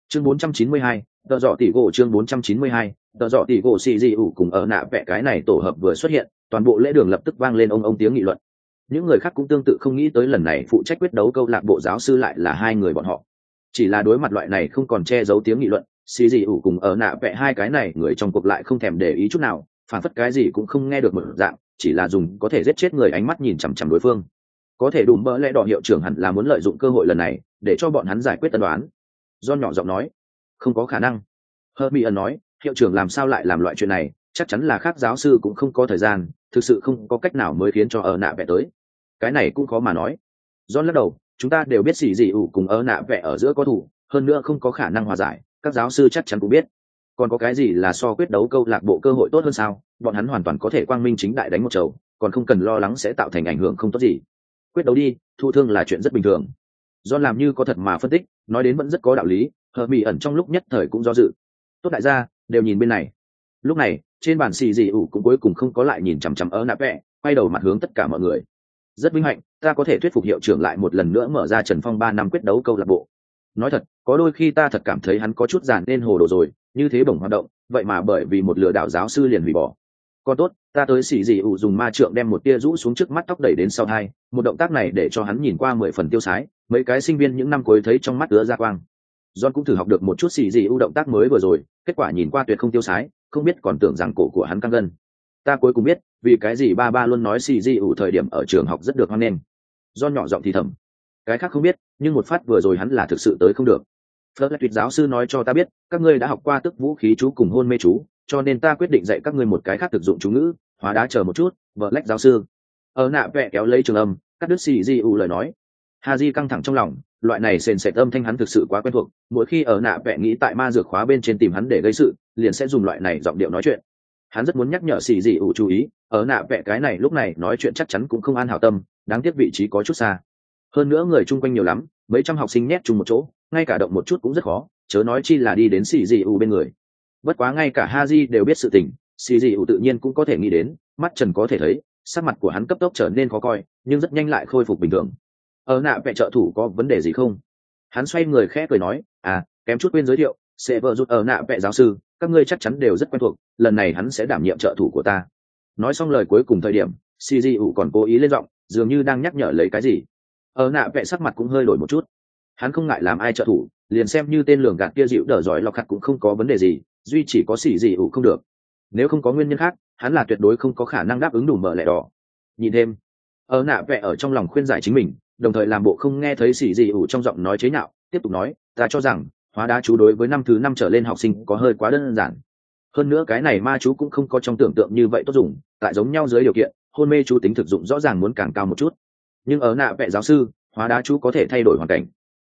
Chương 492, tờ dọ tỷ gỗ chương 492, tờ dọ tỷ gỗ xì dị ủ cùng ở nạ vẽ cái này tổ hợp vừa xuất hiện, toàn bộ lễ đường lập tức vang lên ông tiếng nghị luận. Những người khác cũng tương tự không nghĩ tới lần này phụ trách quyết đấu câu lạc bộ giáo sư lại là hai người bọn họ. Chỉ là đối mặt loại này không còn che giấu tiếng nghị luận, xì dị ủ cùng ở nạ vẽ hai cái này người trong cuộc lại không thèm để ý chút nào, phản phất cái gì cũng không nghe được một dạng, chỉ là dùng có thể giết chết người ánh mắt nhìn chằm chằm đối phương. Có thể đùm bỡ lẽ đỏ hiệu trưởng hẳn là muốn lợi dụng cơ hội lần này để cho bọn hắn giải quyết tân đoán. John nhỏ giọng nói, không có khả năng. Hermione nói, hiệu trưởng làm sao lại làm loại chuyện này, chắc chắn là khác giáo sư cũng không có thời gian, thực sự không có cách nào mới khiến cho ở nạ vẽ tới. Cái này cũng khó mà nói. John lắc đầu, chúng ta đều biết xì dị ủ cùng ở nạ vẽ ở giữa có thủ, hơn nữa không có khả năng hòa giải, các giáo sư chắc chắn cũng biết. Còn có cái gì là so quyết đấu câu lạc bộ cơ hội tốt hơn sao? Bọn hắn hoàn toàn có thể quang minh chính đại đánh một chầu, còn không cần lo lắng sẽ tạo thành ảnh hưởng không tốt gì. Quyết đấu đi, thụ thương là chuyện rất bình thường. John làm như có thật mà phân tích, nói đến vẫn rất có đạo lý. Hermione trong lúc nhất thời cũng do dự. Tốt đại gia, đều nhìn bên này. Lúc này, trên bàn xì dị ủ cũng cuối cùng không có lại nhìn chằm chằm ở nạ vẽ, quay đầu mặt hướng tất cả mọi người. Rất vinh hạnh, ta có thể thuyết phục hiệu trưởng lại một lần nữa mở ra Trần Phong 3 năm quyết đấu câu lạc bộ. Nói thật, có đôi khi ta thật cảm thấy hắn có chút giàn nên hồ đồ rồi, như thế bổng hoạt động, vậy mà bởi vì một lừa đảo giáo sư liền hủy bỏ. Còn tốt, ta tới xì dị ủ dùng ma trượng đem một tia rũ xuống trước mắt tóc đẩy đến sau hai, một động tác này để cho hắn nhìn qua 10 phần tiêu sái, mấy cái sinh viên những năm cuối thấy trong mắt ứa ra quang. John cũng thử học được một chút xì dị ủ động tác mới vừa rồi, kết quả nhìn qua tuyệt không tiêu sái, không biết còn tưởng rằng cổ của hắn căng gân. Ta cuối cùng biết, vì cái gì ba luôn nói xì dị ủ thời điểm ở trường học rất được hoan nghênh. John nhỏ giọng thì thầm. Cái khác không biết, nhưng một phát vừa rồi hắn là thực sự tới không được. Fletcher giáo sư nói cho ta biết, các ngươi đã học qua tức vũ khí chú cùng hôn mê chú, cho nên ta quyết định dạy các ngươi một cái khác thực dụng chú ngữ, hóa đá chờ một chút. Black giáo sư. Ở nạ vẽ kéo lấy trường âm, cắt đứt xì dị ủ lời nói. Haji căng thẳng trong lòng, loại này sền sệt âm thanh hắn thực sự quá quen thuộc, mỗi khi ở nạ vẽ nghĩ tại ma dược khóa bên trên tìm hắn để gây sự, liền sẽ dùng loại này giọng điệu nói chuyện. Hắn rất muốn nhắc nhở xì dị ủ chú ý, ở nạ vẽ cái này lúc này nói chuyện chắc chắn cũng không an hảo tâm, đáng tiếc vị trí có chút xa. Hơn nữa người chung quanh nhiều lắm, mấy trăm học sinh nhét chung một chỗ, ngay cả động một chút cũng rất khó, chớ nói chi là đi đến xì dị ủ bên người. Bất quá ngay cả Haji đều biết sự tình, xì dị ủ tự nhiên cũng có thể nghĩ đến, mắt trần có thể thấy, sắc mặt của hắn cấp tốc trở nên khó coi, nhưng rất nhanh lại khôi phục bình thường. Ở nạ vẽ trợ thủ có vấn đề gì không? Hắn xoay người khẽ cười nói, kém chút quên giới thiệu, sẽ vợ rút ở nạ vẽ giáo sư, các ngươi chắc chắn đều rất quen thuộc, lần này hắn sẽ đảm nhiệm trợ thủ của ta. Nói xong lời cuối cùng thời điểm, CGU còn cố ý lên giọng, dường như đang nhắc nhở lấy cái gì. Ở nạ vẽ sắc mặt cũng hơi đổi một chút. Hắn không ngại làm ai trợ thủ, liền xem như tên lường gạt kia dịu đỡ giỏi lọc khặt cũng không có vấn đề gì, duy chỉ có CGU không được. Nếu không có nguyên nhân khác, hắn là tuyệt đối không có khả năng đáp ứng đủ mở lẻ đỏ. Nhìn thêm, ở nạ vẽ ở trong lòng khuyên giải chính mình, đồng thời làm bộ không nghe thấy CGU trong giọng nói chế nhạo, tiếp tục nói, ta cho rằng hóa đá chú đối với năm thứ 5 trở lên học sinh có hơi quá đơn giản. Hơn nữa cái này ma chú cũng không có trong tưởng tượng như vậy tốt dùng, tại giống nhau dưới điều kiện, hôn mê chú tính thực dụng rõ ràng muốn càng cao một chút. Nhưng ở nạ vẽ giáo sư, hóa đá chú có thể thay đổi hoàn cảnh.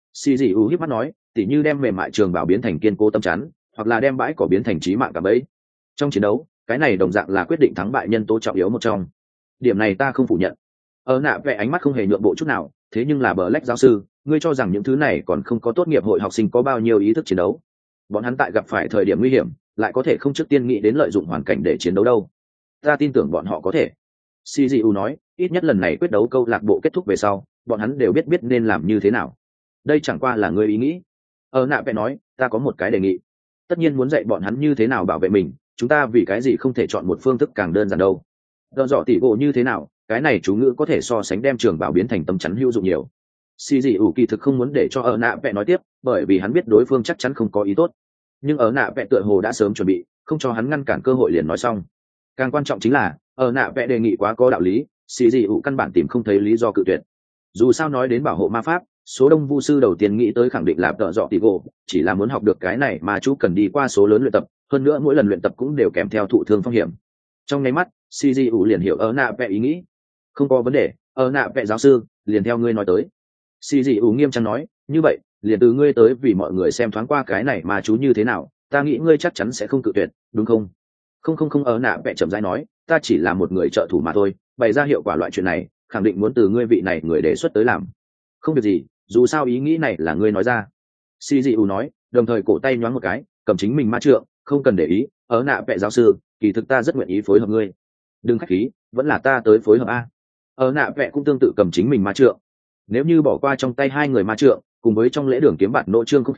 CGU híp mắt nói, tỉ như đem mềm mại trường bảo biến thành kiên cố tâm chắn, hoặc là đem bãi cỏ biến thành chí mạng cả bẫy. Trong chiến đấu, cái này đồng dạng là quyết định thắng bại nhân tố trọng yếu một trong. Điểm này ta không phủ nhận. Ở nạ vẽ ánh mắt không hề nhượng bộ chút nào, thế nhưng là Black giáo sư, ngươi cho rằng những thứ này còn không có tốt nghiệp hội học sinh có bao nhiêu ý thức chiến đấu? Bọn hắn tại gặp phải thời điểm nguy hiểm, lại có thể không trước tiên nghĩ đến lợi dụng hoàn cảnh để chiến đấu đâu. Ta tin tưởng bọn họ có thể. CGU nói, ít nhất lần này quyết đấu câu lạc bộ kết thúc về sau, bọn hắn đều biết nên làm như thế nào. Đây chẳng qua là ngươi ý nghĩ. Ở nạ vẽ nói, ta có một cái đề nghị. Tất nhiên muốn dạy bọn hắn như thế nào bảo vệ mình, chúng ta vì cái gì không thể chọn một phương thức càng đơn giản đâu. Gọn dọ tỉ gỗ như thế nào, cái này chú ngữ có thể so sánh đem trường bảo biến thành tấm chắn hữu dụng nhiều. CGU kỳ thực không muốn để cho ở nạ vẽ nói tiếp, bởi vì hắn biết đối phương chắc chắn không có ý tốt. Nhưng ở nạ vẽ tựa hồ đã sớm chuẩn bị, không cho hắn ngăn cản cơ hội liền nói xong. Càng quan trọng chính là, ở nạ vẽ đề nghị quá có đạo lý, CGU căn bản tìm không thấy lý do cự tuyệt. Dù sao nói đến bảo hộ ma pháp, số đông vu sư đầu tiên nghĩ tới khẳng định là tợ dọ tỉ gỗ, chỉ là muốn học được cái này mà chú cần đi qua số lớn luyện tập, hơn nữa mỗi lần luyện tập cũng đều kèm theo thụ thương phong hiểm. Trong nháy mắt, CGU liền hiểu ở nạ vẽ ý nghĩ. Không có vấn đề, ở nạ vẽ giáo sư, liền theo ngươi nói tới. CGU nghiêm trang nói, như vậy, liền từ ngươi tới vì mọi người xem thoáng qua cái này mà chú như thế nào, ta nghĩ ngươi chắc chắn sẽ không cự tuyệt, đúng không? Không ở nạ vẽ chậm rãi nói, ta chỉ là một người trợ thủ mà thôi, bày ra hiệu quả loại chuyện này, khẳng định muốn từ ngươi vị này người đề xuất tới làm. Không việc gì, dù sao ý nghĩ này là ngươi nói ra. CGU nói, đồng thời cổ tay nhoáng một cái, cầm chính mình ma trượng, không cần để ý, ở nạ vẽ giáo sư, kỳ thực ta rất nguyện ý phối hợp ngươi. Đừng khách khí, vẫn là ta tới phối hợp a. Ở nạ vẽ cũng tương tự cầm chính mình ma trượng. Nếu như bỏ qua trong tay hai người ma trượng, cùng với trong lễ đường kiếm bạt nỗ trương không khí,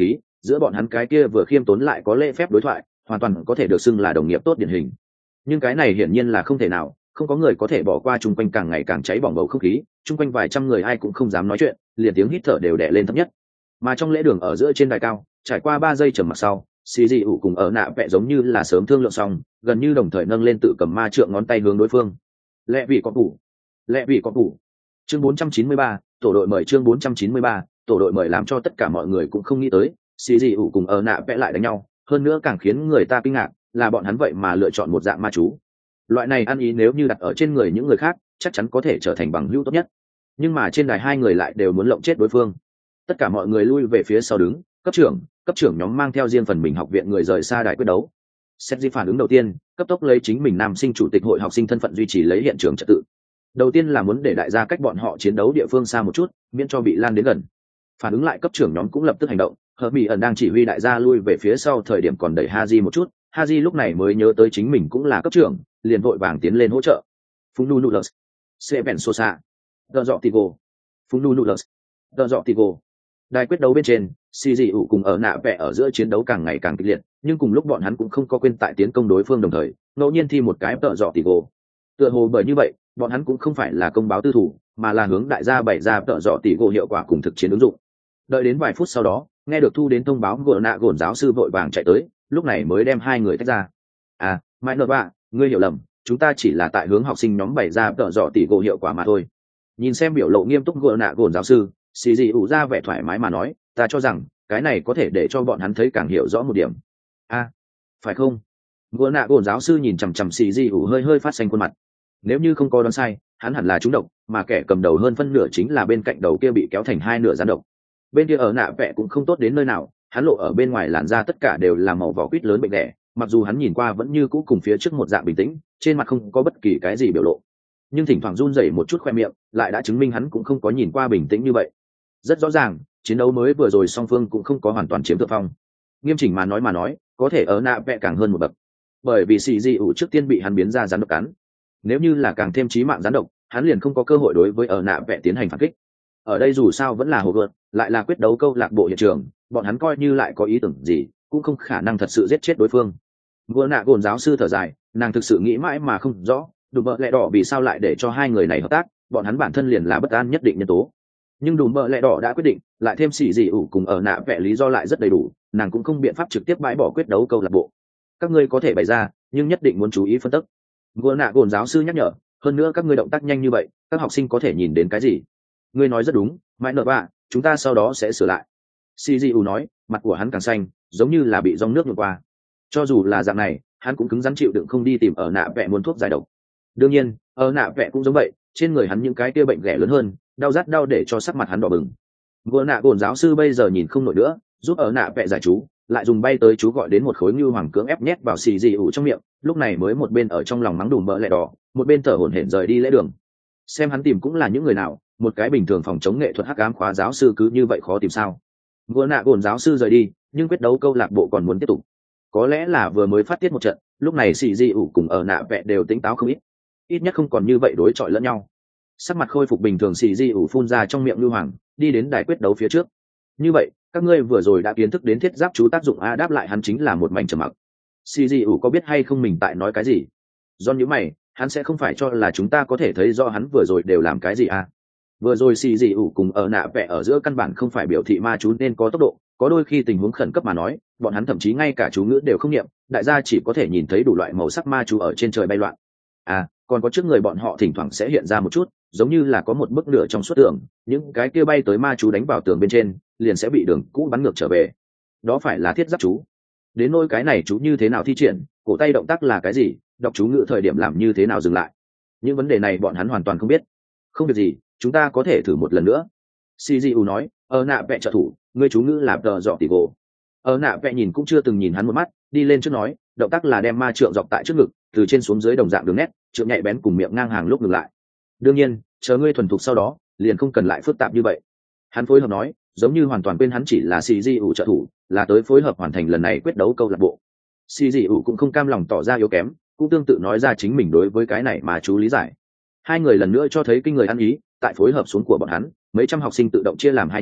giữa bọn hắn cái kia vừa khiêm tốn lại có lễ phép đối thoại hoàn toàn có thể được xưng là đồng nghiệp tốt điển hình. Nhưng cái này hiển nhiên là không thể nào, không có người có thể bỏ qua chung quanh càng ngày càng cháy bỏng bầu không khí, chung quanh vài trăm người ai cũng không dám nói chuyện, liền tiếng hít thở đều đè lên thấp nhất. Mà trong lễ đường ở giữa trên đài cao, trải qua 3 giây trầm mặc sau, xì dị ủ cùng ở nạ vẽ giống như là sớm thương lượng xong, gần như đồng thời nâng lên tự cầm ma trượng ngón tay hướng đối phương. Lẹ vị có đủ, lẹ vị có đủ. Chương 493, tổ đội mời. Chương 493, tổ đội mời làm cho tất cả mọi người cũng không nghĩ tới, xì dị ủ cùng ở nạ vẽ lại đánh nhau, hơn nữa càng khiến người ta kinh ngạc là bọn hắn vậy mà lựa chọn một dạng ma chú. Loại này ăn ý nếu như đặt ở trên người những người khác chắc chắn có thể trở thành bằng hữu tốt nhất, nhưng mà trên đài hai người lại đều muốn lộng chết đối phương. Tất cả mọi người lui về phía sau đứng, cấp trưởng nhóm mang theo riêng phần mình học viện người rời xa đài quyết đấu. Xét di phản ứng đầu tiên cấp tốc lấy chính mình nam sinh chủ tịch hội học sinh thân phận duy trì lấy hiện trường trật tự. Đầu tiên là muốn để đại gia cách bọn họ chiến đấu địa phương xa một chút, miễn cho bị lan đến gần. Phản ứng lại cấp trưởng nhóm cũng lập tức hành động. Hợp mỹ ẩn đang chỉ huy đại gia lui về phía sau thời điểm còn đẩy Haji một chút, Haji lúc này mới nhớ tới chính mình cũng là cấp trưởng, liền vội vàng tiến lên hỗ trợ. Phung nu nulus, Seven Sosa, Đờ Dọ Tigo, Phung nu nulus, Đờ Dọ Tigo. Đài quyết đấu bên trên, xì dị ủ cùng ở nạ vẽ ở giữa chiến đấu càng ngày càng kịch liệt, nhưng cùng lúc bọn hắn cũng không có quên tại tiến công đối phương đồng thời ngẫu nhiên thi một cái Đờ Dọ Tigo. Tựa hồ bởi như vậy, bọn hắn cũng không phải là công báo tư thủ, mà là hướng đại gia bày ra Đờ Dọ Tigo hiệu quả cùng thực chiến ứng dụng. Đợi đến vài phút sau đó, nghe được thu đến thông báo, gỡ nạ gồn giáo sư vội vàng chạy tới, lúc này mới đem hai người tách ra. À, mãi nợ bạ, ngươi hiểu lầm, chúng ta chỉ là tại hướng học sinh nhóm bày ra Đờ Dọ Tigo hiệu quả mà thôi. Nhìn xem biểu lộ nghiêm túc gỡ nạ gồn giáo sư, xì dị ủ ra vẻ thoải mái mà nói, ta cho rằng cái này có thể để cho bọn hắn thấy càng hiểu rõ một điểm. À, phải không? Gỡ nạ gồn giáo sư nhìn chằm chằm xì dị ủ hơi phát xanh khuôn mặt. Nếu như không có đoán sai, hắn hẳn là trúng độc, mà kẻ cầm đầu hơn phân nửa chính là bên cạnh đầu kia bị kéo thành hai nửa gián độc. Bên kia ở nạ vẽ cũng không tốt đến nơi nào, hắn lộ ở bên ngoài làn da tất cả đều là màu vỏ quýt lớn bệnh đẻ, mặc dù hắn nhìn qua vẫn như cũ cùng phía trước một dạng bình tĩnh, trên mặt không có bất kỳ cái gì biểu lộ, nhưng thỉnh thoảng run rẩy một chút khoe miệng lại đã chứng minh hắn cũng không có nhìn qua bình tĩnh như vậy. Rất rõ ràng, chiến đấu mới vừa rồi song phương cũng không có hoàn toàn chiếm thượng phong. Nghiêm chỉnh mà nói, có thể ở nạ vẽ càng hơn một bậc, bởi vì xì dị ủ trước tiên bị hắn biến ra rắn độc cắn. Nếu như là càng thêm chí mạng rắn độc, hắn liền không có cơ hội đối với ở nạ vẽ tiến hành phản kích. Ở đây dù sao vẫn là hồ gợt, lại là quyết đấu câu lạc bộ hiện trường, bọn hắn coi như lại có ý tưởng gì cũng không khả năng thật sự giết chết đối phương. Vừa nạ gồn giáo sư thở dài, nàng thực sự nghĩ mãi mà không rõ, đùm bợ lẹ đỏ vì sao lại để cho hai người này hợp tác, bọn hắn bản thân liền là bất an nhất định nhân tố. Nhưng đùm bợ lẹ đỏ đã quyết định, lại thêm xỉ dị ủ cùng ở nạ vẽ lý do lại rất đầy đủ, nàng cũng không biện pháp trực tiếp bãi bỏ quyết đấu câu lạc bộ. Các ngươi có thể bày ra, nhưng nhất định muốn chú ý phân tích. Vừa nạ gồn giáo sư nhắc nhở, hơn nữa các ngươi động tác nhanh như vậy, các học sinh có thể nhìn đến cái gì? Ngươi nói rất đúng, mãi nợ bạ, chúng ta sau đó sẽ sửa lại. CGU nói, mặt của hắn càng xanh, giống như là bị dòng nước ngược qua. Cho dù là dạng này, hắn cũng cứng rắn chịu đựng không đi tìm ở nạ vẽ muốn thuốc giải độc. Đương nhiên, ở nạ vẽ cũng giống vậy, trên người hắn những cái kia bệnh ghẻ lớn hơn, đau rát đau để cho sắc mặt hắn đỏ bừng. Vừa nạ gồn giáo sư bây giờ nhìn không nổi nữa, giúp ở nạ vẽ giải chú, lại dùng bay tới chú gọi đến một khối như hoàng cưỡng ép nhét vào CGU trong miệng, lúc này mới một bên ở trong lòng mắng đùm bợ lẹ đỏ, một bên thở hổn hển rời đi lễ đường. Xem hắn tìm cũng là những người nào, một cái bình thường phòng chống nghệ thuật hắc ám khóa giáo sư cứ như vậy khó tìm sao? Vừa nạ gồn giáo sư rời đi, nhưng quyết đấu câu lạc bộ còn muốn tiếp tục. Có lẽ là vừa mới phát tiết một trận, lúc này xì di ủ cùng ở nạ vẽ đều tỉnh táo không ít nhất không còn như vậy đối chọi lẫn nhau. Sắc mặt khôi phục bình thường, xì di ủ phun ra trong miệng lưu hoàng, đi đến đài quyết đấu phía trước. Như vậy, các ngươi vừa rồi đã kiến thức đến thiết giáp chú tác dụng a, đáp lại hắn chính là một mảnh trầm mặc. Xì di ủ có biết hay không mình tại nói cái gì? Do những mày, hắn sẽ không phải cho là chúng ta có thể thấy rõ hắn vừa rồi đều làm cái gì à? Vừa rồi xì dị ủ cùng ở nạ vẽ ở giữa căn bản không phải biểu thị ma chú nên có tốc độ, có đôi khi tình huống khẩn cấp mà nói, bọn hắn thậm chí ngay cả chú ngữ đều không niệm, đại gia chỉ có thể nhìn thấy đủ loại màu sắc ma chú ở trên trời bay loạn. À, còn có trước người bọn họ thỉnh thoảng sẽ hiện ra một chút, giống như là có một bức lửa trong suốt tường, những cái kia bay tới ma chú đánh vào tường bên trên, liền sẽ bị đường cũ bắn ngược trở về. Đó phải là thiết giáp chú. Đến nỗi cái này chú như thế nào thi triển, cổ tay động tác là cái gì, đọc chú ngữ thời điểm làm như thế nào dừng lại, những vấn đề này bọn hắn hoàn toàn không biết. Không việc gì, chúng ta có thể thử một lần nữa. CGU nói, ở nạ vẽ trợ thủ, ngươi chú ngữ là Đờ Dọ Tigo. Ở nạ vẽ nhìn cũng chưa từng nhìn hắn một mắt, đi lên trước nói, động tác là đem ma trượng dọc tại trước ngực, từ trên xuống dưới đồng dạng đường nét, trượng nhạy bén cùng miệng ngang hàng lúc ngừng lại. Đương nhiên, chờ ngươi thuần thục sau đó, liền không cần lại phức tạp như vậy. Hắn phối hợp nói, giống như hoàn toàn quên hắn chỉ là CGU trợ thủ, là tới phối hợp hoàn thành lần này quyết đấu câu lạc bộ. CGU cũng không cam lòng tỏ ra yếu kém, cũng tương tự nói ra chính mình đối với cái này mà chú lý giải. Hai người lần nữa cho thấy kinh người ăn ý, tại phối hợp xuống của bọn hắn, mấy trăm học sinh tự động chia làm hai nhóm,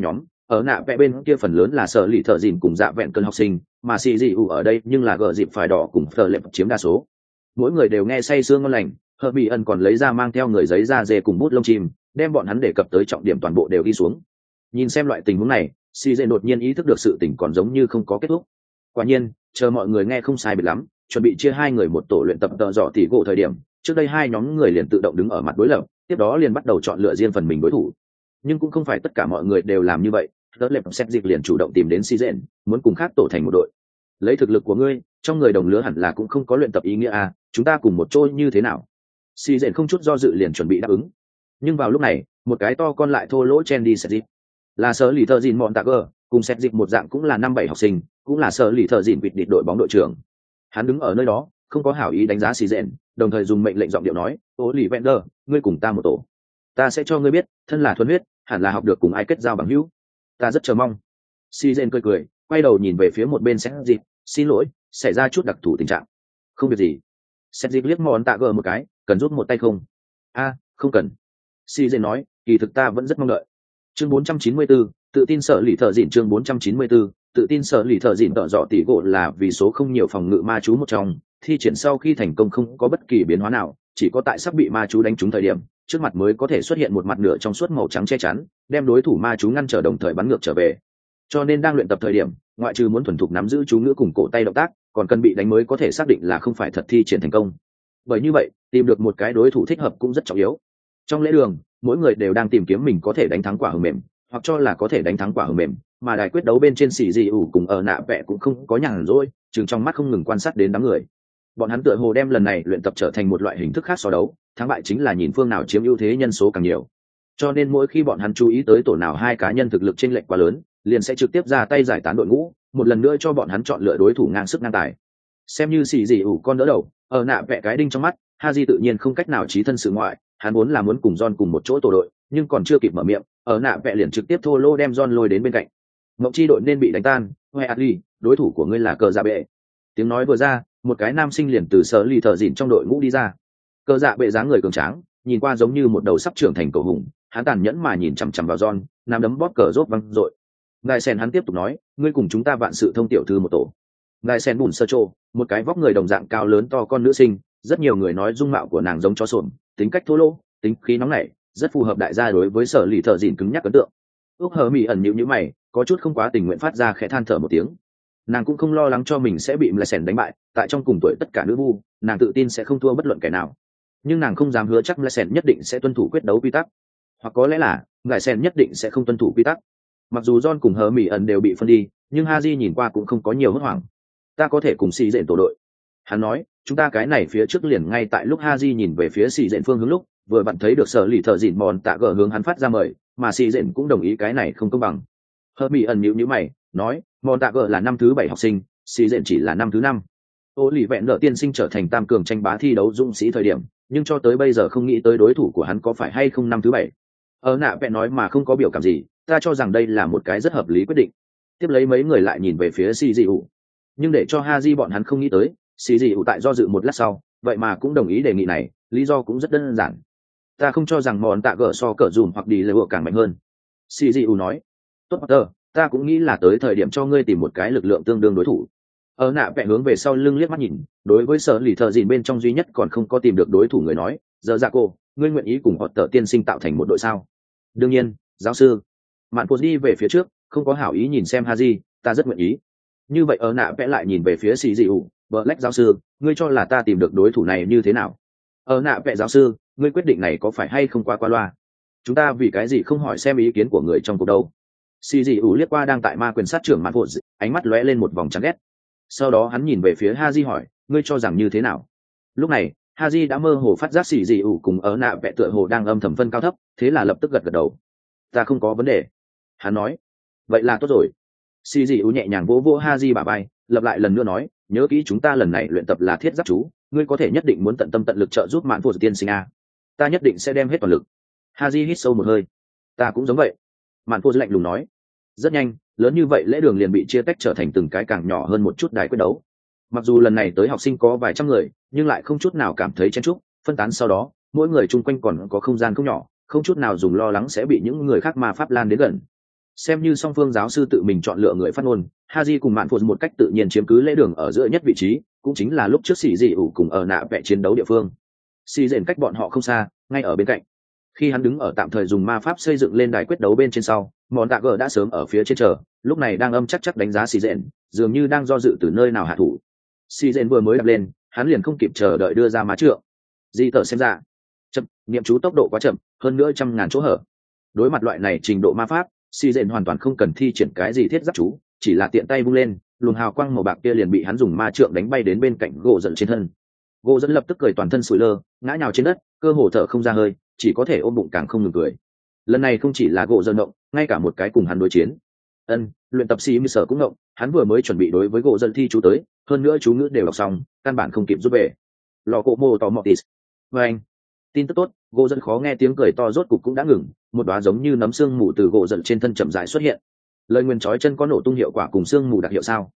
Ở nạ vẽ bên kia phần lớn là sở lì thợ dìn cùng dạ vẹn cơn học sinh, mà xì dị ủ ở đây nhưng là gờ dịp phải đỏ cùng phờ lệp chiếm đa số. Mỗi người đều nghe say sương ngon lành, Hợp Mỹ ẩn còn lấy ra mang theo người giấy da dê cùng bút lông chim, đem bọn hắn đề cập tới trọng điểm toàn bộ đều ghi xuống. Nhìn xem loại tình huống này, xì dê đột nhiên ý thức được sự tình còn giống như không có kết thúc. Quả nhiên, chờ mọi người nghe không sai biệt lắm, chuẩn bị chia hai người một tổ luyện tập tợ dọ tỉ gỗ thời điểm, trước đây hai nhóm người liền tự động đứng ở mặt đối lập, tiếp đó liền bắt đầu chọn lựa riêng phần mình đối thủ. Nhưng cũng không phải tất cả mọi người đều làm như vậy, đỡ lệp xét dịch liền chủ động tìm đến xì dện, muốn cùng khác tổ thành một đội. Lấy thực lực của ngươi, trong người đồng lứa hẳn là cũng không có luyện tập ý nghĩa à, chúng ta cùng một chỗ như thế nào? Xì dện không chút do dự liền chuẩn bị đáp ứng. Nhưng vào lúc này, một cái to con lại thô lỗ chen đi xét dịch, là sở lì thợ dìn mọn tạ gờ, cùng xét dịch một dạng cũng là 5-7 học sinh, cũng là sở lì thợ dìn vịt địch đội bóng đội trưởng. Hắn đứng ở nơi đó, không có hảo ý đánh giá xì dện, đồng thời dùng mệnh lệnh giọng điệu nói: "Ô lì vẹn đờ, ngươi cùng ta một tổ. Ta sẽ cho ngươi biết, thân là thuần huyết, hẳn là học được cùng ai kết giao bằng hữu. Ta rất chờ mong." Si Gen cười cười, quay đầu nhìn về phía một bên Sét Dịp, "Xin lỗi, xảy ra chút đặc thù tình trạng." "Không việc gì." Sét Dịp liếc mòn tạ gờ một cái, "Cần giúp một tay không?" Không cần." Si Gen nói, "Kỳ thực ta vẫn rất mong đợi." Chương 494, tự tin sợ lì thợ dịn. Chương 494, tự tin sợ lì thợ dịn tợ dọ tỷ gỗ là vì số không nhiều phòng ngự ma chú một trong, thi triển sau khi thành công không có bất kỳ biến hóa nào, chỉ có tại sắp bị ma chú đánh trúng thời điểm, trước mặt mới có thể xuất hiện một mặt nửa trong suốt màu trắng che chắn, đem đối thủ ma chú ngăn trở đồng thời bắn ngược trở về. Cho nên đang luyện tập thời điểm, ngoại trừ muốn thuần thục nắm giữ chú ngữ cùng cổ tay động tác, còn cần bị đánh mới có thể xác định là không phải thật thi triển thành công. Bởi như vậy, tìm được một cái đối thủ thích hợp cũng rất trọng yếu. Trong lễ đường, mỗi người đều đang tìm kiếm mình có thể đánh thắng quả hờ mềm, hoặc cho là có thể đánh thắng quả hờ mềm, mà đài quyết đấu bên trên xì dị ủ cùng ở nạ vẽ cũng không có nhàn rỗi, chừng trong mắt không ngừng quan sát đến đám người. Bọn hắn tựa hồ đem lần này luyện tập trở thành một loại hình thức khác so đấu, thắng bại chính là nhìn phương nào chiếm ưu thế nhân số càng nhiều. Cho nên mỗi khi bọn hắn chú ý tới tổ nào hai cá nhân thực lực chênh lệch quá lớn, liền sẽ trực tiếp ra tay giải tán đội ngũ, một lần nữa cho bọn hắn chọn lựa đối thủ ngang sức ngang tài. Xem như xì dị ủ con đỡ đầu, ở nạ vẽ cái đinh trong mắt, Haji tự nhiên không cách nào trí thân sự ngoại, hắn vốn là muốn cùng John cùng một chỗ tổ đội, nhưng còn chưa kịp mở miệng, ở nạ vẽ liền trực tiếp thô lô đem John lôi đến bên cạnh. Mộng chi đội nên bị đánh tan, Hoe Atli, đối thủ của ngươi là cờ dạ bệ. Tiếng nói vừa ra, một cái nam sinh liền từ sở lì thợ dịn trong đội ngũ đi ra. Cờ dạ bệ dáng người cường tráng, nhìn qua giống như một đầu sắp trưởng thành cầu hùng, hắn tàn nhẫn mà nhìn chằm chằm vào John, nắm đấm bóp cờ rốt văng rội. Ngài sen hắn tiếp tục nói, ngươi cùng chúng ta vạn sự thông tiểu thư một tổ. Ngài sen bùn sơ trô, một cái vóc người đồng dạng cao lớn to con nữ sinh, rất nhiều người nói dung mạo của nàng giống chó sồn, tính cách thô lỗ, tính khí nóng nảy, rất phù hợp đại gia đối với sở lì thợ dịn cứng nhắc ấn tượng. Úc hờ mỹ ẩn nhíu nhíu mày, có chút không quá tình nguyện phát ra khẽ than thở một tiếng. Nàng cũng không lo lắng cho mình sẽ bị Mlesen Sen đánh bại, tại trong cùng tuổi tất cả nữ vu, nàng tự tin sẽ không thua bất luận kẻ nào. Nhưng nàng không dám hứa chắc Mlesen Sen nhất định sẽ tuân thủ quyết đấu quy tắc, hoặc có lẽ là Ngải Sen nhất định sẽ không tuân thủ quy tắc. Mặc dù John cùng Hờ Mỹ ẩn đều bị phân đi, nhưng Haji nhìn qua cũng không có nhiều hốt hoảng. Ta có thể cùng xì dện tổ đội. Hắn nói, chúng ta cái này phía trước liền ngay tại lúc Haji nhìn về phía xì dện phương hướng lúc, vừa vặn thấy được sở lì thợ dịn mòn tạ gờ hướng hắn phát ra mời, mà xì dện cũng đồng ý cái này không công bằng. Hờ Mỹ ẩn nhíu nhíu mày, nói, mòn tạ gờ là năm thứ 7 học sinh, xì dện chỉ là năm thứ 5. Ô lì vẹn nợ tiên sinh trở thành tam cường tranh bá thi đấu dũng sĩ thời điểm, nhưng cho tới bây giờ không nghĩ tới đối thủ của hắn có phải hay không năm thứ 7. Ở nạ vẹn nói mà không có biểu cảm gì, ta cho rằng đây là một cái rất hợp lý quyết định. Tiếp lấy mấy người lại nhìn về phía xì dị ủ, nhưng để cho Haji bọn hắn không nghĩ tới, xì dị ủ tại do dự một lát sau, vậy mà cũng đồng ý đề nghị này, lý do cũng rất đơn giản. Ta không cho rằng mòn tạ gờ so cỡ dùm hoặc đi lệ càng mạnh hơn. Xì dị ủ nói, tốt Potter, ta cũng nghĩ là tới thời điểm cho ngươi tìm một cái lực lượng tương đương đối thủ. Ở nạ vẽ hướng về sau lưng liếc mắt nhìn, đối với sở lì thợ dìn bên trong duy nhất còn không có tìm được đối thủ người nói, giờ ra cô, ngươi nguyện ý cùng họ tờ tiên sinh tạo thành một đội sao? Đương nhiên, giáo sư. Mạn Phô đi về phía trước, không có hảo ý nhìn xem Haji, ta rất nguyện ý. Như vậy ở nạ vẽ lại nhìn về phía xì dị ủ, Black giáo sư, ngươi cho là ta tìm được đối thủ này như thế nào? Ở nạ vẽ giáo sư, ngươi quyết định này có phải hay không qua loa? Chúng ta vì cái gì không hỏi xem ý kiến của người trong cuộc đâu? Xì dị ủ liếc qua đang tại ma quyền sát trưởng Mạn Phô, ánh mắt lóe lên một vòng chán ghét. Sau đó hắn nhìn về phía Haji hỏi, ngươi cho rằng như thế nào? Lúc này, Haji đã mơ hồ phát giác xì dị ủ cùng ở nạ vẽ tựa hồ đang âm thầm phân cao thấp, thế là lập tức gật gật đầu. Ta không có vấn đề. Hắn nói, vậy là tốt rồi. Xì dị ủ nhẹ nhàng vỗ vỗ Haji bả vai, lặp lại lần nữa nói, nhớ kỹ chúng ta lần này luyện tập là thiết giáp chú, ngươi có thể nhất định muốn tận tâm tận lực trợ giúp Mạn Phô tiên sinh a. Ta nhất định sẽ đem hết toàn lực. Haji hít sâu một hơi. Ta cũng giống vậy. Mạn Phô lạnh lùng nói. Rất nhanh, lớn như vậy lễ đường liền bị chia tách trở thành từng cái càng nhỏ hơn một chút đài quyết đấu. Mặc dù lần này tới học sinh có vài trăm người, nhưng lại không chút nào cảm thấy chen chúc, phân tán sau đó, mỗi người chung quanh còn có không gian không nhỏ, không chút nào dùng lo lắng sẽ bị những người khác ma pháp lan đến gần. Xem như song phương giáo sư tự mình chọn lựa người phát ngôn, Haji cùng Mạn Phụ một cách tự nhiên chiếm cứ lễ đường ở giữa nhất vị trí, cũng chính là lúc trước xì dị ủ cùng ở nạ vẽ chiến đấu địa phương. Xì dện cách bọn họ không xa, ngay ở bên cạnh. Khi hắn đứng ở tạm thời dùng ma pháp xây dựng lên đài quyết đấu bên trên sau, mòn tạ gờ đã sớm ở phía trên chờ, lúc này đang âm chắc đánh giá xì dện, dường như đang do dự từ nơi nào hạ thủ. Xì dện vừa mới đập lên, hắn liền không kịp chờ đợi đưa ra má trượng. Di tờ xem ra chậm, niệm chú tốc độ quá chậm, hơn nữa trăm ngàn chỗ hở. Đối mặt loại này trình độ ma pháp, xì dện hoàn toàn không cần thi triển cái gì thiết giáp chú, chỉ là tiện tay vung lên, luồng hào quang màu bạc kia liền bị hắn dùng ma trượng đánh bay đến bên cạnh gỗ dẫn trên thân. Gỗ dẫn lập tức cười toàn thân sủi lơ, ngã nhào trên đất, cơ hồ thở không ra hơi, chỉ có thể ôm bụng càng không ngừng cười. Lần này không chỉ là gỗ dẫn động, ngay cả một cái cùng hắn đối chiến luyện tập sĩ như sở cũng động, hắn vừa mới chuẩn bị đối với gỗ dẫn thi chú tới, hơn nữa chú ngữ đều đọc xong, căn bản không kịp rút về. Lò cổ mô tò mò tis. Và anh, tin tức tốt, gỗ dẫn khó nghe tiếng cười to rốt cục cũng đã ngừng, một đóa giống như nấm xương mù từ gỗ dẫn trên thân chậm rãi xuất hiện. Lời nguyên chói chân có nổ tung hiệu quả cùng xương mù đặc hiệu sao?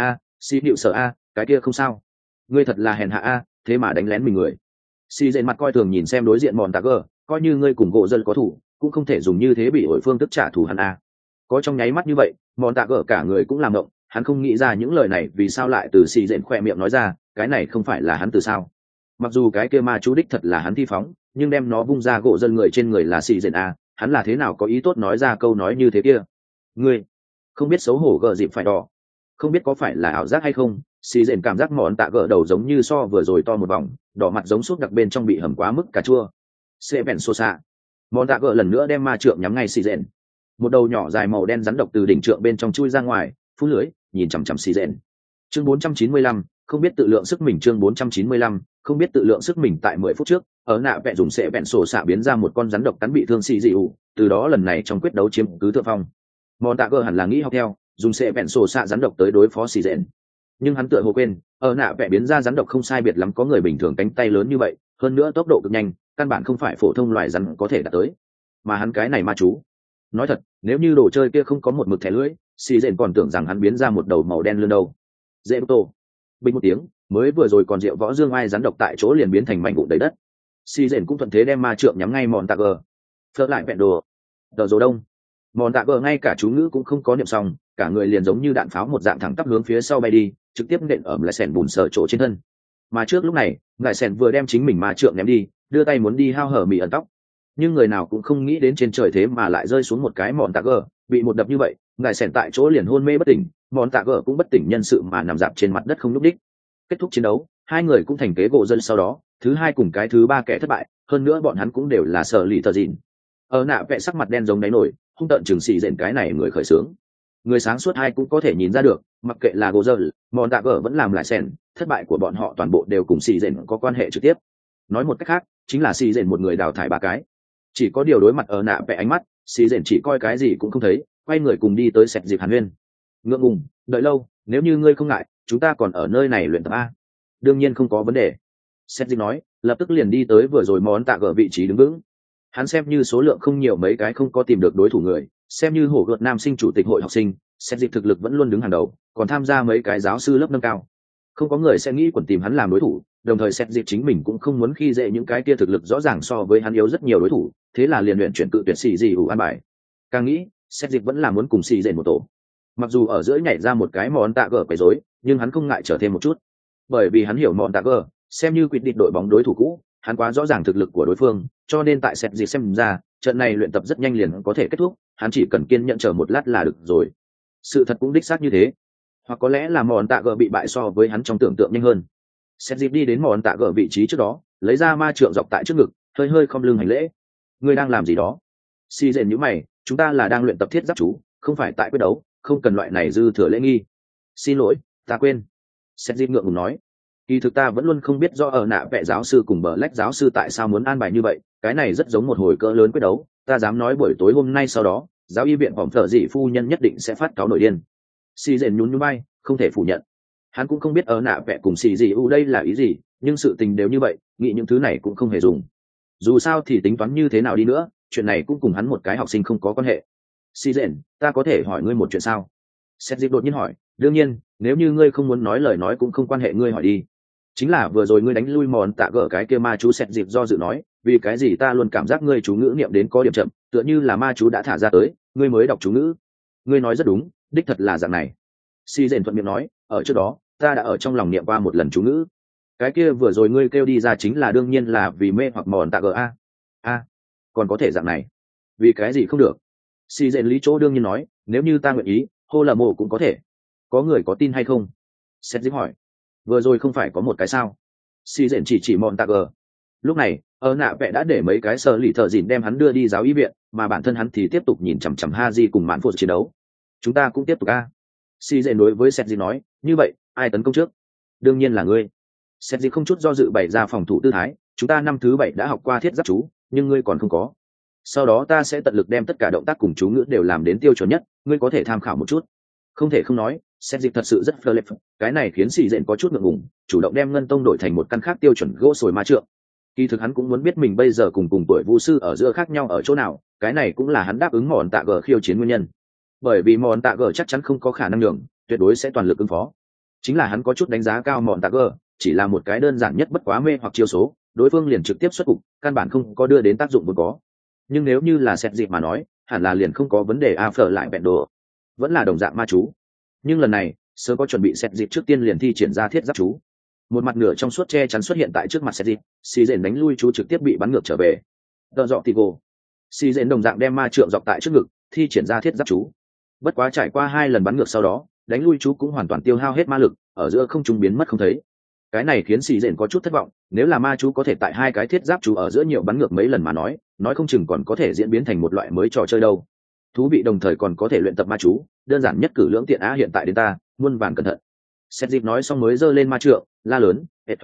Sĩ hiệu sở cái kia không sao. Ngươi thật là hèn hạ thế mà đánh lén mình người. Sĩ dện mặt coi thường nhìn xem đối diện mòn tạc gờ, coi như ngươi cùng gỗ dẫn có thủ, cũng không thể dùng như thế bị ổi phương thức trả thù hắn Có trong nháy mắt như vậy, mòn tạ gở cả người cũng làm động, hắn không nghĩ ra những lời này vì sao lại từ xì dện khoe miệng nói ra, cái này không phải là hắn từ sao. Mặc dù cái kia ma chú đích thật là hắn thi phóng, nhưng đem nó vung ra gỗ dân người trên người là xì dện hắn là thế nào có ý tốt nói ra câu nói như thế kia. Ngươi không biết xấu hổ gờ dịp phải đỏ, không biết có phải là ảo giác hay không. Xì dện cảm giác mòn tạ gở đầu giống như so vừa rồi to một vòng, đỏ mặt giống sốt đặc bên trong bị hầm quá mức cà chua. Sẽ bèn xô xạ, mòn tạ gở lần nữa đem ma trượng nhắm ngay xì dện. Một đầu nhỏ dài màu đen rắn độc từ đỉnh trượng bên trong chui ra ngoài, phun lưới nhìn chằm chằm xì rèn. Chương 495, không biết tự lượng sức mình. Chương 495, không biết tự lượng sức mình. Tại 10 phút trước, ở nạ vẽ dùng sệ vẹn sổ xạ biến ra một con rắn độc cắn bị thương xì dị ủ, từ đó lần này trong quyết đấu chiếm cứ thượng phong. Mòn tạ gờ hẳn là nghĩ học theo, dùng sệ vẹn sổ xạ rắn độc tới đối phó xì rèn, nhưng hắn tựa hồ quên, ở nạ vẽ biến ra rắn độc không sai biệt lắm có người bình thường cánh tay lớn như vậy, hơn nữa tốc độ cực nhanh, căn bản không phải phổ thông loài rắn có thể đạt tới, mà hắn cái này ma chú. Nói thật, nếu như đồ chơi kia không có một mực thẻ lưỡi, xì dện còn tưởng rằng hắn biến ra một đầu màu đen lươn đâu. Dễ tô bình một tiếng, mới vừa rồi còn rượu võ dương ai rắn độc tại chỗ liền biến thành mảnh vụn đầy đất. Xì dện cũng thuận thế đem ma trượng nhắm ngay mòn tạ gờ. Phớt lại vẹn đồ tờ rồ đông. Mòn tạ gờ ngay cả chú ngữ cũng không có niệm xong, cả người liền giống như đạn pháo một dạng thẳng tắp hướng phía sau bay đi, trực tiếp nện ở lại sèn bùn sờ chỗ trên thân. Mà trước lúc này, lại sèn vừa đem chính mình ma trượng ném đi, đưa tay muốn đi hao hở mì ẩn tóc, nhưng người nào cũng không nghĩ đến trên trời thế mà lại rơi xuống một cái mòn tạ gờ, bị một đập như vậy, ngài sèn tại chỗ liền hôn mê bất tỉnh, mòn tạ gờ cũng bất tỉnh nhân sự mà nằm dạp trên mặt đất không nhúc đích. Kết thúc chiến đấu, hai người cũng thành kế gỗ dân. Sau đó thứ hai cùng cái thứ ba kẻ thất bại, hơn nữa bọn hắn cũng đều là sở lì tờ dìn. Ở nạ vẽ sắc mặt đen giống đáy nổi, hung tợn chừng xì dện cái này người khởi sướng. Người sáng suốt hai cũng có thể nhìn ra được, mặc kệ là gỗ dân, mòn tạ gờ vẫn làm lại sèn, thất bại của bọn họ toàn bộ đều cùng xì dện có quan hệ trực tiếp. Nói một cách khác, chính là xì dện một người đào thải ba cái. Chỉ có điều đối mặt ở nạ vẽ ánh mắt, xì dện chỉ coi cái gì cũng không thấy, quay người cùng đi tới sẹt dịp hàn huyên. Ngượng ngùng đợi lâu, nếu như ngươi không ngại, chúng ta còn ở nơi này luyện tập đương nhiên không có vấn đề. Sẹt dịp nói, lập tức liền đi tới vừa rồi món tạ gở vị trí đứng vững. Hắn xem như số lượng không nhiều mấy cái không có tìm được đối thủ người, xem như hổ gợt nam sinh chủ tịch hội học sinh, sẹt dịp thực lực vẫn luôn đứng hàng đầu, còn tham gia mấy cái giáo sư lớp nâng cao. Không có người sẽ nghĩ quẩn tìm hắn làm đối thủ, đồng thời xét dịp chính mình cũng không muốn khi dễ những cái kia thực lực rõ ràng so với hắn yếu rất nhiều đối thủ, thế là liền luyện chuyển cự tuyệt xì dị ủ an bài. Càng nghĩ, xét dịp vẫn là muốn cùng xì dện một tổ. Mặc dù ở giữa nhảy ra một cái món tạ gờ quấy rối, nhưng hắn không ngại trở thêm một chút, bởi vì hắn hiểu món tạ gờ xem như quyết định đội bóng đối thủ cũ, hắn quá rõ ràng thực lực của đối phương, cho nên tại xét dịp xem ra trận này luyện tập rất nhanh liền có thể kết thúc, hắn chỉ cần kiên nhẫn chờ một lát là được rồi. Sự thật cũng đích xác như thế, hoặc có lẽ là món tạ gờ bị bại so với hắn trong tưởng tượng nhanh hơn. Xét dịp đi đến món tạ gờ vị trí trước đó, lấy ra ma trượng dọc tại trước ngực, hơi hơi khom lưng hành lễ. Ngươi đang làm gì đó? Xì dện nhíu mày, chúng ta là đang luyện tập thiết giáp chú, không phải tại quyết đấu, không cần loại này dư thừa lễ nghi. Xin lỗi, ta quên. Xét dịp ngượng ngùng nói, kỳ thực ta vẫn luôn không biết do ở nạ vẽ giáo sư cùng bờ lách giáo sư tại sao muốn an bài như vậy, cái này rất giống một hồi cỡ lớn quyết đấu, ta dám nói buổi tối hôm nay sau đó, giáo y viện phòng thợ dị phu nhân nhất định sẽ phát cáo nổi điên. Xì dện nhún nhún vai, không thể phủ nhận. Hắn cũng không biết ở nạ vẽ cùng xì dị u đây là ý gì, nhưng sự tình đều như vậy, nghĩ những thứ này cũng không hề dùng. Dù sao thì tính toán như thế nào đi nữa, chuyện này cũng cùng hắn một cái học sinh không có quan hệ. Xì dện, ta có thể hỏi ngươi một chuyện sao? Sét dịp đột nhiên hỏi, đương nhiên, nếu như ngươi không muốn nói lời nói cũng không quan hệ, ngươi hỏi đi. Chính là vừa rồi ngươi đánh lui mòn tạ gỡ cái kia ma chú. Sét dịp do dự nói, vì cái gì ta luôn cảm giác ngươi chú ngữ niệm đến có điểm chậm, tựa như là ma chú đã thả ra tới, ngươi mới đọc chú ngữ. Ngươi nói rất đúng, đích thật là dạng này. Si dện thuận miệng nói, ở trước đó ta đã ở trong lòng niệm qua một lần chú ngữ. Cái kia vừa rồi ngươi kêu đi ra chính là đương nhiên là vì mê hoặc mòn tạ ga. Còn có thể dạng này, vì cái gì không được? Si dện lý chỗ đương nhiên nói, nếu như ta nguyện ý, hô là mồ cũng có thể. Có người có tin hay không? Sét dính hỏi. Vừa rồi không phải có một cái sao? Si dện chỉ mòn tạ ga. Lúc này ở nạ vẽ đã để mấy cái sơ lì thợ dìn đem hắn đưa đi giáo y viện, mà bản thân hắn thì tiếp tục nhìn chằm chằm Haji cùng mạn phụ chiến đấu. Chúng ta cũng tiếp tục Si dện đối với Sét dính nói, như vậy ai tấn công trước? Đương nhiên là ngươi. Sét dính không chút do dự bày ra phòng thủ tư thái, chúng ta năm thứ 7 đã học qua thiết giáp chú, nhưng ngươi còn không có. Sau đó ta sẽ tận lực đem tất cả động tác cùng chú ngữ đều làm đến tiêu chuẩn nhất, ngươi có thể tham khảo một chút. Không thể không nói, Sét dịch thật sự rất phơ lệp, cái này khiến Si dện có chút ngượng ngùng, chủ động đem ngân tông đổi thành một căn khác tiêu chuẩn gỗ sồi ma trượng. Kỳ thực hắn cũng muốn biết mình bây giờ cùng tuổi vu sư ở giữa khác nhau ở chỗ nào, cái này cũng là hắn đáp ứng mòn tạ gờ khiêu chiến nguyên nhân. Bởi vì mòn tạ gờ chắc chắn không có khả năng nhường, tuyệt đối sẽ toàn lực ứng phó. Chính là hắn có chút đánh giá cao mòn tạ gờ, chỉ là một cái đơn giản nhất bất quá mê hoặc chiêu số, đối phương liền trực tiếp xuất cục, căn bản không có đưa đến tác dụng vốn có. Nhưng nếu như là Sét dịp mà nói, hẳn là liền không có vấn đề phở lại bẹn đồ, vẫn là đồng dạng ma chú. Nhưng lần này sớm có chuẩn bị, Sét dịp trước tiên liền thi triển ra thiết giáp chú. Một mặt nửa trong suốt che chắn xuất hiện tại trước mặt Sét dịp, Si dện đánh lui chú trực tiếp bị bắn ngược trở về. Tợ dọ tì gồ. Si dện đồng dạng đem ma trượng dọc tại trước ngực, thi triển ra thiết giáp chú. Bất quá trải qua 2 lần bắn ngược sau đó, đánh lui chú cũng hoàn toàn tiêu hao hết ma lực, ở giữa không trung biến mất không thấy. Cái này khiến Si dện có chút thất vọng, nếu là ma chú có thể tại 2 cái thiết giáp chú ở giữa nhiều bắn ngược mấy lần mà nói không chừng còn có thể diễn biến thành một loại mới trò chơi đâu. Thú vị, đồng thời còn có thể luyện tập ma chú, đơn giản nhất cử lưỡng tiện hiện tại đến ta, muôn vàn cẩn thận. Sét dịp nói xong mới giơ lên ma trượng, la lớn,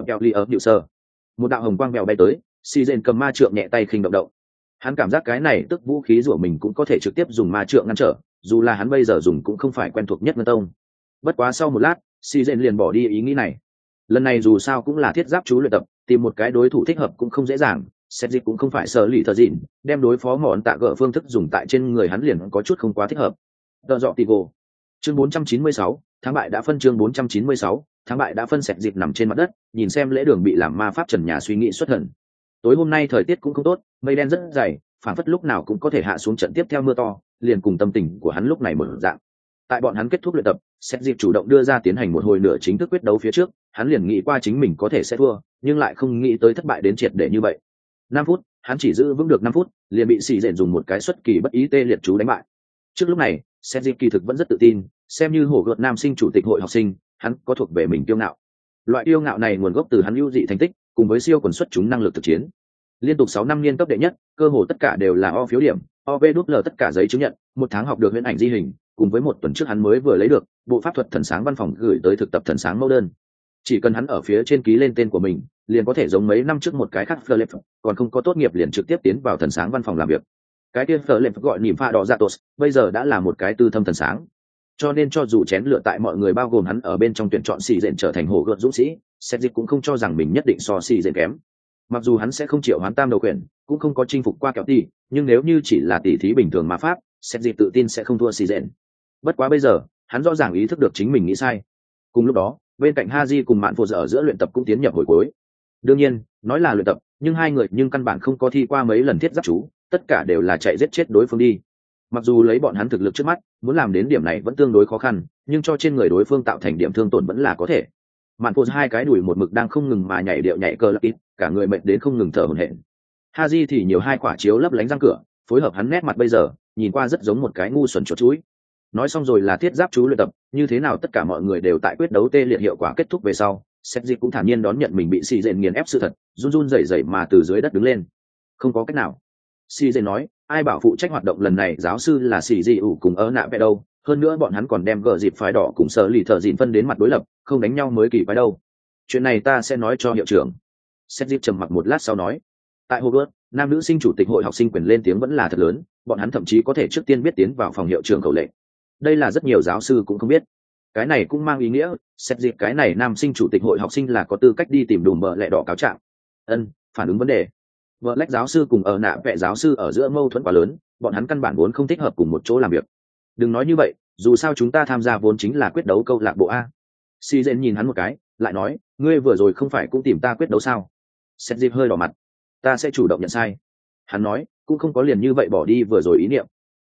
một đạo hồng quang mèo bay tới, Si dện cầm ma trượng nhẹ tay khinh động động. Hắn cảm giác cái này tức vũ khí của mình cũng có thể trực tiếp dùng ma trượng ngăn trở, dù là hắn bây giờ dùng cũng không phải quen thuộc nhất ngân tông. Bất quá sau một lát, Si dện liền bỏ đi ý nghĩ này. Lần này dù sao cũng là thiết giáp chú luyện tập, tìm một cái đối thủ thích hợp cũng không dễ dàng. Sét dịp cũng không phải sợ lì thợ dịn, đem đối phó món tạ gỡ phương thức dùng tại trên người hắn liền có chút không quá thích hợp. Tợ dọ tì gồ. Chương 496, thắng bại đã phân. Chương 496, thắng bại đã phân. Sét dịp nằm trên mặt đất, nhìn xem lễ đường bị làm ma pháp trần nhà, suy nghĩ xuất thần. Tối hôm nay thời tiết cũng không tốt, mây đen rất dày, phản phất lúc nào cũng có thể hạ xuống trận tiếp theo mưa to, liền cùng tâm tình của hắn lúc này mở dạng. Tại bọn hắn kết thúc luyện tập, Sét dịp chủ động đưa ra tiến hành một hồi nửa chính thức quyết đấu phía trước, hắn liền nghĩ qua chính mình có thể sẽ thua, nhưng lại không nghĩ tới thất bại đến triệt để như vậy. 5 phút, hắn chỉ giữ vững được 5 phút, liền bị Si dện dùng một cái xuất kỳ bất ý tê liệt chú đánh bại. Trước lúc này, Sét dịp kỳ thực vẫn rất tự tin, xem như hổ gợt nam sinh chủ tịch hội học sinh, hắn có thuộc về mình kiêu ngạo. Loại kiêu ngạo này nguồn gốc từ hắn ưu dị thành tích, cùng với siêu quần xuất chúng năng lực thực chiến. Liên tục 6 năm niên cấp đệ nhất, cơ hồ tất cả đều là O phiếu điểm, OVL tất cả giấy chứng nhận, 1 tháng học được huyễn ảnh di hình, cùng với 1 tuần trước hắn mới vừa lấy được bộ pháp thuật thần sáng văn phòng gửi tới thực tập thần sáng mẫu đơn. Chỉ cần hắn ở phía trên ký lên tên của mình, liền có thể giống mấy năm trước một cái khác Philip, còn không có tốt nghiệp liền trực tiếp tiến vào thần sáng văn phòng làm việc. Cái kia Philip gọi niệm pha đỏ dạ tos, bây giờ đã là một cái tư thâm thần sáng. Cho nên cho dù chén lựa tại mọi người bao gồm hắn ở bên trong tuyển chọn Si dện trở thành hổ gợt dũng sĩ, Sét dịp cũng không cho rằng mình nhất định so Si dện kém. Mặc dù hắn sẽ không triệu hoán tam đầu quyền, cũng không có chinh phục qua kẹo tỷ, nhưng nếu như chỉ là tỷ thí bình thường ma pháp, Sét dịp tự tin sẽ không thua Si dện. Bất quá bây giờ, hắn rõ ràng ý thức được chính mình nghĩ sai. Cùng lúc đó, bên cạnh Haji cùng mạn phụ ở giữa luyện tập cũng tiến nhập hồi cuối. Đương nhiên, nói là luyện tập, nhưng hai người nhưng căn bản không có thi qua mấy lần thiết giáp chú, tất cả đều là chạy giết chết đối phương đi. Mặc dù lấy bọn hắn thực lực trước mắt, muốn làm đến điểm này vẫn tương đối khó khăn, nhưng cho trên người đối phương tạo thành điểm thương tổn vẫn là có thể. Mạn phụ 2 cái đùi một mực đang không ngừng mà nhảy điệu nhảy cơ lắc ít, cả người mệt đến không ngừng thở hổn hển. Haji thì nhiều 2 quả chiếu lấp lánh răng cửa, phối hợp hắn nét mặt bây giờ, nhìn qua rất giống một cái ngu xuẩn chuột chuối. Nói xong rồi là thiết giáp chú luyện tập, như thế nào tất cả mọi người đều tại quyết đấu tê liệt hiệu quả kết thúc về sau, Sét dịp cũng thản nhiên đón nhận mình bị Si dện nghiền ép sự thật, run run rẩy rẩy mà từ dưới đất đứng lên. Không có cách nào. Si dện nói, ai bảo phụ trách hoạt động lần này giáo sư là Si dị ủ cùng ở nạ vẽ đâu, hơn nữa bọn hắn còn đem gờ dịp phái đỏ cùng sở lì thợ dịn phân đến mặt đối lập, không đánh nhau mới kỳ quái đâu. Chuyện này ta sẽ nói cho hiệu trưởng. Sét dịp trầm mặc một lát sau nói, tại Hogwarts, nam nữ sinh chủ tịch hội học sinh quyền lên tiếng vẫn là thật lớn, bọn hắn thậm chí có thể trước tiên biết tiến vào phòng hiệu trưởng khẩu lệnh. Đây là rất nhiều giáo sư cũng không biết. Cái này cũng mang ý nghĩa, xét dịp cái này nam sinh chủ tịch hội học sinh là có tư cách đi tìm đùm bợ lẹ đỏ cáo trạng. Phản ứng vấn đề. Vợ lách giáo sư cùng ở nạ vẽ giáo sư ở giữa mâu thuẫn quá lớn, bọn hắn căn bản vốn không thích hợp cùng một chỗ làm việc. Đừng nói như vậy, dù sao chúng ta tham gia vốn chính là quyết đấu câu lạc bộ a. Si dện nhìn hắn một cái, lại nói, ngươi vừa rồi không phải cũng tìm ta quyết đấu sao? Xét dịp hơi đỏ mặt. Ta sẽ chủ động nhận sai. Hắn nói, cũng không có liền như vậy bỏ đi vừa rồi ý niệm.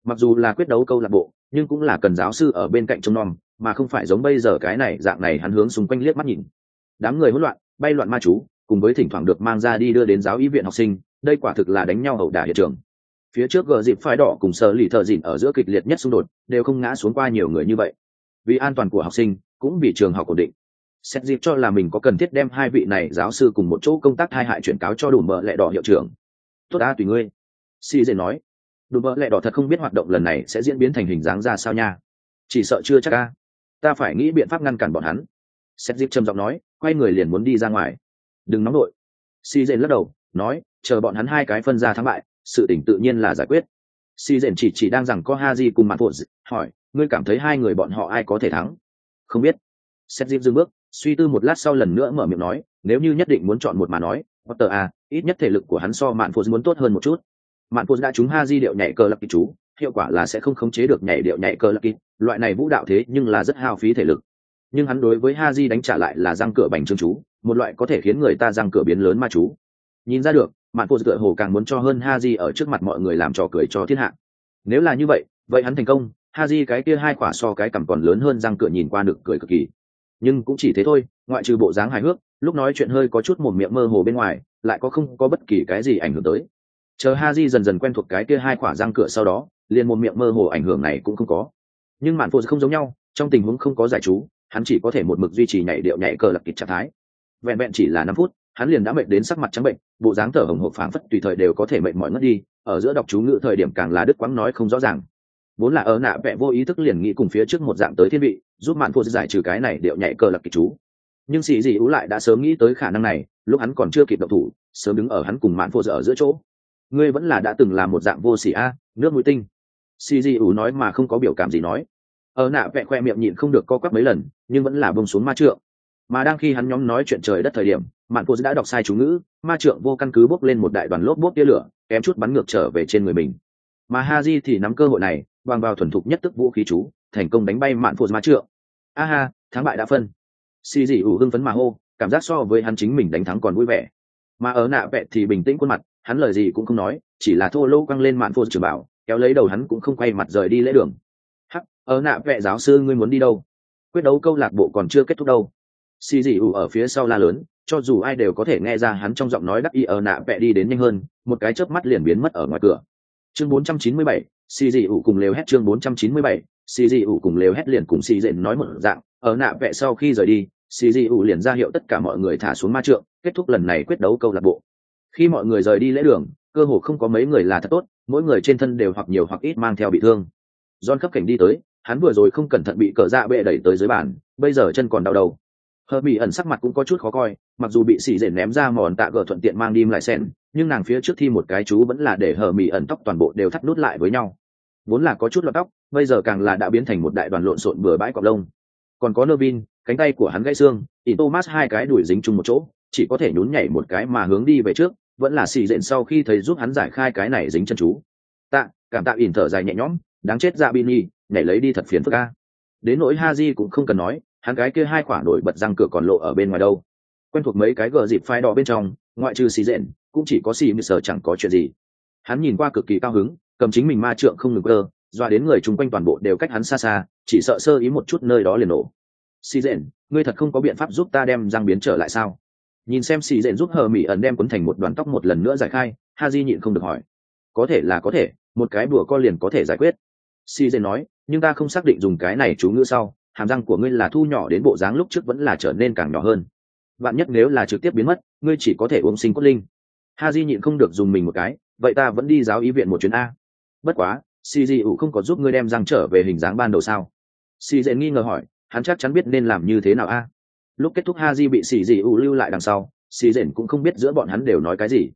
Mặc dù là quyết đấu câu lạc bộ nhưng cũng là cần giáo sư ở bên cạnh trông nom, mà không phải giống bây giờ cái này dạng này hắn hướng xung quanh liếc mắt nhìn. Đám người hỗn loạn bay loạn ma chú cùng với thỉnh thoảng được mang ra đi đưa đến giáo y viện học sinh, đây quả thực là đánh nhau ẩu đả hiện trường. Phía trước gờ dịp phái đỏ cùng sở lì thợ dịn ở giữa kịch liệt nhất xung đột đều không ngã xuống qua nhiều người như vậy. Vì an toàn của học sinh cũng vì trường học ổn định, xét dịp cho là mình có cần thiết đem hai vị này giáo sư cùng một chỗ công tác hai hại chuyển cáo cho đủ mỡ lẹ đỏ hiệu trưởng. Tốt đã tùy ngươi, si dễ nói. Đủ mỡ lẹ đỏ thật không biết hoạt động lần này sẽ diễn biến thành hình dáng ra sao nha, chỉ sợ chưa chắc a. Ta phải nghĩ biện pháp ngăn cản bọn hắn. Xét dịp trầm giọng nói, quay người liền muốn đi ra ngoài. Đừng nóng đội, si dễ lắc đầu nói, chờ bọn hắn hai cái phân ra thắng bại, sự tỉnh tự nhiên là giải quyết. Si dện chỉ đang rằng có Haji cùng Mạn Phụ, hỏi, ngươi cảm thấy hai người bọn họ ai có thể thắng? Không biết. Seth Dip dừng bước, suy tư một lát sau lần nữa mở miệng nói, nếu như nhất định muốn chọn một mà nói, Potter ít nhất thể lực của hắn so Mạn Phụ muốn tốt hơn một chút. Mạn Phụ đã trúng Haji điệu nhảy cờ lạc kỳ chú, hiệu quả là sẽ không khống chế được nhảy điệu nhảy cờ lạc kỳ, loại này vũ đạo thế nhưng là rất hao phí thể lực. Nhưng hắn đối với Haji đánh trả lại là răng cửa bành trương chú, một loại có thể khiến người ta răng cửa biến lớn ma chú. Nhìn ra được, Mạn Phụ tựa hồ càng muốn cho hơn Haji ở trước mặt mọi người làm trò cười cho thiên hạ. Nếu là như vậy, vậy hắn thành công, Haji cái kia hai quả so cái cằm còn lớn hơn răng cửa nhìn qua được cười cực kỳ. Nhưng cũng chỉ thế thôi, ngoại trừ bộ dáng hài hước, lúc nói chuyện hơi có chút mồm miệng mơ hồ bên ngoài, lại không có bất kỳ cái gì ảnh hưởng tới. Chờ Haji dần dần quen thuộc cái kia hai quả răng cửa sau đó, liền mồm miệng mơ hồ ảnh hưởng này cũng không có. Nhưng Mạn Phụ không giống nhau, trong tình huống không có giải chú, hắn chỉ có thể một mực duy trì nhảy điệu nhảy cờ lạc kịch trạng thái. Vẹn vẹn chỉ là 5 phút, hắn liền đã mệt đến sắc mặt trắng bệnh, bộ dáng thở hổn hộc phảng phất tùy thời đều có thể mệt mỏi ngất đi, ở giữa đọc chú ngữ thời điểm càng là đứt quãng nói không rõ ràng. Vốn là ở nạ vẽ vô ý thức liền nghĩ cùng phía trước một dạng tới thiên vị, giúp Mạn Phụ giải trừ cái này điệu nhảy cờ lạc kịch chú. Nhưng xì dị ú lại đã sớm nghĩ tới khả năng này, lúc hắn còn chưa kịp động thủ, sớm đứng ở hắn cùng Mạn Phụ ở giữa chỗ. Ngươi vẫn là đã từng làm một dạng vô sỉ nước mũi tinh. Xì dị ú nói mà không có biểu cảm gì nói. Ở nạ vẽ khoe miệng nhịn không được co quắp mấy lần, nhưng vẫn là buông xuống ma trượng. Mà đang khi hắn nhóm nói chuyện trời đất thời điểm, Mạn Phụ đã đọc sai chú ngữ, ma trượng vô căn cứ bốc lên một đại đoàn lốp bốp tia lửa, kém chút bắn ngược trở về trên người mình. Mà Haji thì nắm cơ hội này, bằng vào thuần thục nhất tức vũ khí chú, thành công đánh bay Mạn Phụ ma trượng. Ha, thắng bại đã phân. Xì dị ủ hưng phấn mà hô, cảm giác so với hắn chính mình đánh thắng còn vui vẻ. Mà ở nạ vẽ thì bình tĩnh khuôn mặt, hắn lời gì cũng không nói, chỉ là thô lô quăng lên Mạn Phụ trường bảo, kéo lấy đầu hắn cũng không quay mặt rời đi lễ đường. Hắc, ở nạ vẽ giáo sư ngươi muốn đi đâu? Quyết đấu câu lạc bộ còn chưa kết thúc đâu. Xì dị ủ ở phía sau la lớn, cho dù ai đều có thể nghe ra hắn trong giọng nói đắc ý. Ở nạ vẽ đi đến nhanh hơn, một cái chớp mắt liền biến mất ở ngoài cửa. Chương 497, xì dị ủ cùng lều hét. Chương 497, xì dị ủ cùng lều hét liền cùng xì dện nói một dạng. Ở nạ vẽ sau khi rời đi, xì dị ủ liền ra hiệu tất cả mọi người thả xuống ma trượng, kết thúc lần này quyết đấu câu lạc bộ. Khi mọi người rời đi lễ đường, cơ hồ không có mấy người là thật tốt, mỗi người trên thân đều hoặc nhiều hoặc ít mang theo bị thương. John cấp cảnh đi tới, hắn vừa rồi không cẩn thận bị cờ dạ bệ đẩy tới dưới bàn, bây giờ chân còn đau đầu. Mỹ ẩn sắc mặt cũng có chút khó coi, mặc dù bị xì dện ném ra mòn tạ gờ thuận tiện mang đi lại sen, nhưng nàng phía trước thi một cái chú vẫn là để Mỹ ẩn tóc toàn bộ đều thắt nút lại với nhau, vốn là có chút lọt tóc, bây giờ càng là đã biến thành một đại đoàn lộn xộn bừa bãi cọp lông. Còn có Nervin, cánh tay của hắn gãy xương, ỉn Thomas hai cái đuổi dính chung một chỗ, chỉ có thể nhún nhảy một cái mà hướng đi về trước, vẫn là xì dện sau khi thấy giúp hắn giải khai cái này dính chân chú. Cảm tạ ỉn thở dài nhẹ nhõm, đáng chết dạ Bini, nhảy lấy đi thật phiền phức a. Đến nỗi Haji cũng không cần nói, hắn cái kia hai quả nổi bật răng cửa còn lộ ở bên ngoài đâu. Quen thuộc mấy cái gờ dịp phai đỏ bên trong, ngoại trừ xì dện, cũng chỉ có xì như sở chẳng có chuyện gì. Hắn nhìn qua cực kỳ cao hứng, cầm chính mình ma trượng không ngừng cơ, doa đến người chung quanh toàn bộ đều cách hắn xa xa, chỉ sợ sơ ý một chút nơi đó liền nổ. Xì dện, ngươi thật không có biện pháp giúp ta đem răng biến trở lại sao? Nhìn xem xì dện giúp Mỹ ẩn đem cuốn thành một đoàn tóc một lần nữa giải khai, Haji nhịn không được hỏi. Có thể là có thể, một cái bùa co liền có thể giải quyết. Xì dện nói, nhưng ta không xác định dùng cái này chú ngữ sau, hàm răng của ngươi là thu nhỏ đến bộ dáng lúc trước vẫn là trở nên càng nhỏ hơn. Vạn nhất nếu là trực tiếp biến mất, ngươi chỉ có thể uống sinh cốt linh. Haji nhịn không được dùng mình một cái, vậy ta vẫn đi giáo y viện một chuyến a. Bất quá, CGU không có giúp ngươi đem răng trở về hình dáng ban đầu sao? CJ nghi ngờ hỏi, hắn chắc chắn biết nên làm như thế nào a. Lúc kết thúc Haji bị CGU lưu lại đằng sau, CJ cũng không biết giữa bọn hắn đều nói cái gì.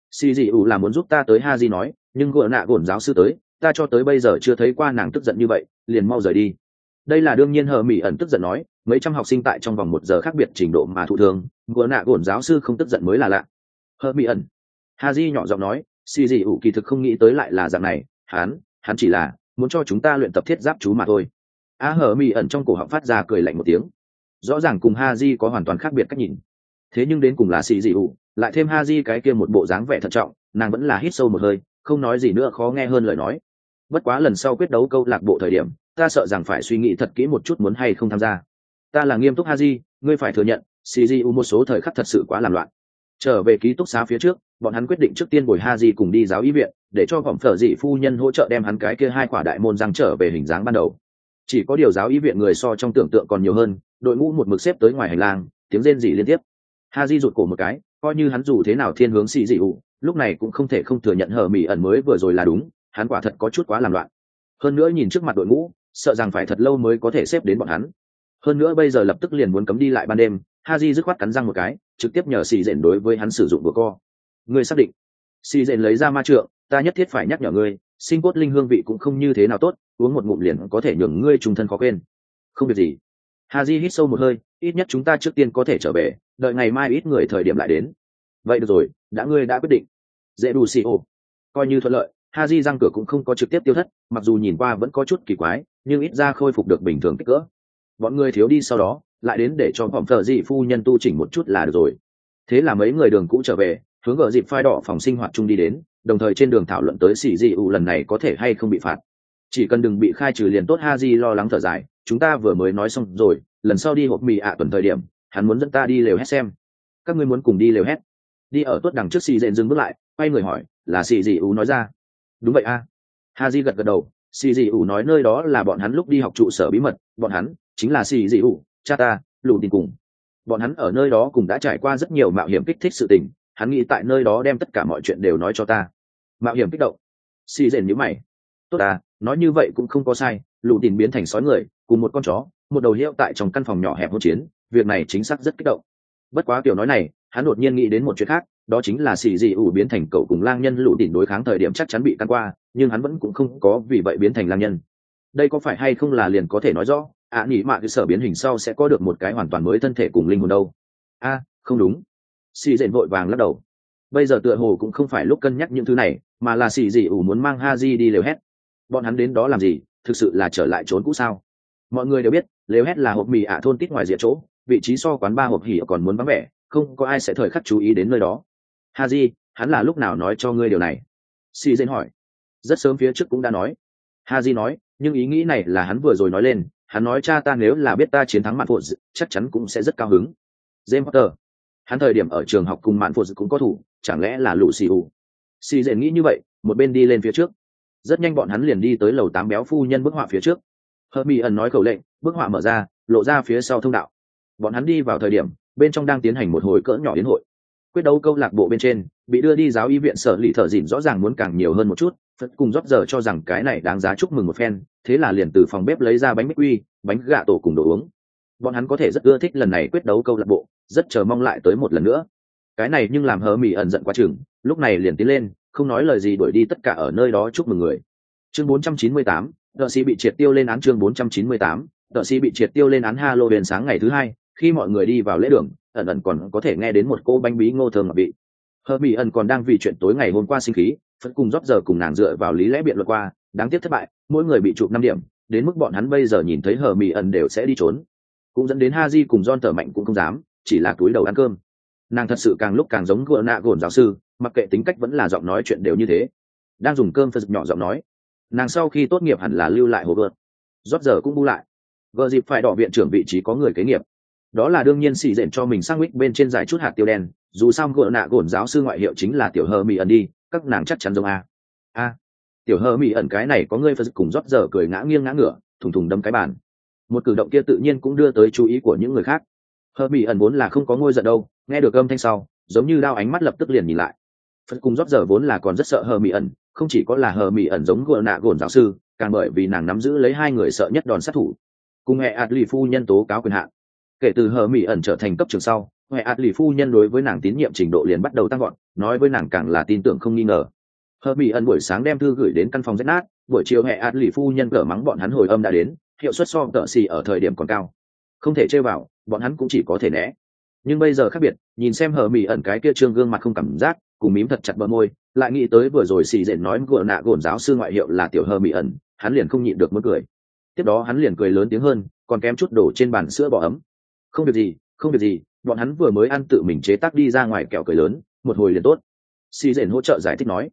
CGU là muốn giúp ta tới Haji nói, nhưng gỡ nạ gổn giáo sư tới, ta cho tới bây giờ chưa thấy qua nàng tức giận như vậy, liền mau rời đi. Đây là đương nhiên. Mỹ ẩn tức giận nói, mấy trăm học sinh tại trong vòng 1 giờ khác biệt trình độ mà thụ thương, gỡ nạ gổn giáo sư không tức giận mới là lạ. Mỹ ẩn. Haji nhỏ giọng nói, CGU kỳ thực không nghĩ tới lại là dạng này, hắn chỉ là muốn cho chúng ta luyện tập thiết giáp chú mà thôi. Mỹ ẩn trong cổ họng phát ra cười lạnh một tiếng. Rõ ràng cùng Haji có hoàn toàn khác biệt cách nhìn, thế nhưng đến cùng là CGU, lại thêm Haji cái kia một bộ dáng vẻ thận trọng, nàng vẫn là hít sâu một hơi, không nói gì nữa khó nghe hơn lời nói. Bất quá lần sau quyết đấu câu lạc bộ thời điểm ta sợ rằng phải suy nghĩ thật kỹ một chút muốn hay không tham gia. Ta là nghiêm túc Haji, ngươi phải thừa nhận CJU một số thời khắc thật sự quá làm loạn. Trở về ký túc xá phía trước, bọn hắn quyết định trước tiên bồi Haji cùng đi giáo y viện, để cho vọng phở dị phu nhân hỗ trợ đem hắn cái kia hai quả đại môn răng trở về hình dáng ban đầu. Chỉ có điều giáo y viện người so trong tưởng tượng còn nhiều hơn, đội ngũ một mực xếp tới ngoài hành lang, tiếng rên rỉ liên tiếp. Haji rụt cổ một cái, coi như hắn dù thế nào thiên hướng CJU, lúc này cũng không thể không thừa nhận hở mỉ ẩn mới vừa rồi là đúng, hắn quả thật có chút quá làm loạn. Hơn nữa nhìn trước mặt đội ngũ, sợ rằng phải thật lâu mới có thể xếp đến bọn hắn. Hơn nữa bây giờ lập tức liền muốn cấm đi lại ban đêm, Haji dứt khoát cắn răng một cái, trực tiếp nhờ xì dện đối với hắn sử dụng bùa co. Ngươi xác định? Xì dện lấy ra ma trượng, ta nhất thiết phải nhắc nhở ngươi, sinh cốt linh hương vị cũng không như thế nào tốt, uống một ngụm liền có thể nhường ngươi trùng thân khó quên. Không việc gì. Haji hít sâu một hơi, ít nhất chúng ta trước tiên có thể trở về, đợi ngày mai ít người thời điểm lại đến. Vậy được rồi, ngươi đã quyết định. Dễ đủ xì ồ. Coi như thuận lợi, Haji răng cửa cũng không có trực tiếp tiêu thất, mặc dù nhìn qua vẫn có chút kỳ quái, nhưng ít ra khôi phục được bình thường kích cỡ. Bọn người thiếu đi sau đó, lại đến để cho vọng phở dị phu nhân tu chỉnh một chút là được rồi. Thế là mấy người đường cũ trở về, hướng gờ dịp phai đỏ phòng sinh hoạt chung đi đến, đồng thời trên đường thảo luận tới xỉ dị ủ lần này có thể hay không bị phạt. Chỉ cần đừng bị khai trừ liền tốt. Haji lo lắng thở dài, chúng ta vừa mới nói xong rồi, lần sau đi hộp mì tuần thời điểm, hắn muốn dẫn ta đi lều hét xem. Các ngươi muốn cùng đi lều hét? Đi ở tuốt đằng trước xì dện dừng bước lại, quay người hỏi, là xì dị ủ nói ra? Đúng vậy a. Haji gật gật đầu, xì dị ủ nói nơi đó là bọn hắn lúc đi học trụ sở bí mật, bọn hắn chính là xì dị ủ, cha ta, lù tin cùng. Bọn hắn ở nơi đó cũng đã trải qua rất nhiều mạo hiểm kích thích sự tình, hắn nghĩ tại nơi đó đem tất cả mọi chuyện đều nói cho ta. Mạo hiểm kích động. Xì dện nhíu mày. Tốt à, nói như vậy cũng không có sai, lù tin biến thành sói người, cùng một con chó, một đầu hiệu tại trong căn phòng nhỏ hẹp hỗn chiến, việc này chính xác rất kích động. Bất quá kiểu nói này, hắn đột nhiên nghĩ đến một chuyện khác, đó chính là xì dị ủ biến thành cậu cùng lang nhân lù tin đối kháng thời điểm chắc chắn bị căn qua, nhưng hắn vẫn cũng không có vì vậy biến thành lang nhân. Đây có phải hay không là liền có thể nói rõ nghĩ mạ cái sở biến hình sau sẽ có được một cái hoàn toàn mới thân thể cùng linh hồn đâu? Không đúng. Xì dện vội vàng lắc đầu. Bây giờ tựa hồ cũng không phải lúc cân nhắc những thứ này, mà là xì dị ủ muốn mang Haji đi lều hét. Bọn hắn đến đó làm gì? Thực sự là trở lại trốn cũ sao? Mọi người đều biết lều hét là hộp mì thôn tít ngoài rìa chỗ, vị trí so quán ba hộp hỉ còn muốn vắng vẻ, không có ai sẽ thời khắc chú ý đến nơi đó. Haji, hắn là lúc nào nói cho ngươi điều này? Xì dện hỏi. Rất sớm phía trước cũng đã nói. Haji nói, nhưng ý nghĩ này là hắn vừa rồi nói lên, hắn nói cha ta nếu là biết ta chiến thắng mạn phụ chắc chắn cũng sẽ rất cao hứng. James Potter, hắn thời điểm ở trường học cùng mạn phụ cũng có thủ, chẳng lẽ là lũ xì ủ? Xì dện nghĩ như vậy, một bên đi lên phía trước. Rất nhanh bọn hắn liền đi tới lầu 8 béo phu nhân bức họa phía trước. Hermione nói khẩu lệnh, bức họa mở ra, lộ ra phía sau thông đạo. Bọn hắn đi vào thời điểm, bên trong đang tiến hành một hồi cỡ nhỏ yến hội. Quyết đấu câu lạc bộ bên trên, bị đưa đi giáo y viện sở lì thợ dỉn rõ ràng muốn càng nhiều hơn một chút, Phật cùng rót giờ cho rằng cái này đáng giá chúc mừng một phen, thế là liền từ phòng bếp lấy ra bánh bích quy, bánh gà tổ cùng đồ uống. Bọn hắn có thể rất ưa thích lần này quyết đấu câu lạc bộ, rất chờ mong lại tới một lần nữa. Cái này nhưng làm hờ mỉ ẩn giận quá chừng, lúc này liền tiến lên, không nói lời gì đuổi đi tất cả ở nơi đó chúc mừng người. Chương 498, Đợ sĩ bị triệt tiêu lên án. Chương 498, Đợ sĩ bị triệt tiêu lên án. Halloween sáng ngày thứ hai, khi mọi người đi vào lễ đường, ẩn ẩn còn có thể nghe đến một cô bánh bí ngô thơm ngọt vị. Hermione còn đang vì chuyện tối ngày hôm qua sinh khí, Phật cùng rót giờ cùng nàng dựa vào lý lẽ biện luận qua, đáng tiếc thất bại, mỗi người bị chụp 5 điểm, đến mức bọn hắn bây giờ nhìn thấy Hermione đều sẽ đi trốn. Cũng dẫn đến Haji cùng Ron thở mạnh cũng không dám, chỉ là cúi đầu ăn cơm. Nàng thật sự càng lúc càng giống gồn giáo sư, mặc kệ tính cách vẫn là giọng nói chuyện đều như thế. Đang dùng cơm Phật nhỏ giọng nói, nàng sau khi tốt nghiệp hẳn là lưu lại hồ gợt. Rót giờ cũng bu lại. Gờ dịp phải đỏ viện trưởng vị trí có người kế nghiệp. Đó là đương nhiên xì dện cho mình sang mít bên trên giải chút hạt tiêu đen, dù sao gồn giáo sư ngoại hiệu chính là tiểu Hermione đi, các nàng chắc chắn giống tiểu Hermione cái này có người Phật cùng rót giờ cười ngã nghiêng ngã ngửa, thùng thùng đâm cái bàn. Một cử động kia tự nhiên cũng đưa tới chú ý của những người khác. Hermione vốn là không có ngôi giận đâu, nghe được âm thanh sau, giống như đao ánh mắt lập tức liền nhìn lại. Phật cùng rót giờ vốn là còn rất sợ Hermione, không chỉ có là Hermione giống gồn giáo sư, càng bởi vì nàng nắm giữ lấy hai người sợ nhất đòn sát thủ. Cùng hệ Adli phu nhân tố cáo quyền hạn. Kể từ Hermione trở thành cấp trưởng sau, hệ Adli phu nhân đối với nàng tín nhiệm trình độ liền bắt đầu tăng vọt, nói với nàng càng là tin tưởng không nghi ngờ. Hermione buổi sáng đem thư gửi đến căn phòng rách nát, buổi chiều hệ Adli phu nhân gỡ mắng bọn hắn hồi âm đã đến, hiệu suất so tợ xì ở thời điểm còn cao. Không thể chơi vào, bọn hắn cũng chỉ có thể né. Nhưng bây giờ khác biệt, nhìn xem Hermione cái kia trương gương mặt không cảm giác, cùng mím thật chặt bờ môi, lại nghĩ tới vừa rồi xì dện nói gồn giáo sư ngoại hiệu là tiểu Hermione, hắn liền không nhịn được muốn cười. Tiếp đó hắn liền cười lớn tiếng hơn, còn kém chút đổ trên bàn sữa bò ấm. Không việc gì, bọn hắn vừa mới ăn tự mình chế tác đi ra ngoài kẹo cười lớn, một hồi liền tốt. Xì dện hỗ trợ giải thích nói.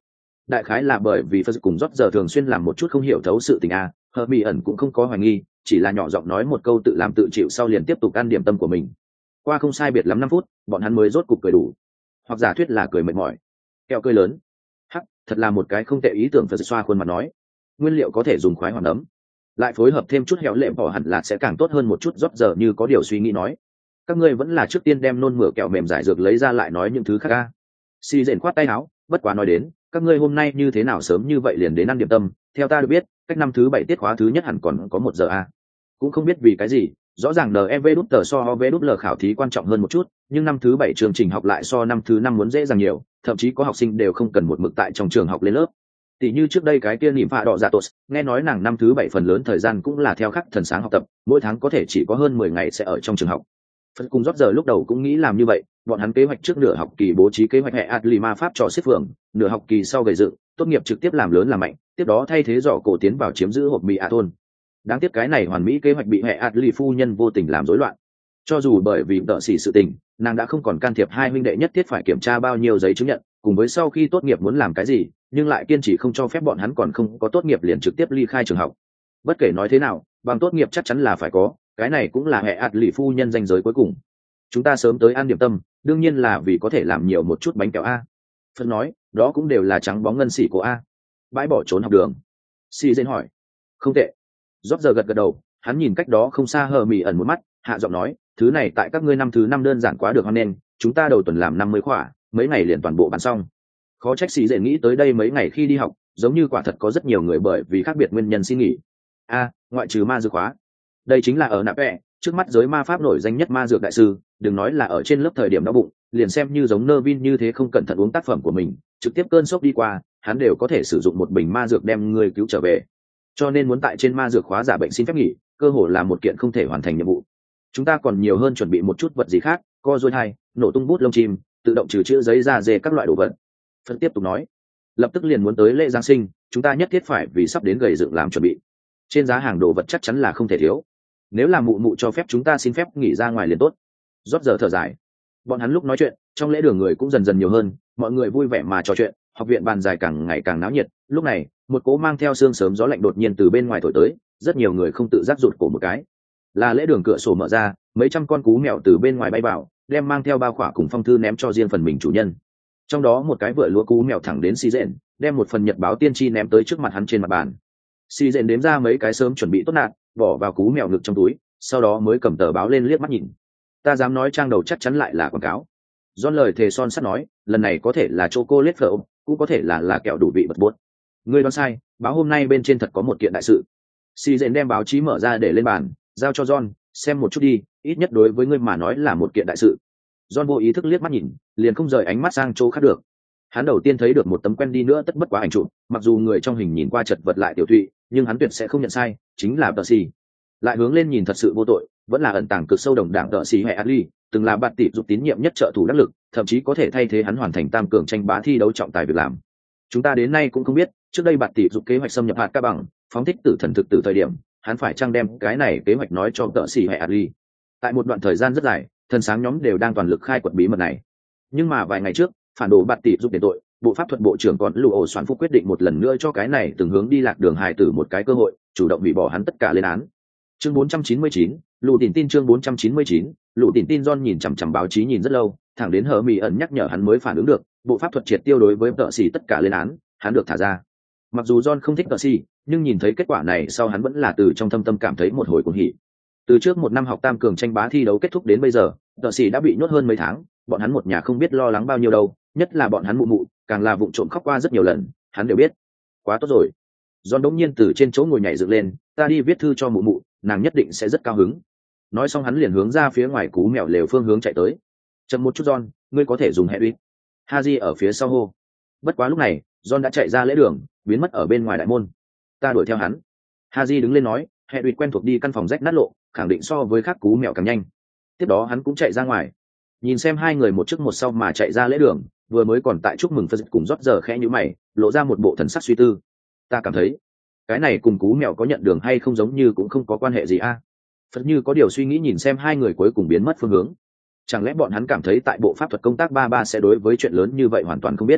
đại khái là bởi vì Phật cùng rót giờ thường xuyên làm một chút không hiểu thấu sự tình a. Hợp mỹ ẩn cũng không có hoài nghi, chỉ là nhỏ giọng nói một câu tự làm tự chịu sau liền tiếp tục ăn điểm tâm của mình. Qua không sai biệt lắm 5 phút, bọn hắn mới rốt cục cười đủ, hoặc giả thuyết là cười mệt mỏi. Kẹo cười lớn, hắc, thật là một cái không tệ ý tưởng. Phật xoa khuôn mặt nói, nguyên liệu có thể dùng khoái hoàn ấm, lại phối hợp thêm chút hẻo lệm bỏ hẳn là sẽ càng tốt hơn một chút. Rót giờ như có điều suy nghĩ nói, các ngươi vẫn là trước tiên đem nôn mửa kẹo mềm giải dược lấy ra lại nói những thứ khác a. Xì rền khoát tay áo, bất quá nói đến, các ngươi hôm nay như thế nào sớm như vậy liền đến ăn điểm tâm, theo ta được biết cách năm thứ 7 tiết khóa thứ nhất hẳn còn có 1 giờ a. Cũng không biết vì cái gì, rõ ràng NEV đút tờ so với đút L khảo thí quan trọng hơn một chút, nhưng năm thứ 7 chương trình học lại so năm thứ 5 muốn dễ dàng nhiều, thậm chí có học sinh đều không cần một mực tại trong trường học lên lớp. Tỷ như trước đây cái kia Nịm Phạ Đỏ Dạ Tốt, nghe nói nàng năm thứ 7 phần lớn thời gian cũng là theo khắc thần sáng học tập, mỗi tháng có thể chỉ có hơn 10 ngày sẽ ở trong trường học. Phật cùng rót giờ lúc đầu cũng nghĩ làm như vậy, bọn hắn kế hoạch trước nửa học kỳ bố trí kế hoạch hệ Atli ma pháp trò xếp phường, nửa học kỳ sau gầy dựng, tốt nghiệp trực tiếp làm lớn làm mạnh, tiếp đó thay thế dọ cổ tiến vào chiếm giữ hộp mì a thôn. Đáng tiếc cái này hoàn mỹ kế hoạch bị hệ Atli phu nhân vô tình làm rối loạn. Cho dù bởi vì đợ xỉ sự tình, nàng đã không còn can thiệp hai huynh đệ nhất thiết phải kiểm tra bao nhiêu giấy chứng nhận, cùng với sau khi tốt nghiệp muốn làm cái gì, nhưng lại kiên trì không cho phép bọn hắn còn không có tốt nghiệp liền trực tiếp ly khai trường học. Bất kể nói thế nào, bằng tốt nghiệp chắc chắn là phải có, cái này cũng là hệ Atli phu nhân danh giới cuối cùng. Chúng ta sớm tới ăn điểm tâm, đương nhiên là vì có thể làm nhiều một chút bánh kẹo a. Phật nói, đó cũng đều là trắng bóng ngân xỉ của a. Bãi bỏ trốn học đường. Si dên hỏi, không tệ. Rót giờ gật gật đầu, hắn nhìn cách đó không xa hờ mỉ ẩn một mắt, hạ giọng nói, thứ này tại các ngươi năm thứ 5 đơn giản quá được hoan nên, chúng ta đầu tuần làm 50 khóa, mấy ngày liền toàn bộ bán xong. Khó trách Si dên nghĩ tới đây mấy ngày khi đi học, giống như quả thật có rất nhiều người bởi vì khác biệt nguyên nhân xin nghỉ. A, ngoại trừ ma dược khóa. Đây chính là ở nạp vẽ, trước mắt giới ma pháp nổi danh nhất ma dược đại sư, đừng nói là ở trên lớp thời điểm đau bụng, liền xem như giống Nervin như thế không cẩn thận uống tác phẩm của mình, trực tiếp cơn sốc đi qua, hắn đều có thể sử dụng một bình ma dược đem người cứu trở về. Cho nên muốn tại trên ma dược khóa giả bệnh xin phép nghỉ, cơ hội là một kiện không thể hoàn thành nhiệm vụ. Chúng ta còn nhiều hơn chuẩn bị một chút vật gì khác, co dôi hai, nổ tung bút lông chim, tự động trừ chữ giấy da dê các loại đồ vật. Phân tiếp tục nói, lập tức liền muốn tới lễ Giáng sinh, chúng ta nhất thiết phải vì sắp đến gầy dựng làm chuẩn bị. Trên giá hàng đồ vật chắc chắn là không thể thiếu. Nếu là mụ mụ cho phép chúng ta xin phép nghỉ ra ngoài liền tốt. Rót giờ thở dài. Bọn hắn lúc nói chuyện, trong lễ đường người cũng dần dần nhiều hơn, mọi người vui vẻ mà trò chuyện, học viện bàn dài càng ngày càng náo nhiệt. Lúc này, một cỗ mang theo sương sớm gió lạnh đột nhiên từ bên ngoài thổi tới, rất nhiều người không tự giác rụt cổ một cái. Là lễ đường cửa sổ mở ra, mấy trăm con cú mèo từ bên ngoài bay vào, đem mang theo bao khỏa cùng phong thư ném cho riêng phần mình chủ nhân. Trong đó một cái vựa lúa cú mèo thẳng đến Si Dện, đem một phần nhật báo tiên tri ném tới trước mặt hắn trên mặt bàn. Si Dện đếm ra mấy cái sớm chuẩn bị tốt nạn, bỏ vào cú mèo ngực trong túi, sau đó mới cầm tờ báo lên liếc mắt nhìn. Ta dám nói trang đầu chắc chắn lại là quảng cáo. John lời thề son sắt nói, lần này có thể là chocolate phở, cũng có thể là kẹo đủ vị bật buốt. Ngươi đoán sai, báo hôm nay bên trên thật có một kiện đại sự. Si Dện đem báo chí mở ra để lên bàn, giao cho John, xem một chút đi, ít nhất đối với ngươi mà nói là một kiện đại sự. John vô ý thức liếc mắt nhìn, liền không rời ánh mắt sang chỗ khác được. Hắn đầu tiên thấy được một tấm quen đi nữa tất bất quá ảnh chụp, mặc dù người trong hình nhìn qua chật vật lại tiểu thụy, nhưng hắn tuyệt sẽ không nhận sai, chính là Percy. Lại hướng lên nhìn thật sự vô tội, vẫn là ẩn tàng cực sâu đồng đảng Percy hệ Adli, từng là bạn tỷ dục tín nhiệm nhất trợ thủ đắc lực, thậm chí có thể thay thế hắn hoàn thành tam cường tranh bá thi đấu trọng tài việc làm. Chúng ta đến nay cũng không biết, trước đây bạn tỷ dục kế hoạch xâm nhập hạt ca bằng, phóng thích tử thần thực tử thời điểm, hắn phải chăng đem cái này kế hoạch nói cho Percy hệ Adli. Tại một đoạn thời gian rất dài, thần sáng nhóm đều đang toàn lực khai quật bí mật này. Nhưng mà vài ngày trước, phản đồ bạn tỷ dục đền tội, bộ pháp thuật bộ trưởng còn lụ ổ soạn phúc quyết định một lần nữa cho cái này từng hướng đi lạc đường hài tử một cái cơ hội, chủ động hủy bỏ hắn tất cả lên án. Chương 499, lụ tin tin chương 499, lụ tin John nhìn chằm chằm báo chí nhìn rất lâu, thẳng đến hờ mì ẩn nhắc nhở hắn mới phản ứng được, bộ pháp thuật triệt tiêu đối với tợ xỉ tất cả lên án, hắn được thả ra. Mặc dù John không thích tợ xỉ, nhưng nhìn thấy kết quả này sau hắn vẫn là từ trong thâm tâm cảm thấy một hồi cuồng hỉ. Từ trước một năm học tam cường tranh bá thi đấu kết thúc đến bây giờ, tợ xỉ đã bị nhốt hơn mấy tháng, bọn hắn một nhà không biết lo lắng bao nhiêu đâu, nhất là bọn hắn mụ mụ, càng là vụng trộm khóc qua rất nhiều lần, hắn đều biết. Quá tốt rồi. John đống nhiên từ trên chỗ ngồi nhảy dựng lên, ta đi viết thư cho mụ mụ, nàng nhất định sẽ rất cao hứng. Nói xong hắn liền hướng ra phía ngoài cú mèo lều phương hướng chạy tới. Chậm một chút John, ngươi có thể dùng hệ uy. Haji ở phía sau hô. Bất quá lúc này, John đã chạy ra lễ đường, biến mất ở bên ngoài đại môn. Ta đuổi theo hắn. Haji đứng lên nói, hệ uy quen thuộc đi căn phòng rách nát lộ, khẳng định so với khác cú mèo càng nhanh. Tiếp đó hắn cũng chạy ra ngoài. Nhìn xem hai người một trước một sau mà chạy ra lễ đường, vừa mới còn tại chúc mừng Phật cùng rót giờ khẽ nhíu mày, lộ ra một bộ thần sắc suy tư. Ta cảm thấy cái này cùng cú mèo có nhận đường hay không giống như cũng không có quan hệ gì a. Phật như có điều suy nghĩ nhìn xem hai người cuối cùng biến mất phương hướng. Chẳng lẽ bọn hắn cảm thấy tại bộ pháp thuật công tác ba sẽ đối với chuyện lớn như vậy hoàn toàn không biết?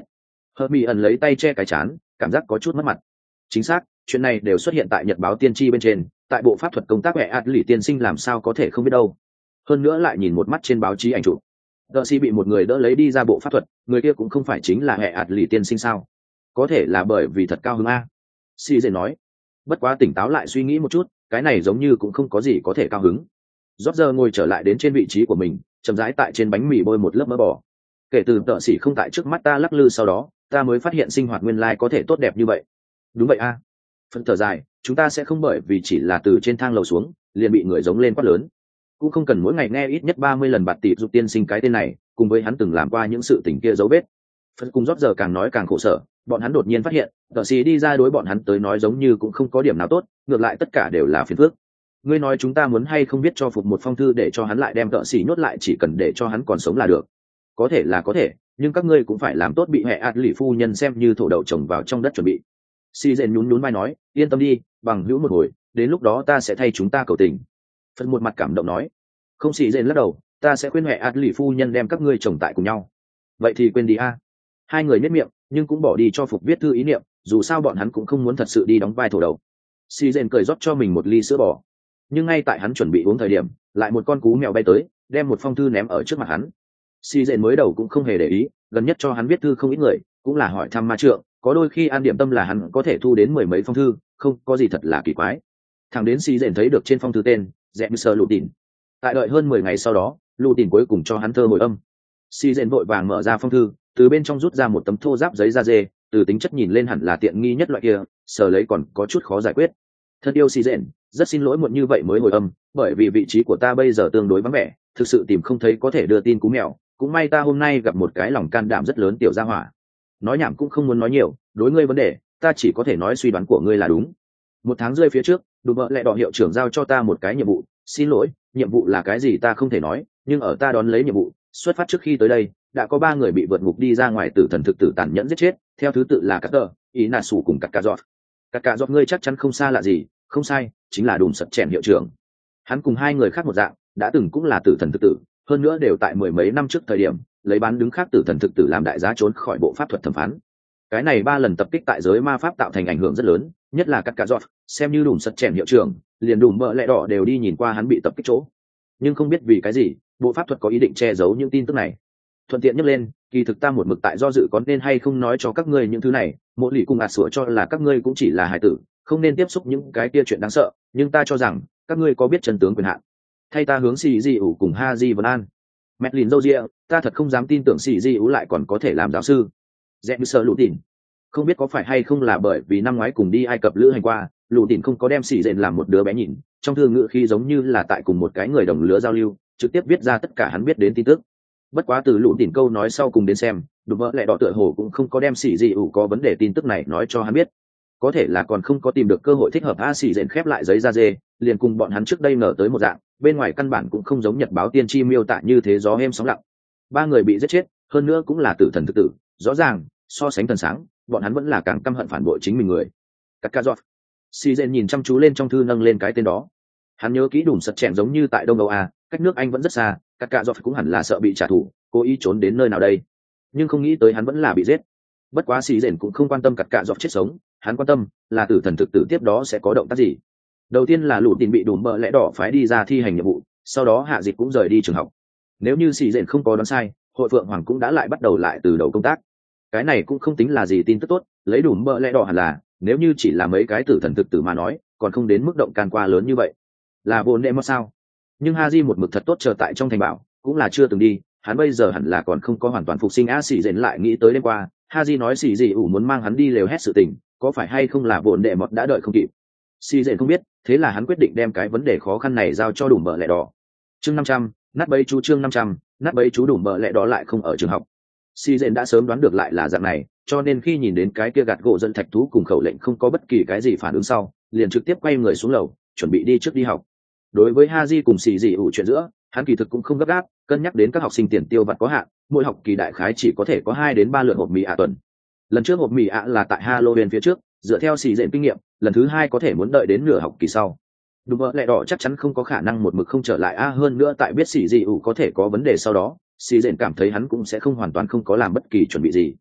Hợp mỹ ẩn lấy tay che cái chán, cảm giác có chút mất mặt. Chính xác, chuyện này đều xuất hiện tại nhật báo tiên tri bên trên, tại bộ pháp thuật công tác hệ ạt lì tiên sinh làm sao có thể không biết đâu. Hơn nữa lại nhìn một mắt trên báo chí ảnh chụp, đợt si bị một người đỡ lấy đi ra bộ pháp thuật, người kia cũng không phải chính là hệ ạt lì tiên sinh sao? Có thể là bởi vì thật cao hứng a. Si dễ nói. Bất quá tỉnh táo lại suy nghĩ một chút, cái này giống như cũng không có gì có thể cao hứng. Rót giờ ngồi trở lại đến trên vị trí của mình, chậm rãi tại trên bánh mì bôi một lớp mỡ bò. Kể từ tợ sĩ không tại trước mắt ta lắc lư sau đó, ta mới phát hiện sinh hoạt nguyên lai có thể tốt đẹp như vậy. Đúng vậy a. Phân thở dài, chúng ta sẽ không bởi vì chỉ là từ trên thang lầu xuống liền bị người giống lên quát lớn, cũng không cần mỗi ngày nghe ít nhất 30 lần bạt tịp giúp tiên sinh cái tên này, cùng với hắn từng làm qua những sự tình kia dấu vết. Phân cùng rót giờ càng nói càng khổ sở, bọn hắn đột nhiên phát hiện tợ sĩ đi ra đối bọn hắn tới nói giống như cũng không có điểm nào tốt, ngược lại tất cả đều là phiền phức. Ngươi nói chúng ta muốn hay không biết cho phục một phong thư để cho hắn lại đem tợ sĩ nhốt lại, chỉ cần để cho hắn còn sống là được. Có thể là có thể, nhưng các ngươi cũng phải làm tốt bị hệ ạt lì phu nhân xem như thổ đậu trồng vào trong đất chuẩn bị. Si dện nhún nhún vai nói, yên tâm đi, bằng hữu một hồi, đến lúc đó ta sẽ thay chúng ta cầu tình. Phần một mặt cảm động nói, không. Si dện lắc đầu, ta sẽ khuyên hệ ạt lì phu nhân đem các ngươi chồng tại cùng nhau. Vậy thì quên đi a. Hai người nhếch miệng, nhưng cũng bỏ đi cho phục viết thư ý niệm, dù sao bọn hắn cũng không muốn thật sự đi đóng vai thổ đậu. Si dện cười rót cho mình một ly sữa bò, nhưng ngay tại hắn chuẩn bị uống thời điểm, lại một con cú mèo bay tới, đem một phong thư ném ở trước mặt hắn. Si dện mới đầu cũng không hề để ý, gần nhất cho hắn viết thư không ít người, cũng là hỏi thăm ma trượng, có đôi khi an điểm tâm là hắn có thể thu đến 10 mấy phong thư, không có gì thật là kỳ quái. Thằng đến Si dện thấy được trên phong thư tên dẹn sơ lụ tìn. Tại đợi hơn 10 ngày sau đó, lụ tìn cuối cùng cho hắn thơ hồi âm. Si dện vội vàng mở ra phong thư, từ bên trong rút ra một tấm thô ráp giấy da dê, từ tính chất nhìn lên hẳn là tiện nghi nhất loại kia, sờ lấy còn có chút khó giải quyết. Thân yêu Si dện, rất xin lỗi muộn như vậy mới hồi âm, bởi vì vị trí của ta bây giờ tương đối vắng vẻ, thực sự tìm không thấy có thể đưa tin cú mèo, cũng may ta hôm nay gặp một cái lòng can đảm rất lớn tiểu gia hỏa. Nói nhảm cũng không muốn nói nhiều, đối ngươi vấn đề ta chỉ có thể nói suy đoán của ngươi là đúng. 1 tháng rơi phía trước, đùm bợ lẹ đỏ hiệu trưởng giao cho ta một cái nhiệm vụ, xin lỗi, nhiệm vụ là cái gì ta không thể nói, nhưng ở ta đón lấy nhiệm vụ xuất phát trước khi tới đây đã có 3 người bị vượt ngục đi ra ngoài tử thần thực tử tàn nhẫn giết chết, theo thứ tự là Carter, ý là sủ cùng Cắt Cà Giọt ngươi chắc chắn không xa lạ gì, không sai, chính là đùm sật chèn hiệu trưởng. Hắn cùng 2 người khác một dạng, đã từng cũng là tử thần thực tử, hơn nữa đều tại 10 mấy năm trước thời điểm lấy bán đứng khác tử thần thực tử làm đại giá trốn khỏi bộ pháp thuật thẩm phán. Cái này 3 lần tập kích tại giới ma pháp tạo thành ảnh hưởng rất lớn, nhất là Cắt Cà Giọt, xem như đùm sật chèn hiệu trưởng, liền đùm bợ lẹ đỏ đều đi nhìn qua hắn bị tập kích chỗ. Nhưng không biết vì cái gì, bộ pháp thuật có ý định che giấu những tin tức này. Thuận tiện nhắc lên, kỳ thực ta một mực tại do dự có nên hay không nói cho các ngươi những thứ này, mỗi lì cùng sủa cho là các ngươi cũng chỉ là hài tử, không nên tiếp xúc những cái kia chuyện đáng sợ, nhưng ta cho rằng các ngươi có biết chân tướng quyền hạn. Thay ta hướng xì di ủ cùng ha di vân an. Mẹ lìn dâu ria, ta thật không dám tin tưởng xì di ủ lại còn có thể làm giáo sư. Dẹn sợ lụ tìn, không biết có phải hay không là bởi vì năm ngoái cùng đi Ai Cập lữ hành qua, lụ tìn không có đem xì dện làm một đứa bé nhìn, trong thư ngữ khi giống như là tại cùng một cái người đồng lứa giao lưu, trực tiếp viết ra tất cả hắn biết đến tin tức. Bất quá từ lụ tìn câu nói sau cùng đến xem, đùm bợ lẹ đỏ tựa hồ cũng không có đem xì di ủ có vấn đề tin tức này nói cho hắn biết. Có thể là còn không có tìm được cơ hội thích hợp. Xì dện khép lại giấy da dê, liền cùng bọn hắn trước đây ngờ tới một dạng, bên ngoài căn bản cũng không giống nhật báo tiên tri miêu tả như thế gió êm sóng lặng. 3 người bị giết chết, hơn nữa cũng là tử thần thực tử, rõ ràng so sánh thần sáng, bọn hắn vẫn là càng căm hận phản bội chính mình người. Cắt Cà Giọt. Si dện nhìn chăm chú lên trong thư nâng lên cái tên đó. Hắn nhớ kỹ đùm sật chèn giống như tại Đông Âu A, cách nước Anh vẫn rất xa, Cắt Cà Giọt cũng hẳn là sợ bị trả thù, cố ý trốn đến nơi nào đây. Nhưng không nghĩ tới hắn vẫn là bị giết. Bất quá Si dện cũng không quan tâm Cắt Cà Giọt chết sống, hắn quan tâm là tử thần thực tử tiếp đó sẽ có động tác gì. Đầu tiên là lũ tin bị đùm bợ lẽ đỏ phái đi ra thi hành nhiệm vụ, sau đó hạ dịch cũng rời đi trường học. Nếu như Si dện không có đoán sai, hội phượng hoàng cũng đã lại bắt đầu lại từ đầu công tác. Cái này cũng không tính là gì tin tức tốt, lấy đùm bợ lẽ đỏ hẳn là, nếu như chỉ là mấy cái tử thần thực tử mà nói, còn không đến mức động can qua lớn như vậy. Là vốn đệ mất sao? Nhưng Haji một mực thật tốt chờ tại trong thành bảo, cũng là chưa từng đi, hắn bây giờ hẳn là còn không có hoàn toàn phục sinh. Si dện lại nghĩ tới đêm qua, Haji nói xì gì ủ muốn mang hắn đi lều hét sự tình, có phải hay không là vốn đệ mọt đã đợi không kịp. Si dện không biết, thế là hắn quyết định đem cái vấn đề khó khăn này giao cho đùm bợ lẹ đỏ. Chương 500, nát bấy chú. Chương 500, nát bấy chú. Đùm bợ lẹ đỏ lại không ở trường học. Si dện đã sớm đoán được lại là dạng này, cho nên khi nhìn đến cái kia gạt gỗ dân thạch thú cùng khẩu lệnh không có bất kỳ cái gì phản ứng sau, liền trực tiếp quay người xuống lầu, chuẩn bị đi trước đi học. Đối với Haji cùng xì gì ủ chuyện giữa, hắn kỳ thực cũng không gấp gáp, cân nhắc đến các học sinh tiền tiêu vặt có hạn, mỗi học kỳ đại khái chỉ có thể có 2 đến 3 lượt hộp mì ạ tuần. Lần trước hộp mì ạ là tại Halloween phía trước, dựa theo xì dện kinh nghiệm, lần thứ 2 có thể muốn đợi đến nửa học kỳ sau. Đùm bợ lẹ đỏ chắc chắn không có khả năng một mực không trở lại hơn nữa tại biết xì gì ủ có thể có vấn đề sau đó, xì dện cảm thấy hắn cũng sẽ không hoàn toàn không có làm bất kỳ chuẩn bị gì.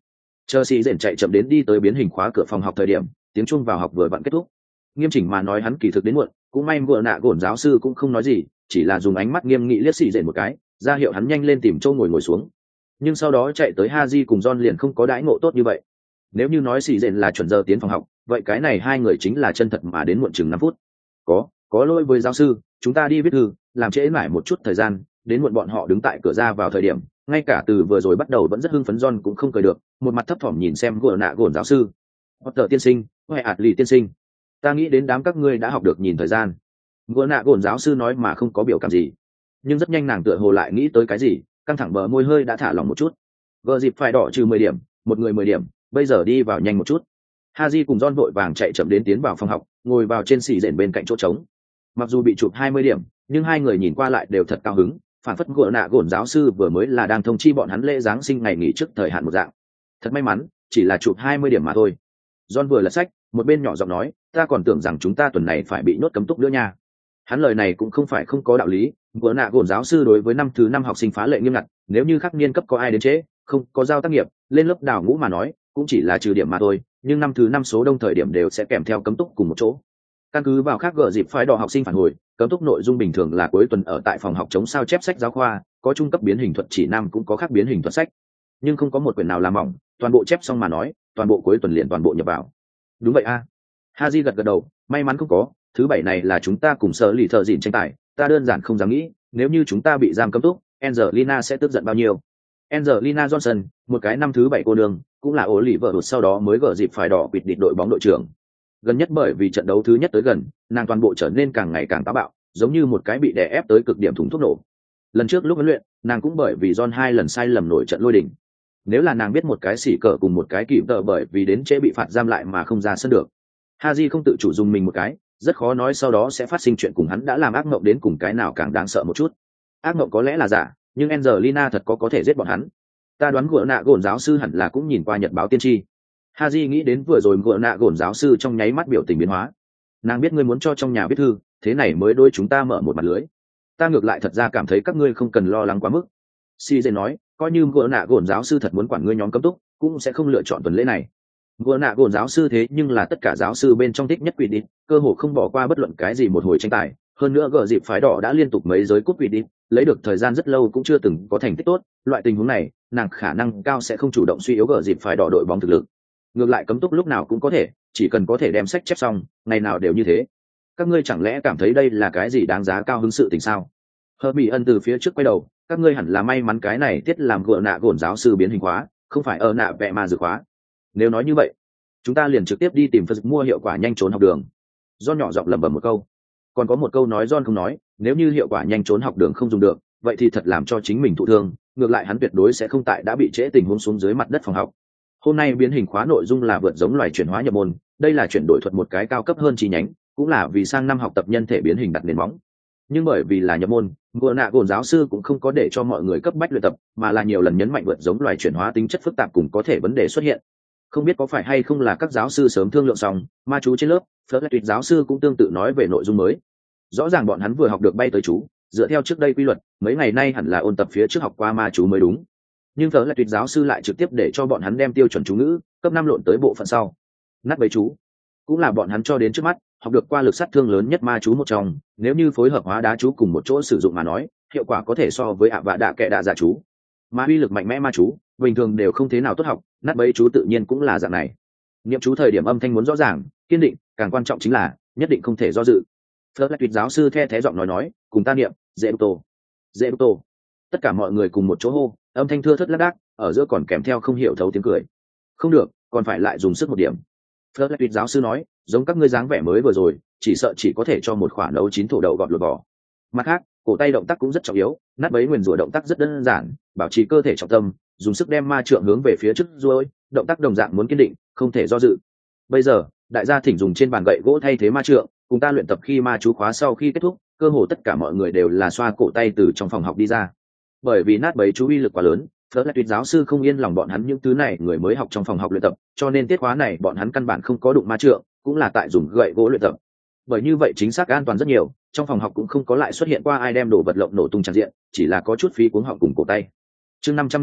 Chờ sĩ rèn chạy chậm đến đi tới biến hình khóa cửa phòng học thời điểm, tiếng chuông vào học vừa vặn kết thúc. Nghiêm chỉnh mà nói hắn kỳ thực đến muộn, cũng may vừa nạ gổn giáo sư cũng không nói gì, chỉ là dùng ánh mắt nghiêm nghị liếc sĩ rèn một cái, ra hiệu hắn nhanh lên tìm chỗ ngồi xuống. Nhưng sau đó chạy tới Haji cùng John liền không có đãi ngộ tốt như vậy. Nếu như nói sĩ rèn là chuẩn giờ tiến phòng học, vậy cái này hai người chính là chân thật mà đến muộn chừng 5 phút. Có lỗi với giáo sư, chúng ta đi viết thư, làm trễ mãi một chút thời gian, đến muộn bọn họ đứng tại cửa ra vào thời điểm, ngay cả từ vừa rồi bắt đầu vẫn rất hưng phấn John cũng không cười được, một mặt thấp thỏm nhìn xem gỗ nạ gồn giáo sư. Potter tiên sinh, hay ạt lì tiên sinh, ta nghĩ đến đám các ngươi đã học được nhìn thời gian. Gỗ nạ gồn giáo sư nói mà không có biểu cảm gì, nhưng rất nhanh nàng tựa hồ lại nghĩ tới cái gì, căng thẳng bờ môi hơi đã thả lỏng một chút. Gờ dịp phải đỏ trừ 10 điểm, một người 10 điểm, bây giờ đi vào nhanh một chút. Haji cùng John vội vàng chạy chậm đến tiến vào phòng học, ngồi vào trên xì rền bên cạnh chỗ trống. Mặc dù bị chụp 20 điểm, nhưng hai người nhìn qua lại đều thật cao hứng, phản phất gỗ nạ gồn giáo sư vừa mới là đang thông chi bọn hắn lễ giáng sinh ngày nghỉ trước thời hạn một dạng. Thật may mắn, chỉ là chụp 20 điểm mà thôi. John vừa lật sách, một bên nhỏ giọng nói, ta còn tưởng rằng chúng ta tuần này phải bị nhốt cấm túc nữa nha. Hắn lời này cũng không phải không có đạo lý, gỗ nạ gồn giáo sư đối với năm thứ 5 học sinh phá lệ nghiêm ngặt, nếu như khắc niên cấp có ai đến trễ, không có giao tác nghiệp, lên lớp đào ngũ mà nói, cũng chỉ là trừ điểm mà thôi, nhưng năm thứ 5 số đông thời điểm đều sẽ kèm theo cấm túc cùng một chỗ. Căn cứ vào khác gỡ dịp phái đỏ học sinh phản hồi, cấm túc nội dung bình thường là cuối tuần ở tại phòng học chống sao chép sách giáo khoa, có trung cấp biến hình thuật chỉ nam cũng có khác biến hình thuật sách, nhưng không có một quyển nào làm mỏng, toàn bộ chép xong mà nói, toàn bộ cuối tuần liền toàn bộ nhập vào. Đúng vậy a. Haji gật gật đầu, may mắn không có, thứ bảy này là chúng ta cùng sở lì thợ dịn tranh tài, ta đơn giản không dám nghĩ, nếu như chúng ta bị giam cấm túc, Angelina sẽ tức giận bao nhiêu. Angelina Johnson, một cái năm thứ 7 cô nương, cũng là ổ lì vợ đột sau đó mới gỡ dịp phải đỏ quỵt địch đội bóng đội trưởng. Gần nhất bởi vì trận đấu thứ nhất tới gần, nàng toàn bộ trở nên càng ngày càng táo bạo, giống như một cái bị đè ép tới cực điểm thùng thuốc nổ. Lần trước lúc huấn luyện, nàng cũng bởi vì John 2 lần sai lầm nổi trận lôi đình. Nếu là nàng biết một cái xỉ cờ cùng một cái kìm tợ bởi vì đến trễ bị phạt giam lại mà không ra sân được, Haji không tự chủ dùng mình một cái, rất khó nói sau đó sẽ phát sinh chuyện cùng hắn đã làm ác mộng đến cùng cái nào càng đáng sợ một chút. Ác mộng có lẽ là giả, nhưng Angelina thật có thể giết bọn hắn. Ta đoán gỗ nạ gồn giáo sư hẳn là cũng nhìn qua nhật báo tiên tri. Haji nghĩ đến vừa rồi gỗ nạ gồn giáo sư trong nháy mắt biểu tình biến hóa. Nàng biết ngươi muốn cho trong nhà viết thư, thế này mới đôi chúng ta mở một mặt lưới. Ta ngược lại thật ra cảm thấy các ngươi không cần lo lắng quá mức. Si nói, coi như gỗ nạ gồn giáo sư thật muốn quản ngươi nhóm cấm túc, cũng sẽ không lựa chọn tuần lễ này. Gỗ nạ gồn giáo sư thế nhưng là tất cả giáo sư bên trong thích nhất quỷ đi, cơ hồ không bỏ qua bất luận cái gì một hồi tranh tài. Hơn nữa gỡ dịp phái đỏ đã liên tục mấy giới cúp quỷ đi, lấy được thời gian rất lâu cũng chưa từng có thành tích tốt. Loại tình huống này, nàng khả năng cao sẽ không chủ động suy yếu gỡ dịp phái đỏ đội bóng thực lực. Ngược lại cấm túc lúc nào cũng có thể, chỉ cần có thể đem sách chép xong, ngày nào đều như thế. Các ngươi chẳng lẽ cảm thấy đây là cái gì đáng giá cao hứng sự tình sao? Hermione từ phía trước quay đầu, các ngươi hẳn là may mắn cái này tiết làm gỡ nạ gồn giáo sư biến hình hóa, không phải ở nạ vẽ mà dự khóa. Nếu nói như vậy, chúng ta liền trực tiếp đi tìm Phật mua hiệu quả nhanh trốn học đường. John nhỏ giọng lẩm bẩm một câu. Còn có một câu nói John không nói, nếu như hiệu quả nhanh trốn học đường không dùng được, vậy thì thật làm cho chính mình thụ thương, ngược lại hắn tuyệt đối sẽ không tại đã bị trễ tình huống xuống dưới mặt đất phòng học. Hôm nay biến hình khóa nội dung là vượt giống loài chuyển hóa nhập môn, đây là chuyển đổi thuật một cái cao cấp hơn chi nhánh, cũng là vì sang năm học tập nhân thể biến hình đặt nền móng. Nhưng bởi vì là nhập môn, gỗ nạ gồn giáo sư cũng không có để cho mọi người cấp bách luyện tập, mà là nhiều lần nhấn mạnh vượt giống loài chuyển hóa tính chất phức tạp cùng có thể vấn đề xuất hiện. Không biết có phải hay không là các giáo sư sớm thương lượng xong, ma chú trên lớp, Fletcher giáo sư cũng tương tự nói về nội dung mới. Rõ ràng bọn hắn vừa học được bay tới chú, dựa theo trước đây quy luật, mấy ngày nay hẳn là ôn tập phía trước học qua ma chú mới đúng. Nhưng Fletcher giáo sư lại trực tiếp để cho bọn hắn đem tiêu chuẩn chú ngữ cấp 5 lộn tới bộ phận sau. Nát bấy chú cũng là bọn hắn cho đến trước mắt, học được qua lực sát thương lớn nhất ma chú một trong, nếu như phối hợp hóa đá chú cùng một chỗ sử dụng mà nói, hiệu quả có thể so với ạ vạ đạ kệ đạ giả chú. Mà uy lực mạnh mẽ ma chú, bình thường đều không thế nào tốt học, nát bấy chú tự nhiên cũng là dạng này. Niệm chú thời điểm âm thanh muốn rõ ràng, kiên định, càng quan trọng chính là nhất định không thể do dự. Fletcher giáo sư the thé giọng nói, cùng ta niệm, dễ tô. Tất cả mọi người cùng một chỗ hô, âm thanh thưa thớt lác đác, ở giữa còn kèm theo không hiểu thấu tiếng cười. Không được, còn phải lại dùng sức một điểm. Fletcher giáo sư nói, giống các ngươi dáng vẻ mới vừa rồi, chỉ sợ chỉ có thể cho một khoản nấu chín thổ đậu gọt lột vỏ. Mặt khác, cổ tay động tác cũng rất trọng yếu, nát bấy nguyền rủa động tác rất đơn giản, bảo trì cơ thể trọng tâm, dùng sức đem ma trượng hướng về phía trước ruôi, động tác đồng dạng muốn kiên định, không thể do dự. Bây giờ, đại gia thỉnh dùng trên bàn gậy gỗ thay thế ma trượng, cùng ta luyện tập khi ma chú khóa sau khi kết thúc, cơ hồ tất cả mọi người đều là xoa cổ tay từ trong phòng học đi ra. Bởi vì nát bấy chú uy lực quá lớn, Fletcher giáo sư không yên lòng bọn hắn những thứ này người mới học trong phòng học luyện tập, cho nên tiết khóa này bọn hắn căn bản không có đụng ma trượng, cũng là tại dùng gậy gỗ luyện tập. Bởi như vậy chính xác an toàn rất nhiều, trong phòng học cũng không có lại xuất hiện qua ai đem đồ vật lộng nổ tung tràn diện, chỉ là có chút phí cuống họng cùng cổ tay. Chương 501,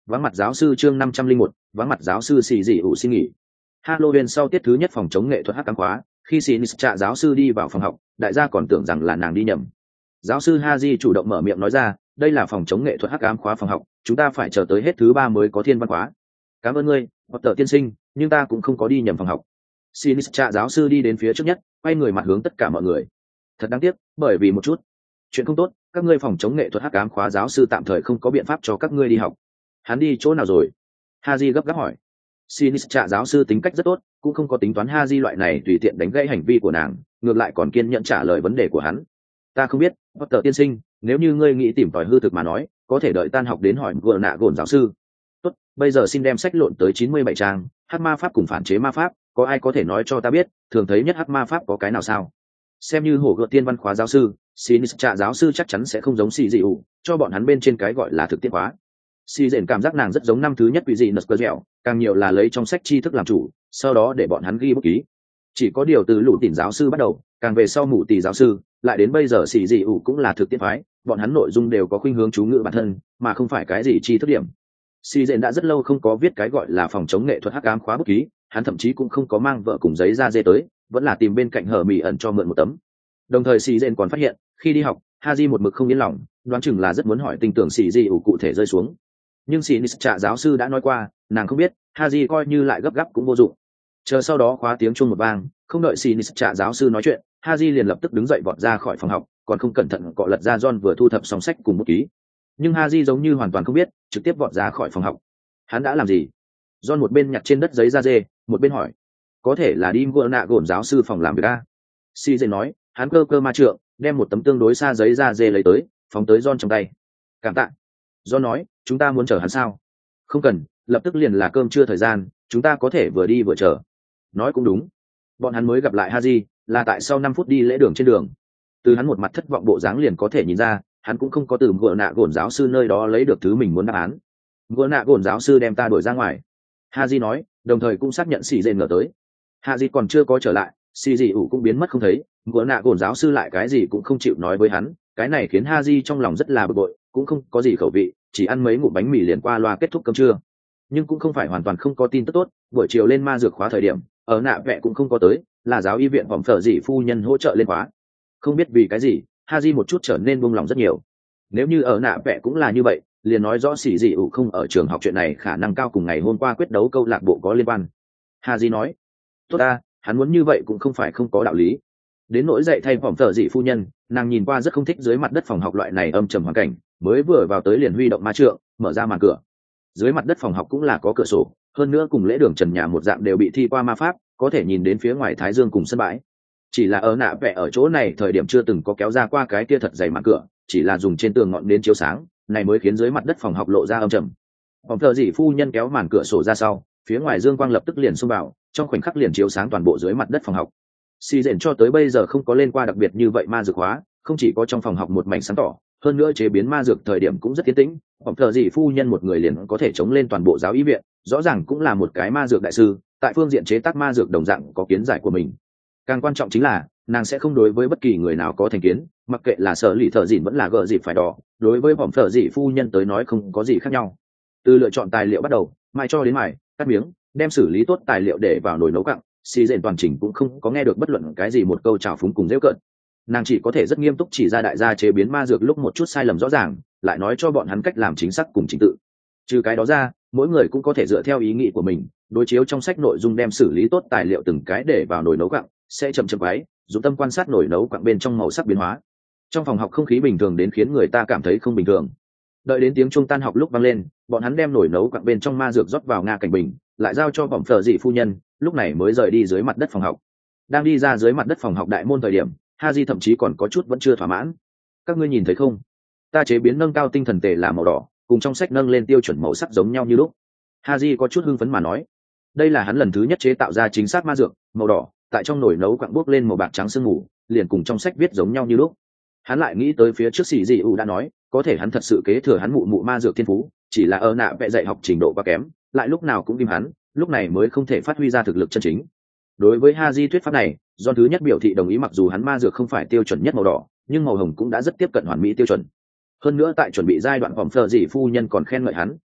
Vắng mặt giáo sư chương 501, vắng mặt giáo sư xì dị ủ xin nghỉ. Halloween sau tiết thứ nhất phòng chống nghệ thuật hắc ám khóa, khi Sinistra giáo sư đi vào phòng học, đại gia còn tưởng rằng là nàng đi nhầm. Giáo sư Haji chủ động mở miệng nói ra, đây là phòng chống nghệ thuật hắc ám khóa phòng học, chúng ta phải chờ tới hết thứ 3 mới có thiên văn khóa. Cảm ơn ngươi, Potter tiên sinh, nhưng ta cũng không có đi nhầm phòng học. Sinistra giáo sư đi đến phía trước nhất, quay người mặt hướng tất cả mọi người. Thật đáng tiếc, bởi vì một chút chuyện không tốt, các ngươi phòng chống nghệ thuật hắc ám khóa giáo sư tạm thời không có biện pháp cho các ngươi đi học. Hắn đi chỗ nào rồi? Haji gấp gáp hỏi. Sinistra giáo sư tính cách rất tốt, cũng không có tính toán Haji loại này tùy tiện đánh gãy hành vi của nàng, ngược lại còn kiên nhẫn trả lời vấn đề của hắn. Ta không biết, Potter tiên sinh, nếu như ngươi nghĩ tìm tòi hư thực mà nói, có thể đợi tan học đến hỏi gồn giáo sư. Tốt, bây giờ xin đem sách lộn tới 97 trang, hắc ma pháp cùng phản chế ma pháp, có ai có thể nói cho ta biết, thường thấy nhất hắc ma pháp có cái nào sao? Xem như hổ gợt tiên văn khóa giáo sư, Sinistra giáo sư chắc chắn sẽ không giống xì dị ủ, cho bọn hắn bên trên cái gọi là thực tiễn khóa. Xì dện cảm giác nàng rất giống năm thứ nhất quỷ dị nật cơ dẻo, càng nhiều là lấy trong sách tri thức làm chủ, sau đó để bọn hắn ghi bút ký. Chỉ có điều từ lũ tỉn giáo sư bắt đầu, càng về sau mụ tỷ giáo sư, lại đến bây giờ xì dị ủ cũng là thực tiễn phái, bọn hắn nội dung đều có khuynh hướng chú ngữ bản thân, mà không phải cái gì tri thức điểm. Xì dện đã rất lâu không có viết cái gọi là phòng chống nghệ thuật hắc ám khóa bút ký, hắn thậm chí cũng không có mang vợ cùng giấy da dê tới, vẫn là tìm bên cạnh hở mỉ ẩn cho mượn một tấm. Đồng thời xì dện còn phát hiện, khi đi học, Haji một mực không yên lòng, đoán chừng là rất muốn hỏi tình tưởng xì dị ủ cụ thể rơi xuống. Nhưng Sinistra giáo sư đã nói qua, nàng không biết, Haji coi như lại gấp gáp cũng vô dụng. Chờ sau đó khóa tiếng chuông một vang, không đợi Sinistra giáo sư nói chuyện, Haji liền lập tức đứng dậy vọt ra khỏi phòng học, còn không cẩn thận cọ lật ra John vừa thu thập xong sách cùng bút ký. Nhưng Haji giống như hoàn toàn không biết, trực tiếp vọt ra khỏi phòng học. Hắn đã làm gì? John một bên nhặt trên đất giấy da dê, một bên hỏi. Có thể là đi gồn giáo sư phòng làm việc a. CJ nói, hắn cơ ma trượng, đem một tấm tương đối xa giấy da dê lấy tới, phóng tới John trong tay. Cảm tạ. John nói, chúng ta muốn chờ hắn sao? Không cần, lập tức liền là cơm trưa thời gian, chúng ta có thể vừa đi vừa chờ. Nói cũng đúng. Bọn hắn mới gặp lại Haji, là tại sau 5 phút đi lễ đường trên đường. Từ hắn một mặt thất vọng bộ dáng liền có thể nhìn ra, hắn cũng không có từ gồn giáo sư nơi đó lấy được thứ mình muốn đáp án. Gồn giáo sư đem ta đuổi ra ngoài. Haji nói, đồng thời cũng xác nhận xì dên ngờ tới. Haji còn chưa có trở lại, xì dị ủ cũng biến mất không thấy. Gồn giáo sư lại cái gì cũng không chịu nói với hắn, cái này khiến Haji trong lòng rất là bực bội, cũng không có gì khẩu vị, chỉ ăn mấy ngụm bánh mì liền qua loa kết thúc cơm trưa. Nhưng cũng không phải hoàn toàn không có tin tức tốt, buổi chiều lên ma dược khóa thời điểm, ở nạ vẽ cũng không có tới, là giáo y viện phòng phở dị phu nhân hỗ trợ lên khóa. Không biết vì cái gì, Haji một chút trở nên buông lòng rất nhiều. Nếu như ở nạ vẽ cũng là như vậy, liền nói rõ xỉ dị ủ không ở trường học chuyện này khả năng cao cùng ngày hôm qua quyết đấu câu lạc bộ có liên quan. Haji nói, tốt ta, hắn muốn như vậy cũng không phải không có đạo lý. Đến nỗi dạy thay phòng phở dị phu nhân, nàng nhìn qua rất không thích dưới mặt đất phòng học loại này âm trầm hoàn cảnh, mới vừa vào tới liền huy động ma trượng, mở ra màn cửa. Dưới mặt đất phòng học cũng là có cửa sổ, hơn nữa cùng lễ đường trần nhà một dạng đều bị thi qua ma pháp, có thể nhìn đến phía ngoài thái dương cùng sân bãi. Chỉ là ở nạ vẽ ở chỗ này thời điểm chưa từng có kéo ra qua cái kia thật dày màn cửa, chỉ là dùng trên tường ngọn nến chiếu sáng, này mới khiến dưới mặt đất phòng học lộ ra âm trầm. Phòng thợ dị phu nhân kéo màn cửa sổ ra sau, phía ngoài dương quang lập tức liền xông vào, trong khoảnh khắc liền chiếu sáng toàn bộ dưới mặt đất phòng học. Xì dện cho tới bây giờ không có lên qua đặc biệt như vậy ma dược hóa, không chỉ có trong phòng học một mảnh sáng tỏ, hơn nữa chế biến ma dược thời điểm cũng rất tiến tĩnh. Phòng thợ dị phu nhân một người liền có thể chống lên toàn bộ giáo y viện, rõ ràng cũng là một cái ma dược đại sư, tại phương diện chế tác ma dược đồng dạng có kiến giải của mình. Càng quan trọng chính là nàng sẽ không đối với bất kỳ người nào có thành kiến, mặc kệ là sở lì thợ dịn vẫn là gợ dịp phải đỏ, đối với vòng thợ dị phu nhân tới nói không có gì khác nhau. Từ lựa chọn tài liệu bắt đầu, mai cho đến mài cắt miếng, đem xử lý tốt tài liệu để vào nồi nấu cặn, xì dện toàn trình cũng không có nghe được bất luận cái gì một câu trào phúng cùng dễ cợt. Nàng chỉ có thể rất nghiêm túc chỉ ra đại gia chế biến ma dược lúc một chút sai lầm rõ ràng, lại nói cho bọn hắn cách làm chính xác cùng trình tự. Trừ cái đó ra, mỗi người cũng có thể dựa theo ý nghĩ của mình, đối chiếu trong sách nội dung đem xử lý tốt tài liệu từng cái để vào nồi nấu cặn, sẽ chậm chậm váy, dùng tâm quan sát nồi nấu quặng bên trong màu sắc biến hóa. Trong phòng học không khí bình thường đến khiến người ta cảm thấy không bình thường. Đợi đến tiếng chuông tan học lúc vang lên, bọn hắn đem nồi nấu quặng bên trong ma dược rót vào nga cảnh bình, lại giao cho bỏng phở dị phu nhân, lúc này mới rời đi dưới mặt đất phòng học. Đang đi ra dưới mặt đất phòng học đại môn thời điểm, Haji thậm chí còn có chút vẫn chưa thỏa mãn. Các ngươi nhìn thấy không? Ta chế biến nâng cao tinh thần tề là màu đỏ, cùng trong sách nâng lên tiêu chuẩn màu sắc giống nhau như lúc. Haji có chút hưng phấn mà nói, đây là hắn lần thứ nhất chế tạo ra chính xác ma dược màu đỏ, tại trong nồi nấu quặng bốc lên màu bạc trắng sương mù, liền cùng trong sách viết giống nhau như lúc. Hắn lại nghĩ tới phía trước xì dị ủ đã nói, có thể hắn thật sự kế thừa hắn mụ ma dược thiên phú, chỉ là ở nạ vẽ dạy học trình độ quá kém, lại lúc nào cũng im hắn, lúc này mới không thể phát huy ra thực lực chân chính. Đối với Haji thuyết pháp này, do thứ nhất biểu thị đồng ý, mặc dù hắn ma dược không phải tiêu chuẩn nhất màu đỏ, nhưng màu hồng cũng đã rất tiếp cận hoàn mỹ tiêu chuẩn. Hơn nữa tại chuẩn bị giai đoạn vòng phở dị phu nhân còn khen ngợi hắn,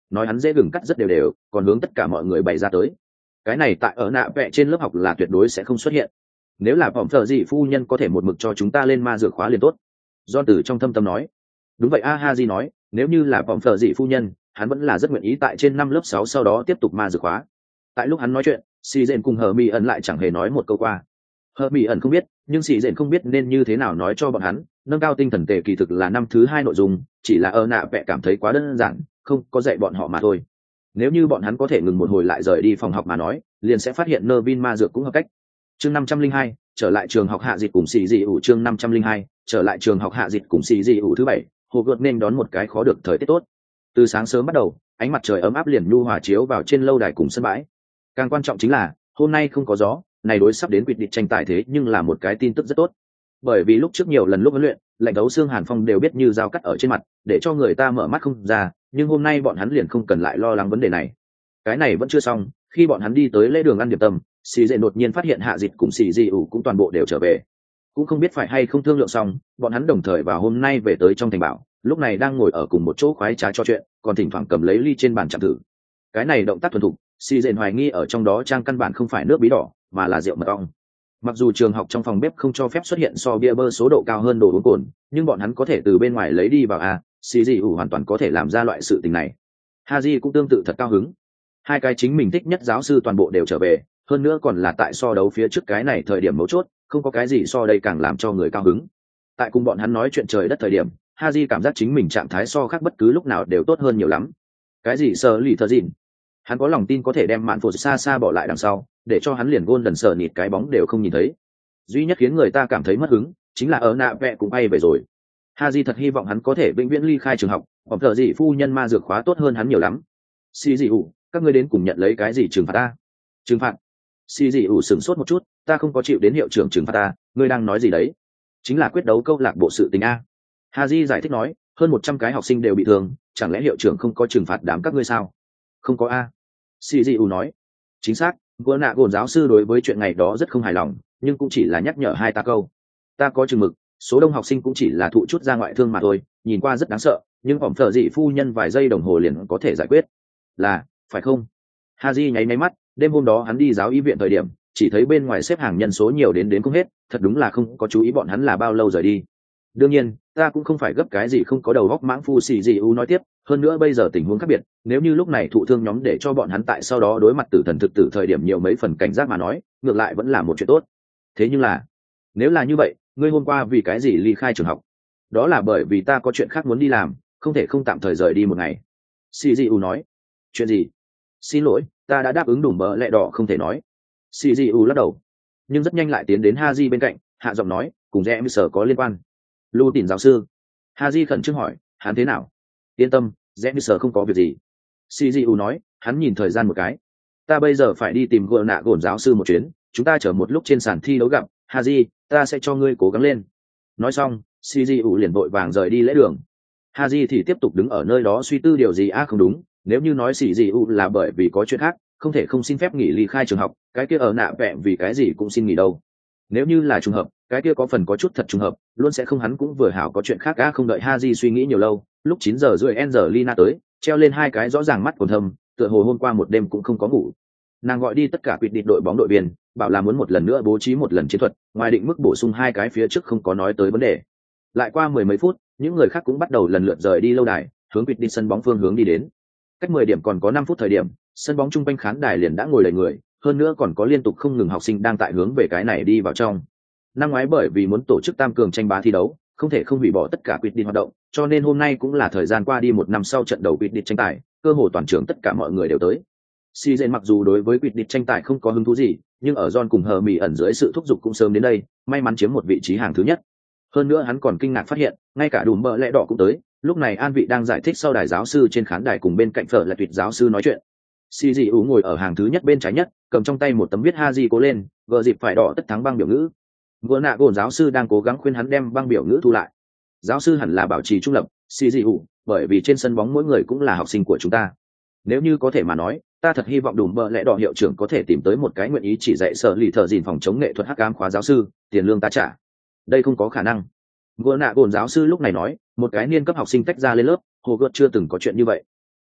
nói hắn dễ gừng cắt rất đều đều, còn hướng tất cả mọi người bày ra tới. Cái này tại ở nạ vẽ trên lớp học là tuyệt đối sẽ không xuất hiện. Nếu là phỏng thợ gì phu nhân có thể một mực cho chúng ta lên ma dược khóa liền tốt. John từ trong thâm tâm nói. Đúng vậy, Haji nói, nếu như là phỏng thợ gì phu nhân, hắn vẫn là rất nguyện ý tại trên năm lớp 6 sau đó tiếp tục ma dược khóa. Tại lúc hắn nói chuyện, Si Dện cùng Hermione lại chẳng hề nói một câu qua. Hermione không biết, nhưng Si Dện không biết nên như thế nào nói cho bọn hắn. Nâng cao tinh thần tề kỳ thực là năm thứ 2 nội dung, chỉ là ở nạ vẽ cảm thấy quá đơn giản, không có dạy bọn họ mà thôi. Nếu như bọn hắn có thể ngừng một hồi lại rời đi phòng học mà nói, liền sẽ phát hiện Nervin ma dược cũng hợp cách. Chương 502, trở lại trường học hạ dịch cùng xì dị ủ. Chương 502, trở lại trường học hạ dịch cùng xì dị ủ thứ 7, hồ gợt nên đón một cái khó được thời tiết tốt. Từ sáng sớm bắt đầu, ánh mặt trời ấm áp liền nhu hòa chiếu vào trên lâu đài cùng sân bãi. Càng quan trọng chính là, hôm nay không có gió, này đối sắp đến quyết định tranh tài thế nhưng là một cái tin tức rất tốt. Bởi vì lúc trước nhiều lần lúc huấn luyện, lạnh đấu xương hàn phong đều biết như dao cắt ở trên mặt, để cho người ta mở mắt không ra, nhưng hôm nay bọn hắn liền không cần lại lo lắng vấn đề này. Cái này vẫn chưa xong, khi bọn hắn đi tới lễ đường ăn điểm tâm, xì dệ đột nhiên phát hiện hạ dịch cùng xì dị ủ cũng toàn bộ đều trở về. Cũng không biết phải hay không thương lượng xong, bọn hắn đồng thời vào hôm nay về tới trong thành bảo, lúc này đang ngồi ở cùng một chỗ khoái trá cho chuyện, còn thỉnh thoảng cầm lấy ly trên bàn chạm thử. Cái này động tác thuần thục, xì dệ hoài nghi ở trong đó trang căn bản không phải nước bí đỏ, mà là rượu mật ong. Mặc dù trường học trong phòng bếp không cho phép xuất hiện so bia bơ số độ cao hơn đồ uống cồn, nhưng bọn hắn có thể từ bên ngoài lấy đi vào xì dị ủ hoàn toàn có thể làm ra loại sự tình này. Haji cũng tương tự thật cao hứng. Hai cái chính mình thích nhất giáo sư toàn bộ đều trở về, hơn nữa còn là tại so đấu phía trước cái này thời điểm mấu chốt, không có cái gì so đây càng làm cho người cao hứng. Tại cùng bọn hắn nói chuyện trời đất thời điểm, Haji cảm giác chính mình trạng thái so khác bất cứ lúc nào đều tốt hơn nhiều lắm. Cái gì sờ lì thờ dịn, hắn có lòng tin có thể đem mạn phổ xa xa bỏ lại đằng sau, để cho hắn liền gôn đần sờ nịt cái bóng đều không nhìn thấy. Duy nhất khiến người ta cảm thấy mất hứng chính là ở nạ vẽ cũng bay về rồi. Haji thật hy vọng hắn có thể vĩnh viễn ly khai trường học, hoặc thợ gì phu nhân ma dược khóa tốt hơn hắn nhiều lắm. Xì dị ủ, các ngươi đến cùng nhận lấy cái gì trừng phạt ta? Trừng phạt? Xì dị ủ sửng sốt một chút, ta không có chịu đến hiệu trưởng trừng phạt ta, ngươi đang nói gì đấy? Chính là quyết đấu câu lạc bộ sự tình a. Haji giải thích nói, hơn 100 cái học sinh đều bị thương, chẳng lẽ hiệu trưởng không có trừng phạt đám các ngươi sao? Không có a. Xì dị ủ nói, chính xác, vừa nạ gồn giáo sư đối với chuyện ngày đó rất không hài lòng, nhưng cũng chỉ là nhắc nhở hai ta câu. Ta có chừng mực, số đông học sinh cũng chỉ là thụ chút ra ngoại thương mà thôi, nhìn qua rất đáng sợ, nhưng phỏng thợ dị phu nhân vài giây đồng hồ liền có thể giải quyết. Là, phải không? Haji nháy máy mắt, đêm hôm đó hắn đi giáo y viện thời điểm, chỉ thấy bên ngoài xếp hàng nhân số nhiều đến không hết, thật đúng là không có chú ý bọn hắn là bao lâu rời đi. Đương nhiên, ta cũng không phải gấp cái gì không có đầu óc mãng phu xì gì u nói tiếp, hơn nữa bây giờ tình huống khác biệt, nếu như lúc này thụ thương nhóm để cho bọn hắn tại sau đó đối mặt tử thần thực tử thời điểm nhiều mấy phần cảnh giác mà nói, ngược lại vẫn là một chuyện tốt. Thế nhưng là, nếu là như vậy, ngươi hôm qua vì cái gì ly khai trường học? Đó là bởi vì ta có chuyện khác muốn đi làm, không thể không tạm thời rời đi một ngày. CGU nói. Chuyện gì? Xin lỗi, ta đã đáp ứng đủ bờ lẹ đỏ không thể nói. CGU lắc đầu, nhưng rất nhanh lại tiến đến Haji bên cạnh, hạ giọng nói, cùng rẽ sở có liên quan. Lưu Tỉn giáo sư. Haji khẩn trương hỏi, hắn thế nào? Yên tâm, rẽ sở không có việc gì. CGU nói, hắn nhìn thời gian một cái. Ta bây giờ phải đi tìm gỡ nạ gồn giáo sư một chuyến, chúng ta chờ một lúc trên sàn thi đấu gặp. Haji, ta sẽ cho ngươi cố gắng lên. Nói xong, CGU liền vội vàng rời đi lễ đường. Haji thì tiếp tục đứng ở nơi đó suy tư điều gì không đúng, nếu như nói CGU là bởi vì có chuyện khác, không thể không xin phép nghỉ ly khai trường học, cái kia ở nạ vẽ vì cái gì cũng xin nghỉ đâu. Nếu như là trùng hợp, cái kia có phần có chút thật trùng hợp, luôn sẽ không hắn cũng vừa hảo có chuyện khác không đợi Haji suy nghĩ nhiều lâu, lúc 9 giờ rưỡi Angelina tới, treo lên hai cái rõ ràng mắt còn thâm, tựa hồ hôm qua một đêm cũng không có ngủ. Nàng gọi đi tất cả quyết định đội bóng đội viên, bảo là muốn một lần nữa bố trí một lần chiến thuật, ngoài định mức bổ sung hai cái phía trước không có nói tới vấn đề. Lại qua mười mấy phút, những người khác cũng bắt đầu lần lượt rời đi lâu đài, hướng quyết định sân bóng phương hướng đi đến. Cách 10 điểm còn có 5 phút thời điểm, sân bóng trung quanh khán đài liền đã ngồi đầy người, hơn nữa còn có liên tục không ngừng học sinh đang tại hướng về cái này đi vào trong. Năm ngoái bởi vì muốn tổ chức tam cường tranh bá thi đấu, không thể không hủy bỏ tất cả quyết định hoạt động, cho nên hôm nay cũng là thời gian qua đi một năm sau trận đầu quyết định tranh tài, cơ hồ toàn trường tất cả mọi người đều tới. Season mặc dù đối với quyết định tranh tài không có hứng thú gì, nhưng ở John cùng hờ mì ẩn dưới sự thúc giục cũng sớm đến đây, may mắn chiếm một vị trí hàng thứ nhất. Hơn nữa hắn còn kinh ngạc phát hiện, ngay cả đùm bờ lẽ đỏ cũng tới. Lúc này An Vị đang giải thích sau đài giáo sư trên khán đài cùng bên cạnh Phở là tuyệt giáo sư nói chuyện. CGU ngồi ở hàng thứ nhất bên trái nhất, cầm trong tay một tấm viết Haji cố lên, gờ dịp phải đỏ tất thắng băng biểu ngữ. Vừa nạ gồn giáo sư đang cố gắng khuyên hắn đem băng biểu ngữ thu lại. Giáo sư hẳn là bảo trì trung lập, CGU, bởi vì trên sân bóng mỗi người cũng là học sinh của chúng ta. Nếu như có thể mà nói, ta thật hy vọng đùm bờ lẽ đỏ hiệu trưởng có thể tìm tới một cái nguyện ý chỉ dạy sở lì thợ dìn phòng chống nghệ thuật hắc ám khóa giáo sư, tiền lương ta trả. Đây không có khả năng. Vừa nạ gồn giáo sư lúc này nói, một cái niên cấp học sinh tách ra lên lớp, hồ gợt chưa từng có chuyện như vậy.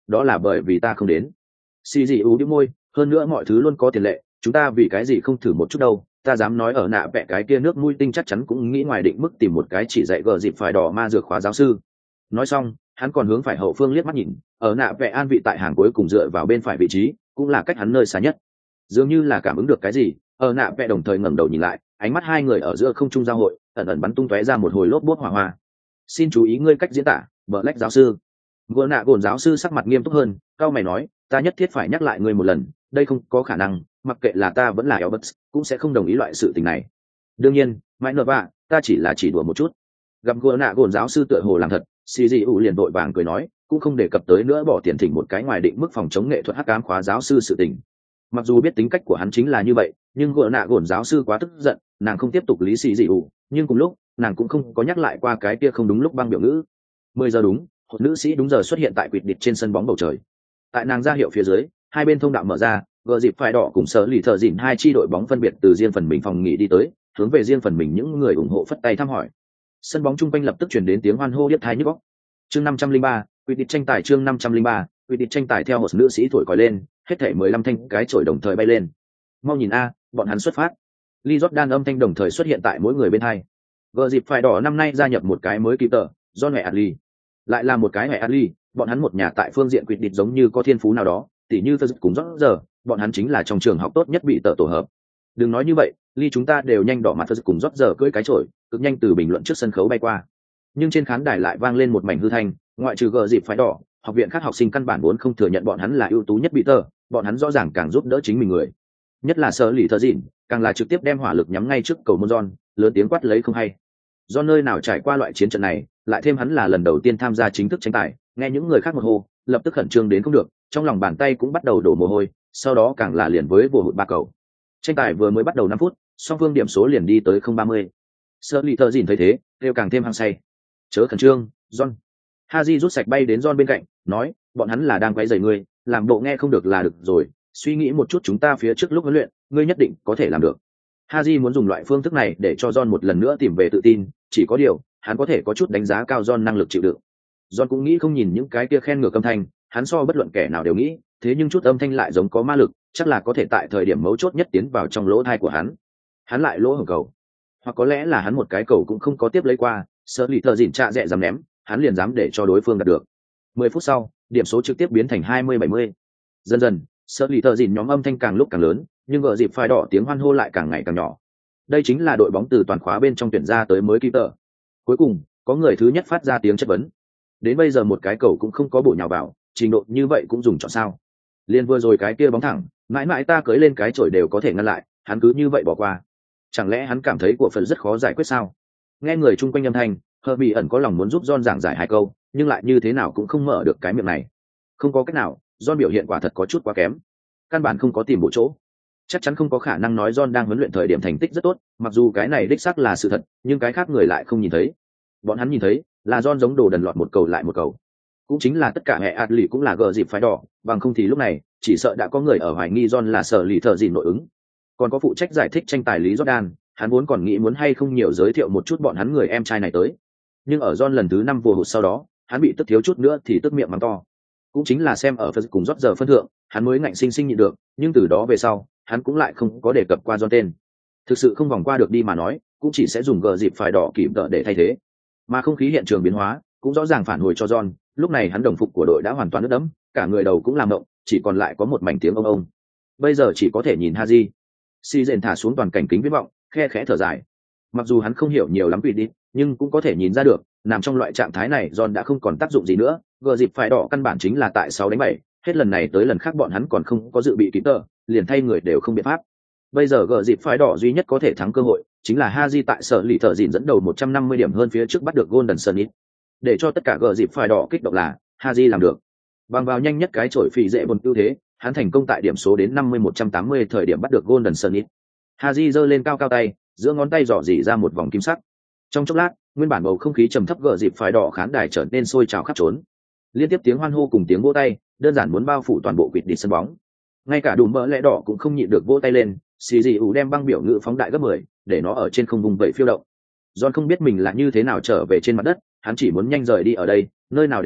đó là bởi vì ta không đến. Xì dị ú đĩu môi, hơn nữa mọi thứ luôn có tiền lệ, chúng ta vì cái gì không thử một chút đâu. Ta dám nói ở nạ vẽ cái kia nước mũi tinh chắc chắn cũng nghĩ ngoài định mức tìm một cái chỉ dạy gờ dịp phải đỏ ma dược khóa giáo sư. Nói xong hắn còn hướng phải hậu phương liếc mắt nhìn, ở nạ vẽ an vị tại hàng cuối cùng dựa vào bên phải vị trí, cũng là cách hắn nơi xa nhất. Dường như là cảm ứng được cái gì, ở nạ vẽ đồng thời ngẩng đầu nhìn lại, ánh mắt hai người ở giữa không trung giao hội, ẩn ẩn bắn tung tóe ra một hồi lốp bốt hỏa hoa. Xin chú ý ngươi cách diễn tả, Black giáo sư. Gỗ nạ gồn giáo sư sắc mặt nghiêm túc hơn, cao mày nói, ta nhất thiết phải nhắc lại ngươi một lần, đây không có khả năng, mặc kệ là ta vẫn là Elbert, cũng sẽ không đồng ý loại sự tình này. Đương nhiên, mãi nợ vạ, ta chỉ là chỉ đùa một chút. Gặp gỗ nạ gồn giáo sư tựa hồ làm thật, xì dị ủ liền vội vàng cười nói, cũng không đề cập tới nữa bỏ tiền thỉnh một cái ngoài định mức phòng chống nghệ thuật hắc ám khóa giáo sư sự tình. Mặc dù biết tính cách của hắn chính là như vậy, nhưng gỗ nạ gồn giáo sư quá tức giận, nàng không tiếp tục lý xì dị ủ, nhưng cùng lúc nàng cũng không có nhắc lại qua cái kia không đúng lúc băng biểu ngữ. 10 giờ đúng, một nữ sĩ đúng giờ xuất hiện tại quỵt địch trên sân bóng bầu trời. Tại nàng ra hiệu phía dưới, hai bên thông đạo mở ra, gờ dịp phải đỏ cùng sở lì thợ dịn hai chi đội bóng phân biệt từ riêng phần mình phòng nghỉ đi tới, hướng về riêng phần mình những người ủng hộ phất tay thăm hỏi. Sân bóng chung quanh lập tức truyền đến tiếng hoan hô điếc tai nhức óc. Chương 503, quỵt địch tranh tài chương 503, quỵt địch tranh tài theo một nữ sĩ thổi còi lên, hết thảy 15 thanh cái chổi đồng thời bay lên. Mau nhìn a, bọn hắn xuất phát. Lee Jordan âm thanh đồng thời xuất hiện tại mỗi người bên hai. Gờ dịp phải đỏ năm nay gia nhập một cái mới keeper, John Adley. Lại là một cái Adley, bọn hắn một nhà tại phương diện quỵt địch giống như có thiên phú nào đó, tỉ như Phật cũng rõ giờ, bọn hắn chính là trong trường học tốt nhất bị tổ hợp. Đừng nói như vậy, Lee chúng ta đều nhanh đỏ mặt Phật cùng rót giờ cưỡi cái chổi, cực nhanh từ bình luận trước sân khấu bay qua. Nhưng trên khán đài lại vang lên một mảnh hư thanh, ngoại trừ gờ dịp phải đỏ, học viện khác học sinh căn bản vốn không thừa nhận bọn hắn là ưu tú nhất bị bọn hắn rõ ràng càng giúp đỡ chính mình người. Nhất là Sở Lì Thợ Dịn, càng là trực tiếp đem hỏa lực nhắm ngay trước cầu môn John, lớn tiếng quát lấy không hay. Do nơi nào trải qua loại chiến trận này, lại thêm hắn là lần đầu tiên tham gia chính thức tranh tài, nghe những người khác một hô, lập tức khẩn trương đến không được, trong lòng bàn tay cũng bắt đầu đổ mồ hôi, sau đó càng là liền với vồ hụt ba cầu. Tranh tài vừa mới bắt đầu 5 phút, song phương điểm số liền đi tới 0-30. Sở Lì Thợ Dịn thấy thế, kêu càng thêm hăng say. Chớ khẩn trương, John. Haji rút sạch bay đến John bên cạnh, nói, bọn hắn là đang quấy rầy ngươi, làm bộ nghe không được là được rồi, suy nghĩ một chút chúng ta phía trước lúc huấn luyện, ngươi nhất định có thể làm được. Haji muốn dùng loại phương thức này để cho John một lần nữa tìm về tự tin, chỉ có điều, hắn có thể có chút đánh giá cao John năng lực chịu đựng. John cũng nghĩ không nhìn những cái kia khen ngược âm thanh, hắn so bất luận kẻ nào đều nghĩ, thế nhưng chút âm thanh lại giống có ma lực, chắc là có thể tại thời điểm mấu chốt nhất tiến vào trong lỗ tai của hắn. Hắn lại lỗ hổng cầu, hoặc có lẽ là hắn một cái cầu cũng không có tiếp lấy qua, Sở Lì Thợ Dịn trạ dẹ dám ném, hắn liền dám để cho đối phương đạt được. 10 phút sau, điểm số trực tiếp biến thành 20-70. Dần dần, Sở Lì Thợ Dịn nhóm âm thanh càng lúc càng lớn, nhưng gờ dịp phai đỏ tiếng hoan hô lại càng ngày càng nhỏ. Đây chính là đội bóng từ toàn khóa bên trong tuyển ra tới mới keeper. Cuối cùng, có người thứ nhất phát ra tiếng chất vấn. Đến bây giờ một cái cầu cũng không có bổ nhào vào, trình độ như vậy cũng dùng chọn sao? Liên vừa rồi cái kia bóng thẳng, mãi mãi ta cưới lên cái chổi đều có thể ngăn lại, hắn cứ như vậy bỏ qua. Chẳng lẽ hắn cảm thấy của phần rất khó giải quyết sao? Nghe người chung quanh âm thanh, Herbie ẩn có lòng muốn giúp John giảng giải hai câu, nhưng lại như thế nào cũng không mở được cái miệng này. Không có cách nào, John biểu hiện quả thật có chút quá kém. Căn bản không có tìm bộ chỗ. Chắc chắn không có khả năng nói John đang huấn luyện thời điểm thành tích rất tốt, mặc dù cái này đích xác là sự thật, nhưng cái khác người lại không nhìn thấy. Bọn hắn nhìn thấy, là John giống đồ đần lọt một cầu lại một cầu. Cũng chính là tất cả hệ Adli cũng là gờ dịp phái đỏ, bằng không thì lúc này, chỉ sợ đã có người ở hoài nghi John là Sở Lì Thợ Dịn nội ứng. Còn có phụ trách giải thích tranh tài lý Jordan, hắn vốn còn nghĩ muốn hay không nhiều giới thiệu một chút bọn hắn người em trai này tới. Nhưng ở John lần thứ 5 vô hụt sau đó, hắn bị tức thiếu chút nữa thì tức miệng mắng to. Cũng chính là xem ở phần cùng rót giờ phân thượng, hắn mới ngạnh sinh sinh nhịn được, nhưng từ đó về sau, hắn cũng lại không có đề cập qua John tên. Thực sự không vòng qua được đi mà nói, cũng chỉ sẽ dùng gờ dịp phải đỏ kịp đỡ để thay thế. Mà không khí hiện trường biến hóa, cũng rõ ràng phản hồi cho John, lúc này hắn đồng phục của đội đã hoàn toàn ướt đẫm, cả người đầu cũng làm động, chỉ còn lại có một mảnh tiếng ông. Bây giờ chỉ có thể nhìn Haji. Si dện thả xuống toàn cảnh kính viễn vọng, khe khẽ thở dài. Mặc dù hắn không hiểu nhiều lắm vì đi, nhưng cũng có thể nhìn ra được, nằm trong loại trạng thái này John đã không còn tác dụng gì nữa, gờ dịp phải đỏ căn bản chính là tại 6-7, hết lần này tới lần khác bọn hắn còn không có dự bị kỹ tờ, liền thay người đều không biện pháp. Bây giờ gờ dịp phải đỏ duy nhất có thể thắng cơ hội, chính là Haji tại Sở Lì Thợ Dịn dẫn đầu 150 điểm hơn phía trước bắt được Golden Sunnit. Để cho tất cả gờ dịp phải đỏ kích động là, Haji làm được. Bằng vào nhanh nhất cái chổi phì dễ bồn ưu thế, hắn thành công tại điểm số đến 50-180 thời điểm bắt được Golden Sunnit. Haji giơ lên cao cao tay, giữa ngón tay dò dỉ ra một vòng kim sắc. Trong chốc lát, nguyên bản bầu không khí trầm thấp gờ dịp phải đỏ khán đài trở nên sôi trào khắp trốn. Liên tiếp tiếng hoan hô cùng tiếng vỗ tay, đơn giản muốn bao phủ toàn bộ quỵt đi sân bóng. Ngay cả đùm bỡ lẽ đỏ cũng không nhịn được vỗ tay lên, xì dị ủ đem băng biểu ngữ phóng đại gấp 10, để nó ở trên không vùng vẫy phiêu động. John không biết mình là như thế nào trở về trên mặt đất, hắn chỉ muốn nhanh rời đi ở đây, nơi nào đều được,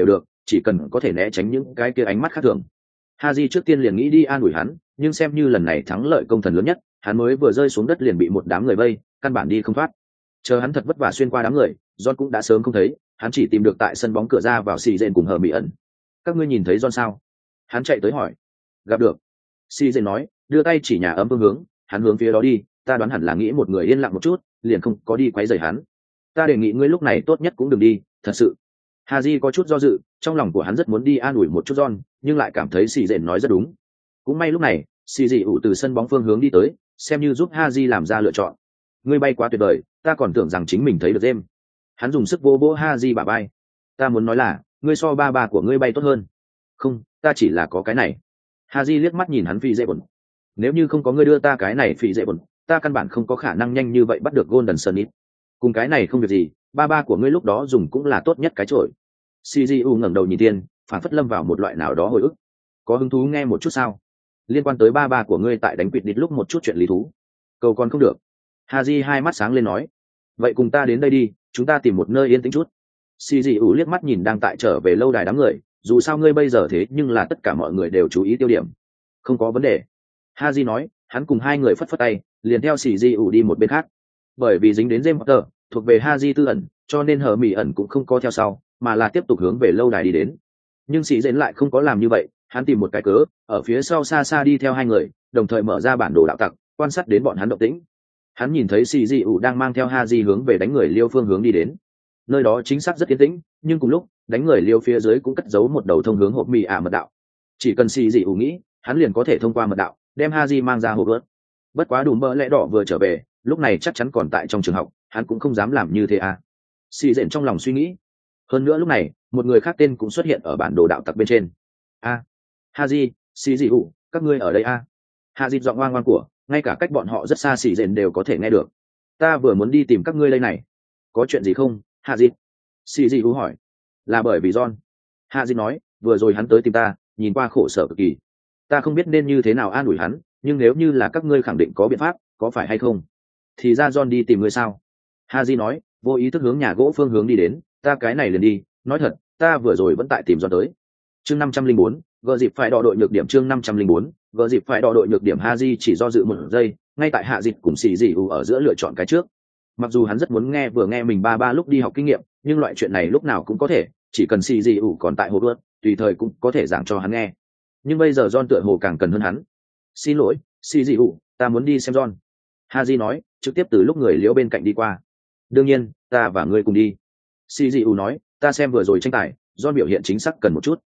chỉ cần có thể né tránh những cái kia ánh mắt khác thường. Haji trước tiên liền nghĩ đi an ủi hắn, nhưng xem như lần này thắng lợi công thần lớn nhất, hắn mới vừa rơi xuống đất liền bị một đám người vây, căn bản đi không thoát. Chờ hắn thật vất vả xuyên qua đám người, John cũng đã sớm không thấy, hắn chỉ tìm được tại sân bóng cửa ra vào xì rên cùng hờ mỹ ẩn. Các ngươi nhìn thấy John sao? Hắn chạy tới hỏi. Gặp được. Xì rên nói, đưa tay chỉ nhà ấm phương hướng, hắn hướng phía đó đi, ta đoán hẳn là nghĩ một người yên lặng một chút, liền không có đi quấy rầy hắn. Ta đề nghị ngươi lúc này tốt nhất cũng đừng đi, thật sự. Haji có chút do dự, trong lòng của hắn rất muốn đi an ủi một chút John, nhưng lại cảm thấy xì rên nói rất đúng. Cũng may lúc này, xì dị ủ từ sân bóng phương hướng đi tới, xem như giúp Haji làm ra lựa chọn. Ngươi bay quá tuyệt vời, ta còn tưởng rằng chính mình thấy được James. Hắn dùng sức vỗ vỗ Haji bả vai. Ta muốn nói là, ngươi so ba của ngươi bay tốt hơn. Không, ta chỉ là có cái này. Haji liếc mắt nhìn hắn phi dễ bẩn. Nếu như không có ngươi đưa ta cái này phi dễ bẩn, ta căn bản không có khả năng nhanh như vậy bắt được Golden Sunnit. Cùng cái này không việc gì, ba của ngươi lúc đó dùng cũng là tốt nhất cái chổi. CGU ngẩng đầu nhìn Tiên, phản phất lâm vào một loại nào đó hồi ức. Có hứng thú nghe một chút sao? Liên quan tới ba của ngươi tại đánh quỵt đít lúc một chút chuyện lý thú. Cầu còn không được. Haji hai mắt sáng lên nói. Vậy cùng ta đến đây đi, chúng ta tìm một nơi yên tĩnh chút. CGU liếc mắt nhìn đang tại trở về lâu đài đám người, dù sao ngươi bây giờ thế nhưng là tất cả mọi người đều chú ý tiêu điểm. Không có vấn đề. Haji nói, hắn cùng hai người phất phất tay, liền theo CGU đi một bên khác. Bởi vì dính đến James Potter, thuộc về Haji tư ẩn, cho nên hờ mỹ ẩn cũng không có theo sau, mà là tiếp tục hướng về lâu đài đi đến. Nhưng sĩ dễn lại không có làm như vậy, hắn tìm một cái cớ, ở phía sau xa xa đi theo hai người, đồng thời mở ra bản đồ đạo tặc, quan sát đến bọn hắn động tĩnh. Hắn nhìn thấy CGU đang mang theo Haji hướng về đánh người Liêu phương hướng đi đến. Nơi đó chính xác rất yên tĩnh, nhưng cùng lúc, đánh người Liêu phía dưới cũng cất giấu một đầu thông hướng hộp mì mật đạo. Chỉ cần CGU nghĩ, hắn liền có thể thông qua mật đạo, đem Haji mang ra hộp ớt. Bất quá Đùm Bơ Lẽ Đỏ vừa trở về, lúc này chắc chắn còn tại trong trường học, hắn cũng không dám làm như thế à. Xì dện trong lòng suy nghĩ. Hơn nữa lúc này, một người khác tên cũng xuất hiện ở bản đồ đạo tặc bên trên. Haji, CGU, các ngươi ở đây a? Haji giọng ngoan ngoan của, ngay cả cách bọn họ rất xa xì dện đều có thể nghe được. Ta vừa muốn đi tìm các ngươi đây này. Có chuyện gì không, Haji? CGU hỏi. Là bởi vì John. Haji nói, vừa rồi hắn tới tìm ta, nhìn qua khổ sở cực kỳ. Ta không biết nên như thế nào an ủi hắn, nhưng nếu như là các ngươi khẳng định có biện pháp, có phải hay không? Thì ra John đi tìm ngươi sao? Haji nói, vô ý thức hướng nhà gỗ phương hướng đi đến, ta cái này liền đi, nói thật, ta vừa rồi vẫn tại tìm John tới. Chương 504, gỡ dịp phải đo đội nhược điểm. Chương 504, gỡ dịp phải đo đội nhược điểm. Haji chỉ do dự một giây, ngay tại hạ dịch cùng xì dị ở giữa lựa chọn cái trước. Mặc dù hắn rất muốn vừa nghe mình ba lúc đi học kinh nghiệm, nhưng loại chuyện này lúc nào cũng có thể, chỉ cần xì dị còn tại hồ luôn, tùy thời cũng có thể giảng cho hắn nghe. Nhưng bây giờ John tựa hồ càng cần hơn hắn. Xin lỗi, xì dị ta muốn đi xem John. Haji nói, trực tiếp từ lúc người liễu bên cạnh đi qua. Đương nhiên, ta và ngươi cùng đi. CGU nói, ta xem vừa rồi tranh tài, John biểu hiện chính xác cần một chút.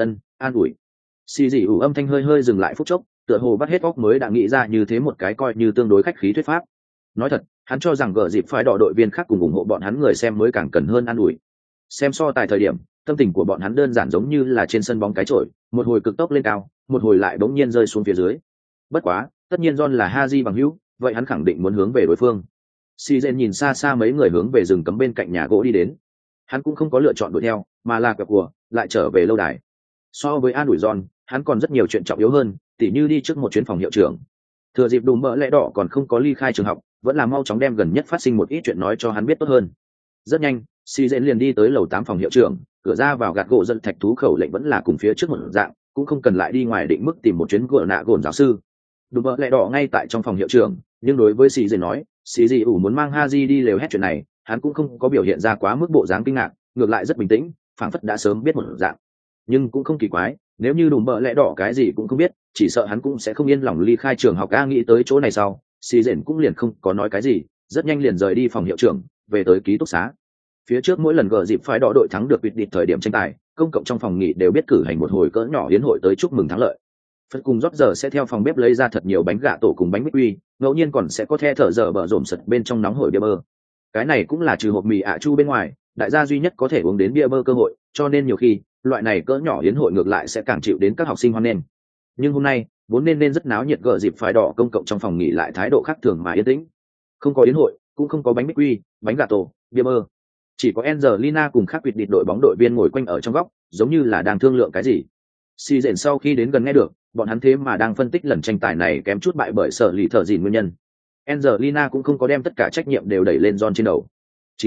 An ủi. CGU âm thanh hơi dừng lại phút chốc, tựa hồ bắt hết óc mới đã nghĩ ra như thế một cái coi như tương đối khách khí thuyết pháp. Nói thật, hắn cho rằng gỡ dịp phải đỏ đội viên khác cùng ủng hộ bọn hắn người xem mới càng cần hơn an ủi. Xem so tài thời điểm, tâm tình của bọn hắn đơn giản giống như là trên sân bóng cái chổi, một hồi cực tốc lên cao, một hồi lại bỗng nhiên rơi xuống phía dưới. Bất quá, tất nhiên John là Haji bằng hữu, vậy hắn khẳng định muốn hướng về đối phương. Sizen nhìn xa xa mấy người hướng về rừng cấm bên cạnh nhà gỗ đi đến. Hắn cũng không có lựa chọn đuổi theo, mà là quẹo của, lại trở về lâu đài. So với an ủi John, hắn còn rất nhiều chuyện trọng yếu hơn, tỉ như đi trước một chuyến phòng hiệu trưởng. Thừa dịp Đùm Bơ Lẽ Đỏ còn không có ly khai trường học, vẫn là mau chóng đem gần nhất phát sinh một ít chuyện nói cho hắn biết tốt hơn. Rất nhanh, Sizen liền đi tới lầu 8 phòng hiệu trưởng, cửa ra vào gạt gỗ dân thạch thú khẩu lệnh vẫn là cùng phía trước một dạng, cũng không cần lại đi ngoài định mức tìm một chuyến gỡ nạ gồn giáo sư. Đùm Bơ Lẽ Đỏ ngay tại trong phòng hiệu trưởng, nhưng đối với Sizen nói, CGU muốn mang Haji đi lều hét chuyện này, hắn cũng không có biểu hiện ra quá mức bộ dáng kinh ngạc, ngược lại rất bình tĩnh, phảng phất đã sớm biết một dạng. Nhưng cũng không kỳ quái, nếu như Đùm Bơ Lẽ Đỏ cái gì cũng không biết, chỉ sợ hắn cũng sẽ không yên lòng ly khai trường học. Nghĩ tới chỗ này sau, Sizen cũng liền không có nói cái gì, rất nhanh liền rời đi phòng hiệu trưởng, về tới ký túc xá. Phía trước mỗi lần gờ dịp phải đỏ đội thắng được quyết định thời điểm tranh tài, công cộng trong phòng nghỉ đều biết cử hành một hồi cỡ nhỏ hiến hội tới chúc mừng thắng lợi. Phật cùng rót giờ sẽ theo phòng bếp lấy ra thật nhiều bánh gà tổ cùng bánh bích quy, ngẫu nhiên còn sẽ có the thở dở bở rộm sật bên trong nóng hổi bia bơ. Cái này cũng là trừ hộp mì chu bên ngoài, đại gia duy nhất có thể uống đến bia bơ cơ hội, cho nên nhiều khi loại này cỡ nhỏ hiến hội ngược lại sẽ càng chịu đến các học sinh hoan nghênh. Nhưng hôm nay vốn nên rất náo nhiệt gờ dịp phải đỏ công cộng trong phòng nghỉ lại thái độ khác thường mà yên tĩnh. Không có hiến hội, cũng không có bánh bích quy, bánh gà tổ, bia bơ. Chỉ có Angelina cùng khác quyết định đội bóng đội viên ngồi quanh ở trong góc, giống như là đang thương lượng cái gì. Si dện sau khi đến gần nghe được, bọn hắn thế mà đang phân tích lần tranh tài này kém chút bại bởi sở lì thợ dìn nguyên nhân. Angelina cũng không có đem tất cả trách nhiệm đều đẩy lên John trên đầu. Chính xác,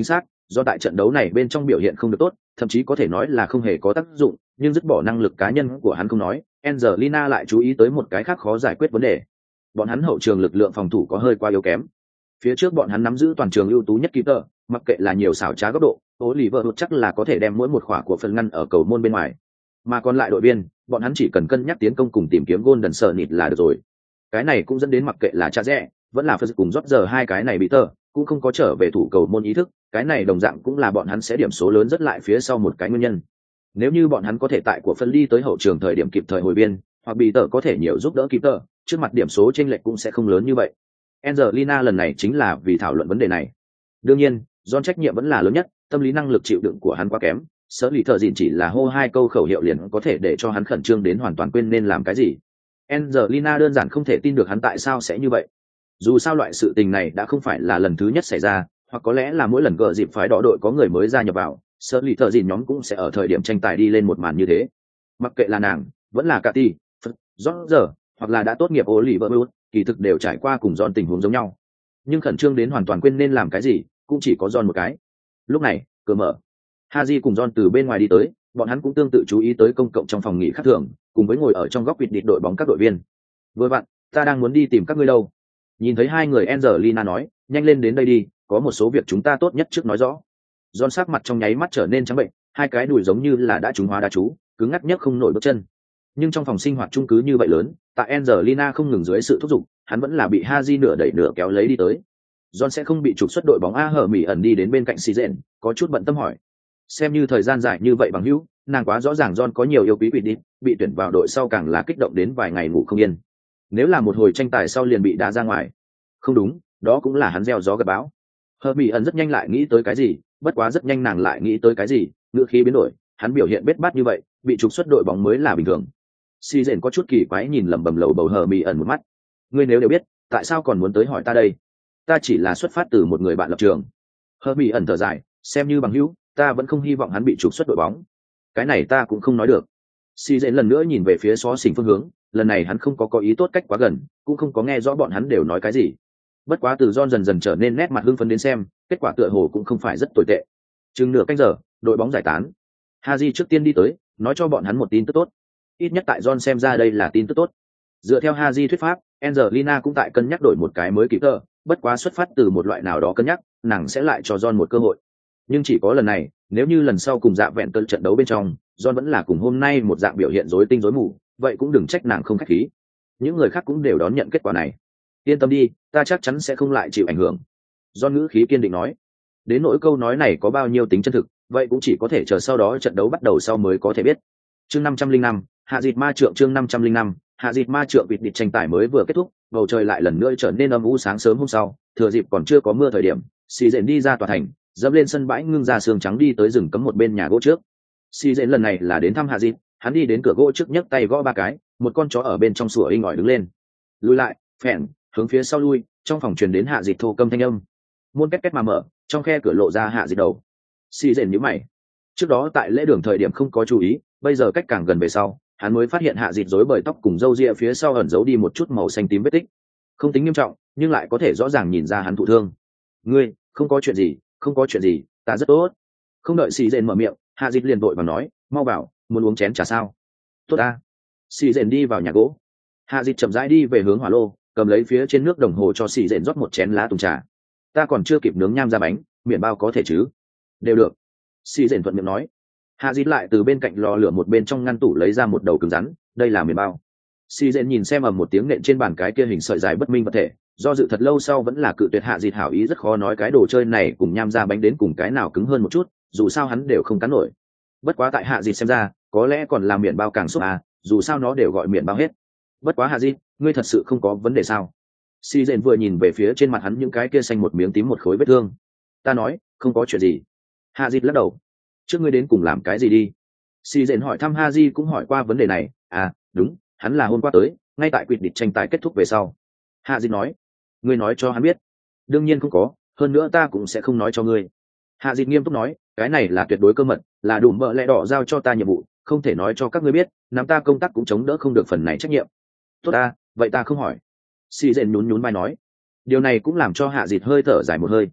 do tại trận đấu này bên trong biểu hiện không được tốt, thậm chí có thể nói là không hề có tác dụng, nhưng dứt bỏ năng lực cá nhân của hắn không nói, Angelina lại chú ý tới một cái khác khó giải quyết vấn đề. Bọn hắn hậu trường lực lượng phòng thủ có hơi quá yếu kém. Phía trước bọn hắn nắm giữ toàn trường ưu tú nhất keeper, mặc kệ là nhiều xảo trá góc độ, Oliver chắc là có thể đem mỗi một khỏa của phần ngăn ở cầu môn bên ngoài. Mà còn lại đội viên, bọn hắn chỉ cần cân nhắc tiến công cùng tìm kiếm Golden Snit là được rồi. Cái này cũng dẫn đến mặc kệ là Cha vẫn là Phật cùng rót giờ hai cái này bị tờ, cũng không có trở về thủ cầu môn ý thức, cái này đồng dạng cũng là bọn hắn sẽ điểm số lớn rất lại phía sau một cái nguyên nhân. Nếu như bọn hắn có thể tại của phân đi tới hậu trường thời điểm kịp thời hồi biên, hoặc bị tờ có thể nhiều giúp đỡ kịp tờ, trước mặt điểm số chênh lệch cũng sẽ không lớn như vậy. Angelina lần này chính là vì thảo luận vấn đề này. Đương nhiên, John trách nhiệm vẫn là lớn nhất, tâm lý năng lực chịu đựng của hắn quá kém, sở lì thợ dịn chỉ là hô hai câu khẩu hiệu liền có thể để cho hắn khẩn trương đến hoàn toàn quên nên làm cái gì. Angelina đơn giản không thể tin được hắn tại sao sẽ như vậy. Dù sao loại sự tình này đã không phải là lần thứ nhất xảy ra, hoặc có lẽ là mỗi lần gỡ dịp phái đỏ đội có người mới gia nhập vào, sở lì thợ dịn nhóm cũng sẽ ở thời điểm tranh tài đi lên một màn như thế. Mặc kệ là nàng, vẫn là Cathy, Roger, hoặc là đã tốt nghiệp Oliver Wood, kỳ thực đều trải qua cùng John tình huống giống nhau. Nhưng khẩn trương đến hoàn toàn quên nên làm cái gì, cũng chỉ có John một cái. Lúc này, cửa mở. Haji cùng John từ bên ngoài đi tới, bọn hắn cũng tương tự chú ý tới công cộng trong phòng nghỉ khác thường, cùng với ngồi ở trong góc vịt địt đội bóng các đội viên. Vừa vặn, ta đang muốn đi tìm các ngươi đâu. Nhìn thấy hai người, Angelina nói, nhanh lên đến đây đi, có một số việc chúng ta tốt nhất trước nói rõ. John sắc mặt trong nháy mắt trở nên trắng bệnh, hai cái đùi giống như là đã trúng hóa đá chú, cứng ngắc nhất không nổi bước chân. Nhưng trong phòng sinh hoạt chung cứ như vậy lớn, tại Angelina không ngừng dưới sự thúc giục, hắn vẫn là bị Haji nửa đẩy nửa kéo lấy đi tới. John sẽ không bị trục xuất đội bóng A hở mỉ ẩn đi đến bên cạnh Sizen, có chút bận tâm hỏi. Xem như thời gian dài như vậy bằng hữu, nàng quá rõ ràng John có nhiều yêu quý Quidditch, bị tuyển vào đội sau càng là kích động đến vài ngày ngủ không yên. Nếu là một hồi tranh tài sau liền bị đá ra ngoài, không đúng, đó cũng là hắn gieo gió gặt bão. Hermione ẩn rất nhanh lại nghĩ tới cái gì, bất quá rất nhanh nàng lại nghĩ tới cái gì, ngữ khí biến đổi, hắn biểu hiện bết bát như vậy, bị trục xuất đội bóng mới là bình thường. Sizen có chút kỳ quái nhìn lẩm bẩm lầu bầu Hermione ẩn một mắt. Ngươi nếu đều biết, tại sao còn muốn tới hỏi ta đây? Ta chỉ là xuất phát từ một người bạn lập trường. Hermione ẩn thở dài, xem như bằng hữu, ta vẫn không hy vọng hắn bị trục xuất đội bóng. Cái này ta cũng không nói được. Sizen lần nữa nhìn về phía xó xỉnh phương hướng, lần này hắn không có ý tốt cách quá gần, cũng không có nghe rõ bọn hắn đều nói cái gì. Bất quá từ John dần dần trở nên nét mặt hưng phấn đến xem, kết quả tựa hồ cũng không phải rất tồi tệ. Chừng nửa canh giờ, đội bóng giải tán. Haji trước tiên đi tới, nói cho bọn hắn một tin tức tốt. Ít nhất tại John xem ra đây là tin tức tốt. Dựa theo Haji thuyết pháp, Angelina cũng tại cân nhắc đổi một cái mới kịp tờ, bất quá xuất phát từ một loại nào đó cân nhắc, nàng sẽ lại cho John một cơ hội. Nhưng chỉ có lần này, nếu như lần sau cùng dạ vẹn cơn trận đấu bên trong, John vẫn là cùng hôm nay một dạng biểu hiện rối tinh rối mù, vậy cũng đừng trách nàng không khách khí. Những người khác cũng đều đón nhận kết quả này. Yên tâm đi, ta chắc chắn sẽ không lại chịu ảnh hưởng. John ngữ khí kiên định nói. Đến nỗi câu nói này có bao nhiêu tính chân thực, vậy cũng chỉ có thể chờ sau đó trận đấu bắt đầu sau mới có thể biết. Chương 505, hạ dịt ma trượng chương 505, hạ dịt ma trượng vịt địch tranh tài mới vừa kết thúc, bầu trời lại lần nữa trở nên âm u sáng sớm hôm sau, thừa dịp còn chưa có mưa thời điểm, xì dện đi ra tòa thành, dẫm lên sân bãi ngưng ra sương trắng đi tới rừng cấm một bên nhà gỗ trước. Xì dện lần này là đến thăm hạ dịt, hắn đi đến cửa gỗ trước nhấc tay gõ ba cái, một con chó ở bên trong sủa inh ỏi đứng lên. Lùi lại, phèn, hướng phía sau lui, trong phòng truyền đến hạ dịt thô câm thanh âm. Môn két két mà mở, trong khe cửa lộ ra hạ dịt đầu. Xì dện nhíu mày. Trước đó tại lễ đường thời điểm không có chú ý, bây giờ cách càng gần về sau, hắn mới phát hiện hạ dịt rối bời tóc cùng râu ria phía sau ẩn giấu đi một chút màu xanh tím vết tích. Không tính nghiêm trọng, nhưng lại có thể rõ ràng nhìn ra hắn thụ thương. Ngươi, không có chuyện gì, không có chuyện gì, ta rất tốt. Không đợi xì dện mở miệng, hạ dịt liền vội và nói, mau bảo, muốn uống chén trà sao? Tốt ta. Xì dện đi vào nhà gỗ. Hạ dịt chậm rãi đi về hướng hỏa lô, cầm lấy phía trên nước đồng hồ cho xì dện rót một chén lá tùng trà. Ta còn chưa kịp nướng nham ra bánh, miệng bao có thể chứ? Đều được. Xì dện thuận miệng nói. Hạ dịt lại từ bên cạnh lò lửa một bên trong ngăn tủ lấy ra một đầu cứng rắn, đây là miệng bao. Xì dện nhìn xem ầm một tiếng nện trên bàn cái kia hình sợi dài bất minh vật thể, do dự thật lâu sau vẫn là cự tuyệt. Hạ dịt hảo ý rất khó nói cái đồ chơi này cùng nham ra bánh đến cùng cái nào cứng hơn một chút, dù sao hắn đều không cắn nổi. Bất quá tại hạ dịt xem ra, có lẽ còn làm miệng bao càng xúc dù sao nó đều gọi miệng bao hết. Bất quá hạ dịt, ngươi thật sự không có vấn đề sao? Xì dện vừa nhìn về phía trên mặt hắn những cái kia xanh một miếng tím một khối vết thương. Ta nói, không có chuyện gì. Hạ dịt lắc đầu. Trước ngươi đến cùng làm cái gì đi? Xì dện hỏi thăm Haji cũng hỏi qua vấn đề này. Đúng, hắn là hôm qua tới, ngay tại quyết định tranh tài kết thúc về sau. Haji nói. Ngươi nói cho hắn biết. Đương nhiên không có, hơn nữa ta cũng sẽ không nói cho ngươi. Haji nghiêm túc nói, cái này là tuyệt đối cơ mật, là đủ mỡ lẽ đỏ giao cho ta nhiệm vụ, không thể nói cho các ngươi biết, nắm ta công tác cũng chống đỡ không được phần này trách nhiệm. Tốt ta, vậy ta không hỏi. Xì dện nhún nhún vai nói. Điều này cũng làm cho Hạ Dịt hơi thở dài một hơi.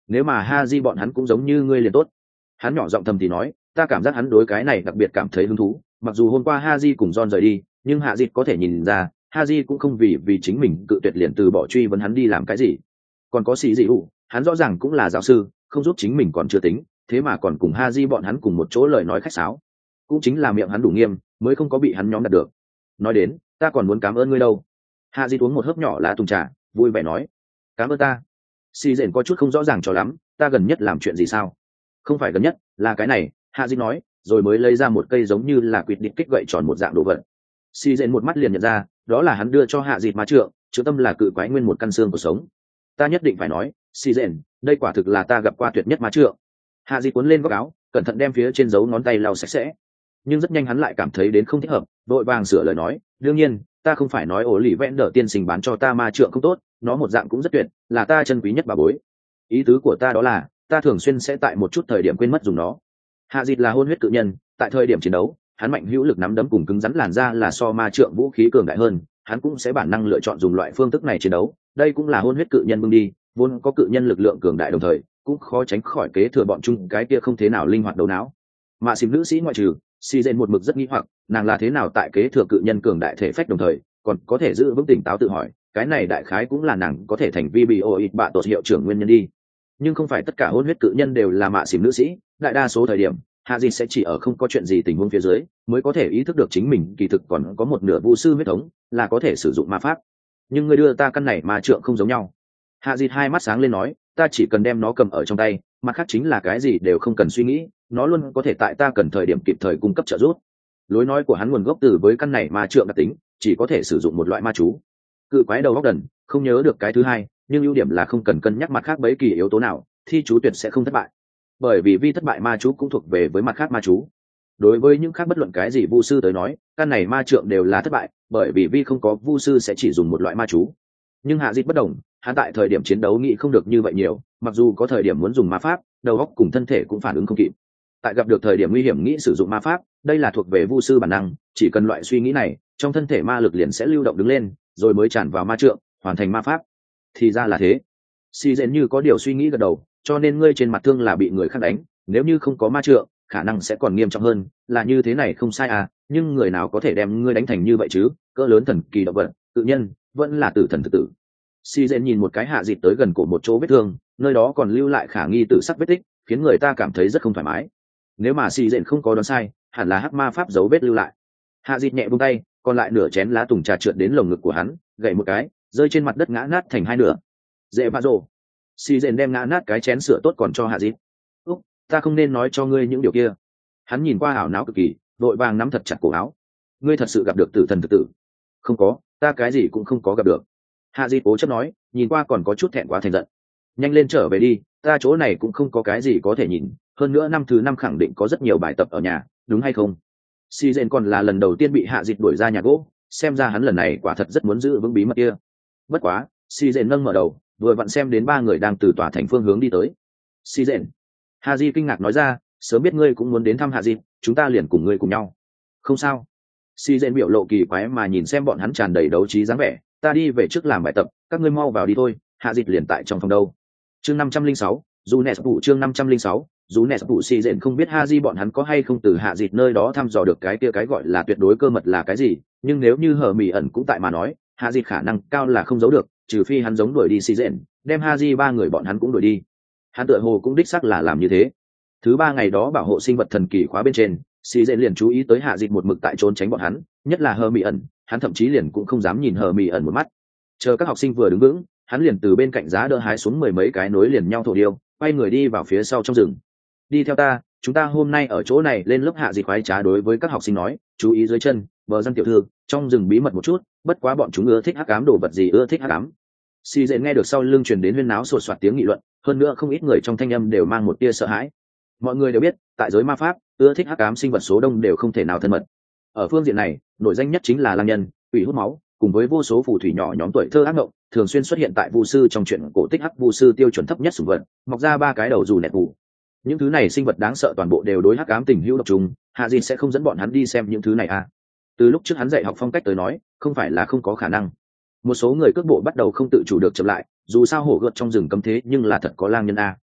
nếu mà Haji bọn hắn cũng giống như ngươi liền tốt. Hắn nhỏ giọng thầm thì nói, ta cảm giác hắn đối cái này đặc biệt cảm thấy hứng thú, mặc dù hôm qua Haji cùng John rời đi, nhưng Hạ Dịch có thể nhìn ra Haji cũng không vì chính mình cự tuyệt liền từ bỏ truy vấn hắn đi làm cái gì. Còn có xì dị ủ, hắn rõ ràng cũng là giáo sư, không giúp chính mình còn chưa tính, thế mà còn cùng Haji bọn hắn cùng một chỗ lời nói khách sáo, cũng chính là miệng hắn đủ nghiêm mới không có bị hắn nhóm đạt được. Nói đến, ta còn muốn cảm ơn ngươi đâu. Haji uống một hớp nhỏ lá tùng trà, vui vẻ nói, cảm ơn ta. Xì dện có chút không rõ ràng cho lắm, ta gần nhất làm chuyện gì sao? Không phải gần nhất, là cái này. Haji nói, rồi mới lấy ra một cây giống như là quỵt địch kích gậy tròn một dạng đồ vật. Xì dện một mắt liền nhận ra, đó là hắn đưa cho Hạ Dịch ma trượng, chứa tâm là cự quái nguyên một căn xương của sống. Ta nhất định phải nói, xì dện, đây quả thực là ta gặp qua tuyệt nhất ma trượng. Hạ Dịch cuốn lên góc áo, cẩn thận đem phía trên dấu ngón tay lau sạch sẽ. Nhưng rất nhanh hắn lại cảm thấy đến không thích hợp, vội vàng sửa lời nói, đương nhiên, ta không phải nói ổ lì vẽn đỡ tiên sinh bán cho ta ma trượng không tốt, nó một dạng cũng rất tuyệt, là ta chân quý nhất bà bối. Ý tứ của ta đó là, ta thường xuyên sẽ tại một chút thời điểm quên mất dùng nó. Hạ Dịch là hôn huyết cự nhân, tại thời điểm chiến đấu, hắn mạnh hữu lực nắm đấm cùng cứng rắn làn da là so ma trượng vũ khí cường đại hơn, hắn cũng sẽ bản năng lựa chọn dùng loại phương thức này chiến đấu. Đây cũng là hôn huyết cự nhân bưng đi, vốn có cự nhân lực lượng cường đại đồng thời, cũng khó tránh khỏi kế thừa bọn chung cái kia không thế nào linh hoạt đấu não. Mạ xìm nữ sĩ ngoại trừ, si dên một mực rất nghi hoặc, nàng là thế nào tại kế thừa cự nhân cường đại thể phách đồng thời, còn có thể giữ vững tỉnh táo tự hỏi, cái này đại khái cũng là nàng có thể thành vi bị ô ít bạ tột hiệu trưởng nguyên nhân đi. Nhưng không phải tất cả hôn huyết cự nhân đều là mạ xìm nữ sĩ, đại đa số thời điểm Hạ Dịch sẽ chỉ ở không có chuyện gì tình huống phía dưới mới có thể ý thức được chính mình kỳ thực còn có một nửa vu sư huyết thống, là có thể sử dụng ma pháp. Nhưng người đưa ta căn này ma trượng không giống nhau. Hạ Dịch hai mắt sáng lên nói, ta chỉ cần đem nó cầm ở trong tay, mặt khác chính là cái gì đều không cần suy nghĩ, nó luôn có thể tại ta cần thời điểm kịp thời cung cấp trợ giúp. Lối nói của hắn nguồn gốc từ với căn này ma trượng đặc tính, chỉ có thể sử dụng một loại ma chú. Cự quái đầu góc đần, không nhớ được cái thứ hai, nhưng ưu điểm là không cần cân nhắc mặt khác bất kỳ yếu tố nào, thi chú tuyệt sẽ không thất bại. Bởi vì vi thất bại ma chú cũng thuộc về với mặt khác ma chú. Đối với những khác bất luận cái gì vu sư tới nói, căn này ma trượng đều là thất bại, bởi vì vi không có vu sư sẽ chỉ dùng một loại ma chú. Nhưng Hạ Dịch bất đồng, hắn tại thời điểm chiến đấu nghĩ không được như vậy nhiều, mặc dù có thời điểm muốn dùng ma pháp, đầu óc cùng thân thể cũng phản ứng không kịp. Tại gặp được thời điểm nguy hiểm nghĩ sử dụng ma pháp, đây là thuộc về vu sư bản năng, chỉ cần loại suy nghĩ này, trong thân thể ma lực liền sẽ lưu động đứng lên, rồi mới tràn vào ma trượng, hoàn thành ma pháp. Thì ra là thế. Si dện như có điều suy nghĩ gật đầu, cho nên ngươi trên mặt thương là bị người khác đánh, nếu như không có ma trượng, khả năng sẽ còn nghiêm trọng hơn, là như thế này không sai à, nhưng người nào có thể đem ngươi đánh thành như vậy chứ, cỡ lớn thần kỳ động vật, tự nhân, vẫn là tử thần thực tử. Si dện nhìn một cái Hạ Dịch tới gần cổ một chỗ vết thương, nơi đó còn lưu lại khả nghi tử sắc vết tích, khiến người ta cảm thấy rất không thoải mái. Nếu mà Si dện không có đoán sai, hẳn là hắc ma pháp dấu vết lưu lại. Hạ Dịch nhẹ buông tay, còn lại nửa chén lá tùng trà trượt đến lồng ngực của hắn, gậy một cái, rơi trên mặt đất ngã nát thành hai nửa. Dễ bạ rồ. Si dện đem ngã nát cái chén sữa tốt còn cho Hạ Dịch. Úc, ta không nên nói cho ngươi những điều kia. Hắn nhìn qua ảo não cực kỳ, đội vàng nắm thật chặt cổ áo. Ngươi thật sự gặp được tử thần thực tử? Không có, ta cái gì cũng không có gặp được. Hạ Dịch cố chấp nói, nhìn qua còn có chút thẹn quá thành giận. Nhanh lên trở về đi, ta chỗ này cũng không có cái gì có thể nhìn, hơn nữa năm thứ năm khẳng định có rất nhiều bài tập ở nhà, đúng hay không? Si dện còn là lần đầu tiên bị Hạ Dịch đuổi ra nhà gỗ, xem ra hắn lần này quả thật rất muốn giữ vững bí mật kia. Bất quá, Si dện nâng mở đầu, vừa vặn xem đến ba người đang từ tòa thành phương hướng đi tới. Si dện, Hà Di kinh ngạc nói ra, sớm biết ngươi cũng muốn đến thăm Hạ Dịch, chúng ta liền cùng ngươi cùng nhau. Không sao. Si dện biểu lộ kỳ quái mà nhìn xem bọn hắn tràn đầy đấu trí dáng vẻ, ta đi về trước làm bài tập, các ngươi mau vào đi thôi, Hạ Dịch liền tại trong phòng đâu. Chương 506, dù nẹt vụ chương 506, dù nẹt vụ. Si dện không biết Haji bọn hắn có hay không từ Hạ Dịch nơi đó thăm dò được cái kia cái gọi là tuyệt đối cơ mật là cái gì, nhưng nếu như Hờ Mị ẩn cũng tại mà nói, Hạ Dịch khả năng cao là không giấu được, trừ phi hắn giống đuổi đi Si dện, đem Haji ba người bọn hắn cũng đuổi đi. Hắn tựa hồ cũng đích xác là làm như thế. Thứ ba ngày đó bảo hộ sinh vật thần kỳ khóa bên trên, Si dện liền chú ý tới Hạ Dịch một mực tại trốn tránh bọn hắn, nhất là Hờ Mị ẩn, hắn thậm chí liền cũng không dám nhìn Hờ Mị ẩn một mắt. Chờ các học sinh vừa đứng vững, hắn liền từ bên cạnh giá đỡ hái xuống mười mấy cái nối liền nhau thổ điêu, quay người đi vào phía sau trong rừng. Đi theo ta, chúng ta hôm nay ở chỗ này lên lớp. Hạ Dịch khoái trá đối với các học sinh nói, chú ý dưới chân, bờ răng tiểu thư, trong rừng bí mật một chút, bất quá bọn chúng ưa thích hắc ám, đồ vật gì ưa thích hắc ám. Si dện nghe được sau lưng truyền đến huyên náo sột soạt tiếng nghị luận, hơn nữa không ít người trong thanh âm đều mang một tia sợ hãi. Mọi người đều biết, tại giới ma pháp, ưa thích hắc ám sinh vật số đông đều không thể nào thân mật. Ở phương diện này, nổi danh nhất chính là lang nhân, quỷ hút máu, cùng với vô số phù thủy nhỏ nhóm tuổi thơ ác mộng, thường xuyên xuất hiện tại vu sư trong truyện cổ tích hắc vu sư tiêu chuẩn thấp nhất sủng vật, mọc ra ba cái đầu dù nẹt vụ. Những thứ này sinh vật đáng sợ toàn bộ đều đối hắc ám tình hữu độc trùng, Hạ Dịch sẽ không dẫn bọn hắn đi xem những thứ này à? Từ lúc trước hắn dạy học phong cách tới nói, không phải là không có khả năng. Một số người cước bộ bắt đầu không tự chủ được chậm lại, dù sao hổ gợt trong rừng cấm thế nhưng là thật có lang nhân a.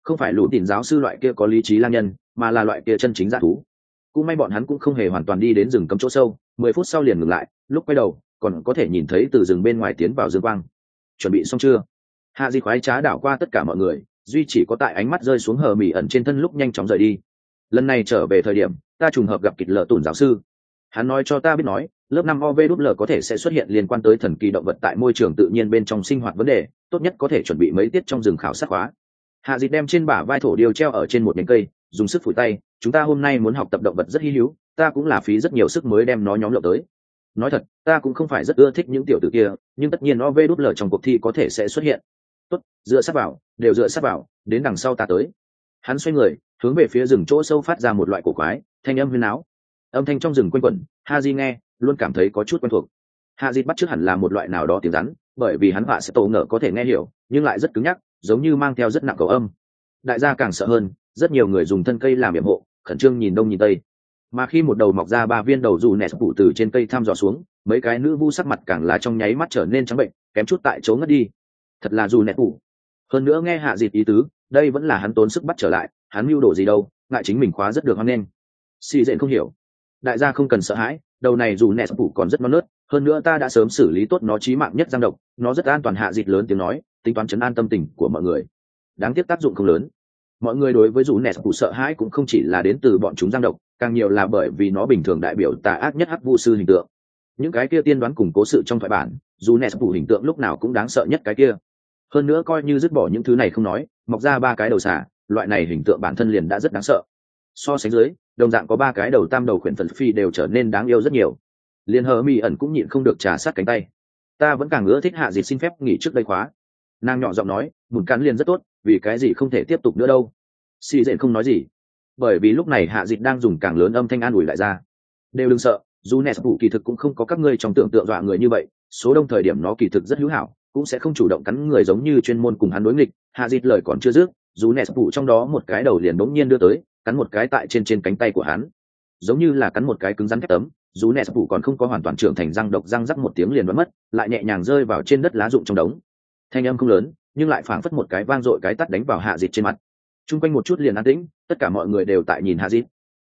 không phải lũ tìm giáo sư loại kia có lý trí lang nhân, mà là loại kia chân chính dã thú. Cũng may bọn hắn cũng không hề hoàn toàn đi đến rừng cấm chỗ sâu, 10 phút sau liền ngừng lại, lúc quay đầu còn có thể nhìn thấy từ rừng bên ngoài tiến vào dương quang. Chuẩn bị xong chưa? Hạ Di khoái trá đảo qua tất cả mọi người, duy chỉ có tại ánh mắt rơi xuống hờ mỉ ẩn trên thân lúc nhanh chóng rời đi. Lần này trở về thời điểm ta trùng hợp gặp kịch lợ tùn giáo sư, hắn nói cho ta biết nói lớp 5 OVL có thể sẽ xuất hiện liên quan tới thần kỳ động vật tại môi trường tự nhiên bên trong sinh hoạt vấn đề, tốt nhất có thể chuẩn bị mấy tiết trong rừng khảo sát khóa. Hạ Dịch đem trên bả vai thổ điều treo ở trên một nhánh cây, dùng sức phủi tay, chúng ta hôm nay muốn học tập động vật rất hi hữu, ta cũng là phí rất nhiều sức mới đem nó nhóm lộng tới. Nói thật, ta cũng không phải rất ưa thích những tiểu tử kia, nhưng tất nhiên OVL trong cuộc thi có thể sẽ xuất hiện. Tốt, dựa sát vào, đều dựa sát vào, đến đằng sau ta tới. Hắn xoay người, hướng về phía rừng chỗ sâu phát ra một loại cổ quái thanh âm huyên áo. Âm thanh trong rừng quanh quẩn, Haji nghe luôn cảm thấy có chút quen thuộc. Haji bắt chước hẳn là một loại nào đó tiếng rắn, bởi vì hắn họa sẽ tổ ngờ có thể nghe hiểu, nhưng lại rất cứng nhắc, giống như mang theo rất nặng cầu âm. Đại gia càng sợ hơn, rất nhiều người dùng thân cây làm yểm hộ, khẩn trương nhìn đông nhìn tây. Mà khi một đầu mọc ra 3 viên đầu dù nẹt phủ từ trên cây thăm dò xuống, mấy cái nữ vu sắc mặt càng là trong nháy mắt trở nên trắng bệnh, kém chút tại chỗ ngất đi. Thật là dù nẹt phủ. Hơn nữa nghe Hạ Dịch ý tứ, đây vẫn là hắn tốn sức bắt trở lại, hắn mưu đồ gì đâu, ngại chính mình khóa rất được hoan nghênh. Xì dện không hiểu. Đại gia không cần sợ hãi, đầu này dù nẹt phủ còn rất non nớt, hơn nữa ta đã sớm xử lý tốt nó chí mạng nhất giang độc, nó rất an toàn. Hạ Dịch lớn tiếng nói, tính toán trấn an tâm tình của mọi người. Đáng tiếc tác dụng không lớn. Mọi người đối với dù nẹt phủ sợ hãi cũng không chỉ là đến từ bọn chúng giang độc, càng nhiều là bởi vì nó bình thường đại biểu tà ác nhất hắc vu sư hình tượng. Những cái kia tiên đoán củng cố sự trong thoại bản, dù nẹt phủ hình tượng lúc nào cũng đáng sợ nhất cái kia. Hơn nữa coi như dứt bỏ những thứ này không nói, mọc ra 3 cái đầu xà, loại này hình tượng bản thân liền đã rất đáng sợ. So sánh dưới, đồng dạng có 3 cái đầu tam đầu khuyển phần phi đều trở nên đáng yêu rất nhiều. Liên hờ mi ẩn cũng nhịn không được trà sát cánh tay. Ta vẫn càng ưa thích Hạ Dịch xin phép nghỉ trước đây khóa. Nàng nhỏ giọng nói, bùn cắn liền rất tốt, vì cái gì không thể tiếp tục nữa đâu. Xì dện không nói gì, bởi vì lúc này Hạ Dịch đang dùng càng lớn âm thanh an ủi lại ra. Đều đừng sợ, dù nẹt phủ kỳ thực cũng không có các ngươi trong tưởng tượng dọa người như vậy, số đông thời điểm nó kỳ thực rất hữu hảo, cũng sẽ không chủ động cắn người giống như chuyên môn cùng hắn đối nghịch. Hạ Dịch lời còn chưa dứt, dù nẹt phủ trong đó một cái đầu liền đống nhiên đưa tới, cắn một cái tại trên cánh tay của hắn, giống như là cắn một cái cứng rắn thép tấm. Dù nẹt phủ còn không có hoàn toàn trưởng thành, răng độc răng rắc một tiếng liền mất, lại nhẹ nhàng rơi vào trên đất lá rụng trong đống. Thanh âm không lớn, nhưng lại phảng phất một cái vang dội cái tát đánh vào Hạ Dịch trên mặt. Trung quanh một chút liền an tĩnh, tất cả mọi người đều tại nhìn Hạ Dịch.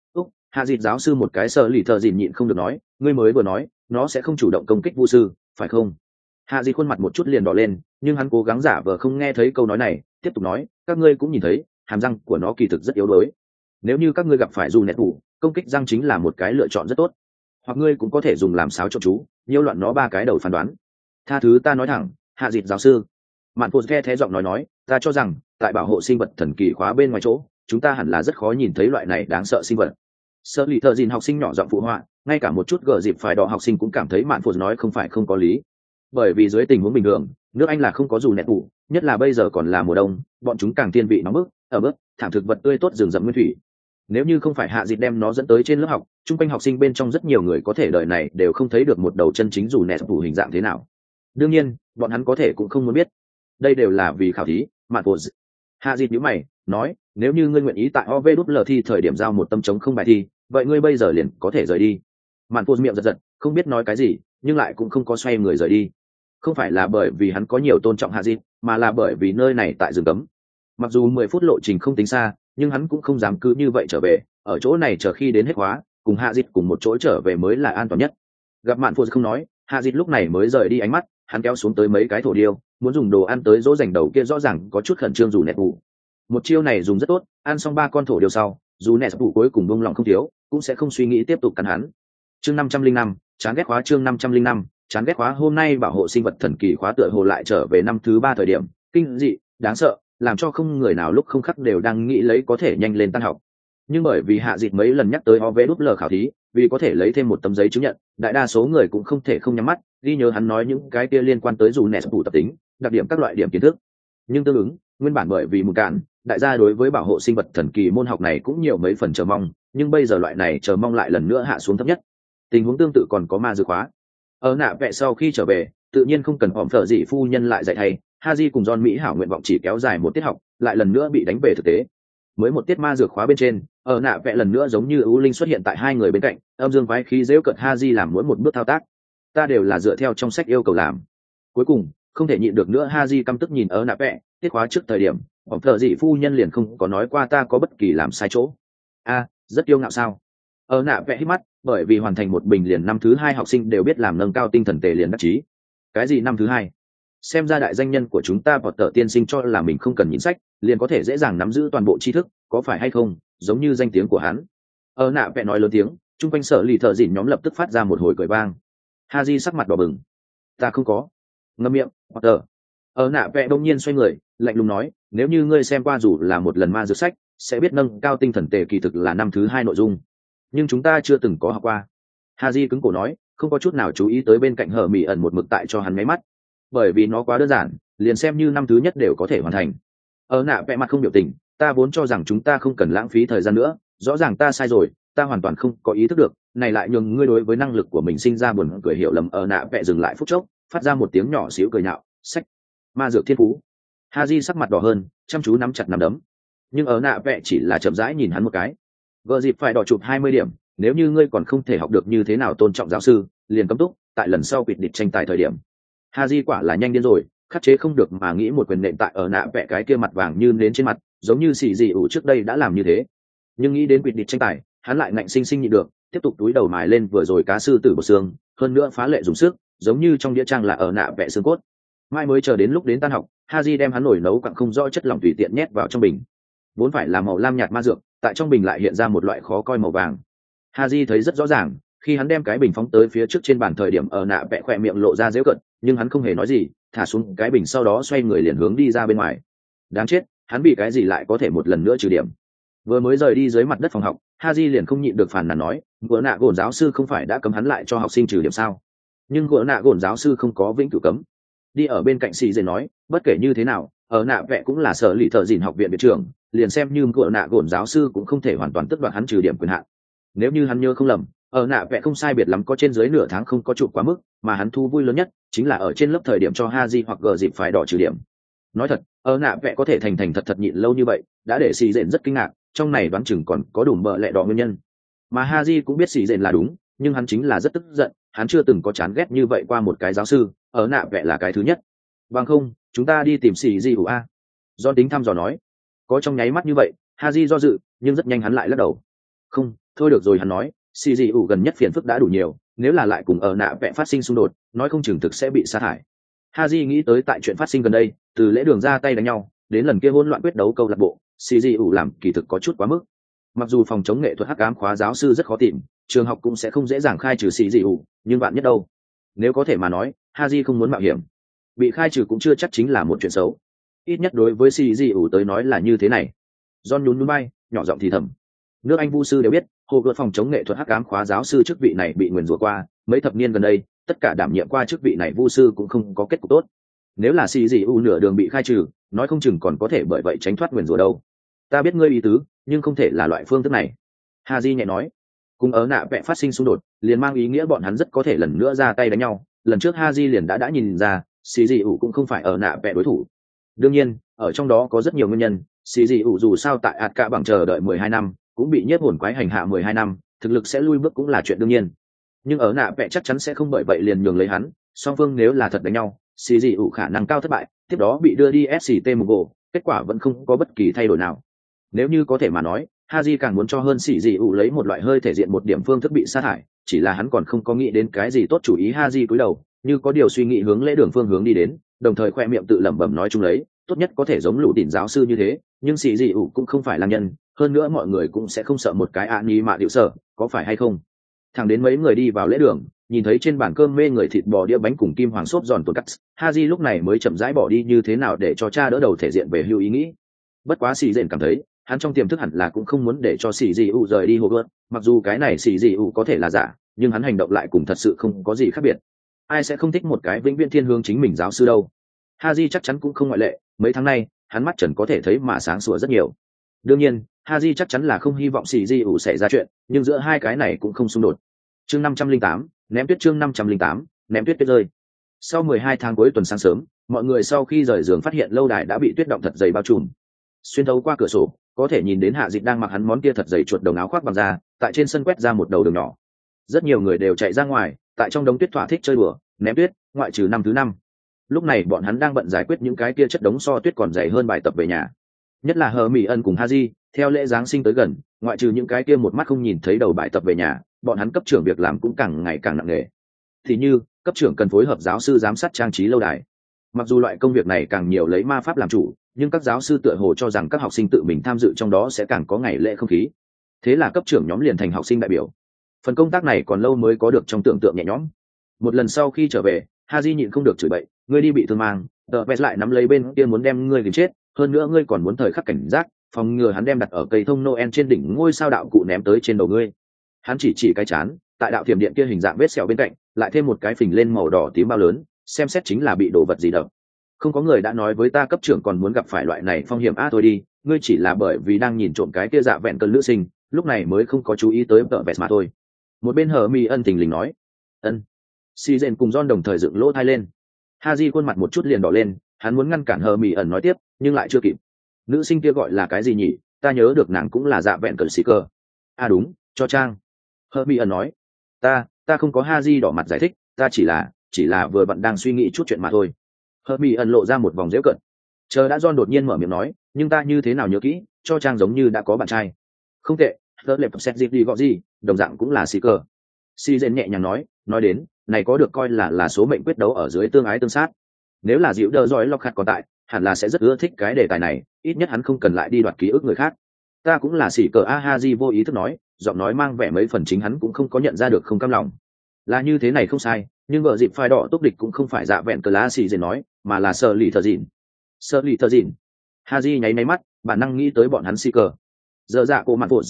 Hạ Dịch giáo sư một cái sợ lì thợ dìn nhịn không được nói, ngươi mới vừa nói nó sẽ không chủ động công kích vu sư, phải không? Hạ Dịch khuôn mặt một chút liền đỏ lên, nhưng hắn cố gắng giả vờ không nghe thấy câu nói này, tiếp tục nói, các ngươi cũng nhìn thấy hàm răng của nó kỳ thực rất yếu đuối. Nếu như các ngươi gặp phải dù nẹt phủ, công kích răng chính là một cái lựa chọn rất tốt, hoặc ngươi cũng có thể dùng làm sáo trộn chú, nhiễu loạn nó 3 cái đầu phán đoán. Tha thứ ta nói thẳng, Hạ Dịch giáo sư. Mạn Phô nghe thế giọng nói, ta cho rằng tại bảo hộ sinh vật thần kỳ khóa bên ngoài chỗ, chúng ta hẳn là rất khó nhìn thấy loại này đáng sợ sinh vật. Sợ lì thợ dìn học sinh nhỏ giọng phụ họa, ngay cả một chút gờ dịp phải đỏ học sinh cũng cảm thấy Mạn Phô nói không phải không có lý. Bởi vì dưới tình huống bình thường, nước Anh là không có dù nẹt phủ, nhất là bây giờ còn là mùa đông, bọn chúng càng thiên vị nóng bức, ở mức thảm thực vật tươi tốt rừng rậm nguyên thủy. Nếu như không phải Hạ Dịch đem nó dẫn tới trên lớp học, chung quanh học sinh bên trong rất nhiều người có thể đời này đều không thấy được một đầu chân chính dù nẹt phủ hình dạng thế nào. Đương nhiên, bọn hắn có thể cũng không muốn biết. Đây đều là vì khảo thí. Mạn Phô. Hạ Dịch nhíu mày, nói, nếu như ngươi nguyện ý tại OVL thi thời điểm giao một tâm trống không bài thi, vậy ngươi bây giờ liền có thể rời đi. Mạn Phô miệng giật giật, không biết nói cái gì, nhưng lại cũng không có xoay người rời đi. Không phải là bởi vì hắn có nhiều tôn trọng Hạ Dịch, mà là bởi vì nơi này tại rừng cấm. Mặc dù 10 phút lộ trình không tính xa, nhưng hắn cũng không dám cứ như vậy trở về, ở chỗ này chờ khi đến hết khóa, cùng Hạ Dịch cùng một chỗ trở về mới là an toàn nhất. Gặp Mạn Phô không nói, Hạ Dịch lúc này mới rời đi ánh mắt, hắn kéo xuống tới mấy cái thổ điêu, muốn dùng đồ ăn tới dỗ dành đầu kia rõ ràng có chút khẩn trương dù nẹt phủ. Một chiêu này dùng rất tốt, ăn xong 3 con thổ điêu sau, dù nẹt phủ cuối cùng buông lòng không thiếu, cũng sẽ không suy nghĩ tiếp tục cắn hắn. Chương 505, chán ghét khóa. Chương 505, chán ghét khóa. Hôm nay bảo hộ sinh vật thần kỳ khóa tựa hồ lại trở về năm thứ 3 thời điểm, kinh dị, đáng sợ, làm cho không người nào lúc không khắc đều đang nghĩ lấy có thể nhanh lên tan học. Nhưng bởi vì Hạ Dịch mấy lần nhắc tới OVL khảo thí, vì có thể lấy thêm một tấm giấy chứng nhận, đại đa số người cũng không thể không nhắm mắt, ghi nhớ hắn nói những cái kia liên quan tới dù nẹt phủ tập tính, đặc điểm các loại điểm kiến thức. Nhưng tương ứng, nguyên bản bởi vì mù cạn, đại gia đối với bảo hộ sinh vật thần kỳ môn học này cũng nhiều mấy phần chờ mong, nhưng bây giờ loại này chờ mong lại lần nữa hạ xuống thấp nhất. Tình huống tương tự còn có ma dược khóa. Ở nạ vẽ sau khi trở về, tự nhiên không cần hòm phở gì phu nhân lại dạy thầy, Haji cùng John Mỹ hảo nguyện vọng chỉ kéo dài một tiết học, lại lần nữa bị đánh về thực tế. Mới một tiết ma dược khóa bên trên, ở nạ vẽ lần nữa giống như ưu linh xuất hiện tại hai người bên cạnh, âm dương quái khí giễu cợt Haji làm mỗi một bước thao tác. Ta đều là dựa theo trong sách yêu cầu làm. Cuối cùng, không thể nhịn được nữa, Haji căm tức nhìn ở nạ vẽ, tiết khóa trước thời điểm, Ông thợ dị phu nhân liền không có nói qua ta có bất kỳ làm sai chỗ. Rất kiêu ngạo sao? Nạ vẽ hít mắt, bởi vì hoàn thành một bình liền năm thứ 2 học sinh đều biết làm nâng cao tinh thần tề liền đắc chí. Cái gì năm thứ 2? Xem ra đại danh nhân của chúng ta Potter tiên sinh cho là mình không cần nhìn sách liền có thể dễ dàng nắm giữ toàn bộ tri thức, có phải hay không? Giống như danh tiếng của hắn. Nạ vẽ nói lớn tiếng, chung quanh sở lì thợ dịn nhóm lập tức phát ra một hồi cười vang. Haji sắc mặt đỏ bừng. Ta không có. Ngậm miệng, Potter. Nạ vẽ đông nhiên xoay người, lạnh lùng nói, nếu như ngươi xem qua dù là một lần ma dược sách sẽ biết nâng cao tinh thần tề kỳ thực là năm thứ 2 nội dung, nhưng chúng ta chưa từng có học qua. Haji cứng cổ nói, không có chút nào chú ý tới bên cạnh hở mỉ ẩn một mực tại cho hắn máy mắt, bởi vì nó quá đơn giản, liền xem như năm thứ nhất đều có thể hoàn thành. Nạ vẽ mặt không biểu tình, ta vốn cho rằng chúng ta không cần lãng phí thời gian nữa, rõ ràng ta sai rồi, ta hoàn toàn không có ý thức được, này lại nhường ngươi đối với năng lực của mình sinh ra buồn cười hiểu lầm. Nạ vẽ dừng lại phút chốc, phát ra một tiếng nhỏ xíu cười nhạo, sách ma dược thiên phú. Haji sắc mặt đỏ hơn, chăm chú nắm chặt nắm đấm, nhưng nạ vẽ chỉ là chậm rãi nhìn hắn một cái. Gờ dịp phải đỏ chụp 20 điểm, nếu như ngươi còn không thể học được như thế nào tôn trọng giáo sư, liền cấm túc, tại lần sau quyết định tranh tài thời điểm. Haji quả là nhanh điên rồi, khắc chế không được mà nghĩ một quyền nện tại nạ vẽ cái kia mặt vàng như nến trên mặt, giống như xì dị ủ trước đây đã làm như thế. Nhưng nghĩ đến quyết định tranh tài, hắn lại ngạnh sinh sinh nhịn được, tiếp tục túi đầu mài lên vừa rồi cá sư tử bột xương, hơn nữa phá lệ dùng sức, giống như trong đĩa trang là nạ vẽ xương cốt. Mai mới chờ đến lúc đến tan học, Haji đem hắn nổi nấu quặng không rõ chất lỏng tùy tiện nhét vào trong bình. Vốn phải là màu lam nhạt ma dược, tại trong bình lại hiện ra một loại khó coi màu vàng. Haji thấy rất rõ ràng, khi hắn đem cái bình phóng tới phía trước trên bàn thời điểm nạ vẽ khỏe miệng lộ ra dễu cận, nhưng hắn không hề nói gì, thả xuống cái bình sau đó xoay người liền hướng đi ra bên ngoài. Đáng chết, hắn bị cái gì lại có thể một lần nữa trừ điểm? Vừa mới rời đi dưới mặt đất phòng học, Haji liền không nhịn được phàn nàn nói, gỡ nạ gồn giáo sư không phải đã cấm hắn lại cho học sinh trừ điểm sao? Nhưng gỡ nạ gồn giáo sư không có vĩnh cửu cấm. Đi ở bên cạnh xì dê nói, bất kể như thế nào, nạ vẽ cũng là sở lì thợ dìn học viện viện trưởng, liền xem như gỡ nạ gồn giáo sư cũng không thể hoàn toàn tước đoạt hắn trừ điểm quyền hạn. Nếu như hắn nhớ không lầm, nạ vẽ không sai biệt lắm có trên dưới nửa tháng không có chụp quá mức, mà hắn thu vui lớn nhất chính là ở trên lớp thời điểm cho Haji hoặc gờ dịp phải đỏ trừ điểm. Nói thật, nạ vẽ có thể thành thật nhịn lâu như vậy, đã để xì dện rất kinh ngạc, trong này đoán chừng còn có đủ bợ lẹ đỏ nguyên nhân. Mà Haji cũng biết xì dện là đúng, nhưng hắn chính là rất tức giận, hắn chưa từng có chán ghét như vậy qua một cái giáo sư, nạ vẽ là cái thứ nhất. Bằng không, chúng ta đi tìm xì di ủ a. Do tính thăm dò nói. Có trong nháy mắt như vậy, Haji do dự, nhưng rất nhanh hắn lại lắc đầu. Không, thôi được rồi, hắn nói, xì di ủ gần nhất phiền phức đã đủ nhiều, nếu là lại cùng nạ vẽ phát sinh xung đột, nói không chừng thực sẽ bị sa thải. Haji nghĩ tới tại chuyện phát sinh gần đây, từ lễ đường ra tay đánh nhau đến lần kia hỗn loạn quyết đấu câu lạc bộ, xì di ủ làm kỳ thực có chút quá mức. Mặc dù phòng chống nghệ thuật hắc ám khóa giáo sư rất khó tìm, trường học cũng sẽ không dễ dàng khai trừ xì di ủ, nhưng bạn nhất đâu. Nếu có thể mà nói, Haji không muốn mạo hiểm. Bị khai trừ cũng chưa chắc chính là một chuyện xấu, ít nhất đối với xì di ủ tới nói là như thế này. John nhún nhún bay, nhỏ giọng thì thầm. Nước Anh vu sư đều biết, hồ gợt phòng chống nghệ thuật hắc ám khóa giáo sư chức vị này bị nguyền rủa qua, mấy thập niên gần đây, tất cả đảm nhiệm qua chức vị này vu sư cũng không có kết cục tốt. Nếu là xì di ủ nửa đường bị khai trừ, nói không chừng còn có thể bởi vậy tránh thoát nguyền rủa đâu. Ta biết ngươi ý tứ, nhưng không thể là loại phương thức này. Haji nhẹ nói. Cùng nạ vẽ phát sinh xung đột, liền mang ý nghĩa bọn hắn rất có thể lần nữa ra tay đánh nhau. Lần trước Haji liền đã nhìn ra, xì dị ủ cũng không phải nạ vẽ đối thủ. Đương nhiên, ở trong đó có rất nhiều nguyên nhân. Xì dị ủ dù sao tại ạt cả bằng chờ đợi 12 năm, cũng bị nhiếp hồn quái hành hạ 12 năm, thực lực sẽ lui bước cũng là chuyện đương nhiên. Nhưng nạ vẽ chắc chắn sẽ không bởi vậy liền nhường lấy hắn. Song phương nếu là thật đánh nhau, xì dị ủ khả năng cao thất bại, tiếp đó bị đưa đi SCT một gỗ, kết quả vẫn không có bất kỳ thay đổi nào. Nếu như có thể mà nói, Haji càng muốn cho hơn xì dị ủ lấy một loại hơi thể diện một điểm phương thức bị sa thải, chỉ là hắn còn không có nghĩ đến cái gì tốt chủ ý. Haji cúi đầu, như có điều suy nghĩ hướng lễ đường phương hướng đi đến, đồng thời khoe miệng tự lẩm bẩm nói chung lấy, tốt nhất có thể giống lũ tỉn giáo sư như thế, nhưng xì dị ủ cũng không phải lang nhân, hơn nữa mọi người cũng sẽ không sợ một cái ni mạ điệu sợ, có phải hay không? Thẳng đến mấy người đi vào lễ đường, nhìn thấy trên bàn cơm mê người thịt bò đĩa bánh cùng kim hoàng xốp giòn tuột cắt, Haji lúc này mới chậm rãi bỏ đi như thế nào để cho cha đỡ đầu thể diện về hưu ý nghĩ. Bất quá xì dện cảm thấy, hắn trong tiềm thức hẳn là cũng không muốn để cho xì dị ủ rời đi Hogwarts, mặc dù cái này xì dị ủ có thể là giả, nhưng hắn hành động lại cùng thật sự không có gì khác biệt. Ai sẽ không thích một cái vĩnh viễn thiên hướng chính mình giáo sư đâu? Haji chắc chắn cũng không ngoại lệ, mấy tháng nay, hắn mắt trần có thể thấy mà sáng sủa rất nhiều. Đương nhiên, Haji chắc chắn là không hy vọng xì dị ủ xảy ra chuyện, nhưng giữa hai cái này cũng không xung đột. Chương 508, ném tuyết. Chương 508, ném tuyết rơi. Sau 12 tháng cuối tuần sáng sớm, mọi người sau khi rời giường phát hiện lâu đài đã bị tuyết động thật dày bao trùm. Xuyên thấu qua cửa sổ, có thể nhìn đến Hạ Dịch đang mặc hắn món kia thật dày chuột đồng áo khoác bằng da, tại trên sân quét ra một đầu đường nhỏ. Rất nhiều người đều chạy ra ngoài, tại trong đống tuyết thỏa thích chơi đùa, ném tuyết, ngoại trừ năm thứ năm. Lúc này bọn hắn đang bận giải quyết những cái kia chất đống so tuyết còn dày hơn bài tập về nhà. nhất là hờ mỹ ẩn cùng Haji, theo lễ giáng sinh tới gần, ngoại trừ những cái kia một mắt không nhìn thấy đầu bài tập về nhà, bọn hắn cấp trưởng việc làm cũng càng ngày càng nặng nề. Thì như cấp trưởng cần phối hợp giáo sư giám sát trang trí lâu đài. Mặc dù loại công việc này càng nhiều lấy ma pháp làm chủ, nhưng các giáo sư tựa hồ cho rằng các học sinh tự mình tham dự trong đó sẽ càng có ngày lễ không khí. Thế là cấp trưởng nhóm liền thành học sinh đại biểu. Phần công tác này còn lâu mới có được trong tưởng tượng nhẹ nhõm. Một lần sau khi trở về, Haji nhịn không được chửi bậy, ngươi đi bị thương mang, tờ vest lại nắm lấy bên kia muốn đem ngươi đến chết, hơn nữa ngươi còn muốn thời khắc cảnh giác, phòng ngừa hắn đem đặt ở cây thông Noel trên đỉnh ngôi sao đạo cụ ném tới trên đầu ngươi. Hắn chỉ cái chán, tại đạo thiểm điện kia hình dạng vết sẹo bên cạnh, lại thêm một cái phình lên màu đỏ tím bao lớn, xem xét chính là bị đổ vật gì đập. Không có người đã nói với ta cấp trưởng còn muốn gặp phải loại này phong hiểm thôi đi, ngươi chỉ là bởi vì đang nhìn trộm cái kia dạ vẹn cơn nữ sinh, lúc này mới không có chú ý tới tờ vest mà thôi. Một bên hờ mi ân tình lình nói. Ân. Si Dện cùng John đồng thời dựng lỗ tai lên. Haji khuôn mặt một chút liền đỏ lên, hắn muốn ngăn cản hờ mi ẩn nói tiếp, nhưng lại chưa kịp. Nữ sinh kia gọi là cái gì nhỉ? Ta nhớ được nàng cũng là dạ vẹn cơn sĩ cơ. À đúng, cho trang. Hờ mi ẩn nói. Ta không có Haji đỏ mặt giải thích, ta chỉ là vừa bận đang suy nghĩ chút chuyện mà thôi. Hờ mi ẩn lộ ra một vòng giễu cợt. Chờ đã John đột nhiên mở miệng nói, nhưng ta như thế nào nhớ kỹ, cho trang giống như đã có bạn trai. Không tệ, tớ lệp xét dịp đi gọi gì, đồng dạng cũng là sĩ cơ. Si Dện nhẹ nhàng nói đến, này có được coi là số mệnh quyết đấu ở dưới tương ái tương sát. Nếu là dịu đỡ giỏi lọc khát còn tại, hẳn là sẽ rất ưa thích cái đề tài này, ít nhất hắn không cần lại đi đoạt ký ức người khác. Ta cũng là sĩ cờ Haji vô ý thức nói, giọng nói mang vẻ mấy phần chính hắn cũng không có nhận ra được không cam lòng. Là như thế này không sai, nhưng vợ dịp phai đỏ tốc địch cũng không phải dạ vẹn cờ lá Si Dện nói, mà là Sở Lì Thờ Dịn. Haji nháy máy mắt, bản năng nghĩ tới bọn hắn sĩ cờ. Giờ dạ cô mặt phụ.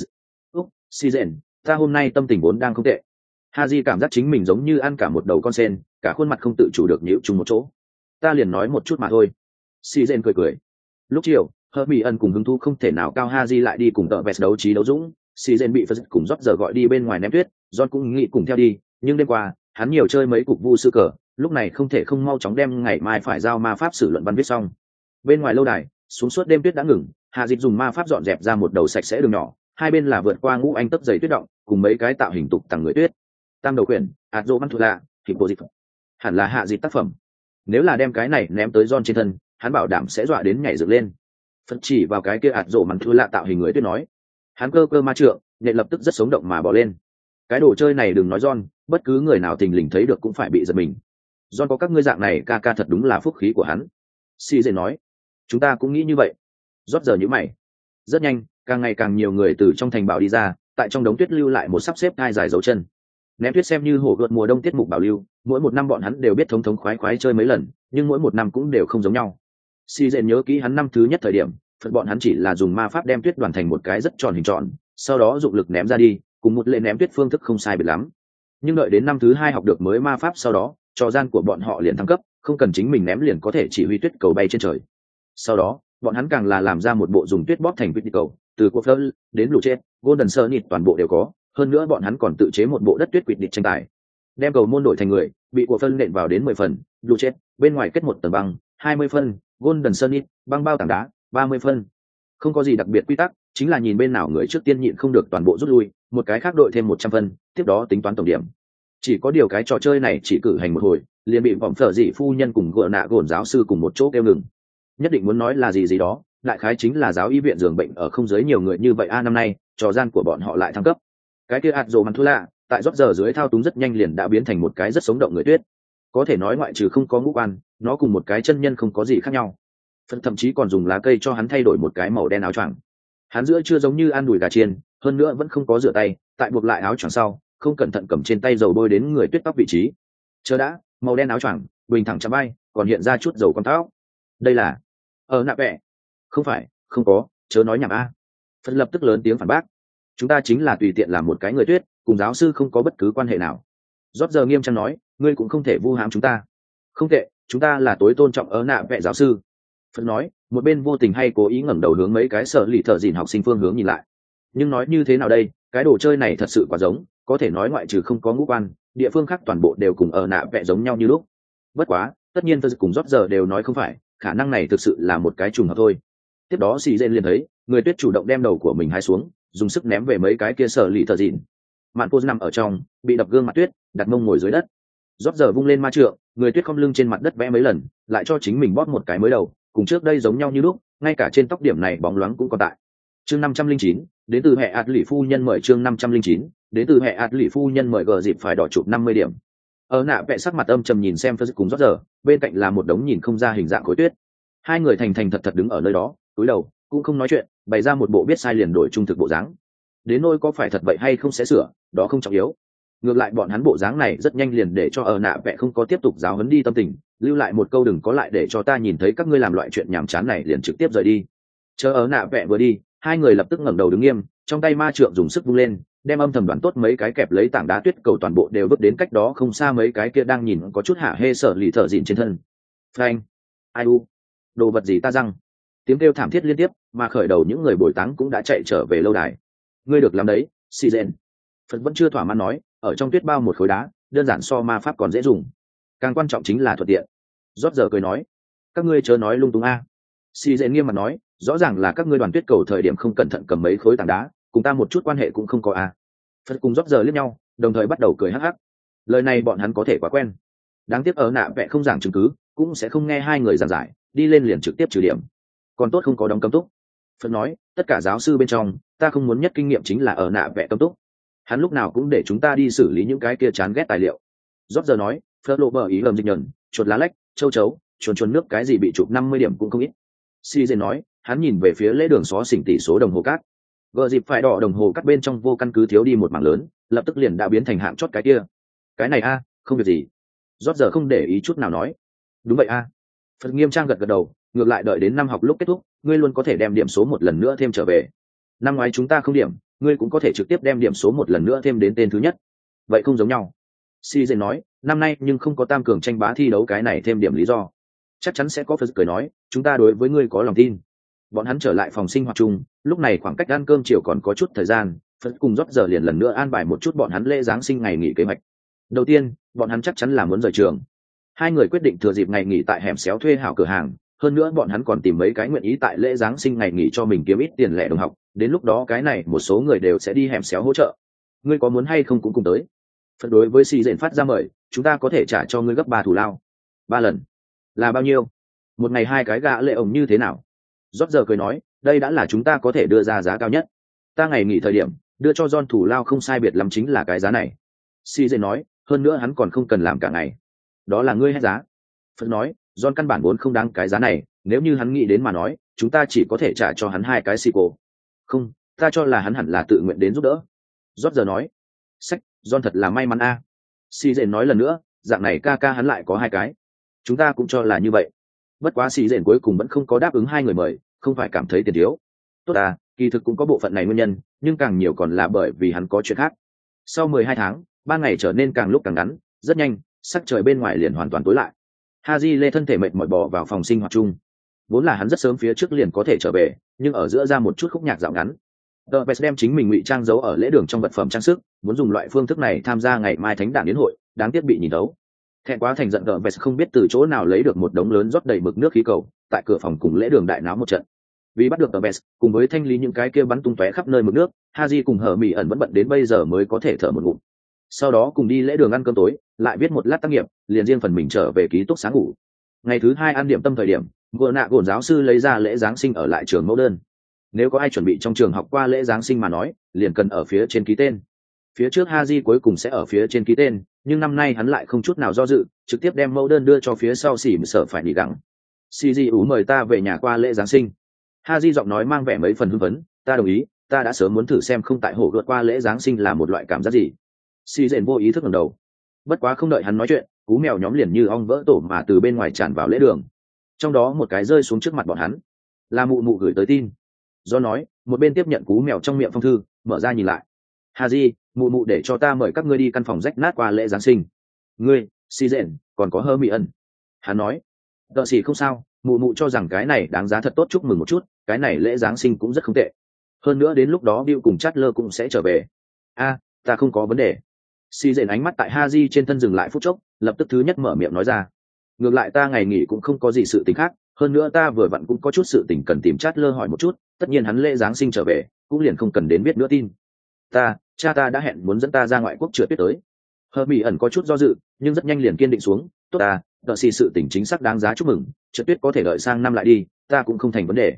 Si Dện, ta hôm nay tâm tình vốn đang không tệ. Haji cảm giác chính mình giống như ăn cả một đầu con sen, cả khuôn mặt không tự chủ được nhíu chung một chỗ. Ta liền nói một chút mà thôi. Si Dện cười. Lúc chiều, Hermione cùng hứng thú không thể nào cao Haji lại đi cùng tợ vẹt đấu trí đấu dũng. Si Dện bị Phật cùng rót giờ gọi đi bên ngoài ném tuyết, John cũng nghĩ cùng theo đi, nhưng đêm qua hắn nhiều chơi mấy cục vu sư cờ, lúc này không thể không mau chóng đem ngày mai phải giao ma pháp sử luận văn viết xong. Bên ngoài lâu đài, xuống suốt đêm tuyết đã ngừng, Hạ Dịch dùng ma pháp dọn dẹp ra một đầu sạch sẽ đường nhỏ, hai bên là vượt qua ngũ anh tấc dày tuyết động, cùng mấy cái tạo hình tục tầng người tuyết. Tam đầu quyển, Adzo Mantula, Hippolyt. Hẳn là Hạ Dịch tác phẩm. Nếu là đem cái này ném tới John trên thân, hắn bảo đảm sẽ dọa đến nhảy dựng lên. Phật chỉ vào cái kia Adzo Mantula tạo hình người tuyết nói. Hắn cơ ma trượng, nhẹ lập tức rất sống động mà bỏ lên. Cái đồ chơi này đừng nói John, bất cứ người nào thình lình thấy được cũng phải bị giật mình. John có các ngươi dạng này ca thật đúng là phúc khí của hắn. Si dễ nói. Chúng ta cũng nghĩ như vậy. Rót giờ như mày. Rất nhanh, càng ngày càng nhiều người từ trong thành bảo đi ra, tại trong đống tuyết lưu lại một sắp xếp hai dài dấu chân. Ném tuyết xem như hổ gợt mùa đông tiết mục bảo lưu, mỗi một năm bọn hắn đều biết thống khoái chơi mấy lần, nhưng mỗi một năm cũng đều không giống nhau. Si dện nhớ kỹ hắn năm thứ nhất thời điểm, phần bọn hắn chỉ là dùng ma pháp đem tuyết đoàn thành một cái rất tròn hình tròn, sau đó dụng lực ném ra đi, cùng một lệ ném tuyết phương thức không sai biệt lắm. Nhưng đợi đến năm thứ hai học được mới ma pháp sau đó, trò gian của bọn họ liền thăng cấp, không cần chính mình ném liền có thể chỉ huy tuyết cầu bay trên trời. Sau đó, bọn hắn càng là làm ra một bộ dùng tuyết bóp thành tuyết cầu, từ quốc phơ đến lũ chết, golden sunnit toàn bộ đều có. Hơn nữa bọn hắn còn tự chế một bộ đất tuyết quỵt địch tranh tài, đem cầu môn đổi thành người, bị của phân nện vào đến 10 phần, lũ chết, bên ngoài kết một tầng băng, 20 phân, golden sunnit, băng bao tảng đá, 30 phân. Không có gì đặc biệt quy tắc, chính là nhìn bên nào người trước tiên nhịn không được toàn bộ rút lui, một cái khác đội thêm 100 phân, tiếp đó tính toán tổng điểm. Chỉ có điều cái trò chơi này chỉ cử hành một hồi, liền bị vọng phở dị phu nhân cùng gỡ nạ gồn giáo sư cùng một chỗ kêu ngừng. Nhất định muốn nói là gì đó, đại khái chính là giáo y viện giường bệnh ở không giới nhiều người như vậy năm nay, trò gian của bọn họ lại thăng cấp. Cái kia ạt rồ mắn thua lạ, tại rót giờ dưới thao túng rất nhanh liền đã biến thành một cái rất sống động người tuyết. Có thể nói ngoại trừ không có ngũ quan, nó cùng một cái chân nhân không có gì khác nhau. Phần thậm chí còn dùng lá cây cho hắn thay đổi một cái màu đen áo choàng. Hắn giữa chưa giống như ăn đùi gà chiên, hơn nữa vẫn không có rửa tay, tại buộc lại áo choàng sau, không cẩn thận cầm trên tay dầu bôi đến người tuyết tóc vị trí. Chờ đã, màu đen áo choàng, bình thẳng chạm bay, còn hiện ra chút dầu con tóc. Đây là nạ vẽ. Không phải, không có, chớ nói nhảm a. Phần lập tức lớn tiếng phản bác. Chúng ta chính là tùy tiện làm một cái người tuyết, cùng giáo sư không có bất cứ quan hệ nào. Rót giờ nghiêm trang nói, ngươi cũng không thể vu hãm chúng ta. Không tệ, chúng ta là tối tôn trọng nạ vẽ giáo sư. Phần nói, một bên vô tình hay cố ý ngẩng đầu hướng mấy cái sợ lì thợ dìn học sinh phương hướng nhìn lại. Nhưng nói như thế nào đây, cái đồ chơi này thật sự quá giống, có thể nói ngoại trừ không có ngũ quan, địa phương khác toàn bộ đều cùng nạ vẽ giống nhau như lúc. Bất quá, tất nhiên tôi cùng rót giờ đều nói không phải, khả năng này thực sự là một cái trùng hợp thôi. Tiếp đó xì dên liền thấy người tuyết chủ động đem đầu của mình hai xuống, dùng sức ném về mấy cái kia sợ lì thợ dìn. Mạn cô nằm ở trong, bị đập gương mặt tuyết, đặt mông ngồi dưới đất. Rót giờ vung lên ma trượng, người tuyết khom lưng trên mặt đất vẽ mấy lần, lại cho chính mình bóp một cái mới đầu, cùng trước đây giống nhau như lúc, ngay cả trên tóc điểm này bóng loáng cũng còn tại. Chương 509, đến từ hệ ạt lỷ phu nhân mời. Chương 509, đến từ hệ ạt lỷ phu nhân mời. Gờ dịp phải đỏ chụp 50 điểm. Ở nạ vẽ sắc mặt âm trầm nhìn xem Phật cùng rót giờ, bên cạnh là một đống nhìn không ra hình dạng khối tuyết. Hai người thành thành thật thật đứng ở nơi đó, cúi đầu, cũng không nói chuyện, bày ra một bộ biết sai liền đổi trung thực bộ dáng. Đến nỗi có phải thật vậy hay không sẽ sửa, đó không trọng yếu. Ngược lại bọn hắn bộ dáng này rất nhanh liền để cho ở nạ vẽ không có tiếp tục giáo huấn đi tâm tình, lưu lại một câu đừng có lại để cho ta nhìn thấy các ngươi làm loại chuyện nhàm chán này, liền trực tiếp rời đi. Chờ ở nạ vẽ vừa đi, hai người lập tức ngẩng đầu đứng nghiêm, trong tay ma trượng dùng sức vung lên, đem âm thầm đoán tốt mấy cái kẹp lấy tảng đá tuyết cầu toàn bộ đều vứt đến cách đó không xa mấy cái kia đang nhìn có chút hả hê sợ lì thở dịn trên thân. Phanh, ai u, đồ vật gì ta răng. Tiếng kêu thảm thiết liên tiếp, mà khởi đầu những người bồi táng cũng đã chạy trở về lâu đài. Ngươi được làm đấy, xì rèn. Phật vẫn chưa thỏa mãn nói, ở trong tuyết bao một khối đá, đơn giản so ma pháp còn dễ dùng. Càng quan trọng chính là thuận tiện. Rót giờ cười nói, các ngươi chớ nói lung tung a. Xì rèn nghiêm mặt nói, rõ ràng là các ngươi đoàn tuyết cầu thời điểm không cẩn thận cầm mấy khối tảng đá, cùng ta một chút quan hệ cũng không có a. Phật cùng rót giờ liếc nhau, đồng thời bắt đầu cười hắc hắc. Lời này bọn hắn có thể quá quen. Đáng tiếc ở nạ vẽ không giảng chứng cứ, cũng sẽ không nghe hai người giảng giải, đi lên liền trực tiếp trừ điểm. Còn tốt không có đóng cấm túc. Phật nói, tất cả giáo sư bên trong, ta không muốn nhất kinh nghiệm chính là ở nạ vẽ cấm túc. Hắn lúc nào cũng để chúng ta đi xử lý những cái kia chán ghét tài liệu. Rót giờ nói, Phật lộ bờ ý ầm dịch nhẫn, chuột lá lách, châu chấu, chuồn chuồn nước cái gì bị chụp 50 điểm cũng không ít. Si dên nói, hắn nhìn về phía lễ đường xó xỉnh tỷ số đồng hồ cát. Gờ dịp phải đỏ đồng hồ cát bên trong vô căn cứ thiếu đi một mảng lớn, lập tức liền đã biến thành hạng chót cái kia. Cái này a, không việc gì. Rót giờ không để ý chút nào nói, đúng vậy a. Phật nghiêm trang gật gật đầu, ngược lại đợi đến năm học lúc kết thúc, ngươi luôn có thể đem điểm số một lần nữa thêm trở về. Năm ngoái chúng ta không điểm, ngươi cũng có thể trực tiếp đem điểm số một lần nữa thêm đến tên thứ nhất. Vậy không giống nhau. Si dên nói, năm nay nhưng không có tam cường tranh bá thi đấu cái này thêm điểm lý do. Chắc chắn sẽ có Phật cười nói, chúng ta đối với ngươi có lòng tin. Bọn hắn trở lại phòng sinh hoạt chung, lúc này khoảng cách ăn cơm chiều còn có chút thời gian, Phật cùng rót giờ liền lần nữa an bài một chút bọn hắn lễ giáng sinh ngày nghỉ kế hoạch. Đầu tiên, bọn hắn chắc chắn là muốn rời trường. Hai người quyết định thừa dịp ngày nghỉ tại hẻm xéo thuê hảo cửa hàng, hơn nữa bọn hắn còn tìm mấy cái nguyện ý tại lễ giáng sinh ngày nghỉ cho mình kiếm ít tiền lẻ đồng học, đến lúc đó cái này một số người đều sẽ đi hẻm xéo hỗ trợ. Ngươi có muốn hay không cũng cùng tới. Phật đối với Si dện phát ra mời, chúng ta có thể trả cho ngươi gấp 3 thù lao. 3 lần. Là bao nhiêu? Một ngày 2 cái gạ lệ ổng như thế nào? Rót giờ cười nói, đây đã là chúng ta có thể đưa ra giá cao nhất. Ta ngày nghỉ thời điểm, đưa cho John thù lao không sai biệt lắm chính là cái giá này. Si dện nói, hơn nữa hắn còn không cần làm cả ngày. Đó là ngươi hết giá. Phật nói, John căn bản vốn không đáng cái giá này, nếu như hắn nghĩ đến mà nói, chúng ta chỉ có thể trả cho hắn 2 cái xì cổ. Không, ta cho là hắn hẳn là tự nguyện đến giúp đỡ. Rót giờ nói, sách, John thật là may mắn a. Si dện nói lần nữa, dạng này ca ca hắn lại có 2 cái. Chúng ta cũng cho là như vậy. Bất quá Si dện cuối cùng vẫn không có đáp ứng 2 người mời, không phải cảm thấy tiền thiếu. Tốt à, kỳ thực cũng có bộ phận này nguyên nhân, nhưng càng nhiều còn là bởi vì hắn có chuyện khác. Sau 12 tháng, ban ngày trở nên càng lúc càng ngắn, rất nhanh, sắc trời bên ngoài liền hoàn toàn tối lại. Haji lê thân thể mệt mỏi bò vào phòng sinh hoạt chung. Vốn là hắn rất sớm phía trước liền có thể trở về, nhưng ở giữa ra một chút khúc nhạc dạo ngắn. The Best đem chính mình ngụy trang giấu ở lễ đường trong vật phẩm trang sức, muốn dùng loại phương thức này tham gia ngày mai thánh đản yến hội, đáng tiếc bị nhìn thấu. Thẹn quá thành giận The Best không biết từ chỗ nào lấy được một đống lớn rót đầy mực nước khí cầu, tại cửa phòng cùng lễ đường đại náo một trận. Vì bắt được The Best, cùng với thanh lý những cái kia bắn tung tóe khắp nơi mực nước, Haji cùng Hở Mị ẩn vẫn bận đến bây giờ mới có thể thở một ngụm. Sau đó cùng đi lễ đường ăn cơm tối, lại viết một lát tác nghiệp, liền riêng phần mình trở về ký túc xá ngủ. Ngày thứ 2 ăn điểm tâm thời điểm, vừa nạ gồn giáo sư lấy ra lễ giáng sinh ở lại trường mẫu đơn. Nếu có ai chuẩn bị trong trường học qua lễ giáng sinh mà nói, liền cần ở phía trên ký tên. Phía trước Haji cuối cùng sẽ ở phía trên ký tên, nhưng năm nay hắn lại không chút nào do dự, trực tiếp đem mẫu đơn đưa cho phía sau xỉ sở phải nghỉ gắng. CG ú mời ta về nhà qua lễ giáng sinh. Haji giọng nói mang vẻ mấy phần hưng phấn, ta đồng ý, ta đã sớm muốn thử xem không tại hổ gợt qua lễ giáng sinh là một loại cảm giác gì. Si dện vô ý thức ngẩng đầu. Bất quá không đợi hắn nói chuyện, cú mèo nhóm liền như ong vỡ tổ mà từ bên ngoài tràn vào lễ đường. Trong đó một cái rơi xuống trước mặt bọn hắn, là mụ mụ gửi tới tin. Do nói, một bên tiếp nhận cú mèo trong miệng phong thư, mở ra nhìn lại. Haji, mụ mụ để cho ta mời các ngươi đi căn phòng rách nát qua lễ giáng sinh. Ngươi, Si dện, còn có Hơ Mỹ ẩn. Hắn nói, đợi xỉ không sao, mụ mụ cho rằng cái này đáng giá thật tốt, chúc mừng một chút, cái này lễ giáng sinh cũng rất không tệ. Hơn nữa đến lúc đó Bill cùng Chandler cũng sẽ trở về. A, ta không có vấn đề. Si dện ánh mắt tại Haji trên thân dừng lại phút chốc, lập tức thứ nhất mở miệng nói ra. Ngược lại ta ngày nghỉ cũng không có gì sự tình khác, hơn nữa ta vừa vặn cũng có chút sự tình cần tìm Chandler hỏi một chút, tất nhiên hắn lễ giáng sinh trở về, cũng liền không cần đến biết nữa tin. Cha ta đã hẹn muốn dẫn ta ra ngoại quốc trượt tuyết tới. Hơ Mỹ ẩn có chút do dự, nhưng rất nhanh liền kiên định xuống, tốt ta, đợi xì sự tình chính xác đáng giá chúc mừng, trượt tuyết có thể đợi sang năm lại đi, ta cũng không thành vấn đề.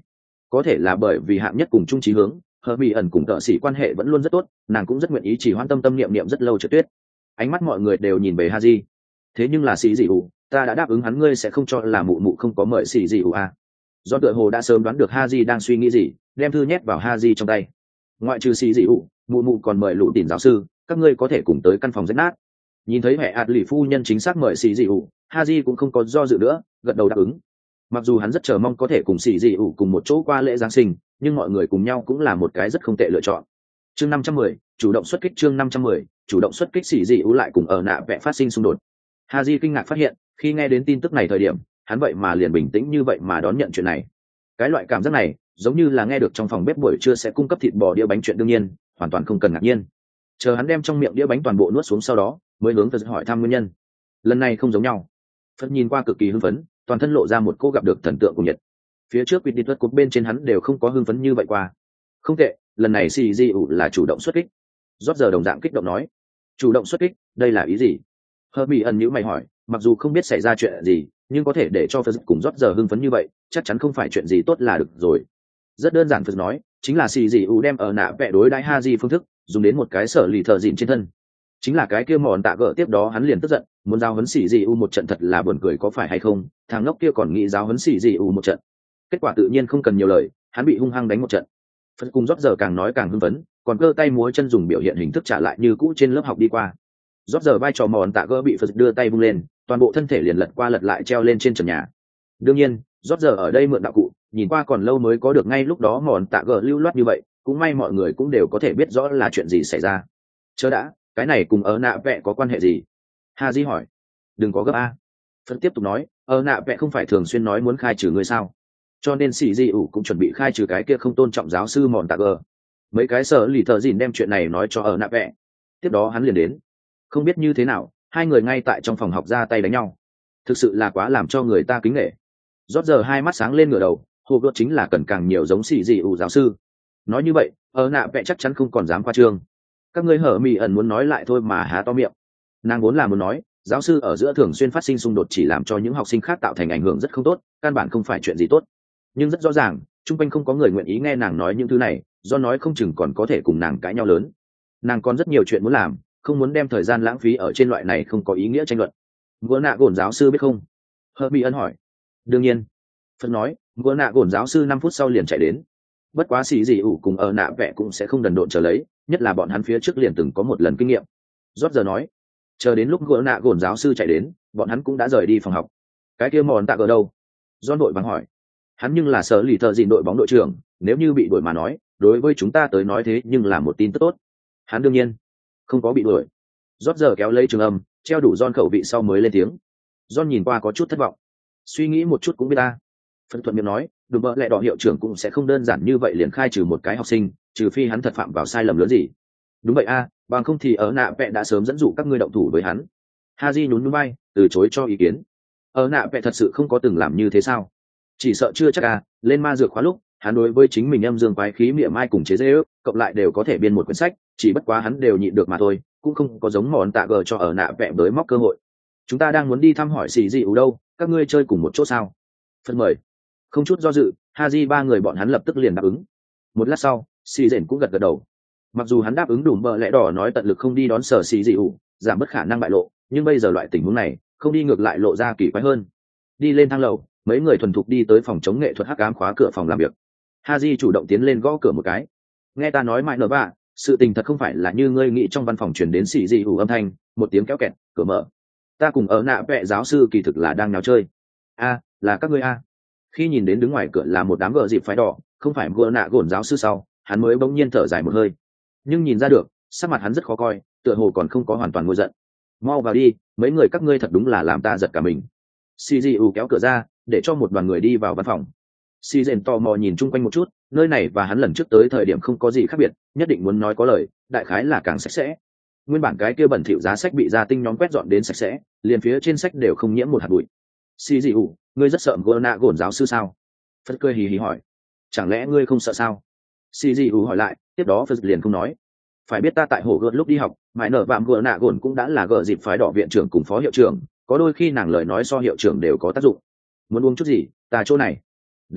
Có thể là bởi vì hạng nhất cùng chung chí hướng, hờ bị ẩn cùng tợ sĩ quan hệ vẫn luôn rất tốt, nàng cũng rất nguyện ý chỉ hoan tâm niệm niệm rất lâu. Trượt tuyết, ánh mắt mọi người đều nhìn về Haji. Thế nhưng là xì dị ủ, ta đã đáp ứng hắn, ngươi sẽ không cho là mụ mụ không có mời xì dị ủ à? Do tựa hồ đã sớm đoán được Haji đang suy nghĩ gì, đem thư nhét vào Haji trong tay. Ngoại trừ xì dị ủ, mụ mụ còn mời lũ tìm giáo sư, các ngươi có thể cùng tới căn phòng rách nát. Nhìn thấy mẹ ạt lì phu nhân chính xác mời xì dị ủ, Haji cũng không có do dự nữa, gật đầu đáp ứng. Mặc dù hắn rất chờ mong có thể cùng xì dị ủ cùng một chỗ qua lễ Giáng sinh, nhưng mọi người cùng nhau cũng là một cái rất không tệ lựa chọn. Chương 510, chủ động xuất kích. Chương 510, chủ động xuất kích. Xì dị ủ lại cùng ở nạ vẽ phát sinh xung đột. Haji kinh ngạc phát hiện, khi nghe đến tin tức này thời điểm, hắn vậy mà liền bình tĩnh như vậy mà đón nhận chuyện này. Cái loại cảm giác này, giống như là nghe được trong phòng bếp buổi trưa sẽ cung cấp thịt bò đĩa bánh, chuyện đương nhiên, hoàn toàn không cần ngạc nhiên. Chờ hắn đem trong miệng đĩa bánh toàn bộ nuốt xuống sau đó, mới hướng Phật hỏi thăm nguyên nhân. Lần này không giống nhau. Phật nhìn qua cực kỳ hưng phấn, toàn thân lộ ra một cô gặp được thần tượng của Nhật. Phía trước quyết định tuất cột bên trên hắn đều không có hưng phấn như vậy qua. Không tệ, lần này CGU là chủ động xuất kích. Rót giờ đồng dạng kích động nói, chủ động xuất kích, đây là ý gì? Herbie ẩn nhíu mày hỏi, mặc dù không biết xảy ra chuyện gì, nhưng có thể để cho Phật cùng rót giờ hưng phấn như vậy, chắc chắn không phải chuyện gì tốt là được rồi. Rất đơn giản, Phật nói, chính là CGU đem ở nạ vẽ đối đãi Haji phương thức, dùng đến một cái sở lì thợ dịn trên thân. Chính là cái kia mòn tạ gỡ, tiếp đó hắn liền tức giận, muốn giao huấn CGU một trận, thật là buồn cười có phải hay không? Thằng ngốc kia còn nghĩ giao huấn CGU một trận. Kết quả tự nhiên không cần nhiều lời, hắn bị hung hăng đánh một trận. Phật cùng rót giờ càng nói càng hưng phấn, còn cơ tay múa chân dùng biểu hiện hình thức trả lại như cũ trên lớp học đi qua. Rót giờ vai trò mòn tạ gỡ bị Phật đưa tay vung lên, toàn bộ thân thể liền lật qua lật lại treo lên trên trần nhà. Đương nhiên, rót giờ ở đây mượn đạo cụ, nhìn qua còn lâu mới có được ngay lúc đó mòn tạ gỡ lưu loát như vậy, cũng may mọi người cũng đều có thể biết rõ là chuyện gì xảy ra. Chớ đã, cái này cùng ở nạ vẽ có quan hệ gì? Haji hỏi. Đừng có gấp a. Phật tiếp tục nói, ở nạ vẽ không phải thường xuyên nói muốn khai trừ ngươi sao? Cho nên CGU cũng chuẩn bị khai trừ cái kia không tôn trọng giáo sư mòn tạ gỡ. Mấy cái sở lì thợ dìn đem chuyện này nói cho ở nạ vẽ. Tiếp đó hắn liền đến. Không biết như thế nào, hai người ngay tại trong phòng học ra tay đánh nhau. Thực sự là quá làm cho người ta kính nể. Rót giờ hai mắt sáng lên ngửa đầu, hồ gợt chính là cần càng nhiều giống CGU giáo sư. Nói như vậy, ở nạ vẽ chắc chắn không còn dám qua trương. Các ngươi hở mì ẩn muốn nói lại thôi mà há to miệng. Nàng vốn là muốn nói, giáo sư ở giữa thường xuyên phát sinh xung đột chỉ làm cho những học sinh khác tạo thành ảnh hưởng rất không tốt, căn bản không phải chuyện gì tốt. Nhưng rất rõ ràng, chung quanh không có người nguyện ý nghe nàng nói những thứ này, do nói không chừng còn có thể cùng nàng cãi nhau lớn. Nàng còn rất nhiều chuyện muốn làm, không muốn đem thời gian lãng phí ở trên loại này không có ý nghĩa tranh luận. Ngựa nạ gổn giáo sư biết không? Herbie ân hỏi. Đương nhiên. Phân nói, ngựa nạ gổn giáo sư 5 phút sau liền chạy đến. Bất quá xì gì ủ cùng ở nạ vẽ cũng sẽ không đần độn chờ lấy, nhất là bọn hắn phía trước liền từng có một lần kinh nghiệm. Rót giờ nói, chờ đến lúc ngựa nạ gổn giáo sư chạy đến, bọn hắn cũng đã rời đi phòng học. Cái kia mòn tạ ở đâu? John đội vắng hỏi. Hắn nhưng là sở lì thợ dìn đội bóng đội trưởng, nếu như bị đuổi mà nói, đối với chúng ta tới nói thế nhưng là một tin tức tốt. Hắn đương nhiên không có bị đuổi. Rót giờ kéo lấy trường âm, treo đủ John khẩu vị sau mới lên tiếng. John nhìn qua có chút thất vọng. Suy nghĩ một chút cũng biết ta. Phân thuận miệng nói, đùm bợ lẹ đỏ hiệu trưởng cũng sẽ không đơn giản như vậy liền khai trừ một cái học sinh, trừ phi hắn thật phạm vào sai lầm lớn gì. Đúng vậy a, bằng không thì ở nạ vẽ đã sớm dẫn dụ các ngươi động thủ với hắn. Haji nhún nhún vai, từ chối cho ý kiến. Ở nạ vẽ thật sự không có từng làm như thế sao? Chỉ sợ chưa chắc à, lên ma dược khóa lúc, hắn đối với chính mình âm dương quái khí miệng mai cùng chế dễ ước, cộng lại đều có thể biên một quyển sách, chỉ bất quá hắn đều nhịn được mà thôi, cũng không có giống mòn tạ gờ cho ở nạ vẽ với móc cơ hội. Chúng ta đang muốn đi thăm hỏi xì gì ủ đâu, các ngươi chơi cùng một chỗ sao? Phân mời. Không chút do dự, Haji ba người bọn hắn lập tức liền đáp ứng. Một lát sau, xì rền cũng gật gật đầu. Mặc dù hắn đáp ứng đủ bợ lẽ đỏ nói tận lực không đi đón sở xì gì ủ, giảm bớt khả năng bại lộ, nhưng bây giờ loại tình huống này, không đi ngược lại lộ ra kỳ quái hơn. Đi lên thang lầu, mấy người thuần thục đi tới phòng chống nghệ thuật hắc ám khóa cửa phòng làm việc. Haji chủ động tiến lên gõ cửa một cái. Nghe ta nói mãi nở bạ, sự tình thật không phải là như ngươi nghĩ trong văn phòng truyền đến xì gì ủ âm thanh, một tiếng kéo kẹt, cửa mở. Ta cùng ở nạ vẽ giáo sư kỳ thực là đang nháo chơi. A, là các ngươi a. Khi nhìn đến đứng ngoài cửa là một đám gờ dịp phái đỏ, không phải gỡ nạ gổn giáo sư sau, hắn mới bỗng nhiên thở dài một hơi. Nhưng nhìn ra được, sắc mặt hắn rất khó coi, tựa hồ còn không có hoàn toàn ngôi giận. Mau vào đi, mấy người các ngươi thật đúng là làm ta giật cả mình. CGU kéo cửa ra, để cho một đoàn người đi vào văn phòng. Sizen tò mò nhìn chung quanh một chút, nơi này và hắn lần trước tới thời điểm không có gì khác biệt, nhất định muốn nói có lời, đại khái là càng sạch sẽ. Nguyên bản cái kia bẩn thỉu giá sách bị gia tinh nhóm quét dọn đến sạch sẽ, liền phía trên sách đều không nhiễm một hạt bụi. CGU, ngươi rất sợ Gona gổn giáo sư sao? Phật cười hì hì hỏi. Chẳng lẽ ngươi không sợ sao? CGU hỏi lại, tiếp đó Phật liền không nói. Phải biết ta tại hồ gợt lúc đi học, mãi nở vạm Gona gổn cũng đã là gờ dịp phái đỏ viện trưởng cùng phó hiệu trưởng, có đôi khi nàng lời nói so hiệu trưởng đều có tác dụng. Muốn uống chút gì, ta chỗ này. Đáng chết,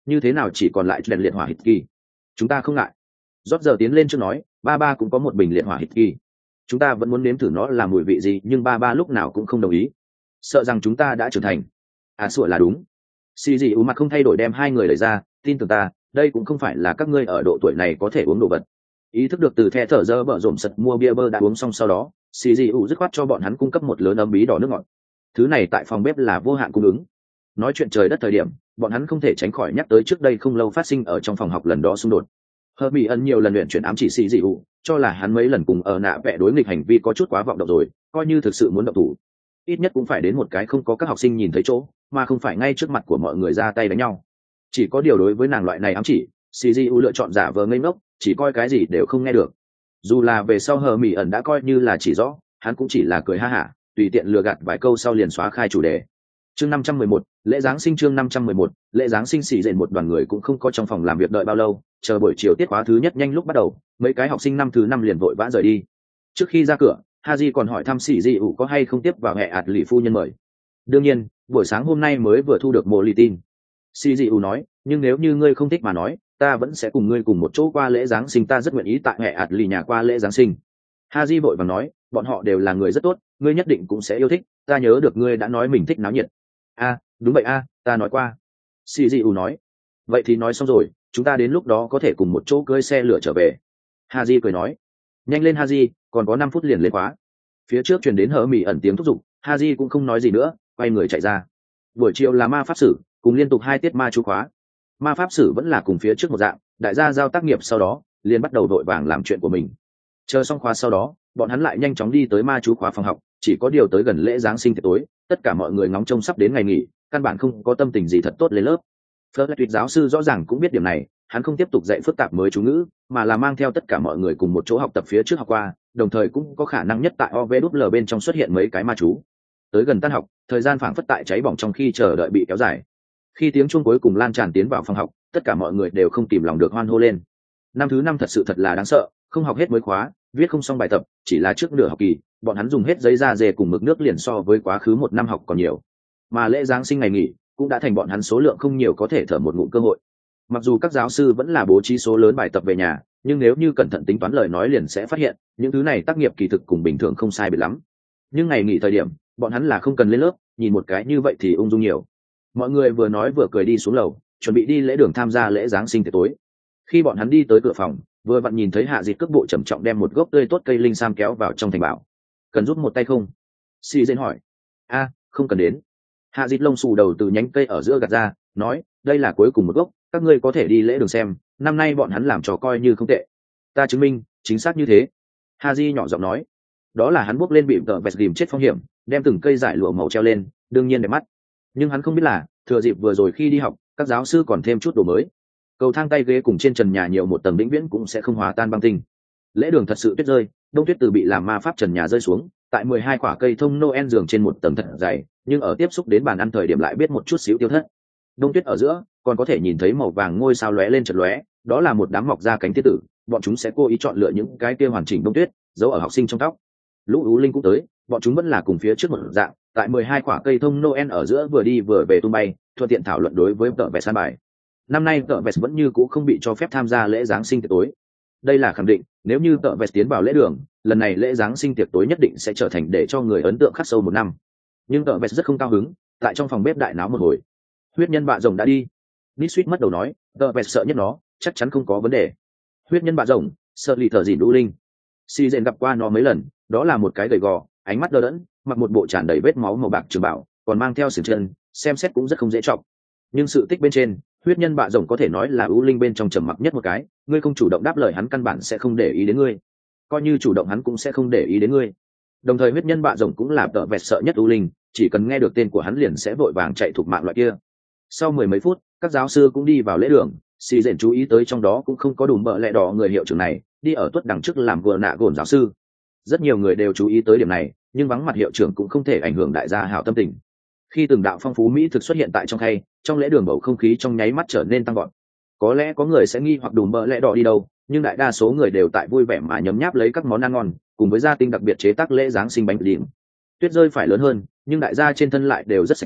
như thế nào chỉ còn lại đèn liệt hỏa hít kỳ. Chúng ta không ngại. Rót giờ tiến lên trước nói, ba ba cũng có một bình liệt hỏa hít kỳ, chúng ta vẫn muốn nếm thử nó là mùi vị gì, nhưng ba ba lúc nào cũng không đồng ý, sợ rằng chúng ta đã trưởng thành. À sủa là đúng. Xì dị ủ mặt không thay đổi đem hai người đẩy ra, tin tưởng ta, đây cũng không phải là các ngươi ở độ tuổi này có thể uống đồ vật. Ý thức được từ the thở dơ bở rộm sật mua bia bơ đã uống xong sau đó, xì dị ủ dứt khoát cho bọn hắn cung cấp một lớn ấm bí đỏ nước ngọt. Thứ này tại phòng bếp là vô hạn cung ứng. Nói chuyện trời đất thời điểm, bọn hắn không thể tránh khỏi nhắc tới trước đây không lâu phát sinh ở trong phòng học lần đó xung đột. Hợp bị ẩn nhiều lần luyện chuyển ám chỉ xì dị ủ, cho là hắn mấy lần cùng ở nạ vẽ đối nghịch hành vi có chút quá vọng động rồi, coi như thực sự muốn động thủ, ít nhất cũng phải đến một cái không có các học sinh nhìn thấy chỗ, mà không phải ngay trước mặt của mọi người ra tay đánh nhau. Chỉ có điều đối với nàng loại này ám chỉ, CGU lựa chọn giả vờ ngây ngốc, chỉ coi cái gì đều không nghe được. Dù là về sau hờ mỹ ẩn đã coi như là chỉ rõ, hắn cũng chỉ là cười ha hả, tùy tiện lừa gạt vài câu sau liền xóa khai chủ đề. Chương 511, lễ giáng sinh. Chương 511, lễ giáng sinh. Xì dện một đoàn người cũng không có trong phòng làm việc đợi bao lâu, chờ buổi chiều tiết khóa thứ nhất nhanh lúc bắt đầu, mấy cái học sinh năm thứ năm liền vội vã rời đi. Trước khi ra cửa, Haji còn hỏi thăm xì dị ủ có hay không tiếp vào hệ ạt lì phu nhân mời. Đương nhiên, buổi sáng hôm nay mới vừa thu được mồ lì tin. Xì dị ủ nói, nhưng nếu như ngươi không thích mà nói, ta vẫn sẽ cùng ngươi cùng một chỗ qua lễ giáng sinh, ta rất nguyện ý tại hệ ạt lì nhà qua lễ giáng sinh. Haji vội vàng nói, bọn họ đều là người rất tốt, ngươi nhất định cũng sẽ yêu thích, ta nhớ được ngươi đã nói mình thích náo nhiệt. A, đúng vậy a, ta nói qua. CGU nói, vậy thì nói xong rồi, chúng ta đến lúc đó có thể cùng một chỗ cưỡi xe lửa trở về. Haji cười nói, nhanh lên Haji, còn có 5 phút liền lên khóa. Phía trước truyền đến hở mỉ ẩn tiếng thúc giục, Haji cũng không nói gì nữa, quay người chạy ra. Buổi chiều là ma pháp sử, cùng liên tục 2 tiết ma chú khóa. Ma pháp sử vẫn là cùng phía trước một dạng, đại gia giao tác nghiệp sau đó, liền bắt đầu vội vàng làm chuyện của mình. Chờ xong khóa sau đó, bọn hắn lại nhanh chóng đi tới ma chú khóa phòng học, chỉ có điều tới gần lễ giáng sinh tối, tất cả mọi người ngóng trông sắp đến ngày nghỉ, căn bản không có tâm tình gì thật tốt lên lớp. Fletcher giáo sư rõ ràng cũng biết điểm này, hắn không tiếp tục dạy phức tạp mới chú ngữ, mà là mang theo tất cả mọi người cùng một chỗ học tập phía trước học qua, đồng thời cũng có khả năng nhất tại OVL bên trong xuất hiện mấy cái ma chú. Tới gần tan học, thời gian phảng phất tại cháy bỏng trong khi chờ đợi bị kéo dài. Khi tiếng chuông cuối cùng lan tràn tiến vào phòng học, tất cả mọi người đều không kìm lòng được hoan hô lên. Năm thứ 5 thật sự thật là đáng sợ, không học hết mới khóa, viết không xong bài tập, chỉ là trước nửa học kỳ, bọn hắn dùng hết giấy da dê cùng mực nước liền so với quá khứ một năm học còn nhiều. Mà lễ giáng sinh ngày nghỉ cũng đã thành bọn hắn số lượng không nhiều có thể thở một ngụm cơ hội. Mặc dù các giáo sư vẫn là bố trí số lớn bài tập về nhà, nhưng nếu như cẩn thận tính toán lời nói liền sẽ phát hiện, những thứ này tác nghiệp kỳ thực cùng bình thường không sai biệt lắm. Nhưng ngày nghỉ thời điểm, bọn hắn là không cần lên lớp, nhìn một cái như vậy thì ung dung nhiều. Mọi người vừa nói vừa cười đi xuống lầu, chuẩn bị đi lễ đường tham gia lễ giáng sinh tối. Khi bọn hắn đi tới cửa phòng, vừa vặn nhìn thấy Hạ Dịch cước bộ trầm trọng đem một gốc tươi tốt cây linh sam kéo vào trong thành bảo. Cần giúp một tay không? Si dên hỏi. A, không cần đến. Hạ Dịch lông xù đầu từ nhánh cây ở giữa gạt ra, nói, đây là cuối cùng một gốc, các ngươi có thể đi lễ đường xem, năm nay bọn hắn làm trò coi như không tệ. Ta chứng minh, chính xác như thế. Haji nhỏ giọng nói, đó là hắn bước lên bị tợ vẹt ghìm chết phong hiểm, đem từng cây giải lụa màu treo lên, đương nhiên đẹp mắt. Nhưng hắn không biết là, thừa dịp vừa rồi khi đi học, các giáo sư còn thêm chút đồ mới. Cầu thang tay ghế cùng trên trần nhà nhiều một tầng vĩnh viễn cũng sẽ không hòa tan băng tinh. Lễ đường thật sự tuyết rơi, đông tuyết từ bị làm ma pháp trần nhà rơi xuống, tại 12 quả cây thông Noel giường trên một tầng thật dày, nhưng ở tiếp xúc đến bàn ăn thời điểm lại biết một chút xíu tiêu thất. Đông tuyết ở giữa, còn có thể nhìn thấy màu vàng ngôi sao lóe lên chợt lóe, đó là một đám mọc ra cánh tiết tử, bọn chúng sẽ cố ý chọn lựa những cái kia hoàn chỉnh đông tuyết, giấu ở học sinh trong tóc. Lũ ú linh cũng tới, bọn chúng vẫn là cùng phía trước một dạng, tại 12 quả cây thông Noel ở giữa vừa đi vừa về tung bay, thuận tiện thảo luận đối với tợ vẹt san bài. Năm nay tợ vẹt vẫn như cũ không bị cho phép tham gia lễ giáng sinh tiệc tối. Đây là khẳng định, nếu như tợ vẹt tiến vào lễ đường, lần này lễ giáng sinh tiệc tối nhất định sẽ trở thành để cho người ấn tượng khắc sâu một năm. Nhưng tợ vẹt rất không cao hứng, tại trong phòng bếp đại náo một hồi. Huyết nhân bạ rồng đã đi. Nít suýt mất đầu nói, tợ vẹt sợ nhất nó, chắc chắn không có vấn đề. Huyết nhân bạ rồng, sợ lì thở dỉn đu linh. Si dện gặp qua nó mấy lần, đó là một cái gầy gò, ánh mắt đờ đẫn, mặc một bộ tràn đầy vết máu màu bạc trường bảo, còn mang theo sừng chân, xem xét cũng rất không dễ trọng. Nhưng sự tích bên trên, huyết nhân bạ rồng có thể nói là ưu linh bên trong trầm mặc nhất một cái, ngươi không chủ động đáp lời hắn căn bản sẽ không để ý đến ngươi, coi như chủ động hắn cũng sẽ không để ý đến ngươi. Đồng thời huyết nhân bạ rồng cũng là tợ vẹt sợ nhất ưu linh, chỉ cần nghe được tên của hắn liền sẽ vội vàng chạy thục mạng loại kia. Sau 10 mấy phút, các giáo sư cũng đi vào lễ đường, xì dện chú ý tới trong đó cũng không có đùm bợ lẹ đỏ người hiệu trưởng này, đi ở tuất đằng trước làm vừa nạ gồn giáo sư. Rất nhiều người đều chú ý tới điểm này, nhưng vắng mặt hiệu trưởng cũng không thể ảnh hưởng đại gia hảo tâm tình. Khi từng đạo phong phú mỹ thực xuất hiện tại trong khay, trong lễ đường bầu không khí trong nháy mắt trở nên tăng gọn. Có lẽ có người sẽ nghi hoặc đùm bợ lẹ đỏ đi đâu, nhưng đại đa số người đều tại vui vẻ mà nhấm nháp lấy các món ăn ngon, cùng với gia tinh đặc biệt chế tác lễ giáng sinh bánh đỉnh. Tuyết rơi phải lớn hơn, nhưng đại gia trên thân lại đều rất sạch sẽ,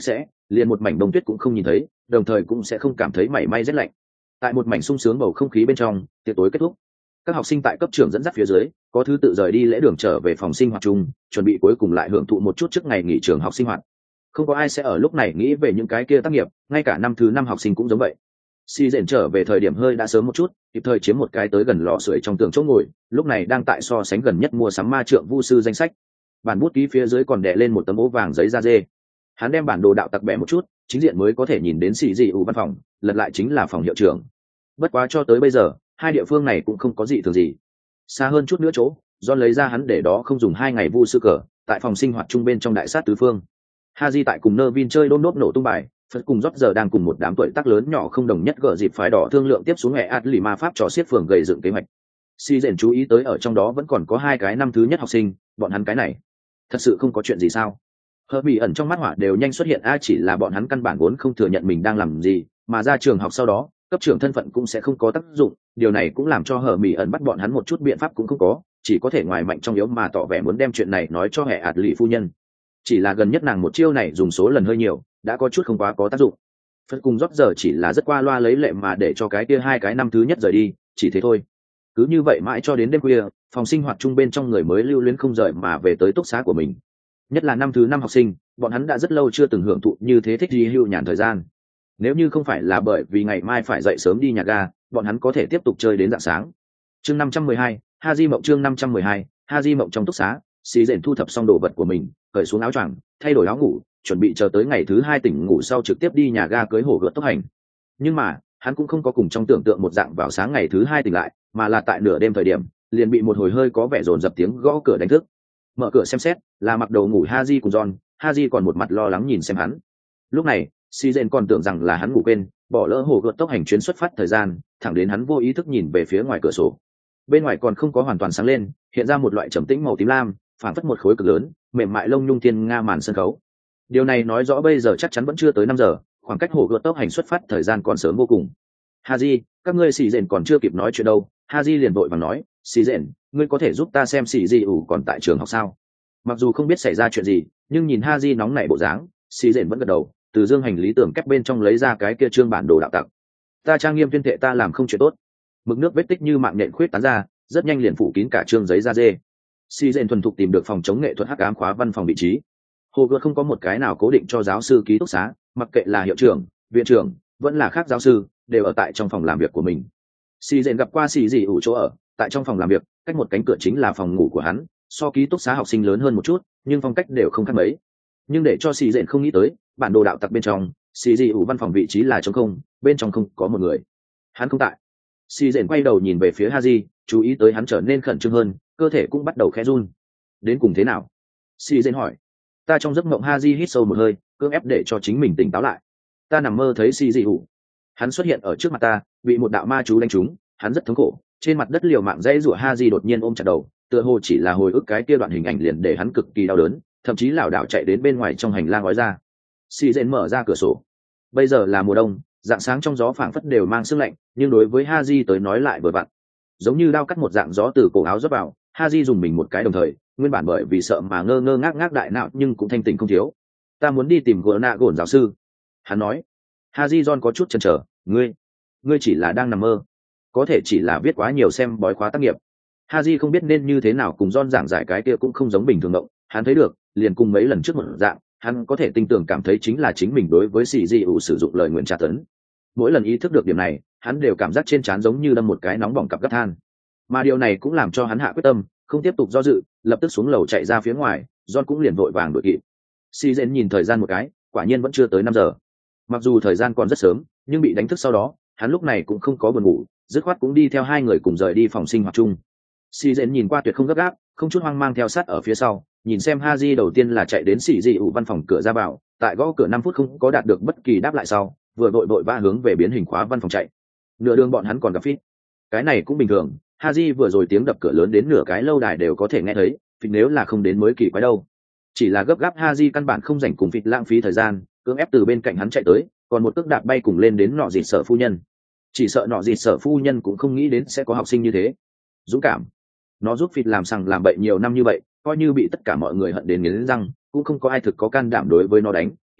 liền một mảnh đông tuyết cũng không nhìn thấy, đồng thời cũng sẽ không cảm thấy mảy may rét lạnh. Tại một mảnh sung sướng bầu không khí bên trong, tiệc tối kết thúc. Các học sinh tại cấp trưởng dẫn dắt phía dưới, có thứ tự rời đi lễ đường trở về phòng sinh hoạt chung, chuẩn bị cuối cùng lại hưởng thụ một chút trước ngày nghỉ trường học sinh hoạt. Không có ai sẽ ở lúc này nghĩ về những cái kia tác nghiệp, ngay cả năm thứ năm học sinh cũng giống vậy. Si Dện trở về thời điểm hơi đã sớm một chút, kịp thời chiếm một cái tới gần lò sưởi trong tường chỗ ngồi, lúc này đang tại so sánh gần nhất mua sắm ma trượng vu sư danh sách. Bản bút ký phía dưới còn đè lên một tấm ố vàng giấy da dê. Hắn đem bản đồ đạo tặc bẻ một chút, chính diện mới có thể nhìn đến xì dị ủ văn phòng, lật lại chính là phòng hiệu trưởng. Bất quá cho tới bây giờ, hai địa phương này cũng không có gì thường gì. Xa hơn chút nữa chỗ, John lấy ra hắn để đó không dùng 2 ngày vu sư cờ, tại phòng sinh hoạt chung bên trong đại sát tứ phương. Haji tại cùng Nervin chơi đôn đốp nổ tung bài, Phật cùng rót giờ đang cùng một đám tuổi tác lớn nhỏ không đồng nhất gỡ dịp phái đỏ thương lượng tiếp xuống hệ Atli ma pháp trò xiết phường gầy dựng kế hoạch. Si Dện chú ý tới ở trong đó vẫn còn có 2 cái năm thứ nhất học sinh, bọn hắn cái này thật sự không có chuyện gì sao? Hờ bị ẩn trong mắt hỏa đều nhanh xuất hiện chỉ là bọn hắn căn bản vốn không thừa nhận mình đang làm gì, mà ra trường học sau đó, cấp trưởng thân phận cũng sẽ không có tác dụng, điều này cũng làm cho Hờ bị ẩn bắt bọn hắn một chút biện pháp cũng không có, chỉ có thể ngoài mạnh trong yếu mà tỏ vẻ muốn đem chuyện này nói cho hệ Atli phu nhân. Chỉ là gần nhất nàng một chiêu này dùng số lần hơi nhiều, đã có chút không quá có tác dụng. Phật cùng rót giờ chỉ là rất qua loa lấy lệ mà để cho cái kia 2 cái năm thứ nhất rời đi, chỉ thế thôi. Cứ như vậy mãi cho đến đêm khuya, phòng sinh hoạt chung bên trong người mới lưu luyến không rời mà về tới túc xá của mình. Nhất là năm thứ năm học sinh, bọn hắn đã rất lâu chưa từng hưởng thụ như thế thích đi hưu nhàn thời gian. Nếu như không phải là bởi vì ngày mai phải dậy sớm đi nhà ga, bọn hắn có thể tiếp tục chơi đến rạng sáng. Chương 512, Haji mộng chương 512, Haji mộng trong túc xá, xì rèn thu thập xong đồ vật của mình, cởi xuống áo choàng, thay đổi áo ngủ, chuẩn bị chờ tới ngày thứ 2 tỉnh ngủ sau trực tiếp đi nhà ga cưới hổ gợt tốc hành. Nhưng mà, hắn cũng không có cùng trong tưởng tượng một dạng vào sáng ngày thứ 2 tỉnh lại, mà là tại nửa đêm thời điểm, liền bị một hồi hơi có vẻ dồn dập tiếng gõ cửa đánh thức. Mở cửa xem xét, là mặc đầu ngủ Haji cùng John, Haji còn một mặt lo lắng nhìn xem hắn. Lúc này, Sizen còn tưởng rằng là hắn ngủ quên, bỏ lỡ hổ gợt tốc hành chuyến xuất phát thời gian, thẳng đến hắn vô ý thức nhìn về phía ngoài cửa sổ. Bên ngoài còn không có hoàn toàn sáng lên, hiện ra một loại trầm tĩnh màu tím lam, phản phất một khối cực lớn, mềm mại lông nhung thiên nga màn sân khấu. Điều này nói rõ bây giờ chắc chắn vẫn chưa tới 5 giờ, khoảng cách hổ gợt tốc hành xuất phát thời gian còn sớm vô cùng. Haji, các ngươi xì rèn còn chưa kịp nói chuyện đâu. Haji liền vội vàng nói, xì rèn, ngươi có thể giúp ta xem xì gì ủ còn tại trường học sao? Mặc dù không biết xảy ra chuyện gì, nhưng nhìn Haji nóng nảy bộ dáng, xì rèn vẫn gật đầu, từ dương hành lý tưởng kép bên trong lấy ra cái kia trương bản đồ đạo tặc. Ta trang nghiêm tuyên thệ ta làm không chuyện tốt. Mực nước vết tích như mạng nhện khuyết tán ra, rất nhanh liền phủ kín cả trương giấy da dê. Si Dện thuần thục tìm được phòng chống nghệ thuật hắc ám khóa văn phòng vị trí. Hồ gợt không có một cái nào cố định cho giáo sư ký túc xá, mặc kệ là hiệu trưởng, viện trưởng, vẫn là khác giáo sư, đều ở tại trong phòng làm việc của mình. Si Dện gặp qua xì gì ủ chỗ ở, tại trong phòng làm việc, cách một cánh cửa chính là phòng ngủ của hắn, so ký túc xá học sinh lớn hơn một chút, nhưng phong cách đều không khác mấy. Nhưng để cho Si Dện không nghĩ tới, bản đồ đạo tặc bên trong, xì gì ủ văn phòng vị trí là trống không, bên trong không có một người. Hắn không tại. Si Dện quay đầu nhìn về phía Haji, chú ý tới hắn trở nên khẩn trương hơn, cơ thể cũng bắt đầu khẽ run. Đến cùng thế nào? Si Dện hỏi. Ta trong giấc mộng Haji hít sâu một hơi, cưỡng ép để cho chính mình tỉnh táo lại. Ta nằm mơ thấy Si Dị Hủ. Hắn xuất hiện ở trước mặt ta, bị một đạo ma chú đánh trúng, hắn rất thống khổ. Trên mặt đất liều mạng dãy rủa Haji đột nhiên ôm chặt đầu, tựa hồ chỉ là hồi ức cái kia đoạn hình ảnh liền để hắn cực kỳ đau đớn, thậm chí lảo đảo chạy đến bên ngoài trong hành lang gói ra. Si Dện mở ra cửa sổ. Bây giờ là mùa đông, dạng sáng trong gió phảng phất đều mang sương lạnh, nhưng đối với Haji tới nói lại vừa vặn. Giống như đao cắt một dạng gió từ cổ áo rót vào, Haji dùng mình một cái đồng thời, nguyên bản bởi vì sợ mà ngơ ngơ ngác ngác đại não nhưng cũng thanh tỉnh không thiếu. Ta muốn đi tìm gồn giáo sư. Hắn nói. Haji John có chút chần chờ, ngươi chỉ là đang nằm mơ, có thể chỉ là viết quá nhiều xem bói khóa tác nghiệp. Haji không biết nên như thế nào cùng John giảng giải cái kia cũng không giống bình thường động, hắn thấy được, liền cùng mấy lần trước một dạng, hắn có thể tin tưởng cảm thấy chính là chính mình đối với sĩ di ủ sử dụng lời nguyện tra tấn. Mỗi lần ý thức được điểm này, hắn đều cảm giác trên trán giống như đâm một cái nóng bỏng cặp gắt than. Mà điều này cũng làm cho hắn hạ quyết tâm, không tiếp tục do dự, lập tức xuống lầu chạy ra phía ngoài, John cũng liền vội vàng đuổi kịp. Si Dện nhìn thời gian một cái, quả nhiên vẫn chưa tới 5 giờ. Mặc dù thời gian còn rất sớm, nhưng bị đánh thức sau đó, hắn lúc này cũng không có buồn ngủ, dứt khoát cũng đi theo hai người cùng rời đi phòng sinh hoạt chung. Si Dện nhìn qua tuyệt không gấp gáp, không chút hoang mang theo sát ở phía sau, nhìn xem Haji đầu tiên là chạy đến xỉ dị ủ văn phòng cửa ra vào, tại gõ cửa 5 phút không có đạt được bất kỳ đáp lại sau, vừa vội vã hướng về biến hình khóa văn phòng chạy. Nửa đường bọn hắn còn gặp Phít. Cái này cũng bình thường, Haji vừa rồi tiếng đập cửa lớn đến nửa cái lâu đài đều có thể nghe thấy, Phít nếu là không đến mới kỳ quái đâu. Chỉ là gấp gáp Haji căn bản không rảnh cùng Phít lãng phí thời gian, cưỡng ép từ bên cạnh hắn chạy tới, còn một cước đạp bay cùng lên đến nọ dịt sở phu nhân. Chỉ sợ nọ dịt sở phu nhân cũng không nghĩ đến sẽ có học sinh như thế. Dũng cảm. Nó giúp Phít làm sằng làm bậy nhiều năm như vậy, coi như bị tất cả mọi người hận đến nghiến răng, cũng không có ai thực có can đảm đối với nó đánh,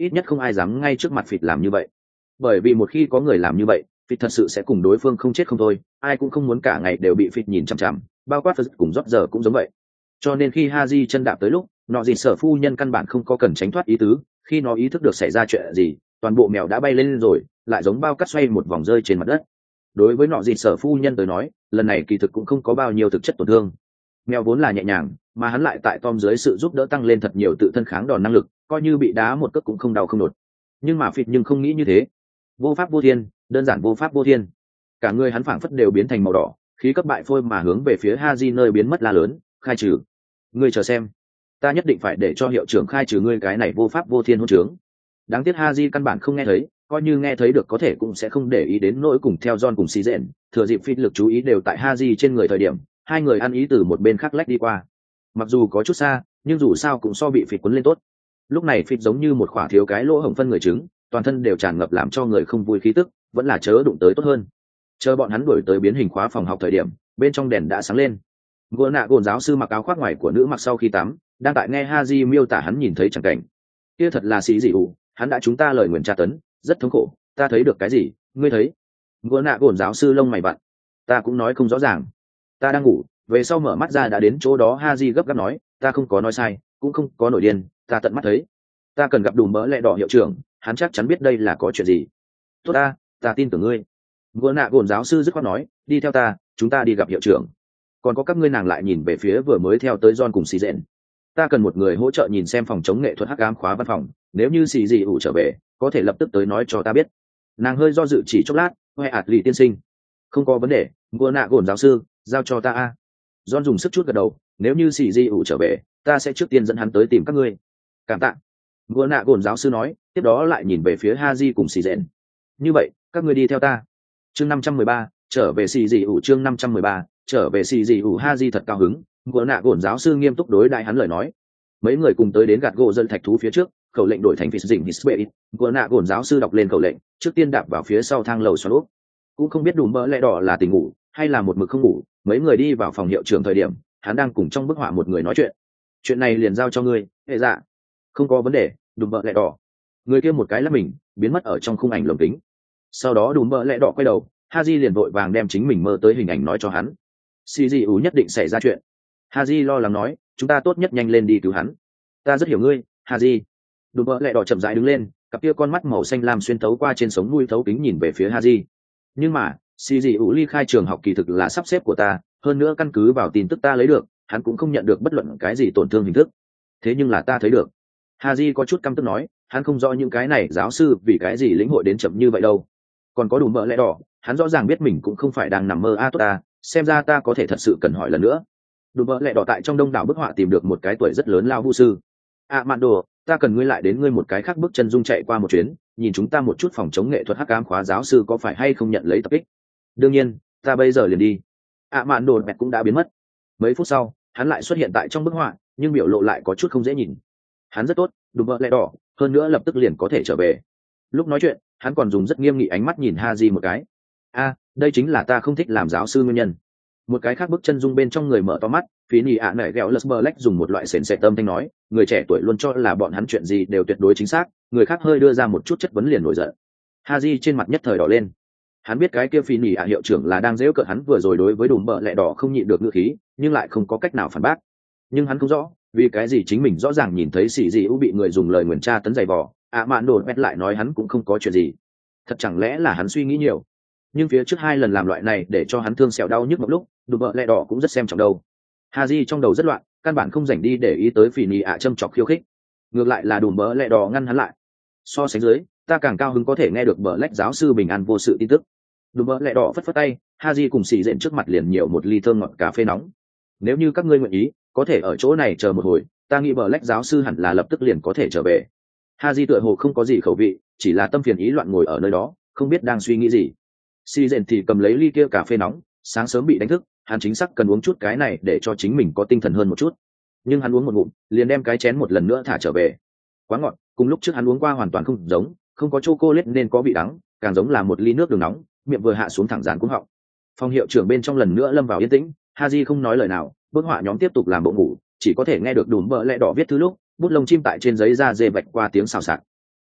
ít nhất không ai dám ngay trước mặt phịt làm như vậy, bởi vì một khi có người làm như vậy phịt thật sự sẽ cùng đối phương không chết không thôi, ai cũng không muốn cả ngày đều bị phịt nhìn chằm chằm, bao quát phật cùng rót giờ cũng giống vậy. Cho nên khi Haji chân đạp tới lúc, nọ gì sở phu nhân căn bản không có cần tránh thoát ý tứ, khi nó ý thức được xảy ra chuyện gì, toàn bộ mèo đã bay lên rồi, lại giống bao cát xoay một vòng rơi trên mặt đất. Đối với nọ gì sở phu nhân tới nói, lần này kỳ thực cũng không có bao nhiêu thực chất tổn thương. Mèo vốn là nhẹ nhàng, mà hắn lại tại Tom dưới sự giúp đỡ tăng lên thật nhiều tự thân kháng đòn năng lực, coi như bị đá một cước cũng không đau không đột. Nhưng mà phịt nhưng không nghĩ như thế. Vô pháp vô thiên, đơn giản vô pháp vô thiên. Cả người hắn phảng phất đều biến thành màu đỏ, khí cấp bại phôi mà hướng về phía Haji nơi biến mất la lớn, khai trừ. Ngươi chờ xem, ta nhất định phải để cho hiệu trưởng khai trừ ngươi cái này vô pháp vô thiên hỗn trướng. Đáng tiếc Haji căn bản không nghe thấy, coi như nghe thấy được có thể cũng sẽ không để ý đến nỗi cùng theo John cùng xì rện, thừa dịp phịt lực chú ý đều tại Haji trên người thời điểm, hai người ăn ý từ một bên khác lách đi qua. Mặc dù có chút xa, nhưng dù sao cũng so bị phịt quấn lên tốt. Lúc này phịt giống như một khỏa thiếu cái lỗ hổng phân người trứng, toàn thân đều tràn ngập làm cho người không vui khí tức, vẫn là chớ đụng tới tốt hơn. Chờ bọn hắn đuổi tới biến hình khóa phòng học thời điểm, bên trong đèn đã sáng lên. Gỗ nạ gồn giáo sư mặc áo khoác ngoài của nữ mặc sau khi tắm, đang tại nghe Haji miêu tả hắn nhìn thấy chẳng cảnh. Kia thật là xí gì ủ, hắn đã chúng ta lời nguyền tra tấn, rất thống khổ. Ta thấy được cái gì? Ngươi thấy? Gỗ nạ gồn giáo sư lông mày vặn. Ta cũng nói không rõ ràng. Ta đang ngủ, về sau mở mắt ra đã đến chỗ đó. Haji gấp gáp nói, ta không có nói sai, cũng không có nổi điên, ta tận mắt thấy. Ta cần gặp Đùm Bỡ Lẹ Đỏ hiệu trưởng, hắn chắc chắn biết đây là có chuyện gì. Tốt ta tin tưởng ngươi. Gỗ nạ gồn giáo sư dứt khoát nói, đi theo ta, chúng ta đi gặp hiệu trưởng. Còn có các ngươi. Nàng lại nhìn về phía vừa mới theo tới John cùng xì rện. Ta cần một người hỗ trợ nhìn xem phòng chống nghệ thuật hắc ám khóa văn phòng, nếu như xì gì ủ trở về có thể lập tức tới nói cho ta biết. Nàng hơi do dự chỉ chốc lát, hoe ạt lì tiên sinh. Không có vấn đề, Gỗ nạ gồn giáo sư, giao cho ta. John dùng sức chút gật đầu, nếu như xì gì ủ trở về ta sẽ trước tiên dẫn hắn tới tìm các ngươi. Cảm tạ. Gỗ nạ gồn giáo sư nói, tiếp đó lại nhìn về phía Haji cùng xì rện. Như vậy các ngươi đi theo ta. Chương 513, trở về xì gì ủ. Chương 513, trở về xì gì ủ. Haji thật cao hứng. Gỗ nạ gồn giáo sư nghiêm túc đối đại hắn lời nói. Mấy người cùng tới đến gạt gỗ dân thạch thú phía trước, khẩu lệnh đổi thành phỉ dình Hispanic. Gỗ nạ gồn giáo sư đọc lên khẩu lệnh, trước tiên đạp vào phía sau thang lầu xoắn úp. Cũng không biết Đùm Bỡ Lẹ Đỏ là tỉnh ngủ hay là một mực không ngủ. Mấy người đi vào phòng hiệu trưởng thời điểm, hắn đang cùng trong bức họa một người nói chuyện này liền giao cho ngươi. Hệ dạ. Không có vấn đề. Đùm Bỡ Lẹ Đỏ. Người kia một cái lắp mình biến mất ở trong khung ảnh lồng kính. Sau đó Đùm Bỡ Lẹ Đỏ quay đầu, Haji liền vội vàng đem chính mình mơ tới hình ảnh nói cho hắn. Xì gì ủ nhất định xảy ra chuyện. Haji lo lắng nói, chúng ta tốt nhất nhanh lên đi cứu hắn. Ta rất hiểu ngươi, Haji. Đùm Bỡ Lẹ Đỏ chậm rãi đứng lên, cặp kia con mắt màu xanh lam xuyên thấu qua trên sống mũi thấu kính nhìn về phía Haji. Nhưng mà xì gì ủ ly khai trường học kỳ thực là sắp xếp của ta, hơn nữa căn cứ vào tin tức ta lấy được, hắn cũng không nhận được bất luận cái gì tổn thương hình thức. Thế nhưng là ta thấy được. Haji có chút căm tức nói, hắn không rõ những cái này giáo sư vì cái gì lĩnh hội đến chậm như vậy đâu. Còn có Đùm Bỡ Lẹ Đỏ, hắn rõ ràng biết mình cũng không phải đang nằm mơ. Tốt ta, xem ra ta có thể thật sự cần hỏi lần nữa. Đùm Bỡ Lẹ Đỏ tại trong đông đảo bức họa tìm được một cái tuổi rất lớn lao vu sư. Mạn đồ, ta cần ngươi lại đến ngươi một cái khác bước chân dung chạy qua một chuyến, nhìn chúng ta một chút phòng chống nghệ thuật hắc ám khóa giáo sư có phải hay không nhận lấy tập kích. Đương nhiên, ta bây giờ liền đi. Mạn đồ bẹt cũng đã biến mất. Mấy phút sau, hắn lại xuất hiện tại trong bức họa, nhưng biểu lộ lại có chút không dễ nhìn. Hắn rất tốt, Đùm Bỡ Lẹ Đỏ, hơn nữa lập tức liền có thể trở về. Lúc nói chuyện, hắn còn dùng rất nghiêm nghị ánh mắt nhìn Haji một cái. Đây chính là ta không thích làm giáo sư nguyên nhân. Một cái khác bước chân dung bên trong người mở to mắt, phí nỉ ạ nảy ghẹo lật Black dùng một loại sền sệt tâm thanh nói, người trẻ tuổi luôn cho là bọn hắn chuyện gì đều tuyệt đối chính xác, người khác hơi đưa ra một chút chất vấn liền nổi giận. Haji trên mặt nhất thời đỏ lên. Hắn biết cái kia phí nỉ ạ hiệu trưởng là đang giễu cợt hắn vừa rồi đối với Đùm Bỡ Lẹ Đỏ không nhịn được ngữ khí, nhưng lại không có cách nào phản bác. Nhưng hắn không rõ vì cái gì chính mình rõ ràng nhìn thấy xì dị u bị người dùng lời nguyền tra tấn dày vò, Mạn đồ bẹt lại nói hắn cũng không có chuyện gì. Thật chẳng lẽ là hắn suy nghĩ nhiều? Nhưng phía trước 2 lần làm loại này để cho hắn thương sẹo đau nhức một lúc, Đùm Bỡ Lẹ Đỏ cũng rất xem trọng đâu. Haji trong đầu rất loạn, căn bản không dành đi để ý tới phỉ nỉ ạ châm chọc khiêu khích. Ngược lại là Đùm Bỡ Lẹ Đỏ ngăn hắn lại. So sánh dưới, ta càng cao hứng có thể nghe được Black giáo sư bình an vô sự tin tức. Đùm Bỡ Lẹ Đỏ phất phất tay, Haji cùng xì dện trước mặt liền nhiều một ly thơm ngọt cà phê nóng. Nếu như các ngươi nguyện ý, có thể ở chỗ này chờ một hồi, ta nghĩ Black giáo sư hẳn là lập tức liền có thể trở về. Haji tựa hồ không có gì khẩu vị, chỉ là tâm phiền ý loạn ngồi ở nơi đó, không biết đang suy nghĩ gì. Si Dện thì cầm lấy ly kia cà phê nóng, sáng sớm bị đánh thức, hắn chính xác cần uống chút cái này để cho chính mình có tinh thần hơn một chút. Nhưng hắn uống một ngụm, liền đem cái chén một lần nữa thả trở về. Quá ngọt, cùng lúc trước hắn uống qua hoàn toàn không giống, không có chocolate nên có vị đắng, càng giống là một ly nước đường nóng, miệng vừa hạ xuống thẳng dàn cuống họng. Phòng hiệu trưởng bên trong lần nữa lâm vào yên tĩnh, Haji không nói lời nào, bức họa nhóm tiếp tục làm bộ ngủ, chỉ có thể nghe được Đùm Bỡ Lẹ Đỏ viết thứ lúc, bút lông chim tại trên giấy da dê vạch qua tiếng xào xạc.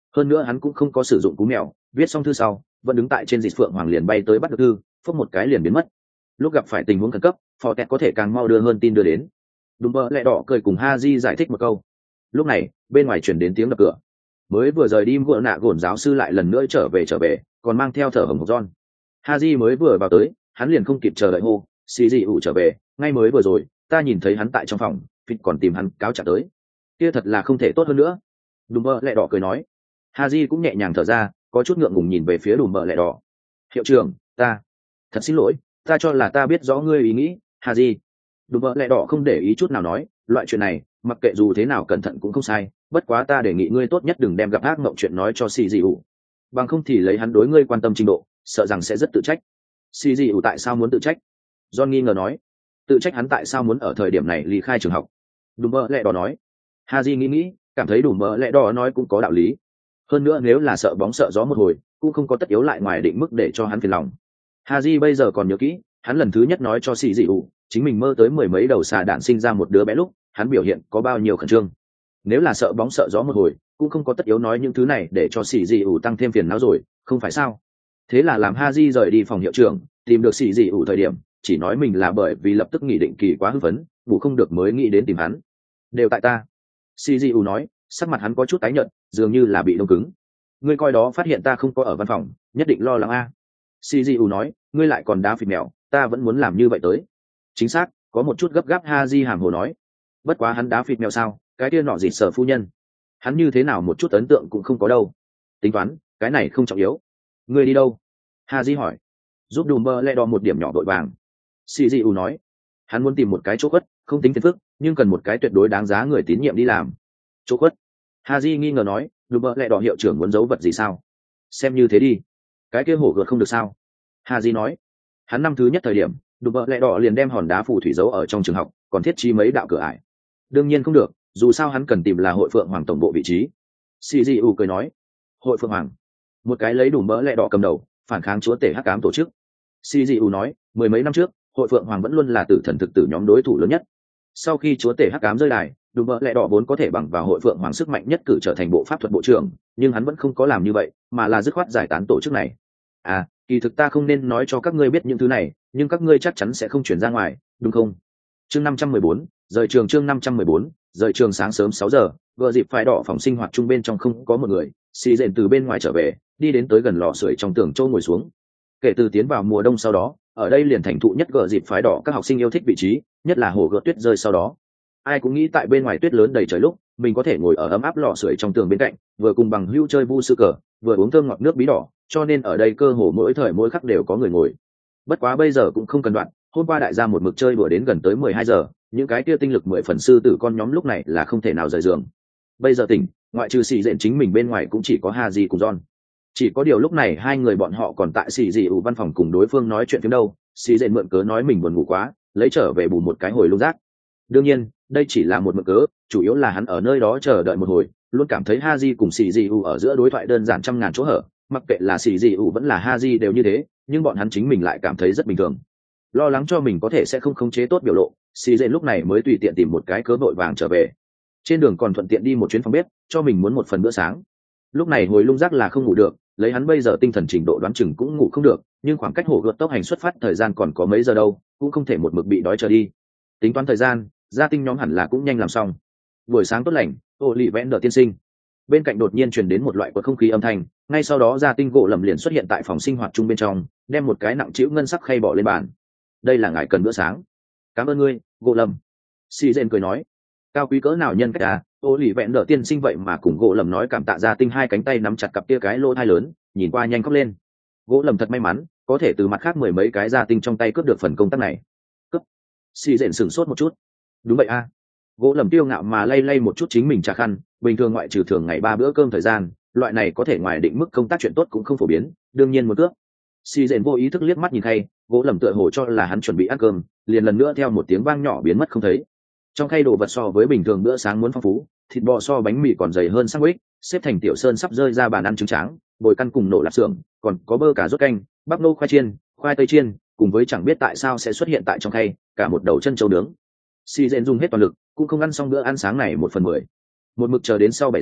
hơn nữa hắn cũng không có sử dụng cú mèo, viết xong thư sau vẫn đứng tại trên dịch phượng hoàng liền bay tới bắt được thư, phốc một cái liền biến mất. Lúc gặp phải tình huống khẩn cấp, phò tẹt có thể càng mau đưa hơn tin đưa đến. Đúng mơ lẹ đỏ cười cùng Haji giải thích một câu. Lúc này bên ngoài chuyển đến tiếng đập cửa. Mới vừa rời đi vợ nạ gổn giáo sư lại lần nữa trở về, còn mang theo thở hồng hộc John. Haji mới vừa vào tới, hắn liền không kịp chờ đợi hô, xì dị ủ trở về, ngay mới vừa rồi ta nhìn thấy hắn tại trong phòng, phịt còn tìm hắn cáo trả tới. Kia thật là không thể tốt hơn nữa. Đùm bơ lẹ đỏ cười nói. Haji cũng nhẹ nhàng thở ra, có chút ngượng ngùng nhìn về phía đùm bơ lẹ đỏ. Hiệu trưởng, ta thật xin lỗi, ta cho là ta biết rõ ngươi ý nghĩ, Haji. Đùm bơ lẹ đỏ không để ý chút nào nói, loại chuyện này mặc kệ dù thế nào cẩn thận cũng không sai, bất quá ta đề nghị ngươi tốt nhất đừng đem gặp ác mộng chuyện nói cho xì dị ủ, bằng không thì lấy hắn đối ngươi quan tâm trình độ, sợ rằng sẽ rất tự trách. Xì dị ủ tại sao muốn tự trách? John nghi ngờ nói. Tự trách hắn tại sao muốn ở thời điểm này ly khai trường học. Đùm bơ lẹ đỏ nói. Haji nghĩ, cảm thấy đùm bơ lẹ đỏ nói cũng có đạo lý. Hơn nữa nếu là sợ bóng sợ gió một hồi, cũng không có tất yếu lại ngoài định mức để cho hắn phiền lòng. Haji bây giờ còn nhớ kỹ, hắn lần thứ nhất nói cho xì dị ủ, chính mình mơ tới mười mấy đầu xà đạn sinh ra một đứa bé lúc, hắn biểu hiện có bao nhiêu khẩn trương. Nếu là sợ bóng sợ gió một hồi, cũng không có tất yếu nói những thứ này để cho xì dị ủ tăng thêm phiền não rồi, không phải sao? Thế là làm Haji rời đi phòng hiệu trưởng, tìm được xì dị ủ thời điểm, chỉ nói mình là bởi vì lập tức nghỉ định kỳ quá hưng phấn, ngủ không được mới nghĩ đến tìm hắn. Đều tại ta. Xì dị ủ nói, sắc mặt hắn có chút tái nhợt, dường như là bị đông cứng. Ngươi coi đó phát hiện ta không có ở văn phòng, nhất định lo lắng a. Xì dị ủ nói, ngươi lại còn đá phịt mèo, ta vẫn muốn làm như vậy tới. Chính xác, có một chút gấp gáp. Haji hàm hồ nói. Bất quá hắn đá phịt mèo sao, cái kia nọ gì sở phu nhân, hắn như thế nào một chút ấn tượng cũng không có đâu. Tính toán, cái này không trọng yếu. Ngươi đi đâu? Haji hỏi. Giúp đùm bơ lẹ đỏ một điểm nhỏ vội vàng. Czu nói, hắn muốn tìm một cái chỗ khuất, không tính phiền phức, nhưng cần một cái tuyệt đối đáng giá người tín nhiệm đi làm. Chỗ khuất? Haji nghi ngờ nói, đùm bơ lẹ đỏ hiệu trưởng muốn giấu vật gì sao? Xem như thế đi. Cái kia hổ gợt không được sao? Haji nói, hắn năm thứ nhất thời điểm, đùm bơ lẹ đỏ liền đem hòn đá phù thủy giấu ở trong trường học, còn thiết trí mấy đạo cửa ải. Đương nhiên không được, dù sao hắn cần tìm là hội phượng hoàng tổng bộ vị trí. Czu cười nói, hội phượng hoàng, một cái lấy đùm bơ lẹ đỏ cầm đầu, phản kháng chúa tể hắc ám tổ chức. Czu nói, mười mấy năm trước, hội phượng hoàng vẫn luôn là tử thần thực tử nhóm đối thủ lớn nhất. Sau khi chúa tể hắc ám rơi đài, đùm bơ lẹ đỏ vốn có thể bằng vào hội phượng hoàng sức mạnh nhất cử trở thành bộ pháp thuật bộ trưởng, nhưng hắn vẫn không có làm như vậy, mà là dứt khoát giải tán tổ chức này. À, kỳ thực ta không nên nói cho các ngươi biết những thứ này, nhưng các ngươi chắc chắn sẽ không chuyển ra ngoài, đúng không? Chương 514, rời trường. Chương 514, rời trường. Sáng sớm 6 giờ, vừa dịp phải đỏ phòng sinh hoạt chung bên trong không có một người, xì dện từ bên ngoài trở về, đi đến tới gần lò sưởi trong tường châu ngồi xuống. Kể từ tiến vào mùa đông sau đó, ở đây liền thành thụ nhất gờ dịp phái đỏ các học sinh yêu thích vị trí, nhất là hồ gợt tuyết rơi sau đó. Ai cũng nghĩ tại bên ngoài tuyết lớn đầy trời lúc, mình có thể ngồi ở ấm áp lò sưởi trong tường bên cạnh, vừa cùng bằng hữu chơi vu sư cờ, vừa uống thơm ngọt nước bí đỏ, cho nên ở đây cơ hồ mỗi thời mỗi khắc đều có người ngồi. Bất quá bây giờ cũng không cần đoạn, hôm qua đại gia một mực chơi đùa đến gần tới 12 giờ, những cái kia tinh lực 10 phần sư tử con nhóm lúc này là không thể nào rời giường. Bây giờ tỉnh, ngoại trừ xì dện chính mình bên ngoài cũng chỉ có Haji cùng John. Chỉ có điều lúc này hai người bọn họ còn tại xì dị ủ văn phòng cùng đối phương nói chuyện phim đâu. Xì dện mượn cớ nói mình buồn ngủ quá, lấy trở về bù một cái hồi lung rác. Đương nhiên đây chỉ là một mượn cớ, chủ yếu là hắn ở nơi đó chờ đợi một hồi, luôn cảm thấy Haji cùng xì dị ủ ở giữa đối thoại đơn giản trăm ngàn chỗ hở, mặc kệ là xì dị ủ vẫn là Haji đều như thế, nhưng bọn hắn chính mình lại cảm thấy rất bình thường. Lo lắng cho mình có thể sẽ không khống chế tốt biểu lộ, xì dện lúc này mới tùy tiện tìm một cái cớ vội vàng trở về. Trên đường còn thuận tiện đi một chuyến phòng bếp, cho mình muốn một phần bữa sáng. Lúc này hồi lung rác là không ngủ được, lấy hắn bây giờ tinh thần trình độ đoán chừng cũng ngủ không được, nhưng khoảng cách hổ gợt tốc hành xuất phát thời gian còn có mấy giờ đâu, cũng không thể một mực bị đói chờ đi. Tính toán thời gian, gia tinh nhóm hẳn là cũng nhanh làm xong. Buổi sáng tốt lành, ô lì vẽn đờ tiên sinh. Bên cạnh đột nhiên truyền đến một loại của không khí âm thanh, ngay sau đó gia tinh gỗ lầm liền xuất hiện tại phòng sinh hoạt chung bên trong, đem một cái nặng trĩu ngân sắc khay bỏ lên bàn. Đây là ngài cần bữa sáng. Cảm ơn ngươi, gỗ lầm. Si Dên cười nói, cao quý cỡ nào nhân cách à? Ô lì vẹn đỡ tiên sinh vậy mà cùng gỗ lầm nói cảm tạ gia tinh, hai cánh tay nắm chặt cặp kia cái lỗ thai lớn, nhìn qua nhanh khóc lên. Gỗ lầm thật may mắn, có thể từ mặt khác mười mấy cái gia tinh trong tay cướp được phần công tác này. Cướp? Si Dện sửng sốt một chút. Đúng vậy a. Gỗ lầm tiêu ngạo mà lay lay một chút chính mình trà khăn, bình thường ngoại trừ thường ngày 3 bữa cơm thời gian, loại này có thể ngoài định mức công tác chuyện tốt cũng không phổ biến, đương nhiên một cướp. Si Dện vô ý thức liếc mắt nhìn khay, gỗ lầm tựa hồ cho là hắn chuẩn bị ăn cơm, liền lần nữa theo một tiếng vang nhỏ biến mất không thấy. Trong khay đồ vật so với bình thường bữa sáng muốn phong phú, thịt bò so bánh mì còn dày hơn sandwich, xếp thành tiểu sơn sắp rơi ra bàn ăn trứng tráng, bồi căn cùng nổ lạp xưởng, còn có bơ cà rốt canh, bắp nô khoai chiên, khoai tây chiên, cùng với chẳng biết tại sao sẽ xuất hiện tại trong khay cả một đầu chân trâu nướng. Si Dện dùng hết toàn lực, cũng không ăn xong bữa ăn sáng này 1/10. Một mực chờ đến sau 7 giờ,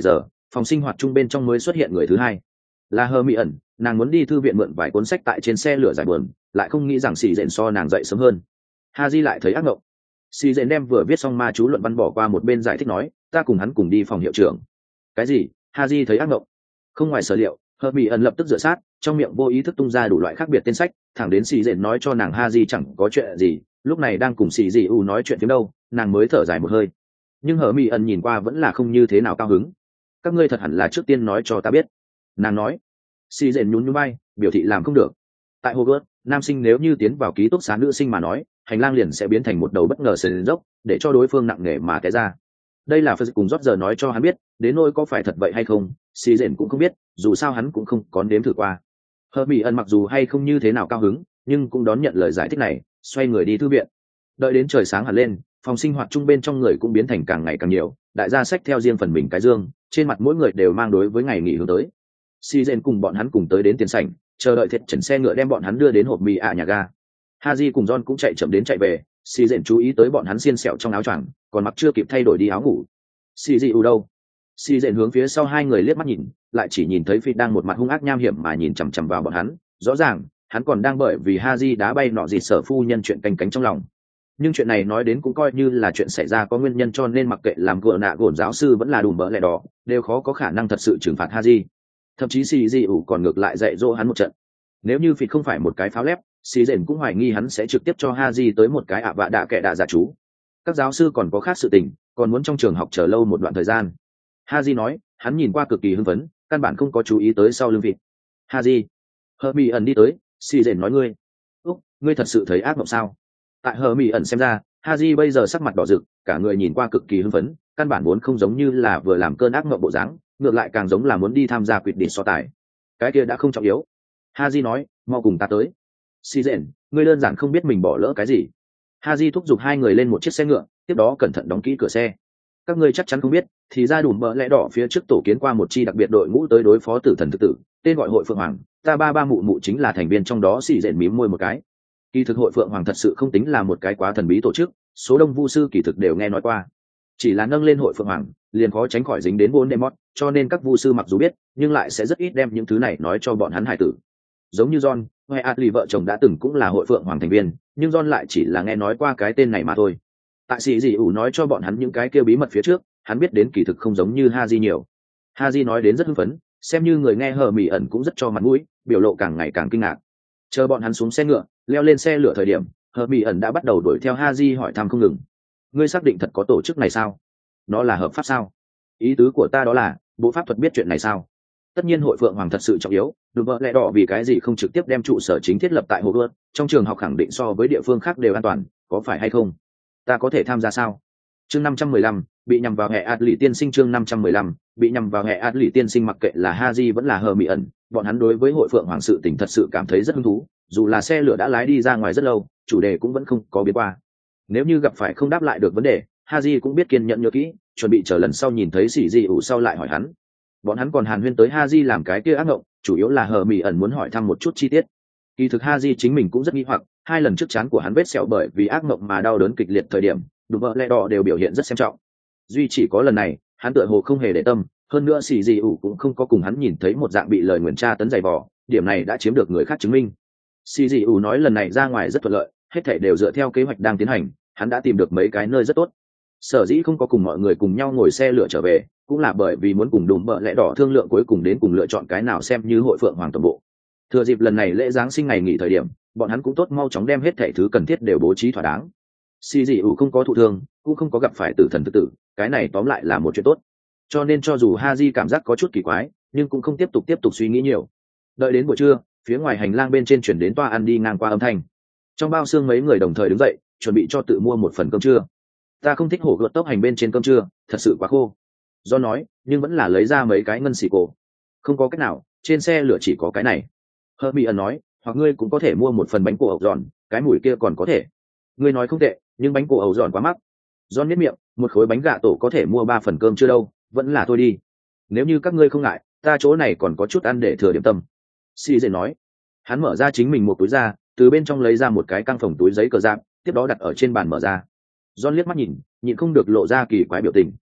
phòng sinh hoạt chung bên trong mới xuất hiện người thứ hai, là hờ mỹ ẩn. Nàng muốn đi thư viện mượn vài cuốn sách tại trên xe lửa giải buồn, lại không nghĩ rằng xì dện so nàng dậy sớm hơn. Haji lại thấy ác mộng. Xì dện đem vừa viết xong ma chú luận văn bỏ qua một bên, giải thích nói, ta cùng hắn cùng đi phòng hiệu trưởng. Cái gì? Haji thấy ác mộng. Không ngoài sở liệu, hờ mỹ ẩn lập tức dựa sát, trong miệng vô ý thức tung ra đủ loại khác biệt tên sách, thẳng đến xì dện nói cho nàng Haji chẳng có chuyện gì, lúc này đang cùng xì dị u nói chuyện tiếng đâu, nàng mới thở dài một hơi. Nhưng hờ mỹ ẩn nhìn qua vẫn là không như thế nào cao hứng. Các ngươi thật hẳn là trước tiên nói cho ta biết, nàng nói. Xì dện nhún nhún vai, biểu thị làm không được. Tại Hogwarts, nam sinh nếu như tiến vào ký túc xá nữ sinh mà nói, hành lang liền sẽ biến thành một đầu bất ngờ sườn dốc, để cho đối phương nặng nề mà té ra. Đây là Phật cùng rót giờ nói cho hắn biết, đến nỗi có phải thật vậy hay không, xì dện cũng không biết, dù sao hắn cũng không có nếm thử qua. Hờ mỹ ẩn mặc dù hay không như thế nào cao hứng, nhưng cũng đón nhận lời giải thích này, xoay người đi thư viện. Đợi đến trời sáng hẳn lên, phòng sinh hoạt chung bên trong người cũng biến thành càng ngày càng nhiều, đại gia xách theo riêng phần mình cái dương, trên mặt mỗi người đều mang đối với ngày nghỉ hướng tới. Si Jen cùng bọn hắn cùng tới đến tiền sảnh, chờ đợi thiệt trần xe ngựa đem bọn hắn đưa đến hộp mì nhà ga. Haji cùng John cũng chạy chậm đến chạy về, Si Jen chú ý tới bọn hắn xiên xẹo trong áo choàng, còn mặc chưa kịp thay đổi đi áo ngủ. Si Dị đâu? Si Jen hướng phía sau hai người liếc mắt nhìn, lại chỉ nhìn thấy Phi đang một mặt hung ác nham hiểm mà nhìn chằm chằm vào bọn hắn, rõ ràng hắn còn đang bởi vì Haji đá bay nọ dịt sở phu nhân chuyện canh cánh trong lòng. Nhưng chuyện này nói đến cũng coi như là chuyện xảy ra có nguyên nhân, cho nên mặc kệ làm gợ nạ gổn giáo sư vẫn là đùm bỡ lẹ đỏ, đều khó có khả năng thật sự trừng phạt Haji. Thậm chí xì dị ủ còn ngược lại dạy dỗ hắn một trận. Nếu như Phịt không phải một cái pháo lép, xì dện cũng hoài nghi hắn sẽ trực tiếp cho Haji tới một cái ạ vạ đạ kệ đạ giả chú. Các giáo sư còn có khác sự tình, còn muốn trong trường học chờ lâu một đoạn thời gian. Haji nói, hắn nhìn qua cực kỳ hưng phấn, căn bản không có chú ý tới sau lưng Phịt. Haji, hờ mỹ ẩn đi tới, xì dện nói ngươi, ngươi thật sự thấy ác mộng sao? Tại hờ mỹ ẩn xem ra, Haji bây giờ sắc mặt đỏ rực, cả người nhìn qua cực kỳ hưng phấn, căn bản vốn không giống như là vừa làm cơn ác mộng bộ dáng, ngược lại càng giống là muốn đi tham gia quyết định so tài. Cái kia đã không trọng yếu. Haji nói, mau cùng ta tới. Si Dện, ngươi đơn giản không biết mình bỏ lỡ cái gì. Haji thúc giục hai người lên một chiếc xe ngựa, tiếp đó cẩn thận đóng kỹ cửa xe. Các ngươi chắc chắn không biết, thì ra đùm bỡ lẽ đỏ phía trước tổ kiến qua một chi đặc biệt đội ngũ tới đối phó tử thần thực tử, tên gọi hội Phượng Hoàng, ta ba mụ mụ chính là thành viên trong đó. Si Dện mím môi một cái. Kỳ thực hội Phượng Hoàng thật sự không tính là một cái quá thần bí tổ chức, số đông vu sư kỳ thực đều nghe nói qua. Chỉ là nâng lên hội Phượng Hoàng, liền khó tránh khỏi dính đến Voldemort, cho nên các vu sư mặc dù biết, nhưng lại sẽ rất ít đem những thứ này nói cho bọn hắn hải tử. Giống như John, hay Ashley vợ chồng đã từng cũng là hội Phượng Hoàng thành viên, nhưng John lại chỉ là nghe nói qua cái tên này mà thôi. Tại sĩ dị ủ nói cho bọn hắn những cái kia bí mật phía trước, hắn biết đến kỳ thực không giống như Haji nhiều. Haji nói đến rất hưng phấn, xem như người nghe hờ mỉ ẩn cũng rất cho mặt mũi, biểu lộ càng ngày càng kinh ngạc. Chờ bọn hắn xuống xe ngựa, leo lên xe lửa thời điểm, hờ mỉ ẩn đã bắt đầu đuổi theo Haji hỏi thăm không ngừng. Ngươi xác định thật có tổ chức này sao? Nó là hợp pháp sao? Ý tứ của ta đó là, bộ pháp thuật biết chuyện này sao? Tất nhiên hội Phượng Hoàng thật sự trọng yếu, đùm bỡ lẽ đỏ vì cái gì không trực tiếp đem trụ sở chính thiết lập tại Hogwarts, trong trường học khẳng định so với địa phương khác đều an toàn, có phải hay không? Ta có thể tham gia sao? Chương 515, bị nhằm vào hệ Ashley tiên sinh. Chương 515, bị nhằm vào hệ Ashley tiên sinh. Mặc kệ là Haji vẫn là Hermione, bọn hắn đối với hội Phượng Hoàng sự tình thật sự cảm thấy rất hứng thú, dù là xe lửa đã lái đi ra ngoài rất lâu, chủ đề cũng vẫn không có biến qua. Nếu như gặp phải không đáp lại được vấn đề, Haji cũng biết kiên nhẫn nhớ kỹ, chuẩn bị chờ lần sau nhìn thấy xỉ dị ủ sau lại hỏi hắn. Bọn hắn còn hàn huyên tới Haji làm cái kia ác ngộng, chủ yếu là Hermione muốn hỏi thăm một chút chi tiết. Kỳ thực Haji chính mình cũng rất nghi hoặc, hai lần trước trán của hắn vết sẹo bởi vì ác ngộng mà đau đớn kịch liệt thời điểm, đùm bỡ lẽ đỏ đều biểu hiện rất xem trọng. Duy chỉ có lần này, hắn tựa hồ không hề để tâm, hơn nữa xỉ dị ủ cũng không có cùng hắn nhìn thấy một dạng bị lời nguyền tra tấn dày vò, điểm này đã chiếm được người khác chứng minh. Xỉ dị ủ nói lần này ra ngoài rất thuận lợi, hết thảy đều dựa theo kế hoạch đang tiến hành, hắn đã tìm được mấy cái nơi rất tốt. Sở dĩ không có cùng mọi người cùng nhau ngồi xe lửa trở về, cũng là bởi vì muốn cùng đùm bợ lẽ đỏ thương lượng cuối cùng đến cùng lựa chọn cái nào xem như hội Phượng Hoàng toàn bộ. Thừa dịp lần này lễ giáng sinh ngày nghỉ thời điểm, bọn hắn cũng tốt mau chóng đem hết thảy thứ cần thiết đều bố trí thỏa đáng. Si dị ủ không có thụ thương, cũng không có gặp phải tử thần tự tử, cái này tóm lại là một chuyện tốt. Cho nên cho dù Haji cảm giác có chút kỳ quái, nhưng cũng không tiếp tục suy nghĩ nhiều. Đợi đến buổi trưa, phía ngoài hành lang bên trên chuyển đến toa ăn đi ngang qua âm thanh. Trong bao xương mấy người đồng thời đứng dậy, chuẩn bị cho tự mua một phần cơm trưa. Ta không thích hổ gợt tốc hành bên trên cơm trưa, thật sự quá khô. Do nói, nhưng vẫn là lấy ra mấy cái ngân xì cổ. Không có cách nào, trên xe lửa chỉ có cái này. Hermione nói, hoặc ngươi cũng có thể mua một phần bánh cổ ẩu giòn, cái mùi kia còn có thể. Ngươi nói không tệ, nhưng bánh cổ ẩu giòn quá mắc. John nhếch miệng, một khối bánh gà tổ có thể mua 3 phần cơm chưa đâu, vẫn là thôi đi. Nếu như các ngươi không ngại, ta chỗ này còn có chút ăn để thừa điểm tâm. Si dễ nói. Hắn mở ra chính mình một túi da, từ bên trong lấy ra một cái căng phồng túi giấy cờ giáp, tiếp đó đặt ở trên bàn mở ra. John liếc mắt nhìn, nhịn không được lộ ra kỳ quái biểu tình.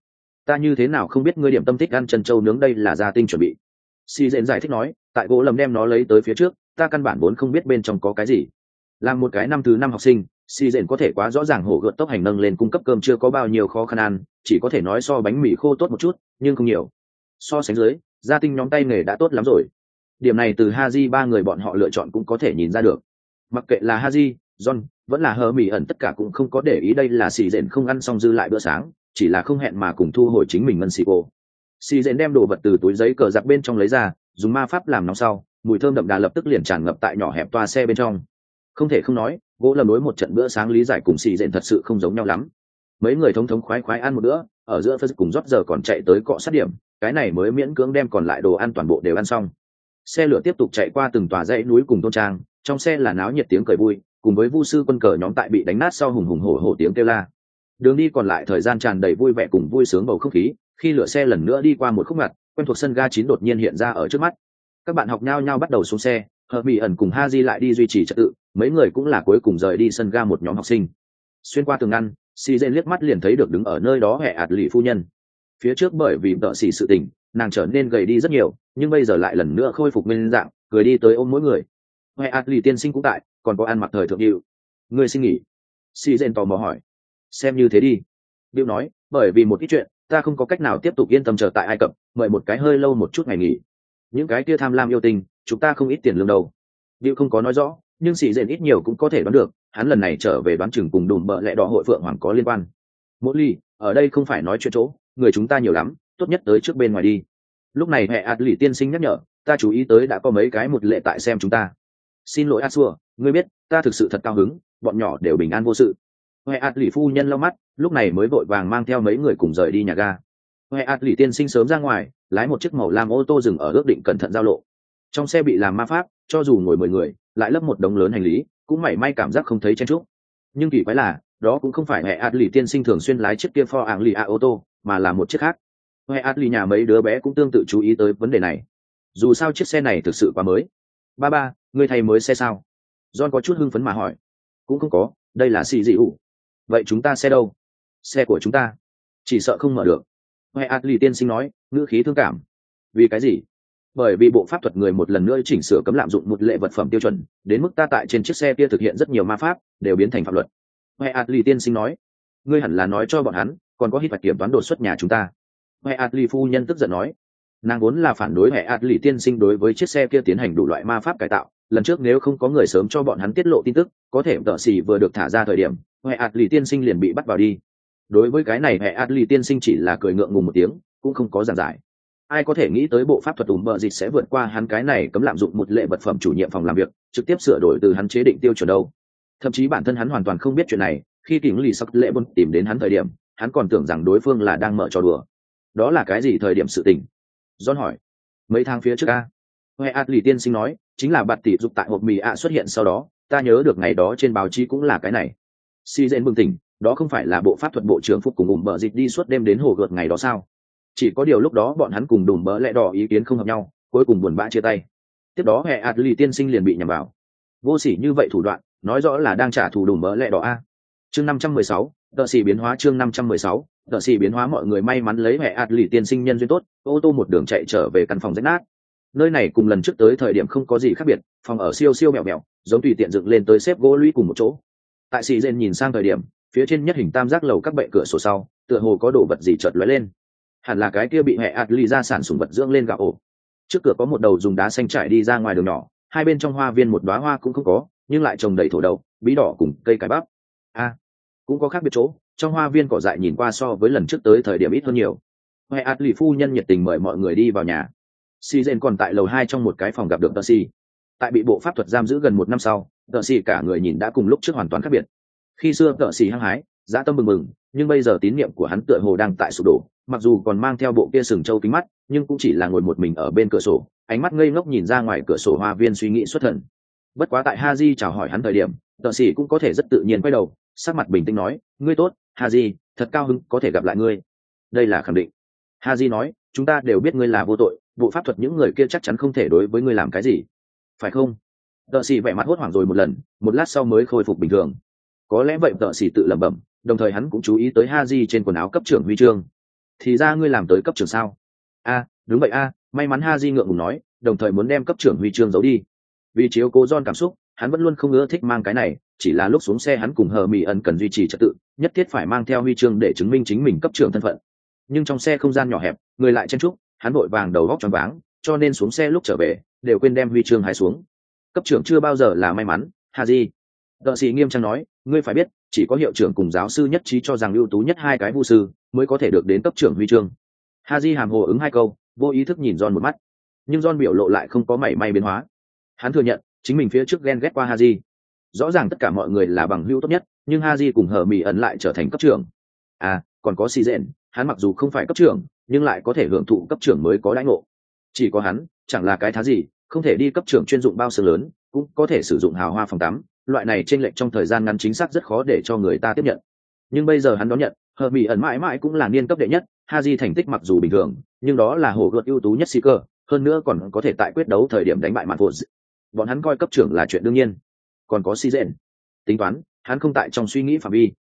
Ta như thế nào không biết ngươi điểm tâm thích ăn chân trâu nướng, đây là gia tinh chuẩn bị. Si dện giải thích nói, tại gỗ lầm đem nó lấy tới phía trước, ta căn bản vốn không biết bên trong có cái gì. Làm một cái năm thứ 5 học sinh, Si dện có thể quá rõ ràng hổ gợt tốc hành nâng lên cung cấp cơm chưa có bao nhiêu khó khăn ăn, chỉ có thể nói so bánh mì khô tốt một chút, nhưng không nhiều. So sánh dưới, gia tinh nhóm tay nghề đã tốt lắm rồi. Điểm này từ Haji ba người bọn họ lựa chọn cũng có thể nhìn ra được. Mặc kệ là Haji, John, vẫn là hờ mỉ ẩn, tất cả cũng không có để ý đây là Si dện không ăn xong dư lại bữa sáng, chỉ là không hẹn mà cùng thu hồi chính mình ngân xì cô. Si dện đem đồ vật từ túi giấy cờ giặc bên trong lấy ra, dùng ma pháp làm nóng sau, mùi thơm đậm đà lập tức liền tràn ngập tại nhỏ hẹp toa xe bên trong. Không thể không nói, gỗ lầm đối một trận bữa sáng lý giải cùng Si dện thật sự không giống nhau lắm. Mấy người thống thống khoái khoái ăn một bữa, ở giữa phân cùng rót giờ còn chạy tới cọ sát điểm, cái này mới miễn cưỡng đem còn lại đồ ăn toàn bộ đều ăn xong. Xe lửa tiếp tục chạy qua từng tòa dãy núi cùng thôn trang, trong xe là náo nhiệt tiếng cười vui, cùng với vu sư quân cờ nhóm tại bị đánh nát sau hùng hùng hổ hổ tiếng kêu la. Đường đi còn lại thời gian tràn đầy vui vẻ cùng vui sướng bầu không khí, khi lửa xe lần nữa đi qua một khúc ngặt, quen thuộc sân ga 9 đột nhiên hiện ra ở trước mắt. Các bạn học nhau nhau bắt đầu xuống xe, Hợp Mỹ ẩn cùng Haji lại đi duy trì trật tự, mấy người cũng là cuối cùng rời đi sân ga một nhóm học sinh. Xuyên qua tường ngăn, Si dện liếc mắt liền thấy được đứng ở nơi đó hệ ạt lì phu nhân. Phía trước bởi vì tợ xỉ sự tình, nàng trở nên gầy đi rất nhiều, nhưng bây giờ lại lần nữa khôi phục nguyên dạng, cười đi tới ôm mỗi người. Hệ ạt lì tiên sinh cũng tại, còn có ăn mặc thời thượng hiệu. Người xin nghỉ. Si dện tò mò hỏi. Xem như thế đi. Bill nói, bởi vì một ít chuyện, ta không có cách nào tiếp tục yên tâm chờ tại Ai Cập, mời một cái hơi lâu một chút ngày nghỉ. Những cái kia tham lam yêu tình, chúng ta không ít tiền lương đâu. Bill không có nói rõ, nhưng Si dện ít nhiều cũng có thể đoán được, hắn lần này trở về đoán chừng cùng đùm bợ lẹ đỏ hội phượng hoàng có liên quan. Mỗi ly, ở đây không phải nói chuyện chỗ, người chúng ta nhiều lắm, tốt nhất tới trước bên ngoài đi. Lúc này hệ ạt lì tiên sinh nhắc nhở, ta chú ý tới đã có mấy cái một lệ tại xem chúng ta. Xin lỗi Asua, ngươi biết, ta thực sự thật cao hứng, bọn nhỏ đều bình an vô sự. Hệ ạt lì phu nhân lau mắt, lúc này mới vội vàng mang theo mấy người cùng rời đi nhà ga. Hệ ạt lì tiên sinh sớm ra ngoài, lái một chiếc màu lam ô tô dừng ở ước định cẩn thận giao lộ. Trong xe bị làm ma pháp, cho dù ngồi 10 người, lại lấp một đống lớn hành lý, cũng mảy may cảm giác không thấy chen chúc. Nhưng kỳ quái là, đó cũng không phải hệ ạt lì tiên sinh thường xuyên lái chiếc kia Ford Anglia ô tô, mà là một chiếc khác. Hệ ạt lì nhà mấy đứa bé cũng tương tự chú ý tới vấn đề này. Dù sao chiếc xe này thực sự quá mới. Ba, ngươi thay mới xe sao? John có chút hưng phấn mà hỏi. Cũng không có, đây là xì dị ủ. Vậy chúng ta xe đâu? Xe của chúng ta chỉ sợ không mở được. Hệ ạt lì tiên sinh nói, ngữ khí thương cảm. Vì cái gì? Bởi vì bộ pháp thuật người một lần nữa chỉnh sửa cấm lạm dụng một lệ vật phẩm tiêu chuẩn, đến mức ta tại trên chiếc xe kia thực hiện rất nhiều ma pháp đều biến thành pháp luật. Hệ ạt lì tiên sinh nói, ngươi hẳn là nói cho bọn hắn, còn có hít phải kiểm toán đột xuất nhà chúng ta. Hệ ạt lì phu nhân tức giận nói, nàng vốn là phản đối hệ ạt lì tiên sinh đối với chiếc xe kia tiến hành đủ loại ma pháp cải tạo, lần trước nếu không có người sớm cho bọn hắn tiết lộ tin tức, có thể tợ xì vừa được thả ra thời điểm hệ ạt lì tiên sinh liền bị bắt vào đi. Đối với cái này hệ ạt lì tiên sinh chỉ là cười ngượng ngùng một tiếng, cũng không có giảng giải. Ai có thể nghĩ tới bộ pháp thuật bợ dịch sẽ vượt qua hắn cái này cấm lạm dụng một lệ vật phẩm chủ nhiệm phòng làm việc, trực tiếp sửa đổi từ hắn chế định tiêu chuẩn đâu. Thậm chí bản thân hắn hoàn toàn không biết chuyện này, khi kính lì sắc lệ bôn tìm đến hắn thời điểm, hắn còn tưởng rằng đối phương là đang mở trò đùa. Đó là cái gì thời điểm sự tình? John hỏi. Mấy tháng phía trước a. Hệ ạt lì tiên sinh nói, chính là bạt tỷ dục tại hộp mì ạ xuất hiện sau đó, ta nhớ được ngày đó trên báo chí cũng là cái này. Si dện bừng tỉnh, đó không phải là bộ pháp thuật bộ trưởng phục cùng bợ dịch đi suốt đêm đến hồ gợt ngày đó sao? Chỉ có điều lúc đó bọn hắn cùng đùm bỡ lẽ đỏ ý kiến không hợp nhau, cuối cùng buồn bã chia tay. Tiếp đó hệ ạt lì tiên sinh liền bị nhầm vào. Vô sỉ như vậy thủ đoạn, nói rõ là đang trả thù đùm bỡ lẽ đỏ a. Chương 516, tợ xỉ biến hóa. Chương 516, tợ xỉ biến hóa. Mọi người may mắn lấy hệ ạt lì tiên sinh nhân duyên tốt, ô tô một đường chạy trở về căn phòng rách nát. Nơi này cùng lần trước tới thời điểm không có gì khác biệt, phòng ở siêu siêu mẹo mẹo, giống tùy tiện dựng lên tới xếp gỗ lũy cùng một chỗ. Tại xì dên nhìn sang thời điểm, phía trên nhất hình tam giác lầu các bệ cửa sổ sau, tựa hồ có đồ vật gì chợt lóe lên. Hẳn là cái kia bị hệ ạt lì ra sản sủng vật dưỡng lên gạo ổ. Trước cửa có một đầu dùng đá xanh trải đi ra ngoài đường nhỏ, hai bên trong hoa viên một đóa hoa cũng không có, nhưng lại trồng đầy thổ đậu, bí đỏ cùng cây cải bắp. Cũng có khác biệt chỗ, trong hoa viên cỏ dại nhìn qua so với lần trước tới thời điểm ít hơn nhiều. Hệ ạt lì phu nhân nhiệt tình mời mọi người đi vào nhà. Si dên còn tại lầu 2 trong một cái phòng gặp được Tợ Si. Tại bị bộ pháp thuật giam giữ gần 1 năm sau, Tợ Si cả người nhìn đã cùng lúc trước hoàn toàn khác biệt. Khi xưa Tợ Si hăng hái, dã tâm bừng bừng, nhưng bây giờ tín niệm của hắn tựa hồ đang tại sụp đổ, mặc dù còn mang theo bộ kia sừng trâu kính mắt, nhưng cũng chỉ là ngồi một mình ở bên cửa sổ, ánh mắt ngây ngốc nhìn ra ngoài cửa sổ hoa viên suy nghĩ xuất thần. Bất quá tại Haji chào hỏi hắn thời điểm, Tợ Si cũng có thể rất tự nhiên quay đầu, sắc mặt bình tĩnh nói, ngươi tốt, Haji, thật cao hứng có thể gặp lại ngươi. Đây là khẳng định. Haji nói, chúng ta đều biết ngươi là vô tội, bộ pháp thuật những người kia chắc chắn không thể đối với ngươi làm cái gì, phải không? Tợ sĩ vẻ mặt hốt hoảng rồi một lần, một lát sau mới khôi phục bình thường. Có lẽ vậy, Tợ sĩ tự lẩm bẩm, đồng thời hắn cũng chú ý tới Haji trên quần áo cấp trưởng huy chương. thì ra ngươi làm tới cấp trưởng sao? A, đúng vậy a, may mắn Haji ngượng ngùng nói, đồng thời muốn đem cấp trưởng huy chương giấu đi. Vì chiếu cố John cảm xúc, hắn vẫn luôn không ưa thích mang cái này, chỉ là lúc xuống xe hắn cùng Hờ Mỹ ẩn cần duy trì trật tự, nhất thiết phải mang theo huy chương để chứng minh chính mình cấp trưởng thân phận. Nhưng trong xe không gian nhỏ hẹp, người lại chen chúc, hắn vội vàng đầu óc choáng váng, cho nên xuống xe lúc trở về đều quên đem huy chương hái xuống. Cấp trưởng chưa bao giờ là may mắn, Haji. Đợ sĩ nghiêm trang nói, ngươi phải biết, chỉ có hiệu trưởng cùng giáo sư nhất trí cho rằng ưu tú nhất hai cái vu sư mới có thể được đến cấp trưởng huy chương. Haji hàm hồ ứng hai câu, vô ý thức nhìn John một mắt, nhưng John biểu lộ lại không có mảy may biến hóa. Hắn thừa nhận chính mình phía trước ghen ghét qua Haji. Rõ ràng tất cả mọi người là bằng hữu tốt nhất, nhưng Haji cùng Hờ Mỹ ẩn lại trở thành cấp trưởng. À, còn có Si Dện, hắn mặc dù không phải cấp trưởng, nhưng lại có thể hưởng thụ cấp trưởng mới có đãi ngộ. Chỉ có hắn, chẳng là cái thá gì, không thể đi cấp trưởng chuyên dụng bao xương lớn, cũng có thể sử dụng hào hoa phòng tắm, loại này chênh lệch trong thời gian ngắn chính xác rất khó để cho người ta tiếp nhận. Nhưng bây giờ hắn đón nhận, Hờ Mỹ ẩn mãi mãi cũng là niên cấp đệ nhất, Haji thành tích mặc dù bình thường, nhưng đó là hổ gợt ưu tú nhất si cơ, hơn nữa còn có thể tại quyết đấu thời điểm đánh bại mạn phụ. Bọn hắn coi cấp trưởng là chuyện đương nhiên. Còn có Si Dện, tính toán, hắn không tại trong suy nghĩ phạm vi.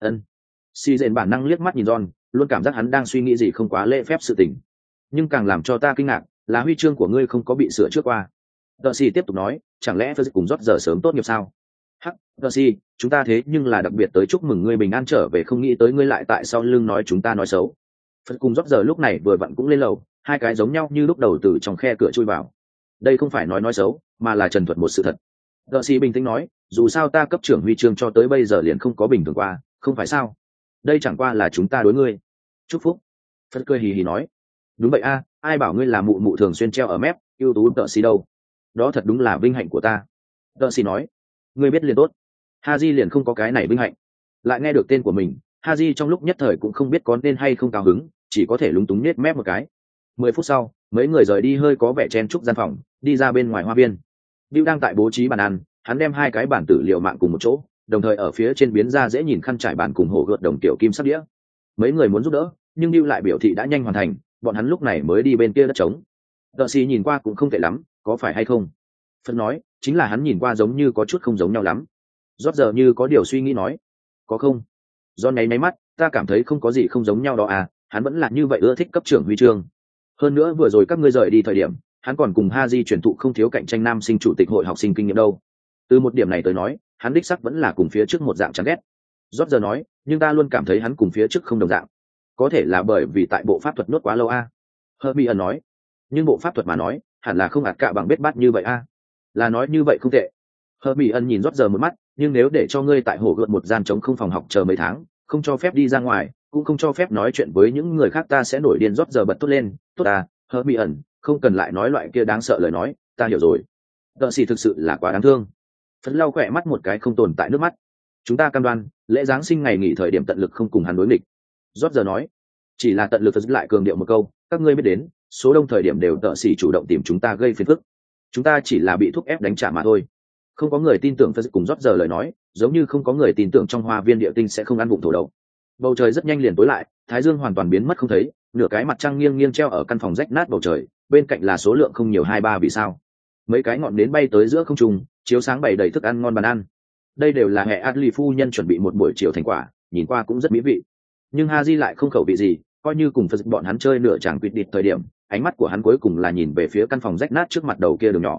Si Dện bản năng liếc mắt nhìn John, luôn cảm giác hắn đang suy nghĩ gì không quá lễ phép sự tình. Nhưng càng làm cho ta kinh ngạc là huy chương của ngươi không có bị sửa trước qua. Darcy tiếp tục nói, chẳng lẽ Fergus cùng rót giờ sớm tốt nghiệp sao? Hắc, Darcy, chúng ta thế nhưng là đặc biệt tới chúc mừng ngươi bình an trở về, không nghĩ tới ngươi lại tại sau lưng nói chúng ta nói xấu. Fergus cùng rót giờ lúc này vừa vặn cũng lên lầu, hai cái giống nhau như lúc đầu từ trong khe cửa chui vào. Đây không phải nói xấu, mà là trần thuật một sự thật. Darcy bình tĩnh nói, dù sao ta cấp trưởng huy chương cho tới bây giờ liền không có bình thường qua, không phải sao? Đây chẳng qua là chúng ta đối ngươi. Chúc phúc. Fergus cười hì hì nói, đúng vậy a, ai bảo ngươi là mụ mụ thường xuyên treo ở mép, ưu tú Darcy đâu? Đó thật đúng là vinh hạnh của ta. Darcy nói, ngươi biết liền tốt. Haji liền không có cái này vinh hạnh. Lại nghe được tên của mình, Haji trong lúc nhất thời cũng không biết có nên hay không cao hứng, chỉ có thể lúng túng nết mép một cái. 10 phút sau, mấy người rời đi hơi có vẻ chen chúc gian phòng, đi ra bên ngoài hoa viên. Bill đang tại bố trí bàn ăn, hắn đem hai cái bản tử liệu mạng cùng một chỗ, đồng thời ở phía trên biến ra dễ nhìn khăn trải bàn cùng hổ gợt đồng tiểu kim sắc đĩa. Mấy người muốn giúp đỡ, nhưng Bill lại biểu thị đã nhanh hoàn thành, bọn hắn lúc này mới đi bên kia đất trống. Darcy nhìn qua cũng không tệ lắm, có phải hay không? Phân nói, chính là hắn nhìn qua giống như có chút không giống nhau lắm. Rót giờ như có điều suy nghĩ nói, có không? Do nháy máy mắt, ta cảm thấy không có gì không giống nhau đó à, hắn vẫn là như vậy ưa thích cấp trưởng huy chương. Hơn nữa vừa rồi các ngươi rời đi thời điểm, hắn còn cùng Haji truyền thụ không thiếu cạnh tranh nam sinh chủ tịch hội học sinh kinh nghiệm đâu. Từ một điểm này tới nói, hắn đích sắc vẫn là cùng phía trước một dạng chán ghét. Rót giờ nói, nhưng ta luôn cảm thấy hắn cùng phía trước không đồng dạng. Có thể là bởi vì tại bộ pháp thuật nuốt quá lâu a. Hermione nói, nhưng bộ pháp thuật mà nói, hẳn là không ạt cạ bằng bết bát như vậy a. Là nói như vậy không tệ. Hermione nhìn rót giờ một mắt, nhưng nếu để cho ngươi tại hồ gợt một gian trống không phòng học chờ mấy tháng, không cho phép đi ra ngoài, cũng không cho phép nói chuyện với những người khác, ta sẽ nổi điên. Rót giờ bật tốt lên, tốt à, Hermione, không cần lại nói loại kia đáng sợ lời nói, ta hiểu rồi. Darcy thực sự là quá đáng thương. Phấn lau khỏe mắt một cái không tồn tại nước mắt. Chúng ta cam đoan, lễ giáng sinh ngày nghỉ thời điểm tận lực không cùng hắn đối nghịch. Rót giờ nói, chỉ là tận lực thật lại cường điệu một câu, các ngươi biết đến, số đông thời điểm đều Darcy chủ động tìm chúng ta gây phiền phức. Chúng ta chỉ là bị thúc ép đánh trả mà thôi. Không có người tin tưởng Phật cùng rót giờ lời nói, giống như không có người tin tưởng trong hoa viên địa tinh sẽ không ăn vụng thổ đậu. Bầu trời rất nhanh liền tối lại, thái dương hoàn toàn biến mất không thấy, nửa cái mặt trăng nghiêng nghiêng treo ở căn phòng rách nát bầu trời, bên cạnh là số lượng không nhiều 2-3 vì sao. Mấy cái ngọn nến bay tới giữa không trung, chiếu sáng bày đầy thức ăn ngon bàn ăn. Đây đều là hệ Adli phu nhân chuẩn bị một buổi chiều thành quả, nhìn qua cũng rất mỹ vị. Nhưng Haji lại không khẩu vị gì, coi như cùng Phật bọn hắn chơi nửa chàng quỵt địt thời điểm, ánh mắt của hắn cuối cùng là nhìn về phía căn phòng rách nát trước mặt đầu kia đường nhỏ.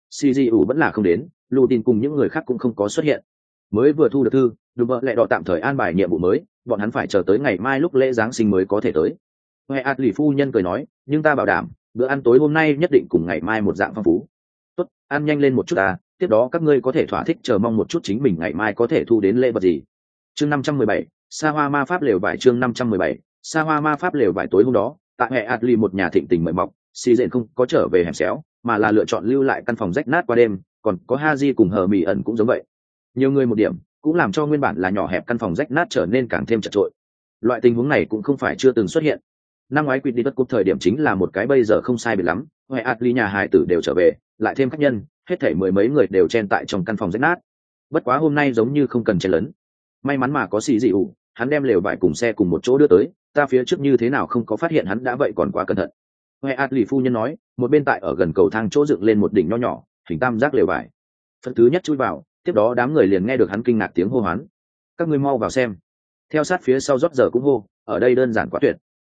CGU vẫn là không đến, Lutin cùng những người khác cũng không có xuất hiện. Mới vừa thu được thư, đúng vợ lẽ đỏ tạm thời an bài nhiệm vụ mới, bọn hắn phải chờ tới ngày mai lúc lễ giáng sinh mới có thể tới. Hệ Adli phu nhân cười nói, nhưng ta bảo đảm, bữa ăn tối hôm nay nhất định cùng ngày mai một dạng phong phú. Tốt, ăn nhanh lên một chút à, tiếp đó các ngươi có thể thỏa thích chờ mong một chút chính mình ngày mai có thể thu đến lễ vật gì. Chương 517, Sa Hoa Ma Pháp lều vải. Chương 517, Sa Hoa Ma Pháp lều vải. Tối hôm đó, tại hệ Adli một nhà thịnh tình mời mọc, Si Dện không có trở về hẻm xéo, mà là lựa chọn lưu lại căn phòng rách nát qua đêm, còn có Haji cùng Hermione cũng giống vậy. Nhiều người một điểm, cũng làm cho nguyên bản là nhỏ hẹp căn phòng rách nát trở nên càng thêm chật chội. Loại tình huống này cũng không phải chưa từng xuất hiện. Năm ngoái quyết đi tất cúp thời điểm chính là một cái bây giờ không sai biệt lắm, hệ Adli nhà hài tử đều trở về, lại thêm khách nhân, hết thảy mười mấy người đều chen tại trong căn phòng rách nát. Bất quá hôm nay giống như không cần chen lớn. May mắn mà có xì dị ủ, hắn đem lều vải cùng xe cùng một chỗ đưa tới, ta phía trước như thế nào không có phát hiện hắn đã vậy còn quá cẩn thận. Hệ Adli phu nhân nói, một bên tại ở gần cầu thang chỗ dựng lên một đỉnh nho nhỏ, hình tam giác lều vải. Phần thứ nhất chui vào, tiếp đó đám người liền nghe được hắn kinh ngạc tiếng hô hoán. Các ngươi mau vào xem. Theo sát phía sau rót giờ cũng hô, ở đây đơn giản quá tuyệt.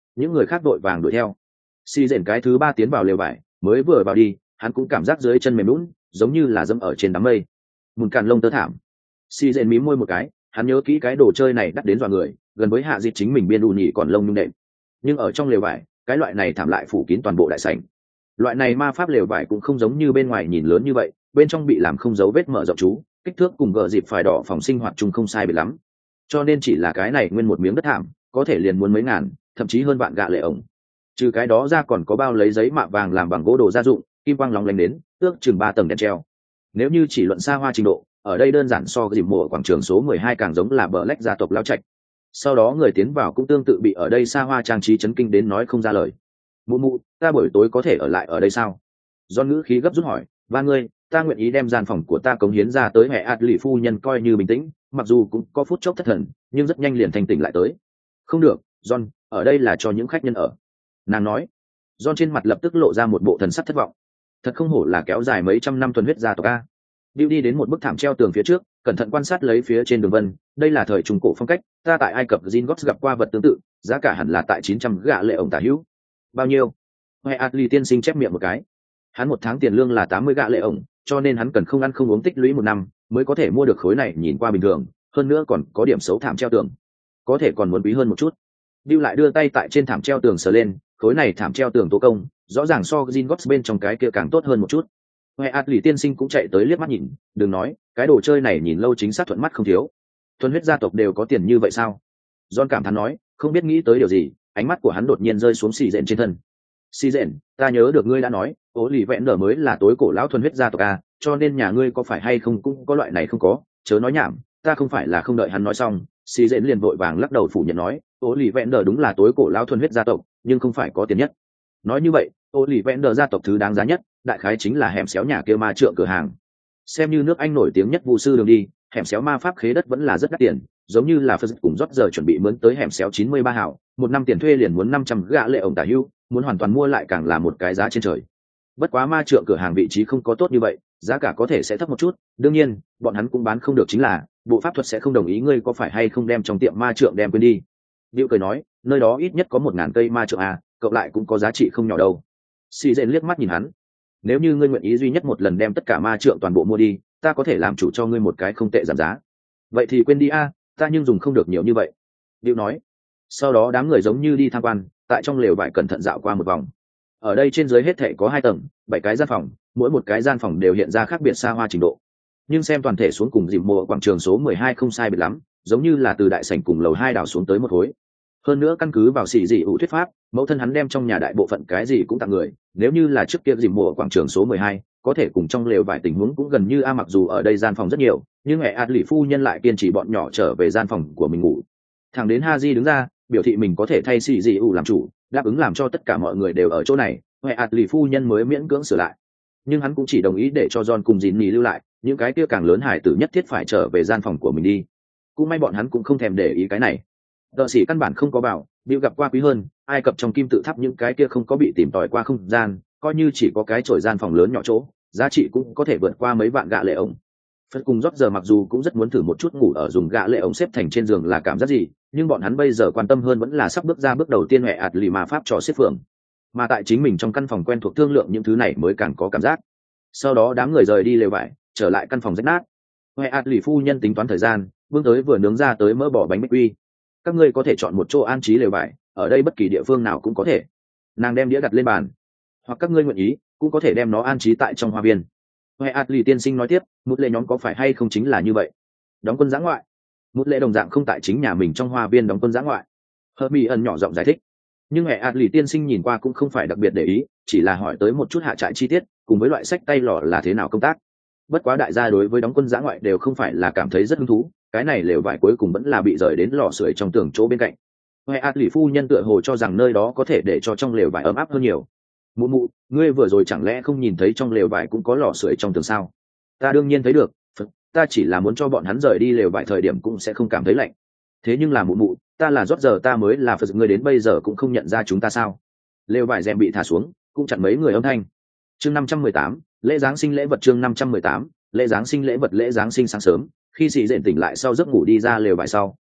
những người khác đội vàng đuổi theo. Xì rền cái thứ ba tiến vào lều vải, mới vừa vào đi hắn cũng cảm giác dưới chân mềm lún, giống như là dẫm ở trên đám mây. Mùn càn lông tơ thảm. Xì rền mím môi một cái, hắn nhớ kỹ cái đồ chơi này đắt đến dọa người, gần với hạ dịch chính mình biên đủ nhỉ còn lông nhung đệm. Nhưng ở trong lều vải, cái loại này thảm lại phủ kín toàn bộ đại sảnh. Loại này ma pháp lều vải cũng không giống như bên ngoài nhìn lớn như vậy, bên trong bị làm không dấu vết mở rộng chú, kích thước cùng gờ dịp phải đỏ phòng sinh hoạt chung không sai biệt lắm. Cho nên chỉ là cái này nguyên một miếng đất thảm, có thể liền muốn mấy ngàn, thậm chí hơn vạn gạ lệ ổng. Trừ cái đó ra còn có bao lấy giấy mạ vàng làm bằng gỗ đồ gia dụng, kim quang lóng lánh đến, ước chừng 3 tầng đèn treo. Nếu như chỉ luận xa hoa trình độ, ở đây đơn giản so dịp mùa quảng trường số 12 càng giống là bờ lách gia tộc lao trạch. Sau đó người tiến vào cũng tương tự bị ở đây xa hoa trang trí chấn kinh đến nói không ra lời. Mụ mụ, ta buổi tối có thể ở lại ở đây sao? Do ngữ khí gấp rút hỏi, và ngươi, ta nguyện ý đem gian phòng của ta cống hiến ra tới mẹ ạt lì phu nhân coi như bình tĩnh, mặc dù cũng có phút chốc thất thần, nhưng rất nhanh liền thành tỉnh lại tới. Không được, John, ở đây là cho những khách nhân ở. Nàng nói. John trên mặt lập tức lộ ra một bộ thần sắc thất vọng. Thật không hổ là kéo dài mấy trăm năm thuần huyết gia tộc a. Bill đi đến một bức thảm treo tường phía trước, cẩn thận quan sát lấy phía trên đường vân, đây là thời trung cổ phong cách, ta tại Ai Cập Gringotts gặp qua vật tương tự, giá cả hẳn là tại 900 gạ lệ ổng tả hữu. Bao nhiêu? Hoè Atli tiên sinh chép miệng một cái. Hắn một tháng tiền lương là 80 gạ lệ ổng, cho nên hắn cần không ăn không uống tích lũy 1 năm, mới có thể mua được khối này nhìn qua bình thường, hơn nữa còn có điểm xấu thảm treo tường. Có thể còn muốn quý hơn một chút. Bill lại đưa tay tại trên thảm treo tường sờ lên, khối này thảm treo tường tố công, rõ ràng so Gringotts bên trong cái kia càng tốt hơn một chút. Hoè Atli tiên sinh cũng chạy tới liếc mắt nhìn, đừng nói, cái đồ chơi này nhìn lâu chính xác thuận mắt không thiếu. Thuần huyết gia tộc đều có tiền như vậy sao? John cảm thán nói, không biết nghĩ tới điều gì, ánh mắt của hắn đột nhiên rơi xuống xì rện trên thân. Xì rện, ta nhớ được ngươi đã nói, ố lì vẹn nở mới là tối cổ lão thuần huyết gia tộc à, cho nên nhà ngươi có phải hay không cũng có loại này không có, chớ nói nhảm, ta không phải là không đợi hắn nói xong, xì rện liền vội vàng lắc đầu phủ nhận nói, ố lì vẹn nở đúng là tối cổ lão thuần huyết gia tộc, nhưng không phải có tiền nhất. Nói như vậy, ố lì vẹn nở gia tộc thứ đáng giá nhất, đại khái chính là hẻm xéo nhà kia ma trượng cửa hàng. Xem như nước Anh nổi tiếng nhất vụ sư đường đi, hẻm xéo ma pháp khế đất vẫn là rất đắt tiền, giống như là Phật cùng rót giờ chuẩn bị mướn tới hẻm xéo 93 hảo, 1 năm tiền thuê liền muốn 500 gạ lệ ổng tả hữu, muốn hoàn toàn mua lại càng là một cái giá trên trời. Bất quá ma trượng cửa hàng vị trí không có tốt như vậy, giá cả có thể sẽ thấp một chút, đương nhiên, bọn hắn cũng bán không được chính là, bộ pháp thuật sẽ không đồng ý ngươi có phải hay không đem trong tiệm ma trượng đem quên đi. Diệu cười nói, nơi đó ít nhất có 1000 cây ma trượng à, cộng lại cũng có giá trị không nhỏ đâu. Xì Dện liếc mắt nhìn hắn, nếu như ngươi nguyện ý duy nhất một lần đem tất cả ma trượng toàn bộ mua đi, ta có thể làm chủ cho ngươi một cái không tệ giảm giá. Vậy thì quên đi a, ta nhưng dùng không được nhiều như vậy. Diệu nói. Sau đó đám người giống như đi tham quan, tại trong lều vải cẩn thận dạo qua một vòng. Ở đây trên dưới hết thảy có 2 tầng, 7 cái gian phòng, mỗi một cái gian phòng đều hiện ra khác biệt xa hoa trình độ. Nhưng xem toàn thể xuống cùng dịp mùa quảng trường số 12 không sai biệt lắm, giống như là từ đại sảnh cùng lầu 2 đào xuống tới một khối. Hơn nữa căn cứ vào xì dị ủ thuyết pháp, mẫu thân hắn đem trong nhà đại bộ phận cái gì cũng tặng người, nếu như là trước kia dịp mùa quảng trường số 12, có thể cùng trong lều vài tình huống cũng gần như mặc dù ở đây gian phòng rất nhiều, nhưng mẹ ạt lì phu nhân lại kiên trì bọn nhỏ trở về gian phòng của mình ngủ. Thằng đến Haji đứng ra, biểu thị mình có thể thay xì dị ủ làm chủ, đáp ứng làm cho tất cả mọi người đều ở chỗ này, mẹ ạt lì phu nhân mới miễn cưỡng sửa lại. Nhưng hắn cũng chỉ đồng ý để cho John cùng Jinny lưu lại, những cái kia càng lớn hải tử nhất thiết phải trở về gian phòng của mình đi. Cũng may bọn hắn cũng không thèm để ý cái này. Đợ sĩ căn bản không có bảo, Bill gặp qua quý hơn, Ai Cập trong kim tự tháp những cái kia không có bị tìm tòi qua không gian, coi như chỉ có cái chổi gian phòng lớn nhỏ chỗ, giá trị cũng có thể vượt qua mấy vạn gạ lệ ổng. Phật cùng rót giờ mặc dù cũng rất muốn thử một chút ngủ ở dùng gạ lệ ổng xếp thành trên giường là cảm giác gì, nhưng bọn hắn bây giờ quan tâm hơn vẫn là sắp bước ra bước đầu tiên mẹ ạt lì mà pháp trò xếp phượng. Mà tại chính mình trong căn phòng quen thuộc thương lượng những thứ này mới càng có cảm giác. Sau đó đám người rời đi lều vải, trở lại căn phòng rách nát. Mẹ ạt lì phu nhân tính toán thời gian, bước tới vừa nướng ra tới mỡ bỏ bánh bích quy. Các ngươi có thể chọn một chỗ an trí lều vải, ở đây bất kỳ địa phương nào cũng có thể. Nàng đem đĩa đặt lên bàn, hoặc các ngươi nguyện ý cũng có thể đem nó an trí tại trong hoa viên. Hoè Atli tiên sinh nói tiếp, một lệ nhóm có phải hay không chính là như vậy, đóng quân giã ngoại. Một lệ đồng dạng không tại chính nhà mình trong hoa viên đóng quân giã ngoại. Hermione nhỏ giọng giải thích, nhưng Hoè Atli tiên sinh nhìn qua cũng không phải đặc biệt để ý, chỉ là hỏi tới một chút hạ trại chi tiết, cùng với loại sách tay lò là thế nào công tác. Bất quá đại gia đối với đóng quân giã ngoại đều không phải là cảm thấy rất hứng thú, cái này lều vải cuối cùng vẫn là bị rời đến lò sưởi trong tường chỗ bên cạnh. Hoè Atli phu nhân tựa hồ cho rằng nơi đó có thể để cho trong lều vải ấm áp hơn nhiều. Mụ mụ, ngươi vừa rồi chẳng lẽ không nhìn thấy trong lều vải cũng có lò sưởi trong tường sao? Ta đương nhiên thấy được, ta chỉ là muốn cho bọn hắn rời đi lều vải thời điểm cũng sẽ không cảm thấy lạnh. Thế nhưng là mụ mụ, ta là rót giờ ta mới là Phật, ngươi đến bây giờ cũng không nhận ra chúng ta sao? Lều vải rèm bị thả xuống, cũng chặn mấy người âm thanh. Chương 518, lễ giáng sinh lễ vật. Chương 518, lễ giáng sinh lễ vật. Lễ giáng sinh sáng sớm, khi Sĩ Dện tỉnh lại sau giấc ngủ đi ra lều vải sau,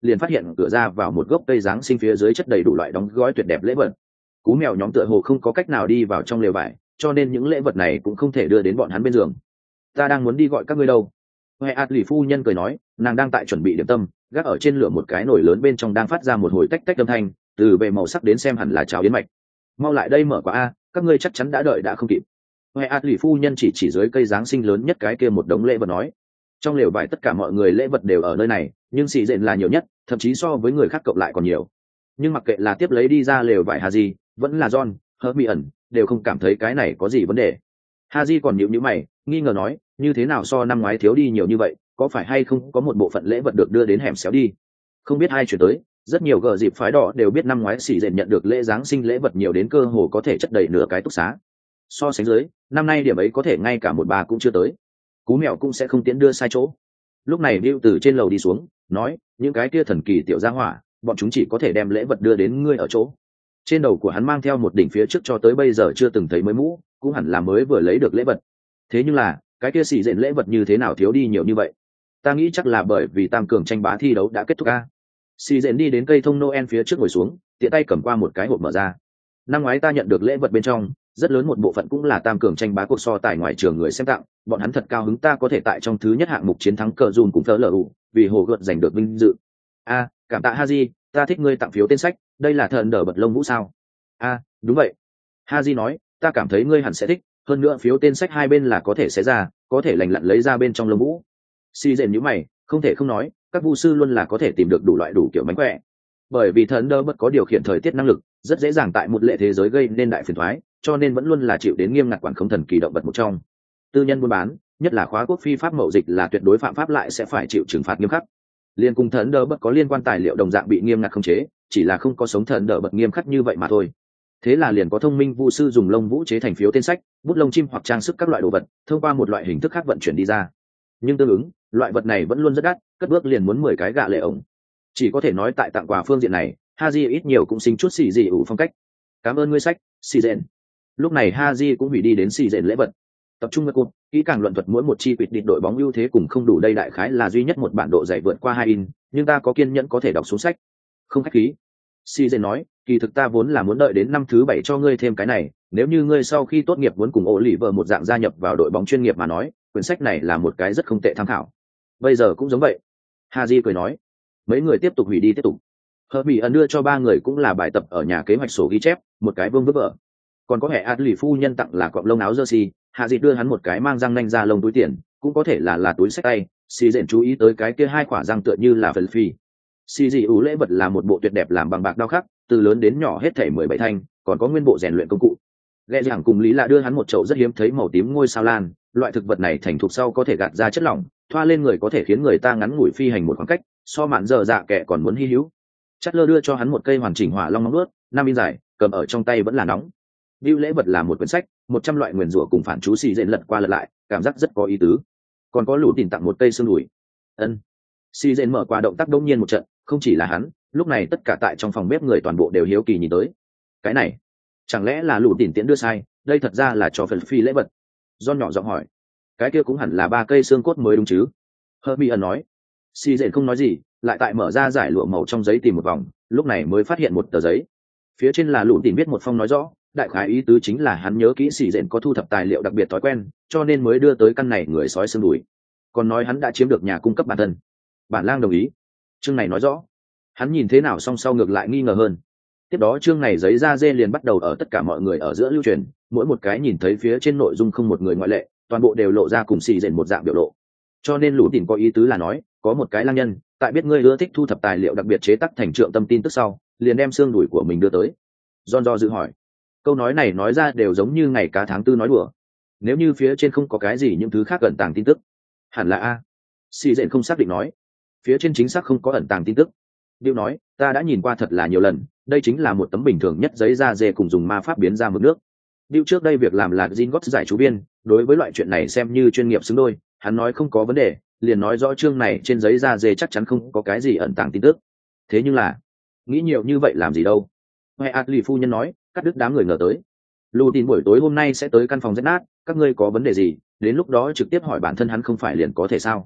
liền phát hiện cửa ra vào một gốc cây giáng sinh phía dưới chất đầy đủ loại đóng gói tuyệt đẹp lễ vật. Cú mèo nhóm tựa hồ không có cách nào đi vào trong lều vải, cho nên những lễ vật này cũng không thể đưa đến bọn hắn bên giường. Ta đang muốn đi gọi các ngươi đâu. Huệ ạt lì phu nhân cười nói, nàng đang tại chuẩn bị điểm tâm, gác ở trên lửa một cái nồi lớn bên trong đang phát ra một hồi tách tách âm thanh, từ về màu sắc đến xem hẳn là cháo yến mạch. Mau lại đây mở quả a, các ngươi chắc chắn đã đợi đã không kịp. Huệ ạt lì phu nhân chỉ dưới cây giáng sinh lớn nhất cái kia một đống lễ vật nói, trong lều vải tất cả mọi người lễ vật đều ở nơi này, nhưng xì dện là nhiều nhất, thậm chí so với người khác cộng lại còn nhiều. Nhưng mặc kệ là tiếp lấy đi ra lều vải Haji, vẫn là John, Hermione, đều không cảm thấy cái này có gì vấn đề. Haji còn nhíu mày, nghi ngờ nói, như thế nào so năm ngoái thiếu đi nhiều như vậy, có phải hay không có một bộ phận lễ vật được đưa đến hẻm xéo đi? Không biết ai chuyển tới, rất nhiều gờ dịp phái đỏ đều biết năm ngoái xì dện nhận được lễ giáng sinh lễ vật nhiều đến cơ hồ có thể chất đầy nửa cái túc xá. So sánh dưới, năm nay điểm ấy có thể ngay cả một bà cũng chưa tới. Cú mèo cũng sẽ không tiến đưa sai chỗ. Lúc này Bill từ trên lầu đi xuống, nói, những cái kia thần kỳ tiểu gia hỏa, bọn chúng chỉ có thể đem lễ vật đưa đến ngươi ở chỗ. Trên đầu của hắn mang theo một đỉnh phía trước cho tới bây giờ chưa từng thấy mới mũ, cũng hẳn là mới vừa lấy được lễ vật. Thế nhưng là, cái kia xì dện lễ vật như thế nào thiếu đi nhiều như vậy? Ta nghĩ chắc là bởi vì tam cường tranh bá thi đấu đã kết thúc a. Xì dện đi đến cây thông Noel phía trước ngồi xuống, tiện tay cầm qua một cái hộp mở ra. Năm ngoái ta nhận được lễ vật bên trong, rất lớn một bộ phận cũng là tam cường tranh bá cuộc so tài ngoài trường người xem tặng, bọn hắn thật cao hứng ta có thể tại trong thứ nhất hạng mục chiến thắng cờ dùn cùng thờ lờ ủ, vì hồ gợt giành được vinh dự. A, cảm tạ Haji, ta thích ngươi tặng phiếu tên sách, đây là thần đờ bật lông vũ sao? A, đúng vậy. Haji nói, ta cảm thấy ngươi hẳn sẽ thích, hơn nữa phiếu tên sách hai bên là có thể xé ra, có thể lành lặn lấy ra bên trong lông vũ. Si dện nhíu mày, không thể không nói, các vu sư luôn là có thể tìm được đủ loại đủ kiểu mánh khỏe. Bởi vì thần đờ bật có điều khiển thời tiết năng lực, rất dễ dàng tại một lệ thế giới gây nên đại phiền toái, cho nên vẫn luôn là chịu đến nghiêm ngặt quản khống thần kỳ động vật một trong. Tư nhân buôn bán, nhất là khóa quốc phi pháp mậu dịch là tuyệt đối phạm pháp lại sẽ phải chịu trừng phạt nghiêm khắc. Liên cùng thần đờ bật có liên quan tài liệu đồng dạng bị nghiêm ngặt khống chế, chỉ là không có sống thần đờ bật nghiêm khắc như vậy mà thôi. Thế là liền có thông minh vu sư dùng lông vũ chế thành phiếu tên sách, bút lông chim hoặc trang sức các loại đồ vật, thông qua một loại hình thức khác vận chuyển đi ra. Nhưng tương ứng, loại vật này vẫn luôn rất đắt, cất bước liền muốn 10 cái gạ lệ ổng. Chỉ có thể nói tại tặng quà phương diện này, Haji ít nhiều cũng sinh chút xì dị ủ phong cách. Cảm ơn ngươi sách, xì dện. Lúc này Haji cũng hủy đi đến xì dện lễ vật. Tập trung ngược cột, kỹ càng luận thuật mỗi một chi quyết định đội bóng ưu thế cùng không đủ đây đại khái là duy nhất một bản độ dày vượt qua 2 in, nhưng ta có kiên nhẫn có thể đọc xuống sách. Không khách khí. Si dện nói, kỳ thực ta vốn là muốn đợi đến năm thứ 7 cho ngươi thêm cái này, nếu như ngươi sau khi tốt nghiệp muốn cùng Oliver một dạng gia nhập vào đội bóng chuyên nghiệp mà nói, quyển sách này là một cái rất không tệ tham khảo. Bây giờ cũng giống vậy. Haji cười nói. Mấy người tiếp tục hủy đi tiếp tục. Hermione đưa cho 3 người cũng là bài tập ở nhà kế hoạch sổ ghi chép, một cái vương vức vợ. Còn có hệ Adley phu nhân tặng là cọng lông áo jersey, Haji đưa hắn một cái mang răng nanh ra lông túi tiền, cũng có thể là túi xách tay. Si dện chú ý tới cái kia hai quả răng tựa như là phần phi. Si dị ủ lễ vật là một bộ tuyệt đẹp làm bằng bạc đao khắc, từ lớn đến nhỏ hết thảy 17 thanh, còn có nguyên bộ rèn luyện công cụ. Lệ giảng cùng Lý Lạ đưa hắn một chậu rất hiếm thấy màu tím ngôi sao lan, loại thực vật này thành thục sau có thể gạt ra chất lỏng, thoa lên người có thể khiến người ta ngắn ngủi phi hành một khoảng cách, so mạn giờ dạ kẻ còn muốn hi hữu. Chatler đưa cho hắn một cây hoàn chỉnh hỏa long nóng ướt, 5 in dài, cầm ở trong tay vẫn là nóng. Bill lễ vật là một quyển sách, 100 loại nguyền rủa cùng phản chú xì dện lật qua lật lại, cảm giác rất có ý tứ. Còn có lũ tìm tặng một cây xương đùi. Ân. Xì dện mở qua động tác đông nhiên một trận, không chỉ là hắn, lúc này tất cả tại trong phòng bếp người toàn bộ đều hiếu kỳ nhìn tới. Cái này, chẳng lẽ là lũ tìm tiễn đưa sai, đây thật ra là cho phần phi lễ vật. John nhỏ giọng hỏi. Cái kia cũng hẳn là 3 cây xương cốt mới đúng chứ? Hermione nói. Si dện không nói gì, lại tại mở ra giải lụa màu trong giấy tìm một vòng, lúc này mới phát hiện một tờ giấy. Phía trên là lũ tìm viết một phong nói rõ, đại khái ý tứ chính là hắn nhớ kỹ Si dện có thu thập tài liệu đặc biệt thói quen, cho nên mới đưa tới căn này người sói xương đùi. Còn nói hắn đã chiếm được nhà cung cấp bản thân. Bản lang đồng ý. Chương này nói rõ. Hắn nhìn thế nào song sau ngược lại nghi ngờ hơn. Tiếp đó chương này giấy da dê liền bắt đầu ở tất cả mọi người ở giữa lưu truyền, mỗi một cái nhìn thấy phía trên nội dung không một người ngoại lệ, toàn bộ đều lộ ra cùng xì dện một dạng biểu lộ. Cho nên lũ tìm có ý tứ là nói, có một cái lang nhân, tại biết ngươi ưa thích thu thập tài liệu đặc biệt chế tác thành trượng tâm tin tức sau, liền đem xương đùi của mình đưa tới. John do dự hỏi, câu nói này nói ra đều giống như ngày cá tháng tư nói đùa. Nếu như phía trên không có cái gì những thứ khác ẩn tàng tin tức, hẳn là a. Xì dện không xác định nói, phía trên chính xác không có ẩn tàng tin tức. Bill nói, ta đã nhìn qua thật là nhiều lần, đây chính là một tấm bình thường nhất giấy da dê cùng dùng ma pháp biến ra mực nước. Bill trước đây việc làm là Gin Gots giải chú viên, đối với loại chuyện này xem như chuyên nghiệp xứng đôi, hắn nói không có vấn đề, liền nói rõ chương này trên giấy da dê chắc chắn không có cái gì ẩn tàng tin tức. Thế nhưng là, nghĩ nhiều như vậy làm gì đâu? Hoè Adley phu nhân nói, cắt đứt đám người ngờ tới. Lù tin buổi tối hôm nay sẽ tới căn phòng rách nát, các ngươi có vấn đề gì, đến lúc đó trực tiếp hỏi bản thân hắn không phải liền có thể sao?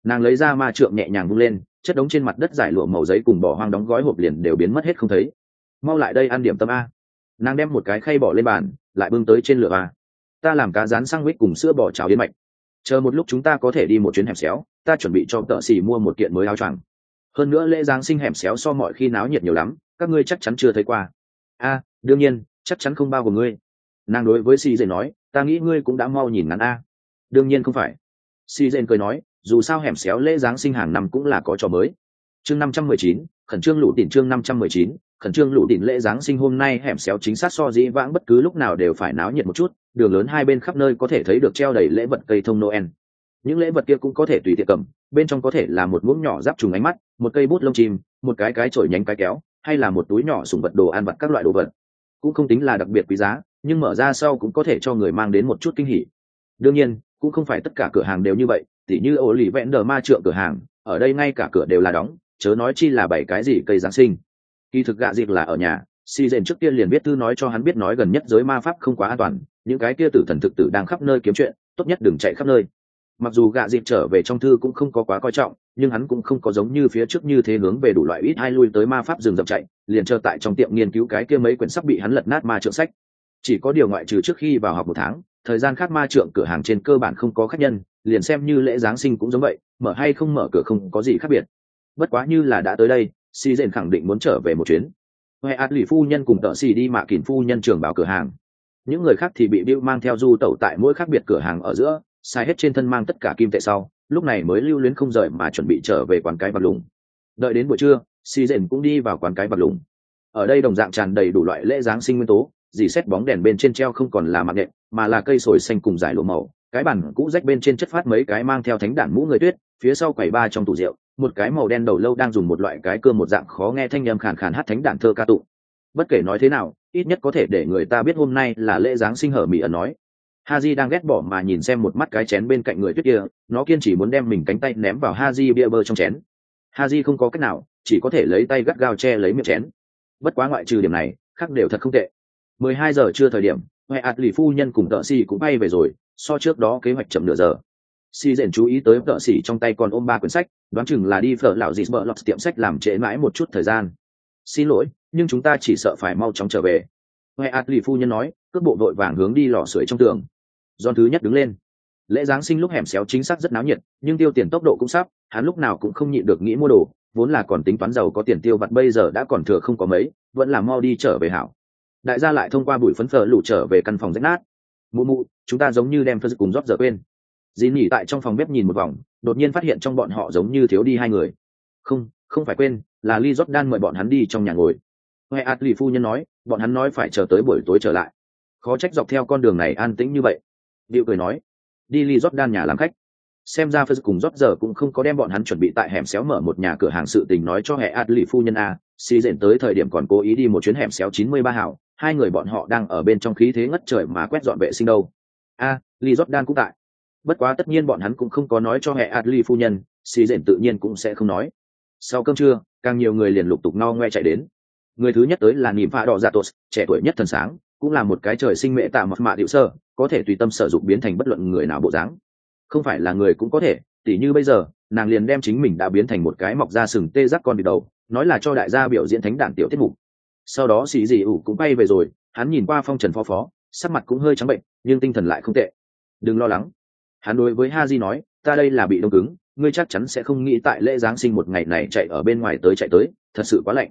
Nàng lấy ra ma trượng nhẹ nhàng vung lên, chất đống trên mặt đất giải lụa màu giấy cùng bỏ hoang đóng gói hộp liền đều biến mất hết không thấy. Mau lại đây ăn điểm tâm a. Nàng đem một cái khay bỏ lên bàn, lại bưng tới trên lửa a. Ta làm cá rán sang quýt cùng sữa bò cháo yến mạch. Chờ một lúc chúng ta có thể đi một chuyến hẻm xéo, ta chuẩn bị cho tợ xỉ mua một kiện mới áo choàng. Hơn nữa lễ giáng sinh hẻm xéo so mọi khi náo nhiệt nhiều lắm, các ngươi chắc chắn chưa thấy qua. A, đương nhiên, chắc chắn không bao gồm ngươi. Nàng đối với si dễ nói, ta nghĩ ngươi cũng đã mau nhìn ngắn a. Đương nhiên không phải. Si dễ cười nói, dù sao hẻm xéo lễ giáng sinh hàng năm cũng là có trò mới. Chương 519, khẩn trương lũ tỉn chương 519, khẩn trương lũ tỉn lễ giáng sinh hôm nay hẻm xéo chính xác so dĩ vãng bất cứ lúc nào đều phải náo nhiệt một chút, đường lớn hai bên khắp nơi có thể thấy được treo đầy lễ vật cây thông Noel. Những lễ vật kia cũng có thể tùy tiện cầm, bên trong có thể là một muỗng nhỏ giáp trùng ánh mắt, một cây bút lông chim, một cái chổi nhánh cái kéo, hay là một túi nhỏ sủng vật đồ ăn vặt các loại đồ vật. Cũng không tính là đặc biệt quý giá, nhưng mở ra sau cũng có thể cho người mang đến một chút kinh hỉ. Đương nhiên, cũng không phải tất cả cửa hàng đều như vậy, tỉ như ổ lì vẹn đờ ma trượng cửa hàng, ở đây ngay cả cửa đều là đóng, chớ nói chi là bảy cái gì cây giáng sinh. Kỳ thực gạ dịp là ở nhà, si dền trước tiên liền biết thư nói cho hắn biết nói gần nhất giới ma pháp không quá an toàn, những cái kia tử thần thực tử đang khắp nơi kiếm chuyện, tốt nhất đừng chạy khắp nơi. Mặc dù gạ dịp trở về trong thư cũng không có quá coi trọng, nhưng hắn cũng không có giống như phía trước như thế hướng về đủ loại ít hai lui tới ma pháp rừng rậm chạy, liền chờ tại trong tiệm nghiên cứu cái kia mấy quyển sắp bị hắn lật nát ma trượng sách. Chỉ có điều ngoại trừ trước khi vào học một tháng, thời gian khác ma trượng cửa hàng trên cơ bản không có khách nhân, liền xem như lễ giáng sinh cũng giống vậy, mở hay không mở cửa không có gì khác biệt. Bất quá như là đã tới đây, si dền khẳng định muốn trở về một chuyến. Huệ ạt lì phu nhân cùng tợ xì đi mạ kỳn phu nhân trường vào cửa hàng. Những người khác thì bị Bill mang theo du tẩu tại mỗi khác biệt cửa hàng ở giữa, xài hết trên thân mang tất cả kim tệ sau, lúc này mới lưu luyến không rời mà chuẩn bị trở về quán cái bạc lùng. Đợi đến buổi trưa, si dền cũng đi vào quán cái bạc lùng. Ở đây đồng dạng tràn đầy đủ loại lễ giáng sinh nguyên tố, dì xét bóng đèn bên trên treo không còn là mạng nhện, mà là cây sồi xanh cùng giải lụa màu. Cái bàn cũ rách bên trên chất phát mấy cái mang theo thánh đản mũ người tuyết, phía sau quầy ba trong tủ rượu, một cái màu đen đầu lâu đang dùng một loại cái cưa một dạng khó nghe thanh âm khàn khàn hát thánh đản thơ ca tụng. Bất kể nói thế nào, ít nhất có thể để người ta biết hôm nay là lễ giáng sinh hở mỉ ẩn nói. Haji đang ghét bỏ mà nhìn xem một mắt cái chén bên cạnh người tuyết kia, nó kiên chỉ muốn đem mình cánh tay ném vào Haji bia bơ trong chén. Haji không có cách nào, chỉ có thể lấy tay gắt gao che lấy miệng chén. Bất quá ngoại trừ điểm này, khác đều thật không tệ. 12 giờ trưa thời điểm, Huệ ạt lì phu nhân cùng tợ xì cũng bay về rồi, so trước đó kế hoạch chậm nửa giờ. Si dện chú ý tới tợ xì trong tay còn ôm 3 quyển sách, đoán chừng là đi phở lão dịt bợ lọt tiệm sách làm trễ mãi một chút thời gian. Xin lỗi, nhưng chúng ta chỉ sợ phải mau chóng trở về. Huệ ạt lì phu nhân nói, cước bộ vội vàng hướng đi lò sưởi trong tường. John thứ nhất đứng lên. Lễ giáng sinh lúc hẻm xéo chính xác rất náo nhiệt, nhưng tiêu tiền tốc độ cũng sắp, hắn lúc nào cũng không nhịn được nghĩ mua đồ, vốn là còn tính toán giàu có tiền tiêu vặt bây giờ đã còn thừa không có mấy, vẫn là mau đi trở về hảo. Đại gia lại thông qua bụi phấn phở lũ trở về căn phòng rách nát. Mụ mụ, chúng ta giống như đem phơ cùng rót giờ quên. Dì nhỉ tại trong phòng bếp nhìn một vòng, đột nhiên phát hiện trong bọn họ giống như thiếu đi 2 người. Không phải quên, là Lee Jordan mời bọn hắn đi trong nhà ngồi. Huệ ạt lì phu nhân nói, bọn hắn nói phải chờ tới buổi tối trở lại. Khó trách dọc theo con đường này an tĩnh như vậy. Điệu cười nói, đi Lee Jordan nhà làm khách. Xem ra phơ cùng rót giờ cũng không có đem bọn hắn chuẩn bị tại hẻm xéo mở một nhà cửa hàng sự tình nói cho Huệ ạt lì phu nhân a. Si dện tới thời điểm còn cố ý đi một chuyến hẻm xéo 93 hảo, 2 người bọn họ đang ở bên trong khí thế ngất trời mà quét dọn vệ sinh đâu. Lee Jordan cũng tại. Bất quá tất nhiên bọn hắn cũng không có nói cho Huệ ạt lì phu nhân, Si dện tự nhiên cũng sẽ không nói. Sau cơm trưa, càng nhiều người liền lục tục no ngoe chạy đến. Người thứ nhất tới là Nìm Pha Đỏ Dạ Tốt, trẻ tuổi nhất thần sáng, cũng là một cái trời sinh mẹ tạ mạ điệu sơ, có thể tùy tâm sở dụng biến thành bất luận người nào bộ dáng. Không phải là người cũng có thể, tỉ như bây giờ, nàng liền đem chính mình đã biến thành một cái mọc da sừng tê giác con vịt đầu, nói là cho đại gia biểu diễn thánh đản tiểu tiết mục. Sau đó Sĩ Dị ủ cũng bay về rồi, hắn nhìn qua phong trần phó, sắc mặt cũng hơi trắng bệnh, nhưng tinh thần lại không tệ. Đừng lo lắng. Hắn đối với Haji nói, ta đây là bị đông cứng, ngươi chắc chắn sẽ không nghĩ tại lễ giáng sinh một ngày này chạy ở bên ngoài tới chạy tới, thật sự quá lạnh.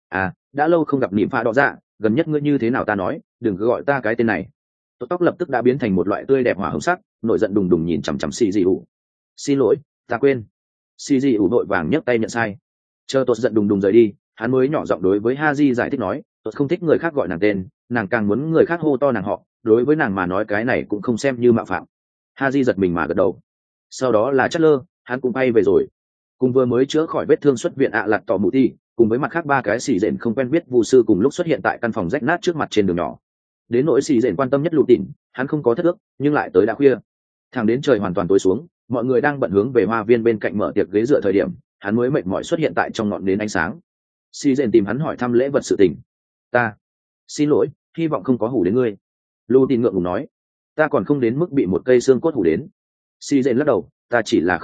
Đã lâu không gặp Nịm Pha Đỏ Dạ, gần nhất ngươi như thế nào ta nói, đừng cứ gọi ta cái tên này. Tốt tóc lập tức đã biến thành một loại tươi đẹp hỏa hồng sắc, nổi giận đùng đùng nhìn chằm chằm Sĩ Dị ủ. Xin lỗi, ta quên. Sĩ Dị ủ vội vàng nhấc tay nhận sai. Chờ Tốt giận đùng đùng rời đi, hắn mới nhỏ giọng đối với Haji giải thích nói, Tốt không thích người khác gọi nàng tên, nàng càng muốn người khác hô to nàng họ, đối với nàng mà nói cái này cũng không xem như mạo phạm. Haji giật mình mà gật đầu. Sau đó là Chatler, hắn cũng bay về rồi. Cùng vừa mới chữa khỏi vết thương xuất viện lặt tỏ mụ ti, cùng với mặt khác 3 cái xì rện không quen biết vu sư cùng lúc xuất hiện tại căn phòng rách nát trước mặt trên đường nhỏ. Đến nỗi xì rện quan tâm nhất lụ tỉn, hắn không có thất ước, nhưng lại tới đã khuya. Thẳng đến trời hoàn toàn tối xuống, mọi người đang bận hướng về hoa viên bên cạnh mở tiệc ghế dựa thời điểm, hắn mới mệt mỏi xuất hiện tại trong ngọn nến ánh sáng. Xì rện tìm hắn hỏi thăm lễ vật sự tình. Ta xin lỗi, hy vọng không có hủ đến ngươi. Lụ tỉn ngượng ngùng nói, ta còn không đến mức bị một cây xương cốt hủ đến. Xì rện lắc đầu, ta chỉ là không rõ,